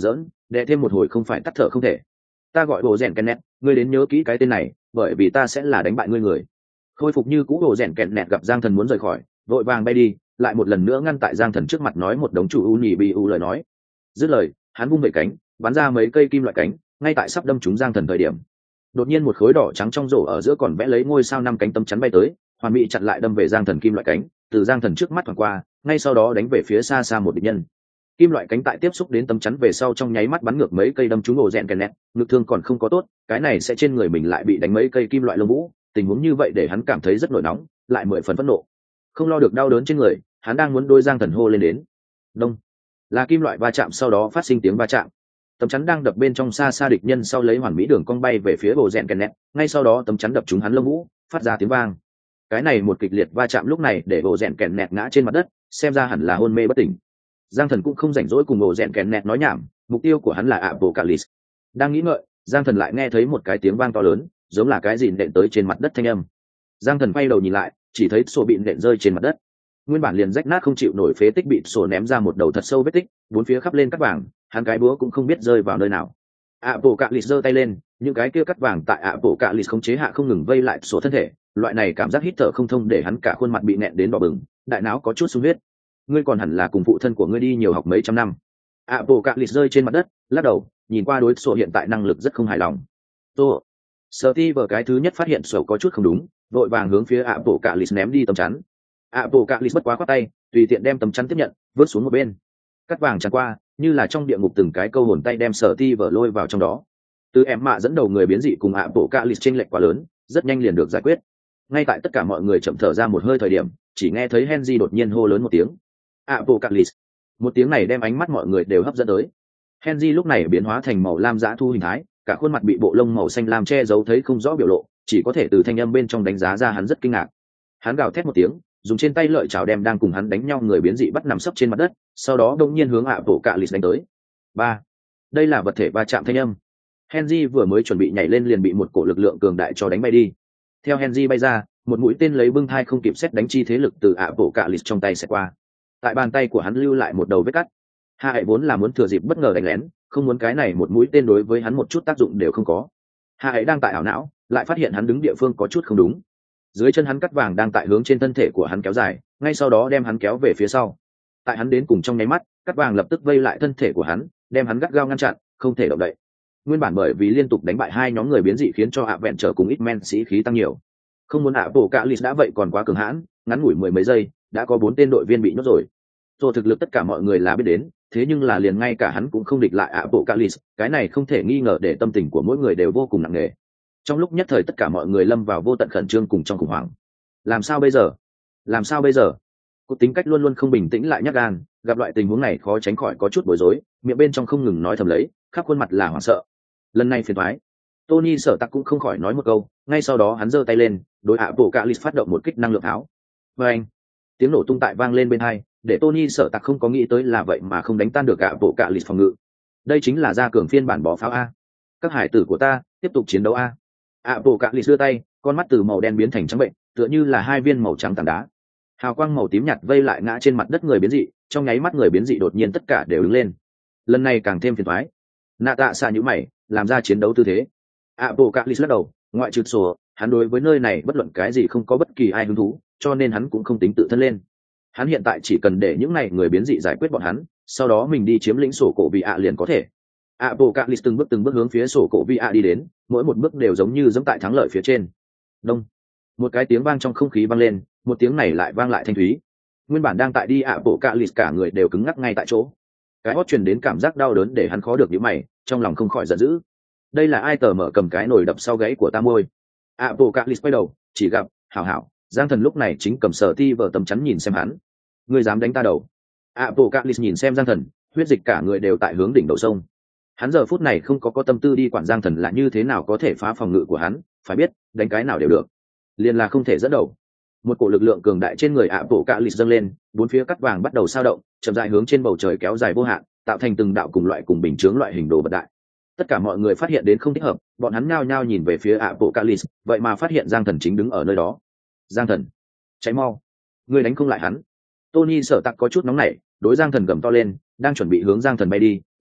đệ thêm một hồi không phải tắt thở không thể. Ta gọi bộ rèn Kenneth, ngươi đến nhớ kỹ cái tên này, bởi vì ta sẽ là đánh bại ngươi người. Khôi phục như cũ bộ rèn Kenneth gặp Giang Thần muốn rời khỏi, vội vàng bay đi, lại một lần nữa ngăn tại Giang Thần trước mặt nói một đống chủ u nhì bi u lời nói. Dứt lời, hắn vung vẩy cánh, bắn ra mấy cây kim loại cánh, ngay tại sắp đâm trúng Giang Thần thời điểm, đột nhiên một khối đỏ trắng trong rổ ở giữa còn vẽ lấy ngôi sao năm cánh tấm chắn bay tới, hoàn mỹ chặn lại đâm về Giang Thần kim loại cánh, từ Giang Thần trước mắt thoáng qua, ngay sau đó đánh về phía xa xa một địch nhân. Kim loại cánh tại tiếp xúc đến tấm chắn về sau trong nháy mắt bắn ngược mấy cây đâm trúng ổ rèn Kenneth, ngực thương còn không có tốt, cái này sẽ trên người mình lại bị đánh mấy cây kim loại lông vũ, tình huống như vậy để hắn cảm thấy rất nổi nóng, lại mười phần phẫn nộ. Không lo được đau đớn trên người, hắn đang muốn đôi Giang Thần hô lên đến. Đông, là kim loại va chạm sau đó phát sinh tiếng va chạm. Tấm chắn đang đập bên trong xa xa địch nhân sau lấy hoàn mỹ đường cong bay về phía ổ rèn Kenneth, ngay sau đó tấm chắn đập trúng hắn lông vũ, phát ra tiếng vang. Cái này một kịch liệt va chạm lúc này để ổ rèn Kenneth ngã trên mặt đất, xem ra hẳn là hôn mê bất tỉnh. Giang Thần cũng không rảnh rỗi cùng ổ rèn Kenneth nói nhảm, mục tiêu của hắn là Apocalypse. Đang nghĩ ngợi, Giang Thần lại nghe thấy một cái tiếng vang to lớn, giống là cái gì nện tới trên mặt đất thanh âm. Giang Thần quay đầu nhìn lại, chỉ thấy sổ bị nện rơi trên mặt đất. Nguyên bản liền rách nát không chịu nổi phế tích bị sổ ném ra một đầu thật sâu vết tích, bốn phía khắp lên cắt vàng, hắn cái búa cũng không biết rơi vào nơi nào. Apocalypse giơ tay lên, những cái kia cắt vàng tại Apocalypse khống chế hạ không ngừng vây lại sổ thân thể, loại này cảm giác hít thở không thông để hắn cả khuôn mặt bị nện đến đỏ bừng, đại não có chút sung huyết. Ngươi còn hẳn là cùng phụ thân của ngươi đi nhiều học mấy trăm năm. Apocalypse rơi trên mặt đất, lắc đầu, nhìn qua đối sổ hiện tại năng lực rất không hài lòng. Tô, Steve cái thứ nhất phát hiện sổ có chút không đúng, vội vàng hướng phía Apocalypse ném đi tấm chắn. Apocalypse bất quá quát tay, tùy tiện đem tấm chắn tiếp nhận, vớt xuống một bên. Cắt vàng tràn qua, như là trong địa ngục từng cái câu hồn tay đem Steve lôi vào trong đó. Từ em mạ dẫn đầu người biến dị cùng Apocalypse chênh lệch quá lớn, rất nhanh liền được giải quyết. Ngay tại tất cả mọi người chậm thở ra một hơi thời điểm, chỉ nghe thấy Henry đột nhiên hô lớn một tiếng. Apocalypse. Một tiếng này đem ánh mắt mọi người đều hấp dẫn tới. Henry lúc này biến hóa thành màu lam dã thu hình thái, cả khuôn mặt bị bộ lông màu xanh lam che giấu thấy không rõ biểu lộ, chỉ có thể từ thanh âm bên trong đánh giá ra hắn rất kinh ngạc. Hắn gào thét một tiếng, dùng trên tay lợi chảo đem đang cùng hắn đánh nhau người biến dị bắt nằm sấp trên mặt đất, sau đó đột nhiên hướng Apocalypse đánh tới. Ba. Đây là vật thể va chạm thanh âm. Henry vừa mới chuẩn bị nhảy lên liền bị một cổ lực lượng cường đại cho đánh bay đi. Theo Henry bay ra, một mũi tên lấy bưng thai không kịp xét đánh chi thế lực từ Apocalypse trong tay sẽ qua. Tại bàn tay của hắn lưu lại một đầu vết cắt. Hạ vốn là muốn thừa dịp bất ngờ đánh lén, không muốn cái này một mũi tên đối với hắn một chút tác dụng đều không có. Hạ ấy đang tại ảo não, lại phát hiện hắn đứng địa phương có chút không đúng. Dưới chân hắn cắt vàng đang tại hướng trên thân thể của hắn kéo dài, ngay sau đó đem hắn kéo về phía sau. Tại hắn đến cùng trong nháy mắt, cắt vàng lập tức vây lại thân thể của hắn, đem hắn gắt gao ngăn chặn, không thể động đậy. Nguyên bản bởi vì liên tục đánh bại hai nhóm người biến dị khiến cho hạ vẹn trở cùng ít men sĩ khí tăng nhiều. Không muốn hạ bổ cả lì đã vậy còn quá cường hãn, ngắn ngủi mười mấy giây đã có bốn tên đội viên bị nhốt rồi. Rồi thực lực tất cả mọi người là biết đến, thế nhưng là liền ngay cả hắn cũng không địch lại Apocalypse, cái này không thể nghi ngờ để tâm tình của mỗi người đều vô cùng nặng nề. Trong lúc nhất thời tất cả mọi người lâm vào vô tận khẩn trương cùng trong khủng hoảng. Làm sao bây giờ? Làm sao bây giờ? Cô tính cách luôn luôn không bình tĩnh lại nhát gan, gặp loại tình huống này khó tránh khỏi có chút bối rối, miệng bên trong không ngừng nói thầm lấy, khắp khuôn mặt là hoảng sợ. Lần này phiền toái. Tony Sở Tặc cũng không khỏi nói một câu, ngay sau đó hắn giơ tay lên, đối Apocalypse phát động một kích năng lượng tháo. Và anh, tiếng nổ tung tại vang lên bên hai, để Tony Sở Tặc không có nghĩ tới là vậy mà không đánh tan được Apocalypse phòng ngự. Đây chính là gia cường phiên bản bó pháo a. Các hải tử của ta, tiếp tục chiến đấu a. Apocalypse đưa tay, con mắt từ màu đen biến thành trắng bệnh, tựa như là hai viên màu trắng tảng đá. Hào quang màu tím nhạt vây lại ngã trên mặt đất người biến dị, trong nháy mắt người biến dị đột nhiên tất cả đều đứng lên. Lần này càng thêm phiền toái. Nạ Tạ xạ nhíu mày, làm ra chiến đấu tư thế. Apocalypse lắc đầu, ngoại trừ sổ, hắn đối với nơi này bất luận cái gì không có bất kỳ ai hứng thú, cho nên hắn cũng không tính tự thân lên. Hắn hiện tại chỉ cần để những này người biến dị giải quyết bọn hắn, sau đó mình đi chiếm lĩnh sổ cổ vị ạ liền có thể. Apocalypse từng bước từng bước hướng phía sổ cổ vị ạ đi đến, mỗi một bước đều giống như giẫm tại thắng lợi phía trên. Đông, một cái tiếng vang trong không khí vang lên, một tiếng này lại vang lại thanh thúy. Nguyên bản đang tại đi Apocalypse cả người đều cứng ngắc ngay tại chỗ. Cái hót truyền đến cảm giác đau đớn để hắn khó được nhíu mày, trong lòng không khỏi giận dữ. Đây là ai tờ mở cầm cái nồi đập sau gáy của ta môi. Apocalypse quay đầu, chỉ gặp hảo hảo Giang Thần lúc này chính cầm sở ti vở tầm chắn nhìn xem hắn. Ngươi dám đánh ta đầu? Apocalypse nhìn xem Giang Thần, huyết dịch cả người đều tại hướng đỉnh đầu sông. Hắn giờ phút này không có có tâm tư đi quản Giang Thần là như thế nào có thể phá phòng ngự của hắn, phải biết đánh cái nào đều được, liền là không thể dẫn đầu. Một cổ lực lượng cường đại trên người Apocalypse dâng lên, bốn phía cắt vàng bắt đầu sao động, chậm rãi hướng trên bầu trời kéo dài vô hạn, tạo thành từng đạo cùng loại cùng bình chướng loại hình đồ vật đại. Tất cả mọi người phát hiện đến không thích hợp, bọn hắn nhao nhao nhìn về phía Apocalypse, vậy mà phát hiện Giang Thần chính đứng ở nơi đó. Giang Thần, cháy mau, ngươi đánh không lại hắn. Tony Sở Tặc có chút nóng nảy, đối Giang Thần gầm to lên, đang chuẩn bị hướng Giang Thần bay đi,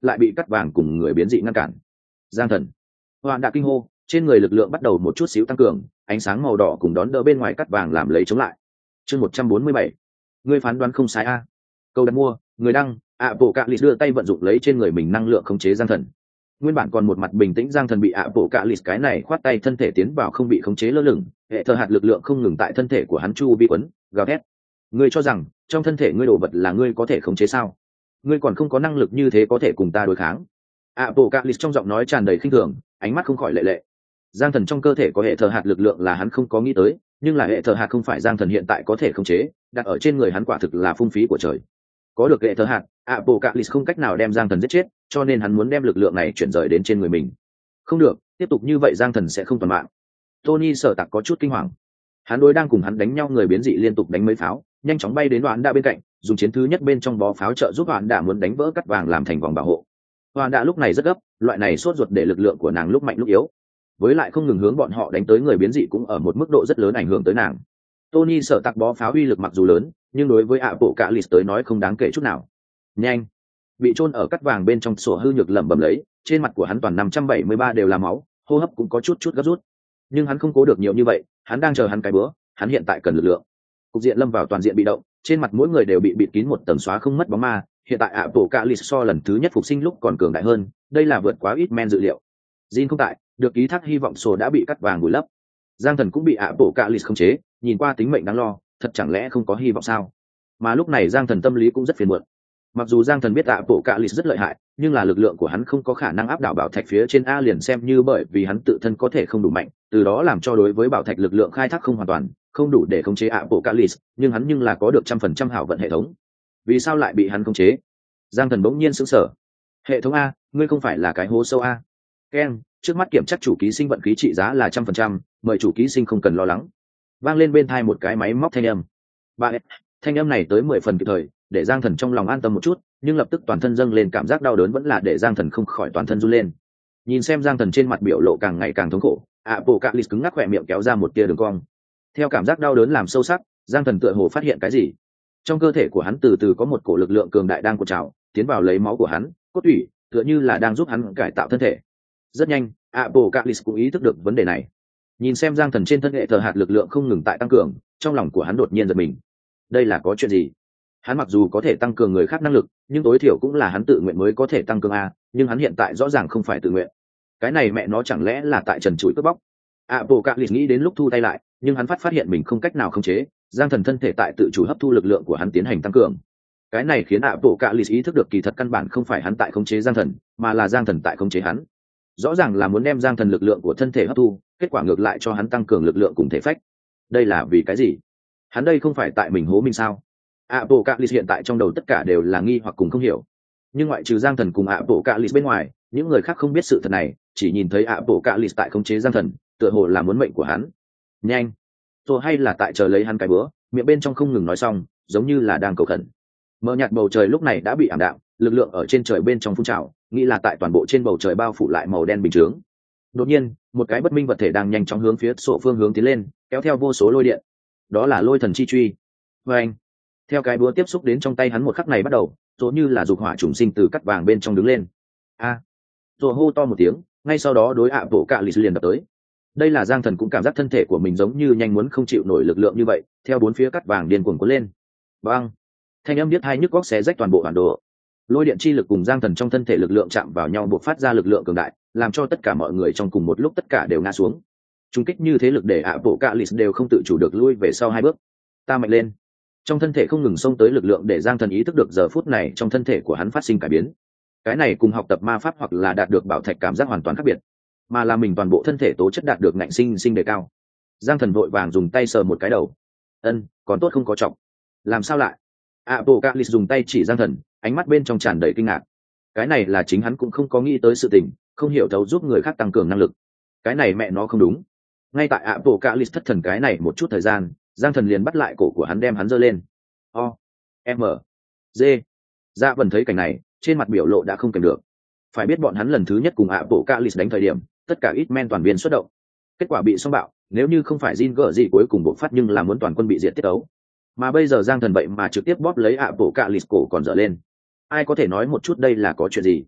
lại bị cắt vàng cùng người biến dị ngăn cản. Giang thần hoàn đã kinh hô, trên người lực lượng bắt đầu một chút xíu tăng cường, ánh sáng màu đỏ cùng đón đỡ bên ngoài cắt vàng làm lấy chống lại. Chương một trăm bốn mươi bảy, ngươi phán đoán không sai a. Câu đặt mua, người đăng, Apocalypse đưa tay vận dụng lấy trên người mình năng lượng khống chế Giang thần. Nguyên bản còn một mặt bình tĩnh Giang thần bị Apocalypse cái này khoát tay thân thể tiến vào không bị khống chế lơ lửng, hệ thờ hạt lực lượng không ngừng tại thân thể của hắn chu vi quấn, gào thét. Ngươi cho rằng trong thân thể ngươi đồ vật là ngươi có thể khống chế sao? Ngươi còn không có năng lực như thế có thể cùng ta đối kháng. Apocalypse trong giọng nói tràn đầy khinh thường, ánh mắt không khỏi lệ lệ. Giang thần trong cơ thể có hệ thờ hạt lực lượng là hắn không có nghĩ tới, nhưng là hệ thờ hạt không phải Giang thần hiện tại có thể khống chế, đặt ở trên người hắn quả thực là phung phí của trời. Có được hệ thờ hạt, Apocalypse không cách nào đem Giang thần giết chết, cho nên hắn muốn đem lực lượng này chuyển rời đến trên người mình. Không được, tiếp tục như vậy Giang thần sẽ không toàn mạng. Tony Sở Tạc có chút kinh hoàng. Hắn đối đang cùng hắn đánh nhau người biến dị liên tục đánh mấy pháo, nhanh chóng bay đến đoạn đa bên cạnh, dùng chiến thứ nhất bên trong bó pháo trợ giúp đoạn đa muốn đánh vỡ cắt vàng làm thành vòng bảo hộ. Đoạn đa lúc này rất gấp, loại này sốt ruột để lực lượng của nàng lúc mạnh lúc yếu, với lại không ngừng hướng bọn họ đánh tới người biến dị cũng ở một mức độ rất lớn ảnh hưởng tới nàng. Tony Sở Tạc bó pháo uy lực mặc dù lớn, nhưng đối với Apocalypse tới nói không đáng kể chút nào. Nhanh, bị chôn ở cắt vàng bên trong sổ hư nhược lẩm bẩm lấy, trên mặt của hắn toàn năm trăm bảy mươi ba đều là máu, hô hấp cũng có chút chút gấp rút. Nhưng hắn không cố được nhiều như vậy, hắn đang chờ hắn cái bữa, hắn hiện tại cần lực lượng. Cục diện lâm vào toàn diện bị động, trên mặt mỗi người đều bị bịt kín một tầng xóa không mất bóng ma, hiện tại Apocalypse so lần thứ nhất phục sinh lúc còn cường đại hơn, đây là vượt quá ít men dự liệu. Jin không tại, được ký thác hy vọng sổ đã bị cắt vàng vùi lấp. Giang thần cũng bị Apocalypse khống chế, nhìn qua tính mệnh đáng lo, thật chẳng lẽ không có hy vọng sao? Mà lúc này Giang thần tâm lý cũng rất phiền muộn. Mặc dù Giang thần biết Apocalypse rất lợi hại, nhưng là lực lượng của hắn không có khả năng áp đảo bảo thạch phía trên A liền xem như bởi vì hắn tự thân có thể không đủ mạnh, từ đó làm cho đối với bảo thạch lực lượng khai thác không hoàn toàn, không đủ để khống chế Apocalypse, nhưng hắn nhưng là có được trăm phần trăm hảo vận hệ thống. Vì sao lại bị hắn khống chế? Giang thần bỗng nhiên sững sờ. Hệ thống A, ngươi không phải là cái hố sâu A? Ken, trước mắt kiểm tra chủ ký sinh vận khí trị giá là trăm phần trăm, mời chủ ký sinh không cần lo lắng. Vang lên bên tai một cái máy móc thanh âm. Ba, thanh âm này tới mười phần kịp thời, để Giang thần trong lòng an tâm một chút, nhưng lập tức toàn thân dâng lên cảm giác đau đớn vẫn là để Giang thần không khỏi toàn thân run lên. Nhìn xem Giang thần trên mặt biểu lộ càng ngày càng thống khổ, Apocalypse cứng ngắc khỏe miệng kéo ra một tia đường cong. Theo cảm giác đau đớn làm sâu sắc, Giang thần tựa hồ phát hiện cái gì. Trong cơ thể của hắn từ từ có một cổ lực lượng cường đại đang cuộn trào, tiến vào lấy máu của hắn, cốt tủy, tựa như là đang giúp hắn cải tạo thân thể. Rất nhanh, Apocalypse cũng ý thức được vấn đề này. Nhìn xem Giang thần trên thân hệ thờ hạt lực lượng không ngừng tại tăng cường, trong lòng của hắn đột nhiên giật mình. Đây là có chuyện gì? Hắn mặc dù có thể tăng cường người khác năng lực, nhưng tối thiểu cũng là hắn tự nguyện mới có thể tăng cường a, nhưng hắn hiện tại rõ ràng không phải tự nguyện. Cái này mẹ nó chẳng lẽ là tại trần trụi cướp bóc? Apocalypse nghĩ đến lúc thu tay lại, nhưng hắn phát phát hiện mình không cách nào khống chế, Giang thần thân thể tại tự chủ hấp thu lực lượng của hắn tiến hành tăng cường. Cái này khiến Apocalypse ý thức được kỳ thật căn bản không phải hắn tại khống chế Giang thần, mà là Giang thần tại khống chế hắn. Rõ ràng là muốn đem Giang thần lực lượng của thân thể hấp thu, kết quả ngược lại cho hắn tăng cường lực lượng cùng thể phách. Đây là vì cái gì? Hắn đây không phải tại mình hố mình sao? Apocalypse hiện tại trong đầu tất cả đều là nghi hoặc cùng không hiểu. Nhưng ngoại trừ Giang thần cùng Apocalypse bên ngoài, những người khác không biết sự thật này, chỉ nhìn thấy Apocalypse tại khống chế Giang thần, tựa hồ là muốn mệnh của hắn. Nhanh, rồi hay là tại chờ lấy hắn cái bữa, miệng bên trong không ngừng nói xong, giống như là đang cầu khẩn. Mờ nhạt bầu trời lúc này đã bị ảm đạm, lực lượng ở trên trời bên trong phun trào, nghĩ là tại toàn bộ trên bầu trời bao phủ lại màu đen bình chướng. Đột nhiên, một cái bất minh vật thể đang nhanh chóng hướng phía sổ phương hướng tiến lên, kéo theo vô số lôi điện. Đó là lôi thần chi truy. Và anh, theo cái búa tiếp xúc đến trong tay hắn một khắc này bắt đầu, giống như là dục hỏa trùng sinh từ cắt vàng bên trong đứng lên. A, à, rồi hô to một tiếng, ngay sau đó đối ạ bộ cạ lì liền đập tới. Đây là Giang thần cũng cảm giác thân thể của mình giống như nhanh muốn không chịu nổi lực lượng như vậy, theo bốn phía cắt vàng điên cuồng cuốn lên. Bang, thanh âm biết hai nhức góc xé rách toàn bộ bản đồ. Lôi điện chi lực cùng Giang thần trong thân thể lực lượng chạm vào nhau buộc phát ra lực lượng cường đại, làm cho tất cả mọi người trong cùng một lúc tất cả đều ngã xuống. Trung kích như thế lực để ạ bộ cạ lì đều không tự chủ được lui về sau hai bước. Ta mạnh lên. Trong thân thể không ngừng xông tới lực lượng để Giang thần ý thức được giờ phút này trong thân thể của hắn phát sinh cải biến. Cái này cùng học tập ma pháp hoặc là đạt được bảo thạch cảm giác hoàn toàn khác biệt, mà là mình toàn bộ thân thể tố chất đạt được ngạnh sinh sinh đề cao. Giang thần vội vàng dùng tay sờ một cái đầu. Ân, còn tốt không có trọng. Làm sao lại? Apocalypse dùng tay chỉ Giang thần, ánh mắt bên trong tràn đầy kinh ngạc. Cái này là chính hắn cũng không có nghĩ tới sự tình, không hiểu thấu giúp người khác tăng cường năng lực. Cái này mẹ nó không đúng. Ngay tại Apocalypse thất thần cái này một chút thời gian, Giang thần liền bắt lại cổ của hắn đem hắn giơ lên. O, M, G. Dạ Vân thấy cảnh này, trên mặt biểu lộ đã không kèm được. Phải biết bọn hắn lần thứ nhất cùng Apocalypse đánh thời điểm, tất cả ít men toàn viên xuất động. Kết quả bị xông bạo, nếu như không phải Jin gở gì cuối cùng bộc phát nhưng là muốn toàn quân bị diệt tiết ấu. Mà bây giờ Giang thần vậy mà trực tiếp bóp lấy Apocalypse cổ còn dở lên. Ai có thể nói một chút đây là có chuyện gì?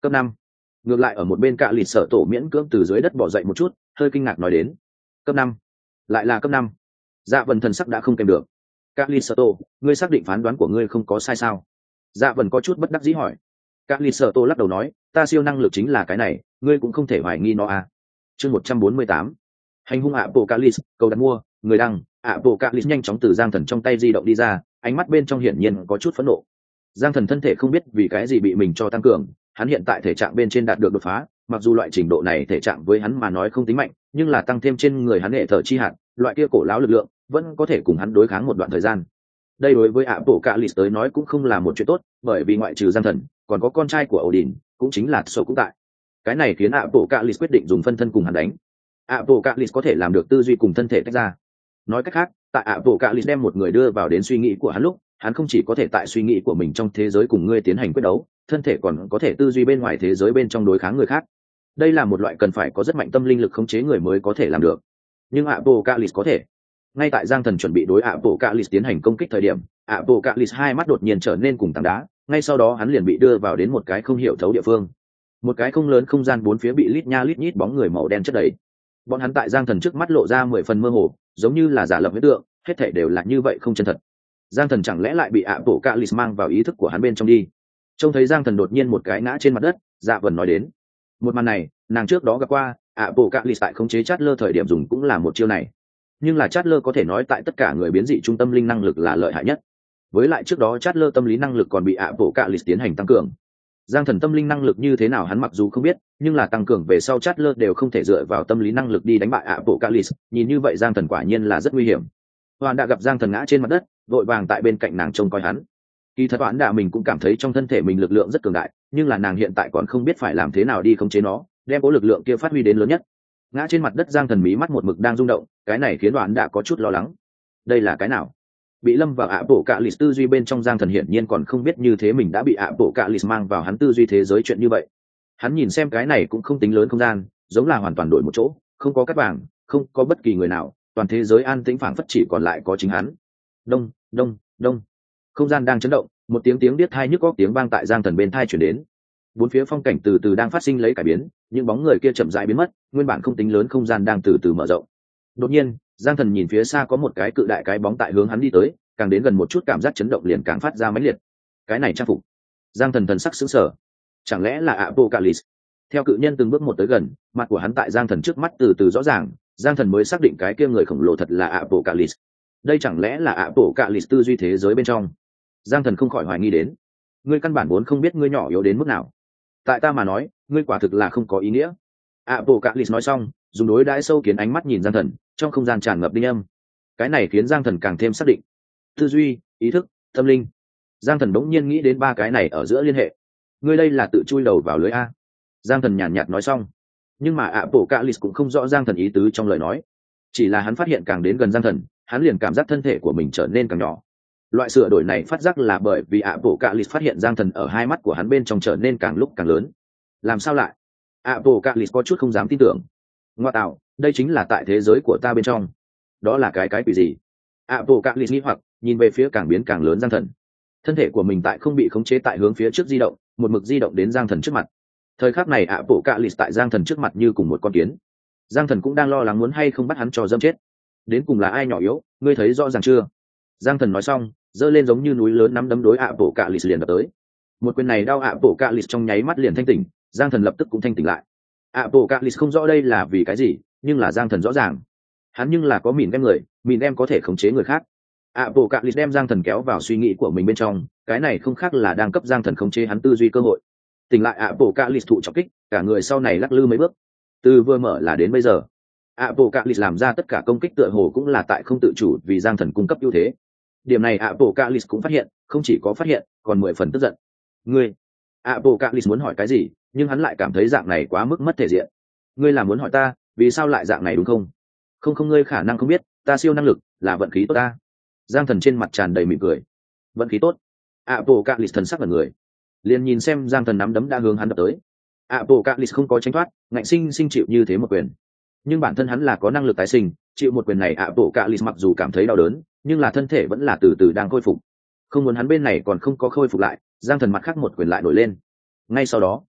Cấp năm. Ngược lại ở một bên cạ lịt sợ tổ miễn cưỡng từ dưới đất bỏ dậy một chút, hơi kinh ngạc nói đến. Cấp năm. Lại là cấp năm. Dạ vần thần sắc đã không kèm được. Cạ lịt sợ tổ, ngươi xác định phán đoán của ngươi không có sai sao? Dạ vần có chút bất đắc dĩ hỏi. Cạ lịt sợ tổ lắc đầu nói, ta siêu năng lực chính là cái này, ngươi cũng không thể hoài nghi nó à. Chương một trăm bốn mươi tám. Hành hung Apocalypse, cầu đặt mua, người đăng, Apocalypse nhanh chóng từ Giang Thần trong tay di động đi ra, ánh mắt bên trong hiển nhiên có chút phẫn nộ. Giang Thần thân thể không biết vì cái gì bị mình cho tăng cường, hắn hiện tại thể trạng bên trên đạt được đột phá, mặc dù loại trình độ này thể trạng với hắn mà nói không tính mạnh, nhưng là tăng thêm trên người hắn hệ thở chi hạt, loại kia cổ lão lực lượng, vẫn có thể cùng hắn đối kháng một đoạn thời gian. Đây đối với Apocalypse tới nói cũng không là một chuyện tốt, bởi vì ngoại trừ Giang Thần, còn có con trai của Odin, cũng chính là Sổ cũng tại. Cái này khiến Apocalypse quyết định dùng phân thân cùng hắn đánh. Apocalypse có thể làm được tư duy cùng thân thể tách ra. Nói cách khác, tại Apocalypse đem một người đưa vào đến suy nghĩ của hắn lúc, hắn không chỉ có thể tại suy nghĩ của mình trong thế giới cùng ngươi tiến hành quyết đấu, thân thể còn có thể tư duy bên ngoài thế giới bên trong đối kháng người khác. Đây là một loại cần phải có rất mạnh tâm linh lực khống chế người mới có thể làm được. Nhưng Apocalypse có thể. Ngay tại Giang Thần chuẩn bị đối Apocalypse tiến hành công kích thời điểm, Apocalypse hai mắt đột nhiên trở nên cùng tảng đá, ngay sau đó hắn liền bị đưa vào đến một cái không hiểu thấu địa phương. Một cái không lớn không gian bốn phía bị lít nha lít nhít bóng người màu đen chất đầy. Bọn hắn tại Giang Thần trước mắt lộ ra mười phần mơ hồ, giống như là giả lập huyễn tượng, hết thảy đều là như vậy không chân thật. Giang Thần chẳng lẽ lại bị Apocalypse mang vào ý thức của hắn bên trong đi? Trông thấy Giang Thần đột nhiên một cái ngã trên mặt đất, Dạ Vân nói đến. Một màn này, nàng trước đó gặp qua, Apocalypse tại khống chế Chatler thời điểm dùng cũng là một chiêu này. Nhưng là Chatler có thể nói tại tất cả người biến dị trung tâm linh năng lực là lợi hại nhất. Với lại trước đó Chatler tâm lý năng lực còn bị Apocalypse tiến hành tăng cường. Giang Thần tâm linh năng lực như thế nào hắn mặc dù không biết, nhưng là tăng cường về sau Chatler đều không thể dựa vào tâm lý năng lực đi đánh bại Apocalypse, nhìn như vậy Giang Thần quả nhiên là rất nguy hiểm. Hoàn đã gặp Giang Thần ngã trên mặt đất, vội vàng tại bên cạnh nàng trông coi hắn. Kỳ thật Hoàn đã mình cũng cảm thấy trong thân thể mình lực lượng rất cường đại, nhưng là nàng hiện tại còn không biết phải làm thế nào đi khống chế nó, đem cố lực lượng kia phát huy đến lớn nhất. Ngã trên mặt đất Giang Thần mí mắt một mực đang rung động, cái này khiến Hoàn đã có chút lo lắng. Đây là cái nào? Bị lâm vào Apocalypse tư duy bên trong Giang Thần hiển nhiên còn không biết như thế mình đã bị Apocalypse mang vào hắn tư duy thế giới chuyện như vậy. Hắn nhìn xem cái này cũng không tính lớn không gian, giống là hoàn toàn đổi một chỗ, không có cát vàng, không có bất kỳ người nào, toàn thế giới an tĩnh phảng phất chỉ còn lại có chính hắn. Đông, đông, đông. Không gian đang chấn động, một tiếng tiếng điếc tai nhức óc tiếng vang tại Giang Thần bên tai truyền đến. Bốn phía phong cảnh từ từ đang phát sinh lấy cải biến, những bóng người kia chậm rãi biến mất, nguyên bản không tính lớn không gian đang từ từ mở rộng. Đột nhiên, Giang Thần nhìn phía xa có một cái cự đại cái bóng tại hướng hắn đi tới, càng đến gần một chút cảm giác chấn động liền càng phát ra mãnh liệt. Cái này trang phục. Giang Thần thần sắc sững sờ. Chẳng lẽ là Apocalypse? Theo cự nhân từng bước một tới gần, mặt của hắn tại Giang Thần trước mắt từ từ rõ ràng, Giang Thần mới xác định cái kia người khổng lồ thật là Apocalypse. Đây chẳng lẽ là Apocalypse tư duy thế giới bên trong? Giang Thần không khỏi hoài nghi đến. Ngươi căn bản vốn không biết ngươi nhỏ yếu đến mức nào. Tại ta mà nói, ngươi quả thực là không có ý nghĩa. Apocalypse nói xong, dùng đối đãi sâu kiến ánh mắt nhìn Giang Thần, trong không gian tràn ngập linh âm. Cái này khiến Giang Thần càng thêm xác định. Tư duy, ý thức, tâm linh. Giang Thần bỗng nhiên nghĩ đến ba cái này ở giữa liên hệ. Ngươi đây là tự chui đầu vào lưới a. Giang Thần nhàn nhạt nói xong. Nhưng mà Apocalypse cũng không rõ Giang Thần ý tứ trong lời nói. Chỉ là hắn phát hiện càng đến gần Giang Thần, hắn liền cảm giác thân thể của mình trở nên càng nhỏ. Loại sửa đổi này phát giác là bởi vì Apocalypse phát hiện Giang Thần ở hai mắt của hắn bên trong trở nên càng lúc càng lớn. Làm sao lại? Apocalypse có chút không dám tin tưởng. Ngoa tạo, đây chính là tại thế giới của ta bên trong. Đó là cái cái quỷ gì? Apocalypse nghi hoặc nhìn về phía càng biến càng lớn Giang Thần. Thân thể của mình tại không bị khống chế tại hướng phía trước di động, một mực di động đến Giang Thần trước mặt. Thời khắc này Apocalypse tại Giang Thần trước mặt như cùng một con kiến. Giang Thần cũng đang lo lắng muốn hay không bắt hắn cho dâm chết. Đến cùng là ai nhỏ yếu, ngươi thấy rõ ràng chưa? Giang Thần nói xong, giơ lên giống như núi lớn nắm đấm đối Apocalypse liền đập tới. Một quyền này đau Apocalypse trong nháy mắt liền thanh tỉnh, Giang Thần lập tức cũng thanh tỉnh lại. Apocalypse không rõ đây là vì cái gì, nhưng là Giang Thần rõ ràng. Hắn nhưng là có mìn đem người, mìn đem có thể khống chế người khác. Apocalypse đem Giang Thần kéo vào suy nghĩ của mình bên trong, cái này không khác là đang cấp Giang Thần khống chế hắn tư duy cơ hội. Tỉnh lại Apocalypse thụ trọng kích, cả người sau này lắc lư mấy bước. Từ vừa mở là đến bây giờ, Apocalypse làm ra tất cả công kích tựa hồ cũng là tại không tự chủ vì Giang Thần cung cấp ưu thế. Điểm này Apocalypse cũng phát hiện, không chỉ có phát hiện, còn mười phần tức giận. Ngươi, Apocalypse muốn hỏi cái gì, nhưng hắn lại cảm thấy dạng này quá mức mất thể diện. Ngươi là muốn hỏi ta, vì sao lại dạng này đúng không? Không không ngươi khả năng không biết, ta siêu năng lực là vận khí tốt ta. Giang Thần trên mặt tràn đầy mỉm cười. Vận khí tốt? Apocalypse thần sắc là người, liền nhìn xem Giang Thần nắm đấm đã hướng hắn đập tới. Apocalypse không có tránh thoát, ngạnh sinh sinh chịu như thế một quyền. Nhưng bản thân hắn là có năng lực tái sinh, chịu một quyền này Apocalypse mặc dù cảm thấy đau đớn, nhưng là thân thể vẫn là từ từ đang khôi phục. Không muốn hắn bên này còn không có khôi phục lại, Giang Thần mặt khác một quyền lại nổi lên. Ngay sau đó,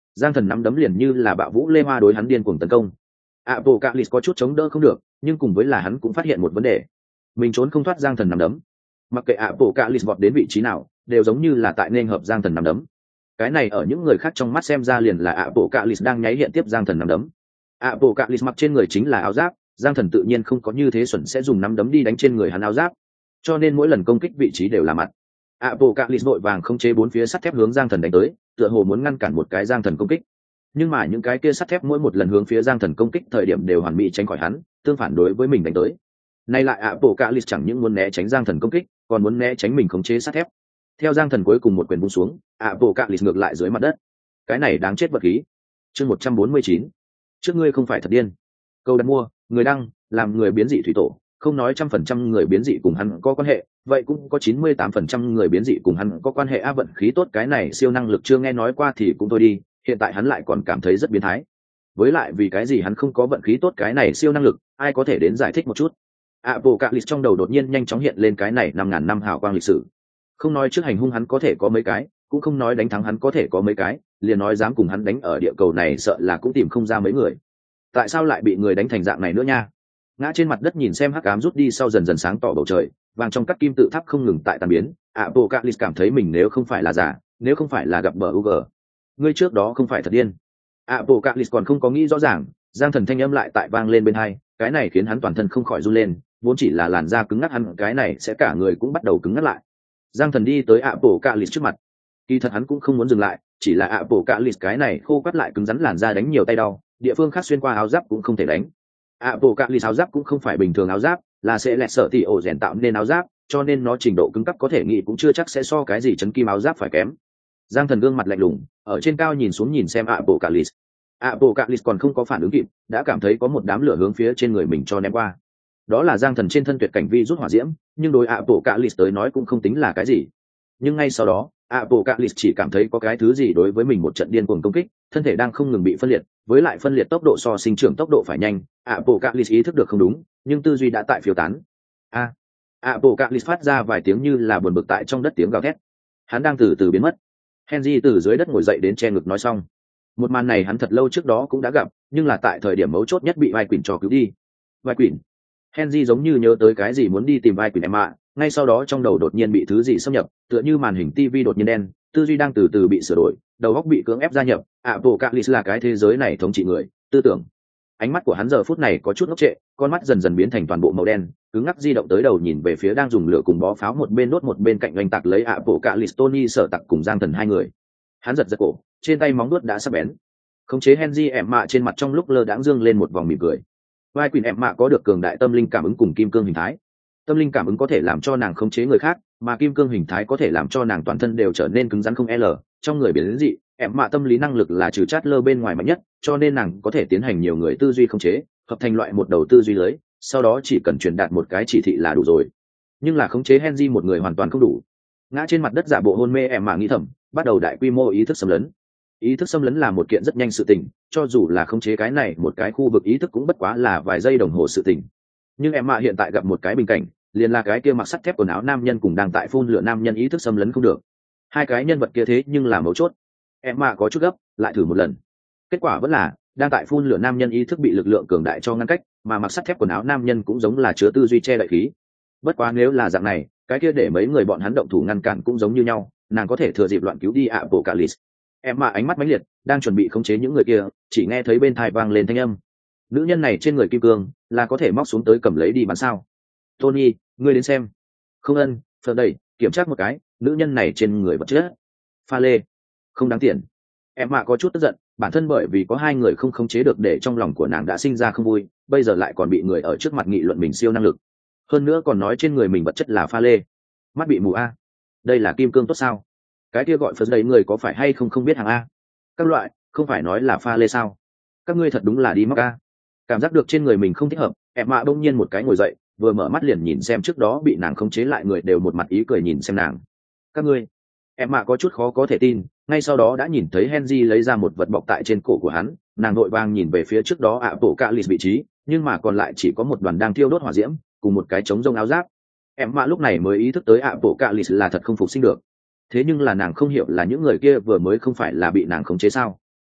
giang thần nắm đấm liền như là bạo vũ lê hoa đối hắn điên cuồng tấn công. Apocalypse có chút chống đỡ không được, nhưng cùng với là hắn cũng phát hiện một vấn đề, mình trốn không thoát giang thần nắm đấm. Mặc kệ Apocalypse vọt đến vị trí nào, đều giống như là tại nên hợp giang thần nắm đấm. Cái này ở những người khác trong mắt xem ra liền là Apocalypse đang nháy hiện tiếp giang thần nắm đấm. Apocalypse mặc trên người chính là áo giáp, giang thần tự nhiên không có như thế xuẩn sẽ dùng nắm đấm đi đánh trên người hắn áo giáp, cho nên mỗi lần công kích vị trí đều là mặt. Apocalypse vội vàng không chế bốn phía sắt thép hướng giang thần đánh tới, tựa hồ muốn ngăn cản một cái giang thần công kích, nhưng mà những cái kia sắt thép mỗi một lần hướng phía giang thần công kích thời điểm đều hoàn mỹ tránh khỏi hắn, tương phản đối với mình đánh tới. Nay lại Apocalypse chẳng những muốn né tránh giang thần công kích, còn muốn né tránh mình khống chế sắt thép. Theo giang thần cuối cùng một quyền buông xuống, Apocalypse ngược lại dưới mặt đất. Cái này đáng chết vật khí. Chương một trăm bốn mươi chín. Trước ngươi không phải thật điên. Câu đặt mua, người đăng, làm người biến dị thủy tổ, không nói trăm phần trăm người biến dị cùng hắn có quan hệ, vậy cũng có chín mươi tám phần trăm người biến dị cùng hắn có quan hệ. A vận khí tốt cái này siêu năng lực chưa nghe nói qua thì cũng thôi đi, hiện tại hắn lại còn cảm thấy rất biến thái. Với lại vì cái gì hắn không có vận khí tốt cái này siêu năng lực, ai có thể đến giải thích một chút. Apocalypse trong đầu đột nhiên nhanh chóng hiện lên cái này năm ngàn năm hào quang lịch sử. Không nói trước hành hung hắn có thể có mấy cái, cũng không nói đánh thắng hắn có thể có mấy cái, liền nói dám cùng hắn đánh ở địa cầu này sợ là cũng tìm không ra mấy người. Tại sao lại bị người đánh thành dạng này nữa nha? Ngã trên mặt đất nhìn xem hắc ám rút đi sau dần dần sáng tỏ bầu trời, vàng trong các kim tự tháp không ngừng tại tan biến. Apocalypse cảm thấy mình nếu không phải là giả, nếu không phải là gặp bờ u giê, ngươi trước đó không phải thật điên. Apocalypse còn không có nghĩ rõ ràng, giang thần thanh âm lại tại vang lên bên hai, cái này khiến hắn toàn thân không khỏi run lên, vốn chỉ là làn da cứng ngắc hắn cái này sẽ cả người cũng bắt đầu cứng ngắc lại. Giang thần đi tới Apocalypse trước mặt, kỳ thật hắn cũng không muốn dừng lại, chỉ là Apocalypse cái này khô quắt lại cứng rắn làn da đánh nhiều tay đau, địa phương khác xuyên qua áo giáp cũng không thể đánh. Apocalypse áo giáp cũng không phải bình thường áo giáp, là sẽ lẹt sợ tỷ ổ rèn tạo nên áo giáp, cho nên nó trình độ cứng cấp có thể nghĩ cũng chưa chắc sẽ so cái gì chấn kim áo giáp phải kém. Giang thần gương mặt lạnh lùng, ở trên cao nhìn xuống nhìn xem Apocalypse. Apocalypse còn không có phản ứng kịp, đã cảm thấy có một đám lửa hướng phía trên người mình cho ném qua. Đó là giang thần trên thân tuyệt cảnh vi rút hỏa diễm, nhưng đối Apocalypse tới nói cũng không tính là cái gì. Nhưng ngay sau đó, Apocalypse chỉ cảm thấy có cái thứ gì đối với mình một trận điên cuồng công kích, thân thể đang không ngừng bị phân liệt, với lại phân liệt tốc độ so sinh trưởng tốc độ phải nhanh. Apocalypse ý thức được không đúng, nhưng tư duy đã tại phiêu tán. A, Apocalypse phát ra vài tiếng như là buồn bực tại trong đất tiếng gào thét. Hắn đang từ từ biến mất. Henry từ dưới đất ngồi dậy đến che ngực nói xong. Một màn này hắn thật lâu trước đó cũng đã gặp, nhưng là tại thời điểm mấu chốt nhất bị vai quỷ cho cứu đi. Vai quỷ. Henry giống như nhớ tới cái gì muốn đi tìm vai quỷ em ạ, ngay sau đó trong đầu đột nhiên bị thứ gì xâm nhập, tựa như màn hình tivi đột nhiên đen, tư duy đang từ từ bị sửa đổi, đầu óc bị cưỡng ép gia nhập. Apocalypse là cái thế giới này thống trị người, tư tưởng. Ánh mắt của hắn giờ phút này có chút ngốc trệ, con mắt dần dần biến thành toàn bộ màu đen, cứng ngắc di động tới đầu nhìn về phía đang dùng lửa cùng bó pháo một bên đốt một bên cạnh oanh tạc lấy Apocalypse Tony sở tặc cùng giang thần hai người. Hắn giật giật cổ, trên tay móng đuốt đã sắc bén. Khống chế Henry em mạ trên mặt trong lúc lơ đãng dương lên một vòng mỉm cười. Vai Quỷ em mạ có được cường đại tâm linh cảm ứng cùng kim cương hình thái. Tâm linh cảm ứng có thể làm cho nàng khống chế người khác, mà kim cương hình thái có thể làm cho nàng toàn thân đều trở nên cứng rắn không l. Trong người biến dị, em mạ tâm lý năng lực là trừ chát lơ bên ngoài mạnh nhất, cho nên nàng có thể tiến hành nhiều người tư duy khống chế, hợp thành loại một đầu tư duy lưới, sau đó chỉ cần truyền đạt một cái chỉ thị là đủ rồi. Nhưng là khống chế Henry một người hoàn toàn không đủ. Ngã trên mặt đất giả bộ hôn mê em mạ nghĩ thầm, bắt đầu đại quy mô ý thức xâm lấn. Ý thức xâm lấn là một kiện rất nhanh sự tình, cho dù là khống chế cái này một cái khu vực ý thức cũng bất quá là vài giây đồng hồ sự tình. Nhưng em mạ hiện tại gặp một cái bình cảnh, liền là cái kia mặc sắt thép quần áo nam nhân cùng đang tại phun lửa nam nhân ý thức xâm lấn không được. Hai cái nhân vật kia thế nhưng là mấu chốt. Em mạ có chút gấp, lại thử một lần. Kết quả vẫn là đang tại phun lửa nam nhân ý thức bị lực lượng cường đại cho ngăn cách, mà mặc sắt thép quần áo nam nhân cũng giống là chứa tư duy che đậy khí. Bất quá nếu là dạng này, cái kia để mấy người bọn hắn động thủ ngăn cản cũng giống như nhau, nàng có thể thừa dịp loạn cứu đi Apocalypse. Em mạ ánh mắt mãnh liệt, đang chuẩn bị khống chế những người kia, chỉ nghe thấy bên tai vang lên thanh âm. Nữ nhân này trên người kim cương, là có thể móc xuống tới cầm lấy đi bán sao? Tony, ngươi đến xem. Không ân, phật đẩy, kiểm tra một cái, nữ nhân này trên người vật chất. Pha lê, không đáng tiền. Em mạ có chút tức giận, bản thân bởi vì có hai người không khống chế được để trong lòng của nàng đã sinh ra không vui, bây giờ lại còn bị người ở trước mặt nghị luận mình siêu năng lực. Hơn nữa còn nói trên người mình vật chất là pha lê. Mắt bị mù a. Đây là kim cương tốt sao? Cái kia gọi phật đầy người có phải hay không không biết hàng a? Các loại, không phải nói là pha lê sao? Các ngươi thật đúng là đi móc a. Cảm giác được trên người mình không thích hợp, em mạ bỗng nhiên một cái ngồi dậy, vừa mở mắt liền nhìn xem trước đó bị nàng khống chế lại người đều một mặt ý cười nhìn xem nàng. Các ngươi, em mạ có chút khó có thể tin, ngay sau đó đã nhìn thấy Henry lấy ra một vật bọc tại trên cổ của hắn, nàng vội vàng nhìn về phía trước đó Apocalypse vị trí, nhưng mà còn lại chỉ có một đoàn đang thiêu đốt hỏa diễm, cùng một cái trống rông áo giáp. Em mạ lúc này mới ý thức tới Apocalypse là thật không phục sinh được. Thế nhưng là nàng không hiểu là những người kia vừa mới không phải là bị nàng khống chế sao?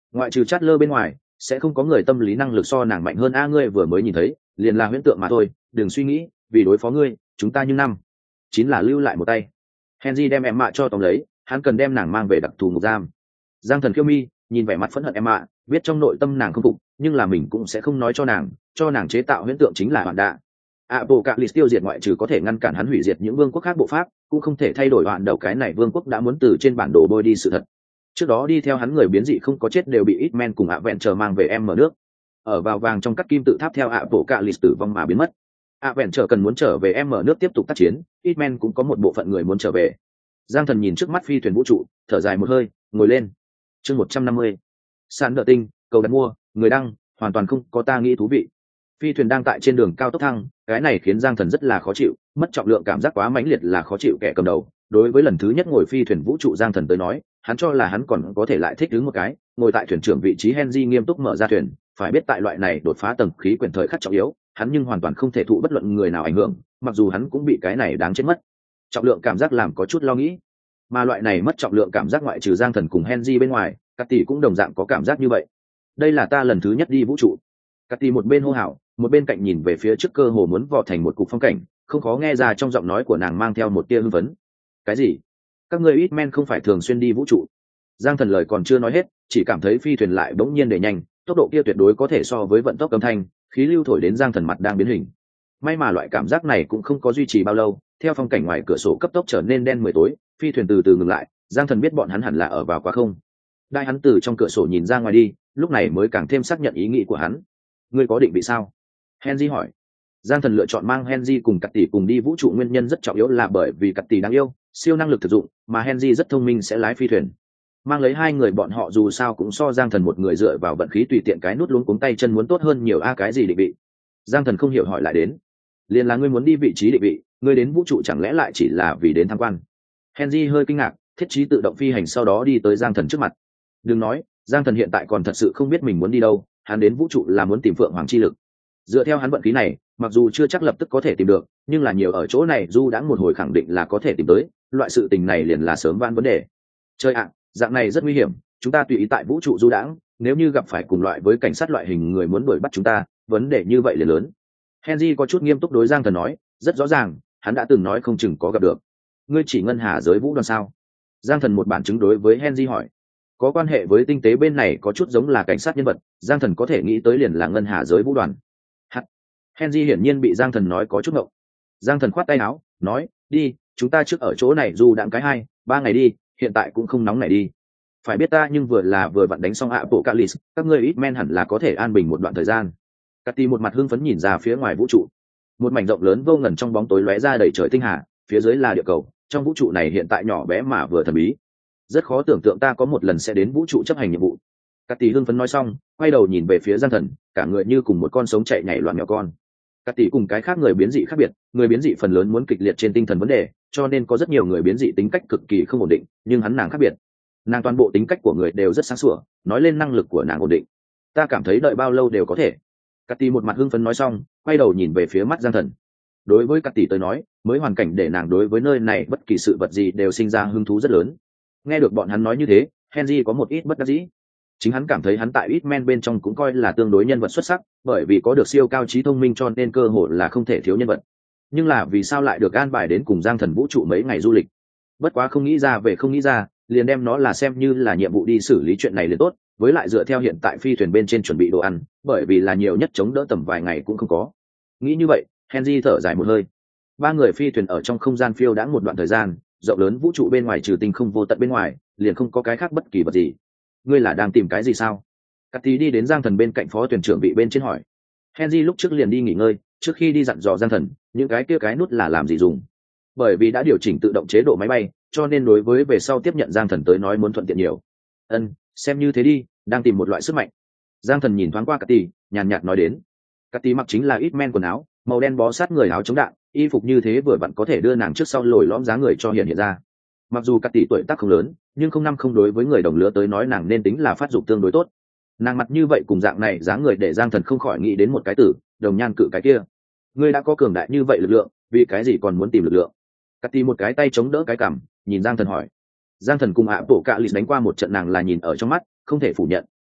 ngoại trừ chát lơ bên ngoài sẽ không có người tâm lý năng lực so nàng mạnh hơn. A ngươi vừa mới nhìn thấy liền là huyễn tượng mà thôi, đừng suy nghĩ, vì đối phó ngươi chúng ta như năm chính là lưu lại một tay. Henry đem em mạ cho tóm lấy, hắn cần đem nàng mang về đặc thù ngục giam. Giang Thần khiêu mi nhìn vẻ mặt phẫn hận em mạ, biết trong nội tâm nàng không phục, nhưng là mình cũng sẽ không nói cho nàng, cho nàng chế tạo huyễn tượng chính là hoàn đạ. Apocalypse tiêu diệt ngoại trừ có thể ngăn cản hắn hủy diệt những vương quốc khác bộ pháp, cũng không thể thay đổi hoàn đầu cái này vương quốc đã muốn từ trên bản đồ bôi đi sự thật. Trước đó đi theo hắn người biến dị không có chết đều bị X-Men cùng ạ vẹn chờ mang về em mở nước. Ở vào vàng trong các kim tự tháp theo Apocalypse tử vong mà biến mất. ạ vẹn chờ cần muốn trở về em mở nước tiếp tục tác chiến, X-Men cũng có một bộ phận người muốn trở về. Giang Thần nhìn trước mắt phi thuyền vũ trụ, thở dài một hơi, ngồi lên. Chương một trăm năm mươi. Sàn nợ tinh, cầu đặt mua, người đăng, hoàn toàn không có ta nghĩ thú vị. Phi thuyền đang tại trên đường cao tốc thăng, cái này khiến Giang Thần rất là khó chịu, mất trọng lượng cảm giác quá mãnh liệt là khó chịu kẻ cầm đầu. Đối với lần thứ nhất ngồi phi thuyền vũ trụ Giang Thần tới nói, hắn cho là hắn còn có thể lại thích ứng một cái, ngồi tại thuyền trưởng vị trí. Henry nghiêm túc mở ra thuyền, phải biết tại loại này đột phá tầng khí quyển thời khắc trọng yếu, hắn nhưng hoàn toàn không thể thụ bất luận người nào ảnh hưởng, mặc dù hắn cũng bị cái này đáng chết mất trọng lượng cảm giác làm có chút lo nghĩ. Mà loại này mất trọng lượng cảm giác ngoại trừ Giang Thần cùng Henry bên ngoài, Cát Tỷ cũng đồng dạng có cảm giác như vậy. Đây là ta lần thứ nhất đi vũ trụ. Cát Tỷ một bên hô hào, một bên cạnh nhìn về phía trước, cơ hồ muốn vò thành một cục phong cảnh, không khó nghe ra trong giọng nói của nàng mang theo một tia hưng phấn. Cái gì? Các ngươi ít men không phải thường xuyên đi vũ trụ? Giang Thần lời còn chưa nói hết, chỉ cảm thấy phi thuyền lại bỗng nhiên để nhanh, tốc độ kia tuyệt đối có thể so với vận tốc âm thanh, khí lưu thổi đến Giang Thần mặt đang biến hình. May mà loại cảm giác này cũng không có duy trì bao lâu, theo phong cảnh ngoài cửa sổ cấp tốc trở nên đen mười tối, phi thuyền từ từ ngừng lại. Giang Thần biết bọn hắn hẳn là ở vào quá không. Đại hắn từ trong cửa sổ nhìn ra ngoài đi, lúc này mới càng thêm xác nhận ý nghĩ của hắn. Ngươi có định vị sao? Henry hỏi. Giang Thần lựa chọn mang Henry cùng Cát Tỷ cùng đi vũ trụ nguyên nhân rất trọng yếu là bởi vì Cát Tỷ đáng yêu, siêu năng lực thực dụng, mà Henry rất thông minh sẽ lái phi thuyền. Mang lấy hai người bọn họ dù sao cũng so Giang Thần một người dựa vào vận khí tùy tiện cái nút luống cuống tay chân muốn tốt hơn nhiều. A cái gì định vị? Giang Thần không hiểu hỏi lại đến. Liền là ngươi muốn đi vị trí định vị, ngươi đến vũ trụ chẳng lẽ lại chỉ là vì đến tham quan? Henry hơi kinh ngạc, thiết trí tự động phi hành sau đó đi tới Giang Thần trước mặt. Đừng nói, Giang Thần hiện tại còn thật sự không biết mình muốn đi đâu, hắn đến vũ trụ là muốn tìm Phượng Hoàng chi lực. Dựa theo hắn vận khí này, mặc dù chưa chắc lập tức có thể tìm được, nhưng là nhiều ở chỗ này du đãng một hồi khẳng định là có thể tìm tới, loại sự tình này liền là sớm van vấn đề. Chơi ạ, dạng này rất nguy hiểm, chúng ta tùy ý tại vũ trụ du đãng, nếu như gặp phải cùng loại với cảnh sát loại hình người muốn đuổi bắt chúng ta, vấn đề như vậy liền lớn. Henry có chút nghiêm túc đối Giang Thần nói, rất rõ ràng, hắn đã từng nói không chừng có gặp được. Ngươi chỉ ngân hà giới vũ đoàn sao? Giang Thần một bản chứng đối với Henry hỏi. Có quan hệ với tinh tế bên này có chút giống là cảnh sát nhân vật, Giang Thần có thể nghĩ tới liền là ngân hà giới vũ đoàn. Hắc. Henry hiển nhiên bị Giang Thần nói có chút ngộng. Giang Thần khoát tay áo, nói, đi, chúng ta trước ở chỗ này dù đặng cái hai, ba ngày đi, hiện tại cũng không nóng này đi. Phải biết ta nhưng vừa là vừa vặn đánh xong Apocalypse, các ngươi ít men hẳn là có thể an bình một đoạn thời gian. Cát Tỷ một mặt hưng phấn nhìn ra phía ngoài vũ trụ. Một mảnh rộng lớn vô ngần trong bóng tối lóe ra đầy trời tinh hà, phía dưới là địa cầu, trong vũ trụ này hiện tại nhỏ bé mà vừa thần bí. Rất khó tưởng tượng ta có một lần sẽ đến vũ trụ chấp hành nhiệm vụ. Cát Tỷ hưng phấn nói xong, quay đầu nhìn về phía Giang Thần, cả người như cùng một con sống chạy nhảy loạn mèo con. Cát Tỷ cùng cái khác người biến dị khác biệt, người biến dị phần lớn muốn kịch liệt trên tinh thần vấn đề, cho nên có rất nhiều người biến dị tính cách cực kỳ không ổn định, nhưng hắn nàng khác biệt. Nàng toàn bộ tính cách của người đều rất sáng sủa, nói lên năng lực của nàng ổn định. Ta cảm thấy đợi bao lâu đều có thể. Cát Tỷ một mặt hưng phấn nói xong, quay đầu nhìn về phía mắt Giang Thần. Đối với Cát Tỷ tới nói, mới hoàn cảnh để nàng đối với nơi này bất kỳ sự vật gì đều sinh ra hứng thú rất lớn. Nghe được bọn hắn nói như thế, Henry có một ít bất đắc dĩ. Chính hắn cảm thấy hắn tại X-Men bên trong cũng coi là tương đối nhân vật xuất sắc, bởi vì có được siêu cao trí thông minh cho nên cơ hội là không thể thiếu nhân vật. Nhưng là vì sao lại được an bài đến cùng Giang Thần vũ trụ mấy ngày du lịch? Bất quá không nghĩ ra về không nghĩ ra, liền đem nó là xem như là nhiệm vụ đi xử lý chuyện này liền tốt, với lại dựa theo hiện tại phi thuyền bên trên chuẩn bị đồ ăn, bởi vì là nhiều nhất chống đỡ tầm vài ngày cũng không có. Nghĩ như vậy, Henry thở dài một hơi. Ba người phi thuyền ở trong không gian phiêu đãng một đoạn thời gian, rộng lớn vũ trụ bên ngoài trừ tinh không vô tận bên ngoài, liền không có cái khác bất kỳ vật gì. Ngươi là đang tìm cái gì sao? Cát Tỷ đi đến Giang Thần bên cạnh phó thuyền trưởng bị bên trên hỏi. Henry lúc trước liền đi nghỉ ngơi, trước khi đi dặn dò Giang Thần, những cái kia cái nút là làm gì dùng. Bởi vì đã điều chỉnh tự động chế độ máy bay, cho nên đối với về sau tiếp nhận Giang Thần tới nói muốn thuận tiện nhiều. Ân, xem như thế đi, đang tìm một loại sức mạnh. Giang Thần nhìn thoáng qua Cát Tỷ, nhàn nhạt nói đến. Cát Tỷ mặc chính là ít men quần áo, màu đen bó sát người áo chống đạn, y phục như thế vừa vặn có thể đưa nàng trước sau lồi lõm dáng người cho hiện hiện ra. Mặc dù Cát Tỷ tuổi tác không lớn, nhưng không năm không đối với người đồng lứa tới nói nàng nên tính là phát dục tương đối tốt. Nàng mặt như vậy cùng dạng này dáng người để Giang Thần không khỏi nghĩ đến một cái từ, đồng nhan cự cái kia. Ngươi đã có cường đại như vậy lực lượng, vì cái gì còn muốn tìm lực lượng? Cát Tỷ một cái tay chống đỡ cái cằm, nhìn Giang Thần hỏi. Giang Thần cùng ạ bộ cạ lì đánh qua một trận nàng là nhìn ở trong mắt, không thể phủ nhận,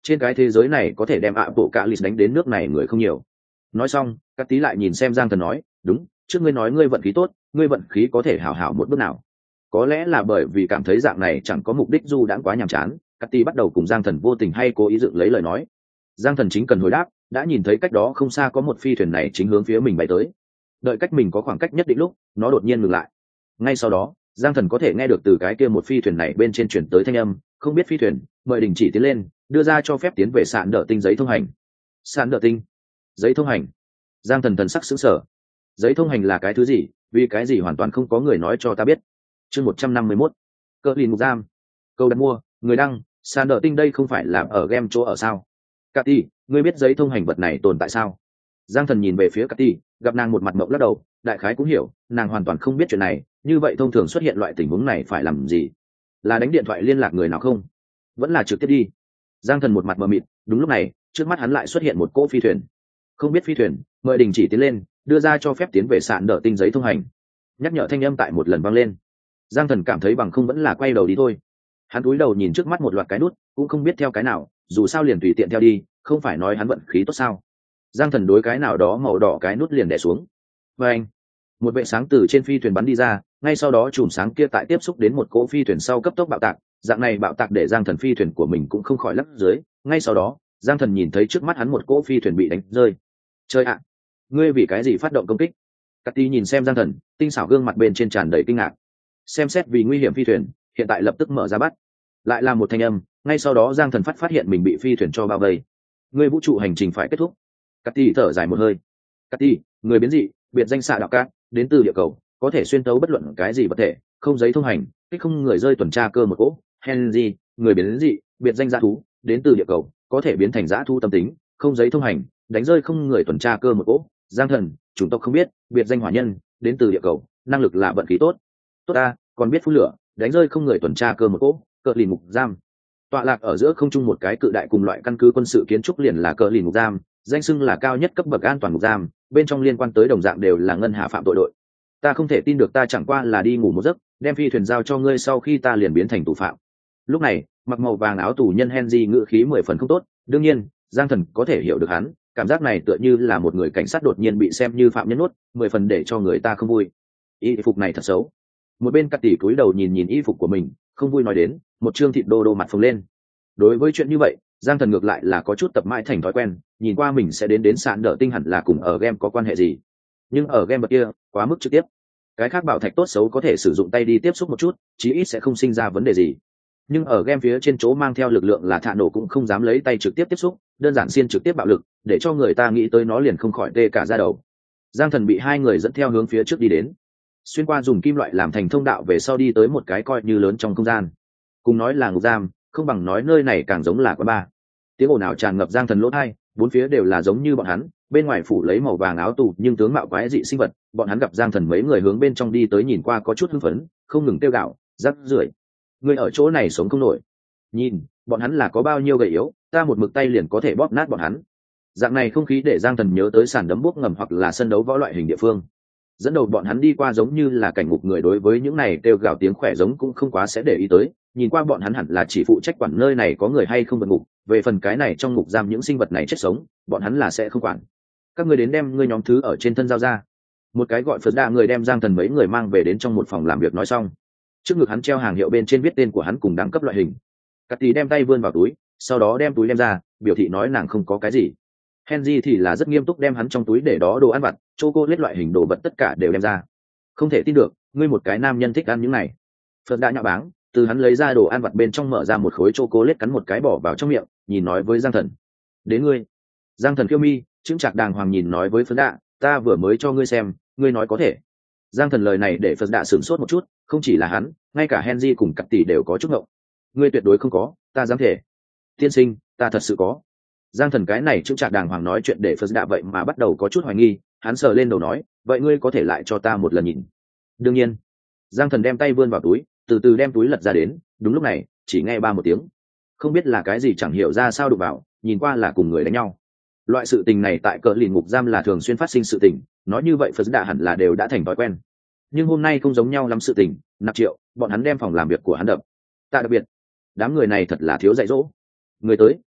trên cái thế giới này có thể đem ạ bộ cạ lì đánh đến nước này người không nhiều. Nói xong các tí lại nhìn xem Giang Thần nói, đúng, trước ngươi nói ngươi vận khí tốt, ngươi vận khí có thể hảo hảo một bước nào. Có lẽ là bởi vì cảm thấy dạng này chẳng có mục đích du đãng quá nhàm chán, các tí bắt đầu cùng Giang Thần vô tình hay cố ý dựng lấy lời nói. Giang Thần chính cần hồi đáp, đã nhìn thấy cách đó không xa có một phi thuyền này chính hướng phía mình bay tới. Đợi cách mình có khoảng cách nhất định lúc, nó đột nhiên ngừng lại. Ngay sau đó Giang Thần có thể nghe được từ cái kia một phi thuyền này bên trên chuyển tới thanh âm, không biết phi thuyền, mời đình chỉ tiến lên, đưa ra cho phép tiến về sạn đỡ tinh giấy thông hành. Sạn đỡ tinh giấy thông hành. Giang Thần thần sắc sững sờ. Giấy thông hành là cái thứ gì, vì cái gì hoàn toàn không có người nói cho ta biết. Chương một trăm năm mươi mốt, Cờ lìn ngục giam. Câu đặt mua, người đăng, sạn đỡ tinh đây không phải là ở game chỗ ở sao? Cathy, ngươi biết giấy thông hành vật này tồn tại sao? Giang Thần nhìn về phía Cathy, gặp nàng một mặt mộng lắc đầu, đại khái cũng hiểu, nàng hoàn toàn không biết chuyện này, như vậy thông thường xuất hiện loại tình huống này phải làm gì? Là đánh điện thoại liên lạc người nào không? Vẫn là trực tiếp đi. Giang Thần một mặt mờ mịt, đúng lúc này trước mắt hắn lại xuất hiện một cỗ phi thuyền. Không biết phi thuyền, mời đình chỉ tiến lên, đưa ra cho phép tiến về sạn đỡ tinh giấy thông hành. Nhắc nhở thanh âm tại một lần vang lên. Giang Thần cảm thấy bằng không vẫn là quay đầu đi thôi. Hắn cúi đầu nhìn trước mắt một loạt cái nút, cũng không biết theo cái nào, dù sao liền tùy tiện theo đi, không phải nói hắn vận khí tốt sao? Giang Thần đối cái nào đó màu đỏ cái nút liền đè xuống. Và anh, một vệ sáng từ trên phi thuyền bắn đi ra, ngay sau đó chùm sáng kia tại tiếp xúc đến một cỗ phi thuyền sau cấp tốc bạo tạc, dạng này bạo tạc để Giang Thần phi thuyền của mình cũng không khỏi lắc dưới. Ngay sau đó Giang Thần nhìn thấy trước mắt hắn một cỗ phi thuyền bị đánh rơi. Chơi ạ, ngươi vì cái gì phát động công kích? Cathy nhìn xem Giang Thần, tinh xảo gương mặt bên trên tràn đầy kinh ngạc. Xem xét vì nguy hiểm phi thuyền, hiện tại lập tức mở ra bắt. Lại là một thanh âm, ngay sau đó Giang Thần phát phát hiện mình bị phi thuyền cho bao vây. Ngươi vũ trụ hành trình phải kết thúc. Cathy thở dài một hơi. Cathy, người biến dị, biệt danh xạ đạo cát, đến từ địa cầu, có thể xuyên tấu bất luận cái gì vật thể, không giấy thông hành, kích không người rơi tuần tra cơ một cỗ. Henry, người biến dị, biệt danh dã thú, đến từ địa cầu, có thể biến thành dã thú tâm tính, không giấy thông hành, đánh rơi không người tuần tra cơ một cỗ. Giang Thần, chủng tộc không biết, biệt danh hỏa nhân, đến từ địa cầu, năng lực là vận khí tốt. Tốt ta, còn biết phun lửa, đánh rơi không người tuần tra cơ một cỗ. Cờ lìn ngục giam. Tọa lạc ở giữa không trung một cái cự đại cùng loại căn cứ quân sự kiến trúc liền là Cờ lìn ngục giam, danh xưng là cao nhất cấp bậc an toàn ngục giam, bên trong liên quan tới đồng dạng đều là ngân hà phạm tội đội. Ta không thể tin được ta chẳng qua là đi ngủ một giấc, đem phi thuyền giao cho ngươi sau khi ta liền biến thành tù phạm. Lúc này mặc màu vàng áo tù nhân Henry ngữ khí mười phần không tốt, đương nhiên Giang Thần có thể hiểu được hắn, cảm giác này tựa như là một người cảnh sát đột nhiên bị xem như phạm nhân nuốt, mười phần để cho người ta không vui. Y phục này thật xấu. Một bên Cắt Tỷ cúi đầu nhìn nhìn y phục của mình, không vui nói đến, một trương thịt đô đô mặt phồng lên. Đối với chuyện như vậy Giang Thần ngược lại là có chút tập mãi thành thói quen, nhìn qua mình sẽ đến đến sạn đỡ tinh hẳn là cùng ở game có quan hệ gì, nhưng ở game bậc kia quá mức trực tiếp. Cái khác bảo thạch tốt xấu có thể sử dụng tay đi tiếp xúc một chút, chí ít sẽ không sinh ra vấn đề gì, nhưng ở game phía trên chỗ mang theo lực lượng là thạ nổ cũng không dám lấy tay trực tiếp tiếp xúc, đơn giản xiên trực tiếp bạo lực, để cho người ta nghĩ tới nó liền không khỏi tê cả da đầu. Giang Thần bị hai người dẫn theo hướng phía trước đi đến, xuyên qua dùng kim loại làm thành thông đạo về sau đi tới một cái coi như lớn trong không gian. Cùng nói là ngục giam, không bằng nói nơi này càng giống là quán bar. Tiếng ồn ào tràn ngập Giang Thần lỗ tai, bốn phía đều là giống như bọn hắn, bên ngoài phủ lấy màu vàng áo tù nhưng tướng mạo quái dị sinh vật. Bọn hắn gặp Giang Thần mấy người hướng bên trong đi tới, nhìn qua có chút hưng phấn, không ngừng kêu gào, rắc rưởi, người ở chỗ này sống không nổi. Nhìn bọn hắn là có bao nhiêu gầy yếu, ta một mực tay liền có thể bóp nát bọn hắn. Dạng này không khí để Giang Thần nhớ tới sàn đấm bốc ngầm hoặc là sân đấu võ loại hình địa phương. Dẫn đầu bọn hắn đi qua giống như là cảnh ngục người, đối với những này kêu gào tiếng khỏe giống cũng không quá sẽ để ý tới, nhìn qua bọn hắn hẳn là chỉ phụ trách quản nơi này có người hay không vượt ngục, về phần cái này trong ngục giam những sinh vật này chết sống bọn hắn là sẽ không quản. Các người đến đem ngươi nhóm thứ ở trên thân giao ra. Một cái gọi Phật Đa người đem Giang Thần mấy người mang về đến trong một phòng làm việc nói xong, trước ngực hắn treo hàng hiệu bên trên viết tên của hắn cùng đẳng cấp loại hình. Cát Tí đem tay vươn vào túi, sau đó đem túi đem ra, biểu thị nói nàng không có cái gì. Henry thì là rất nghiêm túc đem hắn trong túi để đó đồ ăn vặt, chocolate loại hình đồ vật tất cả đều đem ra. Không thể tin được, ngươi một cái nam nhân thích ăn những này. Phật đã nhạo báng, từ hắn lấy ra đồ ăn vặt bên trong mở ra một khối chocolate cắn một cái bỏ vào trong miệng, nhìn nói với Giang Thần, đến ngươi. Giang Thần khiêu mi, chững chạc đàng hoàng nhìn nói với Phật đạ, ta vừa mới cho ngươi xem, ngươi nói có thể. Giang Thần lời này để Phật đạ sửng sốt một chút, không chỉ là hắn, ngay cả Henry cùng Cát Tỷ đều có chút ngộng. Ngươi tuyệt đối không có, ta dám thể. Tiên sinh, ta thật sự có. Giang Thần cái này chững chạc đàng hoàng nói chuyện để Phật đạ vậy mà bắt đầu có chút hoài nghi, hắn sờ lên đầu nói, vậy ngươi có thể lại cho ta một lần nhìn. Đương nhiên. Giang Thần đem tay vươn vào túi, từ từ đem túi lật ra đến, đúng lúc này chỉ nghe ba một tiếng, không biết là cái gì chẳng hiểu ra sao đụng vào, nhìn qua là cùng người đánh nhau. Loại sự tình này tại Cờ lìn ngục giam là thường xuyên phát sinh sự tình, nói như vậy Phật đạ hẳn là đều đã thành thói quen, nhưng hôm nay không giống nhau lắm sự tình. Nạp Triệu, bọn hắn đem phòng làm việc của hắn đập. Tại đặc biệt, đám người này thật là thiếu dạy dỗ. Người tới,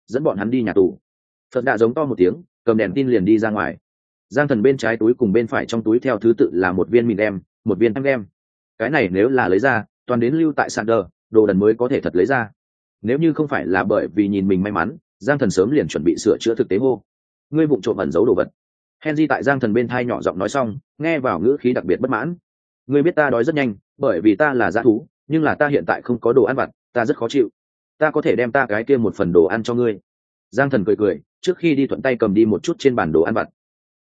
dẫn bọn hắn đi nhà tù. Phật đã giống to một tiếng, cầm đèn tin liền đi ra ngoài. Giang Thần bên trái túi cùng bên phải trong túi theo thứ tự là một viên mìn đem, một viên em đem. Cái này nếu là lấy ra, toàn đến lưu tại Sander, đồ đần mới có thể thật lấy ra. Nếu như không phải là bởi vì nhìn mình may mắn, Giang Thần sớm liền chuẩn bị sửa chữa thực tế hô. Ngươi vụng trộm ẩn giấu đồ vật. Henry tại Giang Thần bên thai nhỏ giọng nói xong, nghe vào ngữ khí đặc biệt bất mãn. Ngươi biết ta đói rất nhanh, bởi vì ta là dã thú, nhưng là ta hiện tại không có đồ ăn vặt, ta rất khó chịu. Ta có thể đem ta cái kia một phần đồ ăn cho ngươi. Giang Thần cười cười, trước khi đi thuận tay cầm đi một chút trên bản đồ ăn vặt.